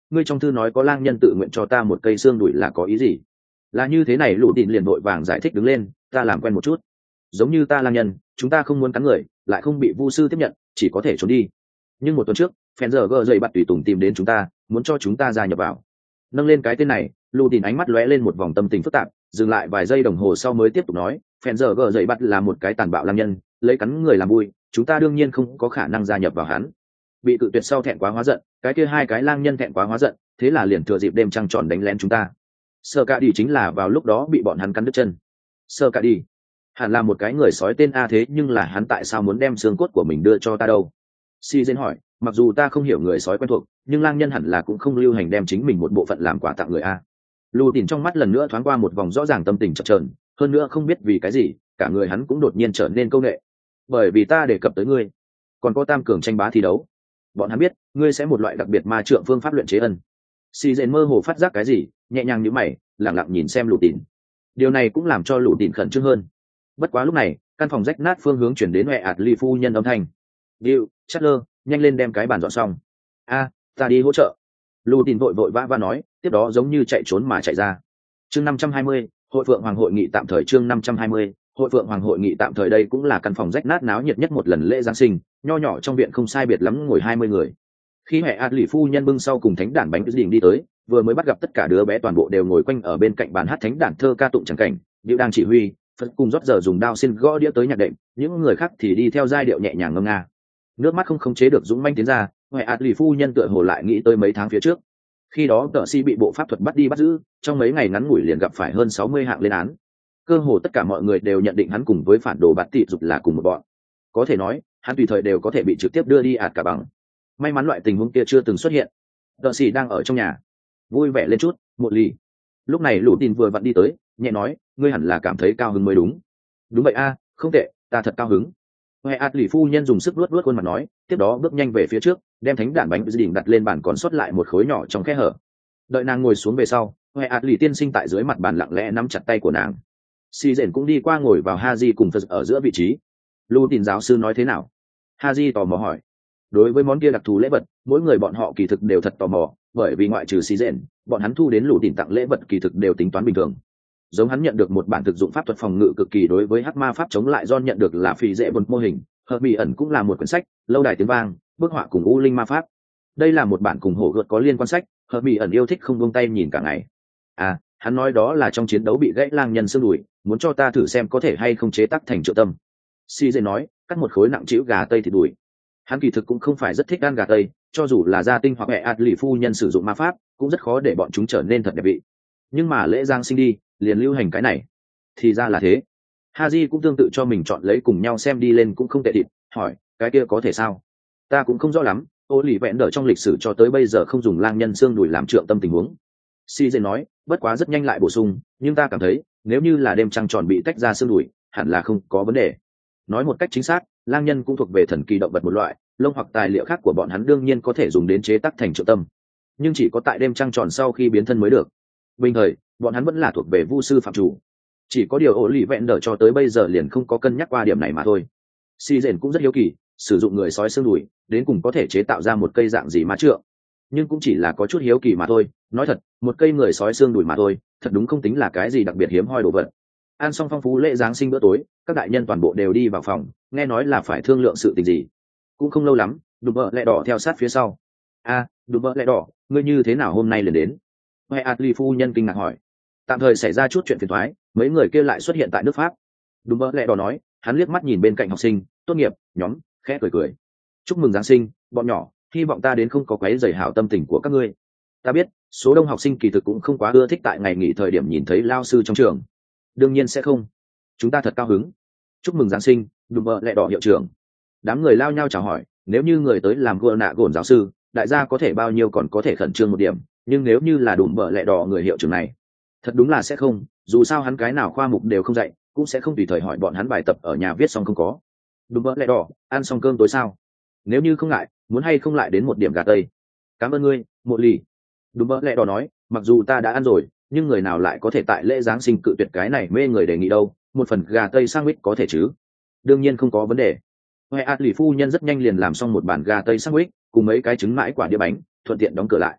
ngươi trong thư nói có lang nhân tự nguyện cho ta một cây xương đùi là có ý gì? Là như thế này, lũ tịn liền vội vàng giải thích đứng lên, ta làm quen một chút. Giống như ta lang nhân, chúng ta không muốn cắn người, lại không bị vu sư tiếp nhận, chỉ có thể trốn đi. Nhưng một tuần trước, phen giờ gờ dậy bắt tùy tùng tìm đến chúng ta, muốn cho chúng ta gia nhập vào. Nâng lên cái tên này, lũ tịn ánh mắt lóe lên một vòng tâm tình phức tạp, dừng lại vài giây đồng hồ sau mới tiếp tục nói, phen giờ gờ dậy bắt là một cái tàn bạo lang nhân, lấy cắn người làm vui, chúng ta đương nhiên không có khả năng gia nhập vào hắn. Bị cự tuyệt sau thẹn quá hóa giận, cái kia hai cái lang nhân thẹn quá hóa giận, thế là liền thừa dịp đêm trăng tròn đánh lén chúng ta. Sơ Cả Đi chính là vào lúc đó bị bọn hắn cắn đứt chân. Sơ Cả Đi hẳn là một cái người sói tên A, thế nhưng là hắn tại sao muốn đem xương cốt của mình đưa cho ta đâu? Si Dên hỏi, mặc dù ta không hiểu người sói quen thuộc, nhưng lang nhân hẳn là cũng không lưu hành đem chính mình một bộ phận làm quà tặng người A. Lù Tìn trong mắt lần nữa thoáng qua một vòng rõ ràng tâm tình chập chờn, hơn nữa không biết vì cái gì, cả người hắn cũng đột nhiên trở nên câu nệ. Bởi vì ta đề cập tới ngươi, còn có tam cường tranh bá thi đấu, bọn hắn biết ngươi sẽ một loại đặc biệt ma trượng phương pháp luyện chế ân. Si Dên mơ hồ phát giác cái gì, nhẹ nhàng nhíu mày, lặng lặng nhìn xem Lù Tìn. Điều này cũng làm cho Lù Tìn khẩn trương hơn. Bất quá lúc này, căn phòng rách nát phương hướng chuyển đến Huệ ạt ly phu nhân âm thanh. Diệu, Chatler, nhanh lên đem cái bàn dọn xong. A, ta đi hỗ trợ. Lù Tìn vội vội vã vã nói, tiếp đó giống như chạy trốn mà chạy ra. Chương 520, hội phượng hoàng hội nghị tạm thời. Chương 520, hội phượng hoàng hội nghị tạm thời. Đây cũng là căn phòng rách nát náo nhiệt nhất một lần lễ giáng sinh, nho nhỏ trong viện không sai biệt lắm ngồi 20 người. Khi Huệ ạt ly phu nhân bưng sau cùng thánh đản bánh đỉnh đi tới, vừa mới bắt gặp tất cả đứa bé toàn bộ đều ngồi quanh ở bên cạnh bàn hát thánh đản thơ ca tụng tràng cảnh, điệu đang chỉ huy, Phật cùng rót giờ dùng đao xin gõ đĩa tới nhạc đệm, những người khác thì đi theo giai điệu nhẹ nhàng ngâm nga. Nước mắt không khống chế được dũng manh tiến ra, Huệ ạt lì phu nhân tựa hồ lại nghĩ tới mấy tháng phía trước. Khi đó Tợ Si bị bộ pháp thuật bắt đi bắt giữ, trong mấy ngày ngắn ngủi liền gặp phải hơn 60 hạng lên án. Cơ hồ tất cả mọi người đều nhận định hắn cùng với phản đồ Bạt Tị Dục là cùng một bọn. Có thể nói, hắn tùy thời đều có thể bị trực tiếp đưa đi ạt cả bằng. May mắn loại tình huống kia chưa từng xuất hiện. Tợ Si đang ở trong nhà, vui vẻ lên chút, một ly. Lúc này Lũ Tìn vừa vặn đi tới, nhẹ nói, ngươi hẳn là cảm thấy cao hứng mới đúng. Đúng vậy a, không tệ, ta thật cao hứng. Huệ ạt lì phu nhân dùng sức luốt luốt khuôn mặt nói, tiếp đó bước nhanh về phía trước, đem thánh đản bánh đỉnh đặt lên bàn còn sót lại một khối nhỏ trong khe hở. Đợi nàng ngồi xuống về sau, Huệ ạt lì tiên sinh tại dưới mặt bàn lặng lẽ nắm chặt tay của nàng. Si Dện cũng đi qua ngồi vào Haji cùng Phật ở giữa vị trí. Lũ Tìn giáo sư nói thế nào? Haji tò mò hỏi. Đối với món kia đặc thù lễ vật, mỗi người bọn họ kỳ thực đều thật tò mò, bởi vì ngoại trừ Si Dện, bọn hắn thu đến Lũ Tìn tặng lễ vật kỳ thực đều tính toán bình thường. Giống hắn nhận được một bản thực dụng pháp thuật phòng ngự cực kỳ đối với hắc ma pháp chống lại, John nhận được là phi dễ bột mô hình, hợp bị ẩn cũng là một quyển sách, lâu đài tiếng vang, bức họa cùng u linh ma pháp. Đây là một bản cùng hổ gợt có liên quan sách, hợp bị ẩn yêu thích không buông tay nhìn cả ngày. À, hắn nói đó là trong chiến đấu bị gãy lang nhân xương đùi, muốn cho ta thử xem có thể hay không chế tác thành triệu tâm. Si dễ nói, cắt một khối nặng trĩu gà tây thịt đùi. Hắn kỳ thực cũng không phải rất thích ăn gà tây, cho dù là gia tinh hoặc mẹ ạt lì phu nhân sử dụng ma pháp, cũng rất khó để bọn chúng trở nên thật đẹp vị. Nhưng mà lễ giáng sinh đi, liền lưu hành cái này. Thì ra là thế. Haji cũng tương tự cho mình chọn lấy cùng nhau xem đi lên cũng không tệ thịt, hỏi, cái kia có thể sao? Ta cũng không rõ lắm, ô lì vẹn đỡ trong lịch sử cho tới bây giờ không dùng lang nhân xương đùi làm trượng tâm tình huống. Si dễ nói, bất quá rất nhanh lại bổ sung, nhưng ta cảm thấy, nếu như là đêm trăng tròn bị tách ra xương đùi, hẳn là không có vấn đề. Nói một cách chính xác, lang nhân cũng thuộc về thần kỳ động vật một loại, lông hoặc tài liệu khác của bọn hắn đương nhiên có thể dùng đến chế tác thành trượng tâm, nhưng chỉ có tại đêm trăng tròn sau khi biến thân mới được. Bình thời, bọn hắn vẫn là thuộc về vu sư phạm chủ. Chỉ có điều ổ lì vẹn đỡ cho tới bây giờ liền không có cân nhắc qua điểm này mà thôi. Si dện cũng rất hiếu kỳ, sử dụng người sói xương đùi đến cùng có thể chế tạo ra một cây dạng gì má trượng, nhưng cũng chỉ là có chút hiếu kỳ mà thôi. Nói thật, một cây người sói xương đùi mà thôi, thật đúng không tính là cái gì đặc biệt hiếm hoi đồ vật. Ăn xong phong phú lễ giáng sinh bữa tối, các đại nhân toàn bộ đều đi vào phòng, nghe nói là phải thương lượng sự tình gì. Cũng không lâu lắm, đùm bợ lẹ đỏ theo sát phía sau. A, đùm bợ lẹ đỏ, ngươi như thế nào hôm nay liền đến? Huệ ạt lì phu nhân kinh ngạc hỏi. Tạm thời xảy ra chút chuyện phiền toái, mấy người kia lại xuất hiện tại nước Pháp. Đúng mơ lẹ đỏ nói, hắn liếc mắt nhìn bên cạnh học sinh tốt nghiệp nhóm, khẽ cười cười. Chúc mừng Giáng sinh, bọn nhỏ, hy vọng ta đến không có quấy rầy hảo tâm tình của các ngươi. Ta biết, số đông học sinh kỳ thực cũng không quá ưa thích tại ngày nghỉ thời điểm nhìn thấy lao sư trong trường. Đương nhiên sẽ không. Chúng ta thật cao hứng. Chúc mừng Giáng sinh, đúng mơ lẹ đỏ hiệu trưởng. Đám người lao nhau chào hỏi, nếu như người tới làm gỡ nạ gổn giáo sư, đại gia có thể bao nhiêu còn có thể khẩn trương một điểm, nhưng nếu như là đùm bợ lẹ đỏ người hiệu trưởng này, thật đúng là sẽ không, dù sao hắn cái nào khoa mục đều không dạy, cũng sẽ không tùy thời hỏi bọn hắn bài tập ở nhà viết xong không có. Đùm bợ lẹ đỏ, ăn xong cơm tối sao? Nếu như không ngại, muốn hay không lại đến một điểm gà tây? Cảm ơn ngươi, Mộ Lì. Đùm bợ lẹ đỏ nói, mặc dù ta đã ăn rồi, nhưng người nào lại có thể tại lễ giáng sinh cự tuyệt cái này mê người đề nghị đâu, một phần gà tây sandwich có thể chứ? Đương nhiên không có vấn đề. Huệ ạt lì phu nhân rất nhanh liền làm xong một bàn gà tây sandwich cùng mấy cái trứng mãi quả đĩa bánh, thuận tiện đóng cửa lại.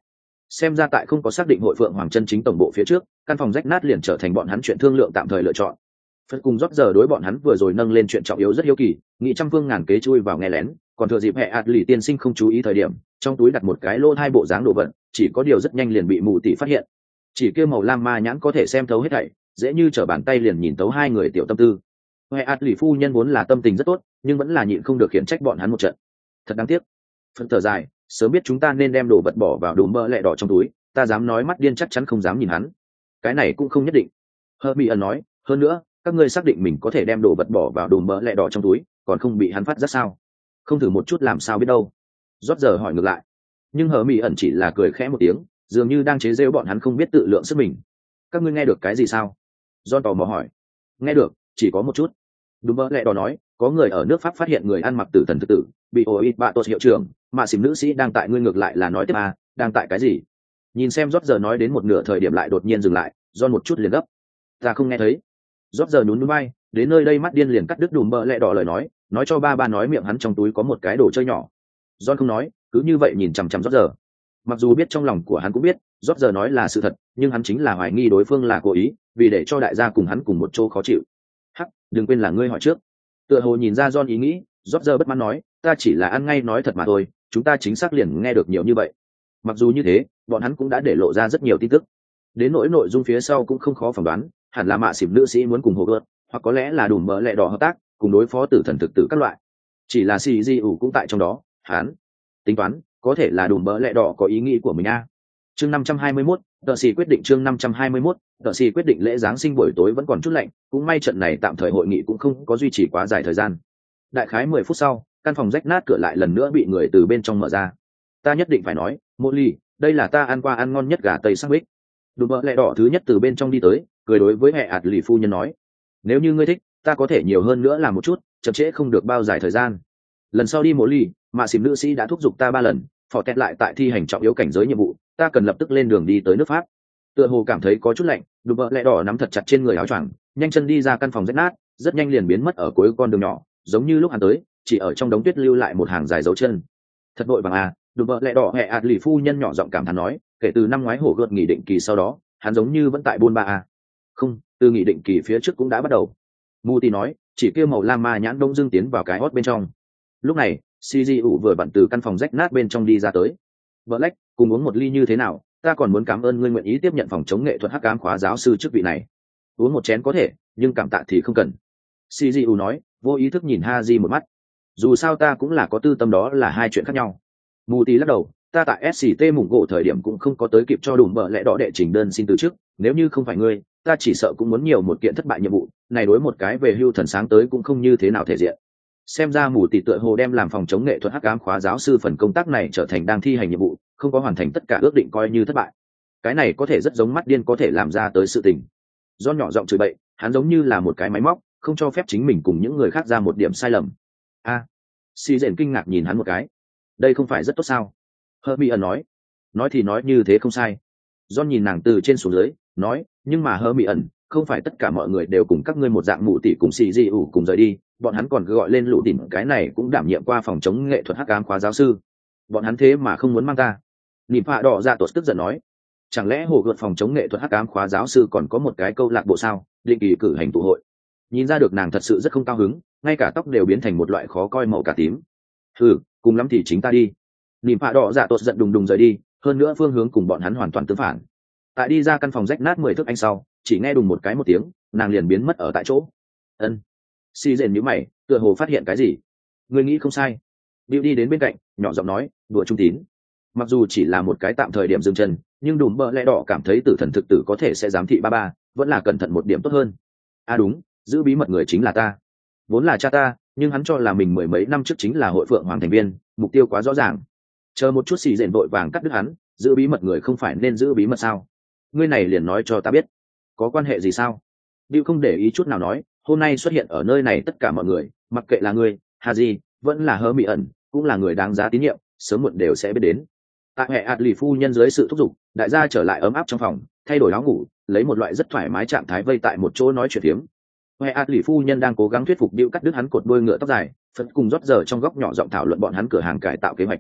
Xem ra tại không có xác định hội phượng hoàng chân chính tổng bộ phía trước, căn phòng rách nát liền trở thành bọn hắn chuyện thương lượng tạm thời lựa chọn. Phật cùng rót giờ đối bọn hắn vừa rồi nâng lên chuyện trọng yếu rất hiếu kỳ, nghĩ trăm phương ngàn kế chui vào nghe lén, còn thừa dịp hệ ạt lì tiên sinh không chú ý thời điểm, trong túi đặt một cái lô hai bộ dáng đồ vật, chỉ có điều rất nhanh liền bị mù tỷ phát hiện. Chỉ kia màu lam ma nhãn có thể xem thấu hết thảy, dễ như trở bàn tay liền nhìn thấu hai người tiểu tâm tư. Hệ ạt lì phu nhân vốn là tâm tình rất tốt, nhưng vẫn là nhịn không được khiển trách bọn hắn một trận. Thật đáng tiếc. Phật thở dài, sớm biết chúng ta nên đem đồ vật bỏ vào đùm bơ lẹ đỏ trong túi, ta dám nói mắt điên chắc chắn không dám nhìn hắn. Cái này cũng không nhất định. Hermione nói, hơn nữa, các ngươi xác định mình có thể đem đồ vật bỏ vào đùm bơ lẹ đỏ trong túi, còn không bị hắn phát giác sao? Không thử một chút làm sao biết đâu. Rốt giờ hỏi ngược lại. Nhưng Hermione chỉ là cười khẽ một tiếng, dường như đang chế giễu bọn hắn không biết tự lượng sức mình. Các ngươi nghe được cái gì sao? John tò mò hỏi. Nghe được, chỉ có một chút. Đùm bơ lẹ đỏ nói, có người ở nước Pháp phát hiện người ăn mặc tử thần thực tử, bị oit bạ tốt hiệu trưởng, mà xỉm nữ sĩ đang tại ngươi ngược lại là nói tiếp à, đang tại cái gì? Nhìn xem Rốt giờ nói đến một nửa thời điểm lại đột nhiên dừng lại, John một chút liền gấp. Ta không nghe thấy. Rốt giờ nhún nhún vai, đến nơi đây mắt điên liền cắt đứt đùm bơ lẹ đỏ lời nói cho ba nói miệng hắn trong túi có một cái đồ chơi nhỏ. John không nói, cứ như vậy nhìn chằm chằm Rốt giờ. Mặc dù biết trong lòng của hắn cũng biết, Rốt giờ nói là sự thật, nhưng hắn chính là hoài nghi đối phương là cố ý, vì để cho đại gia cùng hắn cùng một chỗ khó chịu. Hắc, đừng quên là ngươi hỏi trước. Tựa hồ nhìn ra John ý nghĩ, Rốt giờ bất mãn nói, ta chỉ là ăn ngay nói thật mà thôi, chúng ta chính xác liền nghe được nhiều như vậy. Mặc dù như thế, bọn hắn cũng đã để lộ ra rất nhiều tin tức. Đến nỗi nội dung phía sau cũng không khó phỏng đoán, hẳn là mạ xỉm nữ sĩ muốn cùng hồ gợt, hoặc có lẽ là đùm mỡ lẹ đỏ hợp tác, cùng đối phó tử thần thực tử các loại. Chỉ là CGU cũng tại trong đó, hắn tính toán, có thể là đùm mỡ lẹ đỏ có ý nghĩ của mình a. Chương 521, tờ sĩ quyết định chương 521, tờ sĩ quyết định lễ giáng sinh buổi tối vẫn còn chút lạnh, cũng may trận này tạm thời hội nghị cũng không có duy trì quá dài thời gian. Đại khái 10 phút sau, căn phòng rách nát cửa lại lần nữa bị người từ bên trong mở ra. Ta nhất định phải nói, Molly, đây là ta ăn qua ăn ngon nhất gà tây sandwich. Đùm bợ lẹ đỏ thứ nhất từ bên trong đi tới, cười đối với hệ ạt lì phu nhân nói, nếu như ngươi thích, ta có thể nhiều hơn nữa làm một chút, chậm trễ không được bao dài thời gian. Lần sau đi Molly, mà xỉm nữ sĩ đã thúc giục ta 3 lần, phò tẹt lại tại thi hành trọng yếu cảnh giới nhiệm vụ, ta cần lập tức lên đường đi tới nước Pháp. Tựa hồ cảm thấy có chút lạnh, đùm bợ lẹ đỏ nắm thật chặt trên người áo choàng, nhanh chân đi ra căn phòng rách nát, rất nhanh liền biến mất ở cuối con đường nhỏ, giống như lúc hắn tới, chỉ ở trong đống tuyết lưu lại một hàng dài dấu chân. Thật vội vàng à, đùm bợ lẹ đỏ hệ ạt lì phu nhân nhỏ giọng cảm thán nói, kể từ năm ngoái hổ gợt nghỉ định kỳ sau đó, hắn giống như vẫn tại buôn ba à. Không, từ nghỉ định kỳ phía trước cũng đã bắt đầu. Muti nói, chỉ kêu màu lam ma nhãn đông dương tiến vào cái hót bên trong. Lúc này, CGU vừa bận từ căn phòng rách nát bên trong đi ra tới. Black, cùng uống một ly như thế nào, ta còn muốn cảm ơn ngươi nguyện ý tiếp nhận phòng chống nghệ thuật hắc ám khóa giáo sư chức vị này. Uống một chén có thể, nhưng cảm tạ thì không cần. CGU nói, vô ý thức nhìn Haji một mắt. Dù sao ta cũng là có tư tâm, đó là hai chuyện khác nhau. Muti lắc đầu, ta tại SCT mủng gỗ thời điểm cũng không có tới kịp cho đùm bợ lẽ đỏ đệ trình đơn xin từ chức, nếu như không phải ngươi, ta chỉ sợ cũng muốn nhiều một kiện thất bại nhiệm vụ, này đối một cái về hưu thần sáng tới cũng không như thế nào thể diện. Xem ra mù tỷ tựa hồ đem làm phòng chống nghệ thuật hắc ám khóa giáo sư phần công tác này trở thành đang thi hành nhiệm vụ, không có hoàn thành tất cả ước định coi như thất bại. Cái này có thể rất giống mắt điên có thể làm ra tới sự tình. Do nhỏ giọng chửi bậy, hắn giống như là một cái máy móc, không cho phép chính mình cùng những người khác ra một điểm sai lầm. A, Si Dện kinh ngạc nhìn hắn một cái. Đây không phải rất tốt sao? Hermione nói thì nói như thế không sai. John nhìn nàng từ trên xuống dưới, nói, nhưng mà Hermione, không phải tất cả mọi người đều cùng các ngươi một dạng mụ tỷ cùng xì di ủ cùng rời đi, bọn hắn còn cứ gọi lên lũ tỉn cái này cũng đảm nhiệm qua phòng chống nghệ thuật hắc ám khóa giáo sư. Bọn hắn thế mà không muốn mang ta. Nịp Hạ Đỏ Dạ Tuột tức giận nói, chẳng lẽ hồ gợt phòng chống nghệ thuật hắc ám khóa giáo sư còn có một cái câu lạc bộ sao, định kỳ cử hành tụ hội. Nhìn ra được nàng thật sự rất không cao hứng, ngay cả tóc đều biến thành một loại khó coi màu cả tím. Cùng lắm thì chính ta đi. Nịp Hạ Đỏ Dạ Tuột giận đùng đùng rời đi, hơn nữa phương hướng cùng bọn hắn hoàn toàn tương phản. Tại đi ra căn phòng rách nát 10 thước anh sau, chỉ nghe đùng một cái một tiếng, nàng liền biến mất ở tại chỗ. Ân. Si rền nhíu mày, tựa hồ phát hiện cái gì. Ngươi nghĩ không sai. Bill đi đến bên cạnh, nhỏ giọng nói, đùa trung tín. Mặc dù chỉ là một cái tạm thời điểm dừng chân, nhưng đùm bợ lẽ đỏ cảm thấy tử thần thực tử có thể sẽ giám thị ba, vẫn là cẩn thận một điểm tốt hơn. À đúng, giữ bí mật người chính là ta. Vốn là cha ta, nhưng hắn cho là mình mười mấy năm trước chính là hội phượng hoàng thành viên, mục tiêu quá rõ ràng. Chờ một chút, xì rền vội vàng cắt đứt hắn, giữ bí mật người không phải nên giữ bí mật sao? Ngươi này liền nói cho ta biết, có quan hệ gì sao? Bill không để ý chút nào nói, hôm nay xuất hiện ở nơi này tất cả mọi người, mặc kệ là ngươi, Haji, vẫn là Hermione, cũng là người đáng giá tín nhiệm, sớm muộn đều sẽ biết đến. Tại hệ ạt lì phu nhân dưới sự thúc giục, đại gia trở lại ấm áp trong phòng, thay đổi áo ngủ, lấy một loại rất thoải mái trạng thái vây tại một chỗ nói chuyện phiếm. Hệ ạt lì phu nhân đang cố gắng thuyết phục Bill cắt đứt hắn cột đuôi ngựa tóc dài, Phật cùng rót giờ trong góc nhỏ giọng thảo luận bọn hắn cửa hàng cải tạo kế hoạch.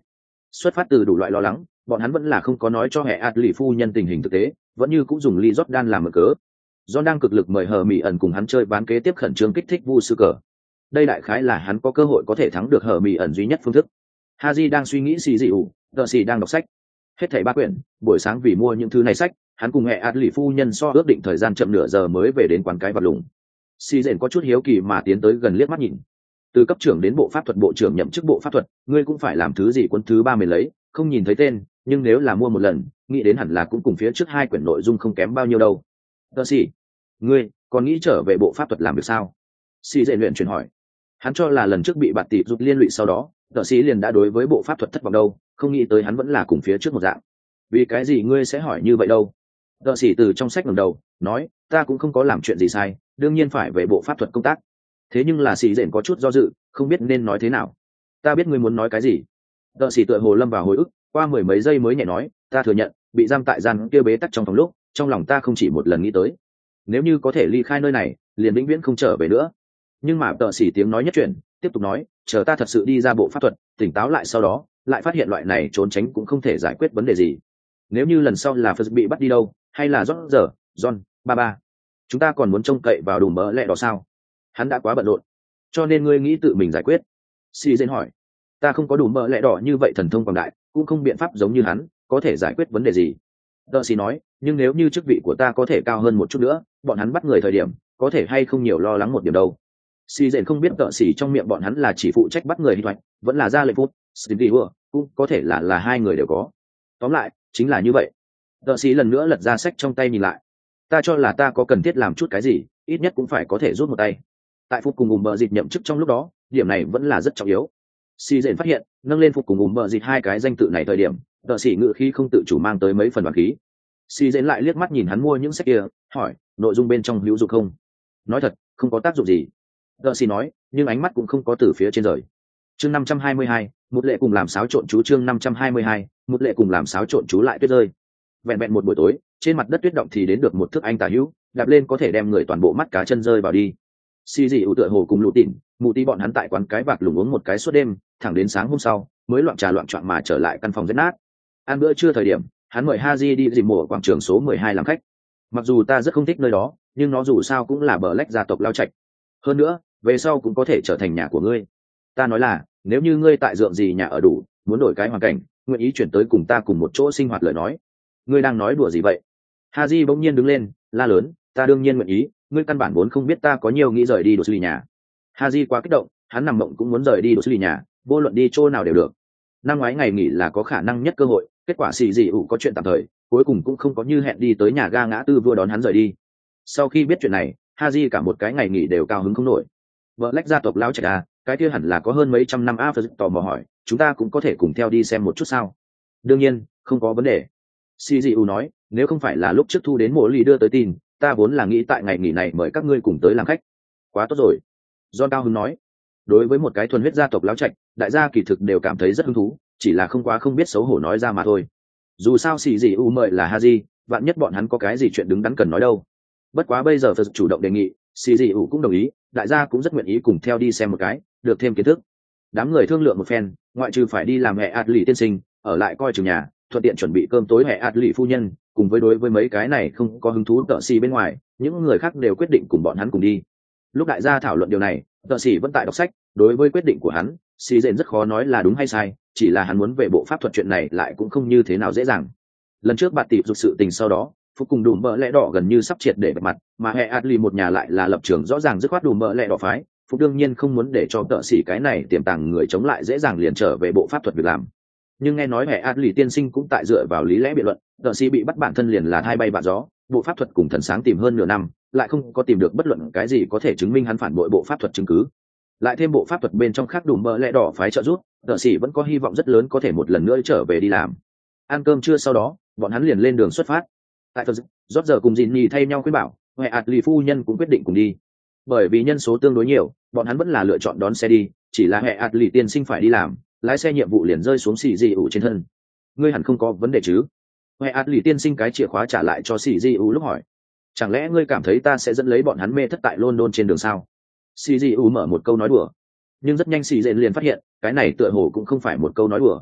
Xuất phát từ đủ loại lo lắng, bọn hắn vẫn là không có nói cho hệ ạt lì phu nhân tình hình thực tế, vẫn như cũng dùng ly Jordan làm mở cớ. John đang cực lực mời hờ mỹ ẩn cùng hắn chơi ván kế tiếp khẩn trương kích thích vu sư cờ. Đây đại khái là hắn có cơ hội có thể thắng được hờ mỹ ẩn duy nhất phương thức. Haji đang suy nghĩ xì dị ủ, tờ xì đang đọc sách. Hết thảy 3 quyển, buổi sáng vì mua những thứ này sách, hắn cùng hệ ạt lì phu nhân so ước định thời gian chậm nửa giờ mới về đến quán cái vật lùng. Xì dện có chút hiếu kỳ mà tiến tới gần liếc mắt nhìn. Từ cấp trưởng đến bộ pháp thuật bộ trưởng nhậm chức bộ pháp thuật, ngươi cũng phải làm thứ gì quân thứ 3 mình lấy, không nhìn thấy tên, nhưng nếu là mua một lần, nghĩ đến hẳn là cũng cùng phía trước 2 quyển nội dung không kém bao nhiêu đâu. Tờ xì, ngươi còn nghĩ trở về bộ pháp thuật làm được sao? Xì dện luyện chuyển hỏi. Hắn cho là lần trước bị bạt tỷ giúp liên lụy sau đó, tờ xì liền đã đối với bộ pháp thuật thất vọng đâu, không nghĩ tới hắn vẫn là cùng phía trước một dạng. Vì cái gì ngươi sẽ hỏi như vậy đâu? Tờ xì từ trong sách ngẩng đầu nói, ta cũng không có làm chuyện gì sai, đương nhiên phải về bộ pháp thuật công tác. Thế nhưng là xì dện có chút do dự, không biết nên nói thế nào. Ta biết ngươi muốn nói cái gì. Tờ xì tựa hồ lâm vào hồi ức, qua 10 mấy giây mới nhẹ nói, ta thừa nhận bị giam tại gian kia bế tắc trong phòng lúc, trong lòng ta không chỉ một lần nghĩ tới, nếu như có thể ly khai nơi này, liền vĩnh viễn không trở về nữa. Nhưng mà tờ xì tiếng nói nhất chuyển, tiếp tục nói, chờ ta thật sự đi ra bộ pháp thuật, tỉnh táo lại sau đó, lại phát hiện loại này trốn tránh cũng không thể giải quyết vấn đề gì. Nếu như lần sau là Phật bị bắt đi đâu, hay là John, ba, chúng ta còn muốn trông cậy vào đủ mỡ lẹ đó sao? Hắn đã quá bận rộn, cho nên ngươi nghĩ tự mình giải quyết. Si dên hỏi, ta không có đủ mỡ lẹ đỏ như vậy thần thông quảng đại, cũng không biện pháp giống như hắn, có thể giải quyết vấn đề gì. Tờ xì nói, nhưng nếu như chức vị của ta có thể cao hơn một chút nữa, bọn hắn bắt người thời điểm, có thể hay không nhiều lo lắng một điểm đâu. Si dên không biết tờ xì trong miệng bọn hắn là chỉ phụ trách bắt người đi thoại, vẫn là ra lệnh phút, Stevie Hua, cũng có thể là 2 người đều có. Tóm lại, chính là như vậy. Tờ xì lần nữa lật ra sách trong tay nhìn lại. Ta cho là ta có cần thiết làm chút cái gì, ít nhất cũng phải có thể rút một tay. Tại Phục cùng bờ dịt nhậm chức trong lúc đó, điểm này vẫn là rất trọng yếu. Si dện phát hiện, nâng lên Phục cùng bờ dịt 2 cái danh tự này thời điểm, tờ xì ngự khí không tự chủ mang tới mấy phần đoàn khí. Si dện lại liếc mắt nhìn hắn mua những sách kia, hỏi, nội dung bên trong hữu dụng không? Nói thật, không có tác dụng gì. Tờ xì nói, nhưng ánh mắt cũng không có từ phía trên rời. Chương 522, một lệ cùng làm xáo trộn chú. Chương 522, một lệ cùng làm xáo trộn chú lại tuyết rơi. Vẹn vẹn một buổi tối, trên mặt đất tuyết động thì đến được một thước anh tả hữu, đạp lên có thể đem người toàn bộ mắt cá chân rơi vào đi. Xì dị ủ tựa hồ cùng lũ tỉn, mụ tí bọn hắn tại quán cái vạc lủng uống một cái suốt đêm, thẳng đến sáng hôm sau mới loạn trà loạn trọn mà trở lại căn phòng rách nát. Ăn bữa trưa thời điểm, hắn mời Haji đi dìm mổ quảng trường số 12 làm khách. Mặc dù ta rất không thích nơi đó, nhưng nó dù sao cũng là bờ lách gia tộc lao trạch. Hơn nữa, về sau cũng có thể trở thành nhà của ngươi. Ta nói là, nếu như ngươi tại dượng gì nhà ở đủ, muốn đổi cái hoàn cảnh, nguyện ý chuyển tới cùng ta cùng một chỗ sinh hoạt lời nói. Ngươi đang nói đùa gì vậy? Haji bỗng nhiên đứng lên, la lớn, ta đương nhiên nguyện ý, ngươi căn bản vốn không biết ta có nhiều nghĩ rời đi đồ xử lý nhà. Haji quá kích động, hắn nằm mộng cũng muốn rời đi đồ xử lý nhà, vô luận đi chỗ nào đều được. Năm ngoái ngày nghỉ là có khả năng nhất cơ hội, kết quả xì dị ủ có chuyện tạm thời, cuối cùng cũng không có như hẹn đi tới nhà ga ngã tư vua đón hắn rời đi. Sau khi biết chuyện này, Haji cả một cái ngày nghỉ đều cao hứng không nổi. Vợ lách gia tộc lão trạch à, cái kia hẳn là có hơn mấy trăm năm a. Tò mò hỏi, chúng ta cũng có thể cùng theo đi xem một chút sao? Đương nhiên, không có vấn đề. CGU nói, nếu không phải là lúc trước thu đến mộ lì đưa tới tin, ta vốn là nghĩ tại ngày nghỉ này mời các ngươi cùng tới làm khách. Quá tốt rồi. John cao hứng nói, đối với một cái thuần huyết gia tộc lão trạch, đại gia kỳ thực đều cảm thấy rất hứng thú, chỉ là không biết xấu hổ nói ra mà thôi. Dù sao CGU mời là Haji, vạn nhất bọn hắn có cái gì chuyện đứng đắn cần nói đâu. Bất quá bây giờ Phật chủ động đề nghị, CGU cũng đồng ý, đại gia cũng rất nguyện ý cùng theo đi xem một cái, được thêm kiến thức. Đám người thương lượng một phen, ngoại trừ phải đi làm hệ ạt lì tiên sinh, ở lại coi chừng nhà, thuận tiện chuẩn bị cơm tối hệ ạt lì phu nhân, cùng với đối với mấy cái này không có hứng thú tợ xì bên ngoài, những người khác đều quyết định cùng bọn hắn cùng đi. Lúc đại gia thảo luận điều này, tợ xì vẫn tại đọc sách, đối với quyết định của hắn, xì dện rất khó nói là đúng hay sai, chỉ là hắn muốn về bộ pháp thuật chuyện này lại cũng không như thế nào dễ dàng. Lần trước bạt tịp dục sự tình sau đó, Phúc cùng đùm bỡ lẽ đỏ gần như sắp triệt để bật mặt, mà hệ Atli một nhà lại là lập trường rõ ràng dứt khoát đùm bỡ lẽ đỏ phái. Phúc đương nhiên không muốn để cho tợ sĩ cái này tiềm tàng người chống lại dễ dàng liền trở về bộ pháp thuật việc làm. Nhưng nghe nói hệ Atli tiên sinh cũng tại dựa vào lý lẽ biện luận, tợ sĩ bị bắt bản thân liền là thay bay vạ gió, bộ pháp thuật cùng thần sáng tìm hơn nửa năm, lại không có tìm được bất luận cái gì có thể chứng minh hắn phản bội bộ pháp thuật chứng cứ. Lại thêm bộ pháp thuật bên trong khác đùm bỡ lẽ đỏ phái trợ giúp, tợ sĩ vẫn có hy vọng rất lớn có thể một lần nữa trở về đi làm. Ăn cơm trưa sau đó, bọn hắn liền lên đường xuất phát. Tại Phật rót giờ cùng dìn nhì thay nhau khuyên bảo, hệ Atli phu nhân cũng quyết định cùng đi. Bởi vì nhân số tương đối nhiều, bọn hắn vẫn là lựa chọn đón xe đi, chỉ là hệ Atli tiên sinh phải đi làm, lái xe nhiệm vụ liền rơi xuống xì di ủ trên thân. Ngươi hẳn không có vấn đề chứ? Hệ Atli tiên sinh cái chìa khóa trả lại cho xì di ủ lúc hỏi. Chẳng lẽ ngươi cảm thấy ta sẽ dẫn lấy bọn hắn mê thất tại London trên đường sao? Xì di ủ mở một câu nói đùa, nhưng rất nhanh xì dện liền phát hiện, cái này tựa hồ cũng không phải một câu nói đùa.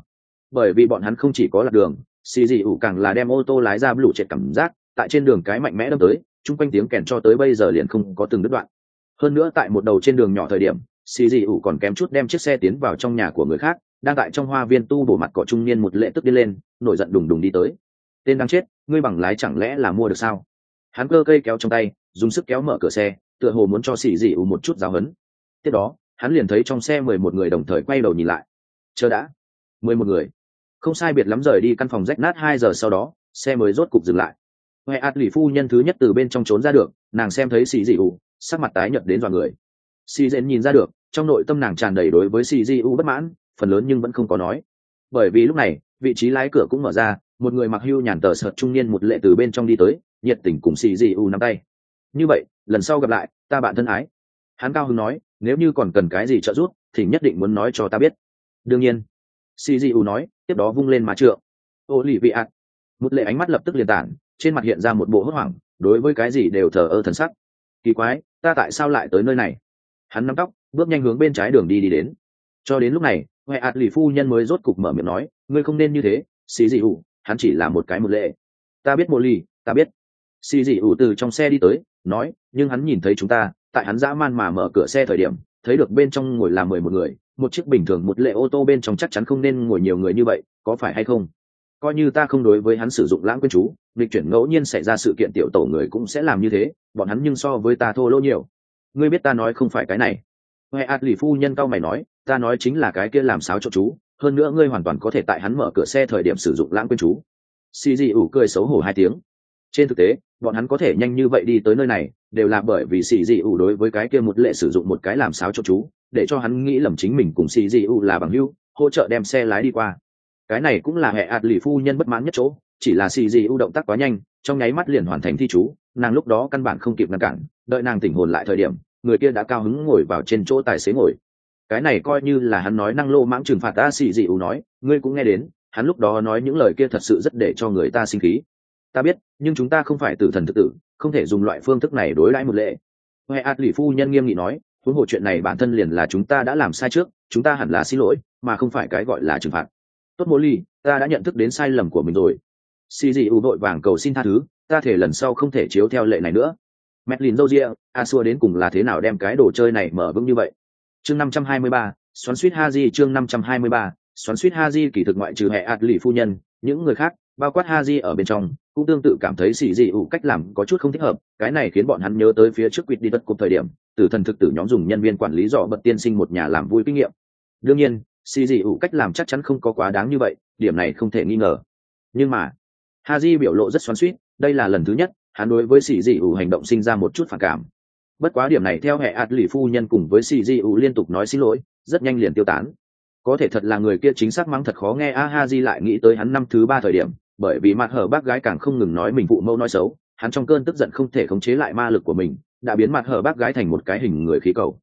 bởi vì bọn hắn không chỉ có lạc đường, xì dị ủ càng là đem ô tô lái ra lũ trệt cảm giác tại trên đường cái mạnh mẽ đâm tới, chung quanh tiếng kèn cho tới bây giờ liền không có từng đứt đoạn. Hơn nữa tại một đầu trên đường nhỏ thời điểm, xì dị ủ còn kém chút đem chiếc xe tiến vào trong nhà của người khác, đang tại trong hoa viên tu bổ mặt cỏ trung niên một lệ tức đi lên, nổi giận đùng đùng đi tới. Tên đáng chết, ngươi bằng lái chẳng lẽ là mua được sao? Hắn cơ cây kéo trong tay, dùng sức kéo mở cửa xe, tựa hồ muốn cho xì dị ủ một chút giáo hấn. Tiếp đó hắn liền thấy trong xe 11 người đồng thời quay đầu nhìn lại. Chờ đã, 11 người, không sai biệt lắm rời đi căn phòng rách nát 2 giờ sau đó, xe mới rốt cục dừng lại. Huệ ạt lì phu nhân thứ nhất từ bên trong trốn ra được, nàng xem thấy xì dị ủ, sắc mặt tái nhợt đến dọa người. Xì dện nhìn ra được, trong nội tâm nàng tràn đầy đối với xì dị ủ bất mãn, phần lớn nhưng vẫn không có nói. Bởi vì lúc này vị trí lái cửa cũng mở ra, một người mặc hưu nhàn tờ sợt trung niên một lệ từ bên trong đi tới, nhiệt tình cùng xì dị ủ nắm tay. Như vậy lần sau gặp lại, ta bạn thân ái. Hắn cao hứng nói, nếu như còn cần cái gì trợ giúp thì nhất định muốn nói cho ta biết. Đương nhiên, cgu nói, tiếp đó vung lên má trượng. Ô lì vị ạt, một lệ ánh mắt lập tức liền tản, trên mặt hiện ra một bộ hốt hoảng, đối với cái gì đều thờ ơ thần sắc. Kỳ quái, ta tại sao lại tới nơi này? Hắn nắm tóc, bước nhanh hướng bên trái đường đi đến. Cho đến lúc này, huệ ạt lì phu nhân mới rốt cục mở miệng nói, ngươi không nên như thế, cgu, hắn chỉ là một cái một lệ. Ta biết một lì, ta biết. Cgu từ trong xe đi tới, nói, nhưng hắn nhìn thấy chúng ta, tại hắn dã man mà mở cửa xe thời điểm, thấy được bên trong ngồi là 11 người, một chiếc bình thường một lệ ô tô bên trong chắc chắn không nên ngồi nhiều người như vậy, có phải hay không? Coi như ta không đối với hắn sử dụng lãng quên chú, lịch chuyển ngẫu nhiên xảy ra sự kiện tiểu tổ người cũng sẽ làm như thế, bọn hắn nhưng so với ta thô lỗ nhiều. Ngươi biết ta nói không phải cái này. Huệ ạt lì phu nhân cao mày nói, ta nói chính là cái kia làm sáo cho chú, hơn nữa ngươi hoàn toàn có thể tại hắn mở cửa xe thời điểm sử dụng lãng quên chú. Cgu cười xấu hổ 2 tiếng. Trên thực tế, bọn hắn có thể nhanh như vậy đi tới nơi này, đều là bởi vì cgu đối với cái kia một lệ sử dụng một cái làm sáo cho chú, để cho hắn nghĩ lầm chính mình cùng cgu là bằng hữu, hỗ trợ đem xe lái đi qua. Cái này cũng là hệ ạt lì phu nhân bất mãn nhất chỗ, chỉ là cgu động tác quá nhanh, trong nháy mắt liền hoàn thành thi chú, nàng lúc đó căn bản không kịp ngăn cản, đợi nàng tỉnh hồn lại thời điểm, người kia đã cao hứng ngồi vào trên chỗ tài xế ngồi. Cái này coi như là hắn nói năng lô mãng trừng phạt ta. Cgu nói, ngươi cũng nghe đến, hắn lúc đó nói những lời kia thật sự rất để cho người ta sinh khí. Ta biết, nhưng chúng ta không phải tử thần thực tử, không thể dùng loại phương thức này đối đãi một lệ. Huệ ạt lì phu nhân nghiêm nghị nói, huống hồ chuyện này bản thân liền là chúng ta đã làm sai trước, chúng ta hẳn là xin lỗi, mà không phải cái gọi là trừng phạt. Tốt Mô Ly, ta đã nhận thức đến sai lầm của mình rồi. Cgu vội vàng cầu xin tha thứ, ta thể lần sau không thể chiếu theo lệ này nữa. Medlin Dozier, Asua đến cùng là thế nào đem cái đồ chơi này mở vững như vậy? Chương 523, xoắn suýt Haji chương 523, xoắn suýt Haji kỳ thực ngoại trừ hệ ạt lì phu nhân, những người khác, bao quát Haji ở bên trong, cũng tương tự cảm thấy cgu cách làm có chút không thích hợp, cái này khiến bọn hắn nhớ tới phía trước quýt đi đất cục thời điểm, tử thần thực tử nhóm dùng nhân viên quản lý dọ bật tiên sinh một nhà làm vui kinh nghiệm. Đương nhiên, cgu cách làm chắc chắn không có quá đáng như vậy, điểm này không thể nghi ngờ. Nhưng mà, Haji biểu lộ rất xoắn xuýt, đây là lần thứ nhất, hắn đối với cgu hành động sinh ra một chút phản cảm. Bất quá điểm này theo hệ ạt lì phu nhân cùng với cgu liên tục nói xin lỗi, rất nhanh liền tiêu tán. Có thể thật là người kia chính xác mắng thật khó nghe. Haji lại nghĩ tới hắn năm thứ 3 thời điểm, bởi vì mặt hở bác gái càng không ngừng nói mình phụ mẫu nói xấu, hắn trong cơn tức giận không thể khống chế lại ma lực của mình, đã biến mặt hở bác gái thành một cái hình người khí cầu.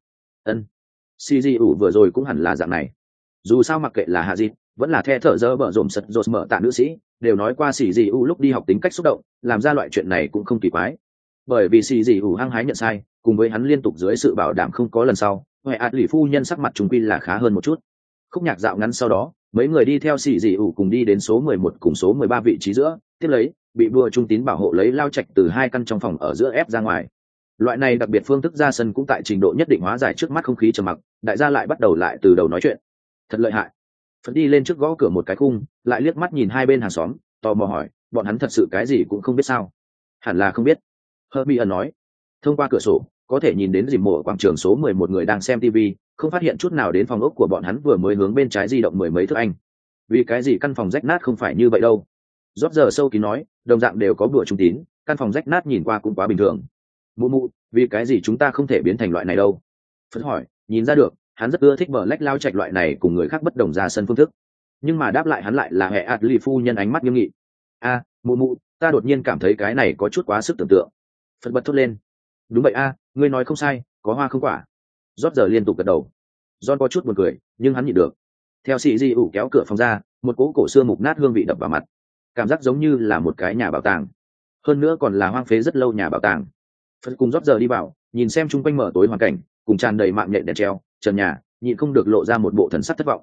Cgu vừa rồi cũng hẳn là dạng này. Dù sao mặc kệ là Haji, vẫn là the thở dơ bở rộm sật rột mở tạ nữ sĩ, đều nói qua cgu lúc đi học tính cách xúc động, làm ra loại chuyện này cũng không kỳ quái. Bởi vì cgu hăng hái nhận sai, cùng với hắn liên tục dưới sự bảo đảm không có lần sau, huệ ạt lì phu nhân sắc mặt trung quy là khá hơn một chút. Khúc nhạc dạo ngắn sau đó, mấy người đi theo cgu cùng đi đến số 11 cùng số 13 vị trí giữa, tiếp lấy bị bùa trung tín bảo hộ lấy lao chạch từ 2 căn trong phòng ở giữa ép ra ngoài. Loại này đặc biệt phương thức ra sân cũng tại trình độ nhất định hóa giải trước mắt không khí trầm mặc, đại gia lại bắt đầu lại từ đầu nói chuyện. Thật lợi hại. Phật đi lên trước gõ cửa một cái khung, lại liếc mắt nhìn hai bên hàng xóm, tò mò hỏi, bọn hắn thật sự cái gì cũng không biết sao? Hẳn là không biết. Herbie nói, thông qua cửa sổ có thể nhìn đến dìm mộ quảng trường số 11 người đang xem TV, không phát hiện chút nào đến phòng ốc của bọn hắn vừa mới hướng bên trái di động 10 mấy thước anh. Vì cái gì căn phòng rách nát không phải như vậy đâu? Rót giờ sâu kín nói, đồng dạng đều có bùa trung tín, căn phòng rách nát nhìn qua cũng quá bình thường. Mụ mụ, vì cái gì chúng ta không thể biến thành loại này đâu? Phật hỏi, nhìn ra được, hắn rất ưa thích bờ lách lao chạch loại này cùng người khác bất đồng ra sân phương thức. Nhưng mà đáp lại hắn lại là hệ ạt lì phu nhân ánh mắt nghiêm nghị. Mụ mụ, ta đột nhiên cảm thấy cái này có chút quá sức tưởng tượng. Phật bật thốt lên. Đúng vậy ngươi nói không sai, có hoa không quả. Rót giờ liên tục gật đầu. John có chút buồn cười, nhưng hắn nhịn được. Theo cgu kéo cửa phòng ra, một cỗ cổ xưa mục nát hương vị đập vào mặt, cảm giác giống như là một cái nhà bảo tàng, hơn nữa còn là hoang phế rất lâu nhà bảo tàng. Phật cùng rót giờ đi vào, nhìn xem chung quanh mở tối hoàn cảnh, cùng tràn đầy mạng nhện đèn treo trần nhà, nhịn không được lộ ra một bộ thần sắc thất vọng.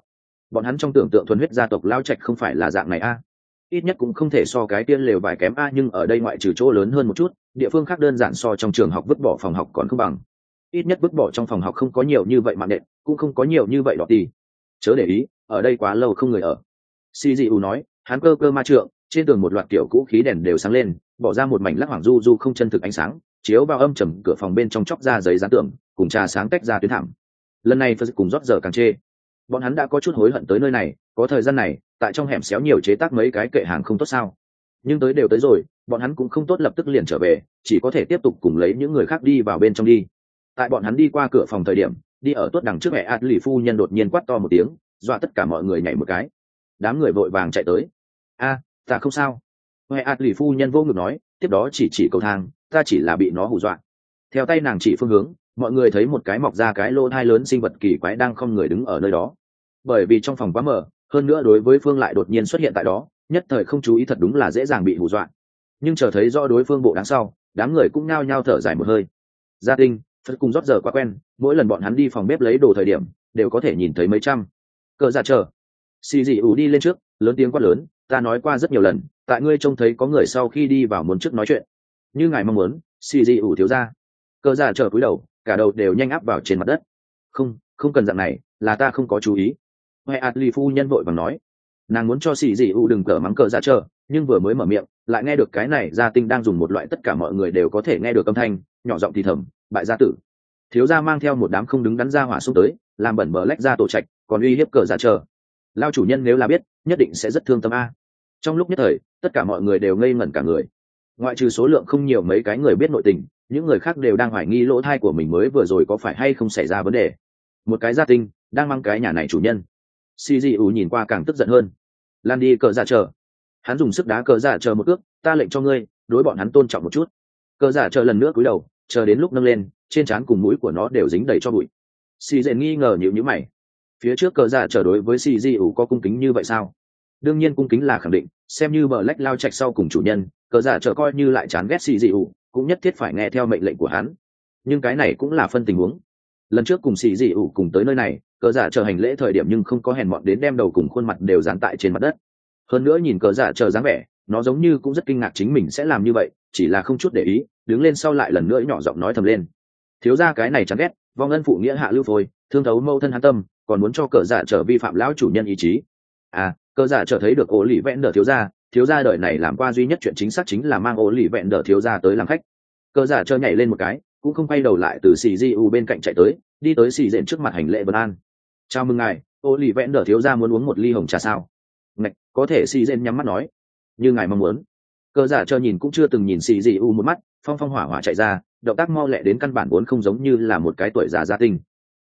bọn hắn trong tưởng tượng thuần huyết gia tộc lao trạch không phải là dạng này a. Ít nhất cũng không thể so cái tiên lều vài kém a, nhưng ở đây ngoại trừ chỗ lớn hơn một chút, địa phương khác đơn giản so trong trường học vứt bỏ phòng học còn không bằng. Ít nhất vứt bỏ trong phòng học không có nhiều như vậy mạng nện, cũng không có nhiều như vậy đọt tì. Chớ để ý, ở đây quá lâu không người ở. CGU nói, hắn cơ cơ ma trượng, trên tường một loạt kiểu cũ khí đèn đều sáng lên, bỏ ra một mảnh lắc hoàng du du không chân thực ánh sáng, chiếu vào âm trầm cửa phòng bên trong, chóc ra giấy dán tường, cùng trà sáng tách ra tuyến thảm. Lần này Phật cùng rót giờ càng chê. Bọn hắn đã có chút hối hận tới nơi này, có thời gian này, tại trong hẻm xéo nhiều chế tác mấy cái kệ hàng không tốt sao? Nhưng tới đều tới rồi, bọn hắn cũng không tốt lập tức liền trở về, chỉ có thể tiếp tục cùng lấy những người khác đi vào bên trong đi. Tại bọn hắn đi qua cửa phòng thời điểm, đi ở tuốt đằng trước mẹ ạt lì phu nhân đột nhiên quát to một tiếng, dọa tất cả mọi người nhảy một cái. Đám người vội vàng chạy tới. A, ta không sao. Mẹ ạt lì phu nhân vô ngực nói, tiếp đó chỉ cầu thang, ta chỉ là bị nó hù dọa. Theo tay nàng chỉ phương hướng, mọi người thấy một cái mọc ra cái lỗ thai lớn sinh vật kỳ quái đang không người đứng ở nơi đó. Bởi vì trong phòng quá mở, hơn nữa đối với phương lại đột nhiên xuất hiện tại đó, nhất thời không chú ý thật đúng là dễ dàng bị hù dọa. Nhưng chờ thấy rõ đối phương bộ đáng sau, đám người cũng nhao nhao thở dài một hơi. Gia Tinh, Phật cùng rót giờ quá quen, mỗi lần bọn hắn đi phòng bếp lấy đồ thời điểm, đều có thể nhìn thấy mấy trăm. Cờ giả chờ. Xì dị ủ đi lên trước, lớn tiếng quát lớn, ta nói qua rất nhiều lần, tại ngươi trông thấy có người sau khi đi vào muốn trước nói chuyện. Như ngài mong muốn, xì dị ủ thiếu ra. Cờ giả chờ cúi đầu, cả đầu đều nhanh áp vào trên mặt đất. Không cần dạng này, là ta không có chú ý. Huệ ạt lì phu nhân vội vàng nói, nàng muốn cho xì dị ủ đừng cờ mắng cờ giả chờ, nhưng vừa mới mở miệng, lại nghe được cái này Gia Tinh đang dùng một loại tất cả mọi người đều có thể nghe được âm thanh, nhỏ giọng thì thầm, bại gia tử. Thiếu gia mang theo một đám không đứng đắn ra hỏa xung tới, làm bẩn bờ lách ra tổ trạch, còn uy hiếp cờ giả chờ. Lao chủ nhân nếu là biết, nhất định sẽ rất thương tâm a. Trong lúc nhất thời, tất cả mọi người đều ngây ngẩn cả người. Ngoại trừ số lượng không nhiều mấy cái người biết nội tình, những người khác đều đang hoài nghi lỗ thai của mình mới vừa rồi có phải hay không xảy ra vấn đề. Một cái Gia Tinh đang mang cái nhà này chủ nhân. CGU nhìn qua càng tức giận hơn. Lan đi cờ giả chờ. Hắn dùng sức đá cờ giả chờ một cước, ta lệnh cho ngươi, đối bọn hắn tôn trọng một chút. Cờ giả chờ lần nữa cúi đầu, chờ đến lúc nâng lên, trên trán cùng mũi của nó đều dính đầy cho bụi. Xì dện nghi ngờ nhíu mày. Phía trước cờ giả chờ đối với CGU có cung kính như vậy sao? Đương nhiên cung kính là khẳng định, xem như bờ lách lao chạch sau cùng chủ nhân, cờ giả chờ coi như lại chán ghét CGU, cũng nhất thiết phải nghe theo mệnh lệnh của hắn. Nhưng cái này cũng là phân tình huống. Lần trước cùng CGU cùng tới nơi này, cờ giả chờ hành lễ thời điểm nhưng không có hèn mọn đến đem đầu cùng khuôn mặt đều dán tại trên mặt đất. Hơn nữa nhìn cờ giả chờ dáng vẻ, nó giống như cũng rất kinh ngạc chính mình sẽ làm như vậy, chỉ là không chút để ý, đứng lên sau lại lần nữa nhỏ giọng nói thầm lên, thiếu gia cái này chán ghét, vong ân phụ nghĩa hạ lưu phôi, thương thấu mâu thân hắn tâm, còn muốn cho cờ giả trở vi phạm lão chủ nhân ý chí. À, cờ giả trở thấy được ổ lì vẹn đỡ thiếu gia đời này làm qua duy nhất chuyện chính xác chính là mang ổ lì vẹn đỡ thiếu gia tới làm khách. Cờ giả trở nhảy lên một cái, cũng không quay đầu lại từ xì di u bên cạnh chạy tới, đi tới xì dện trước mặt hành lễ vân an. Chào mừng ngài, ổ lì vẹn đỡ thiếu gia muốn uống một ly hồng trà sao? Ngạch, có thể xì dện nhắm mắt nói, như ngài mong muốn. Cờ giả chờ nhìn cũng chưa từng nhìn xì dị u một mắt, phong phong hỏa hỏa chạy ra, động tác mau lẹ đến căn bản vốn không giống như là một cái tuổi già Gia Tinh.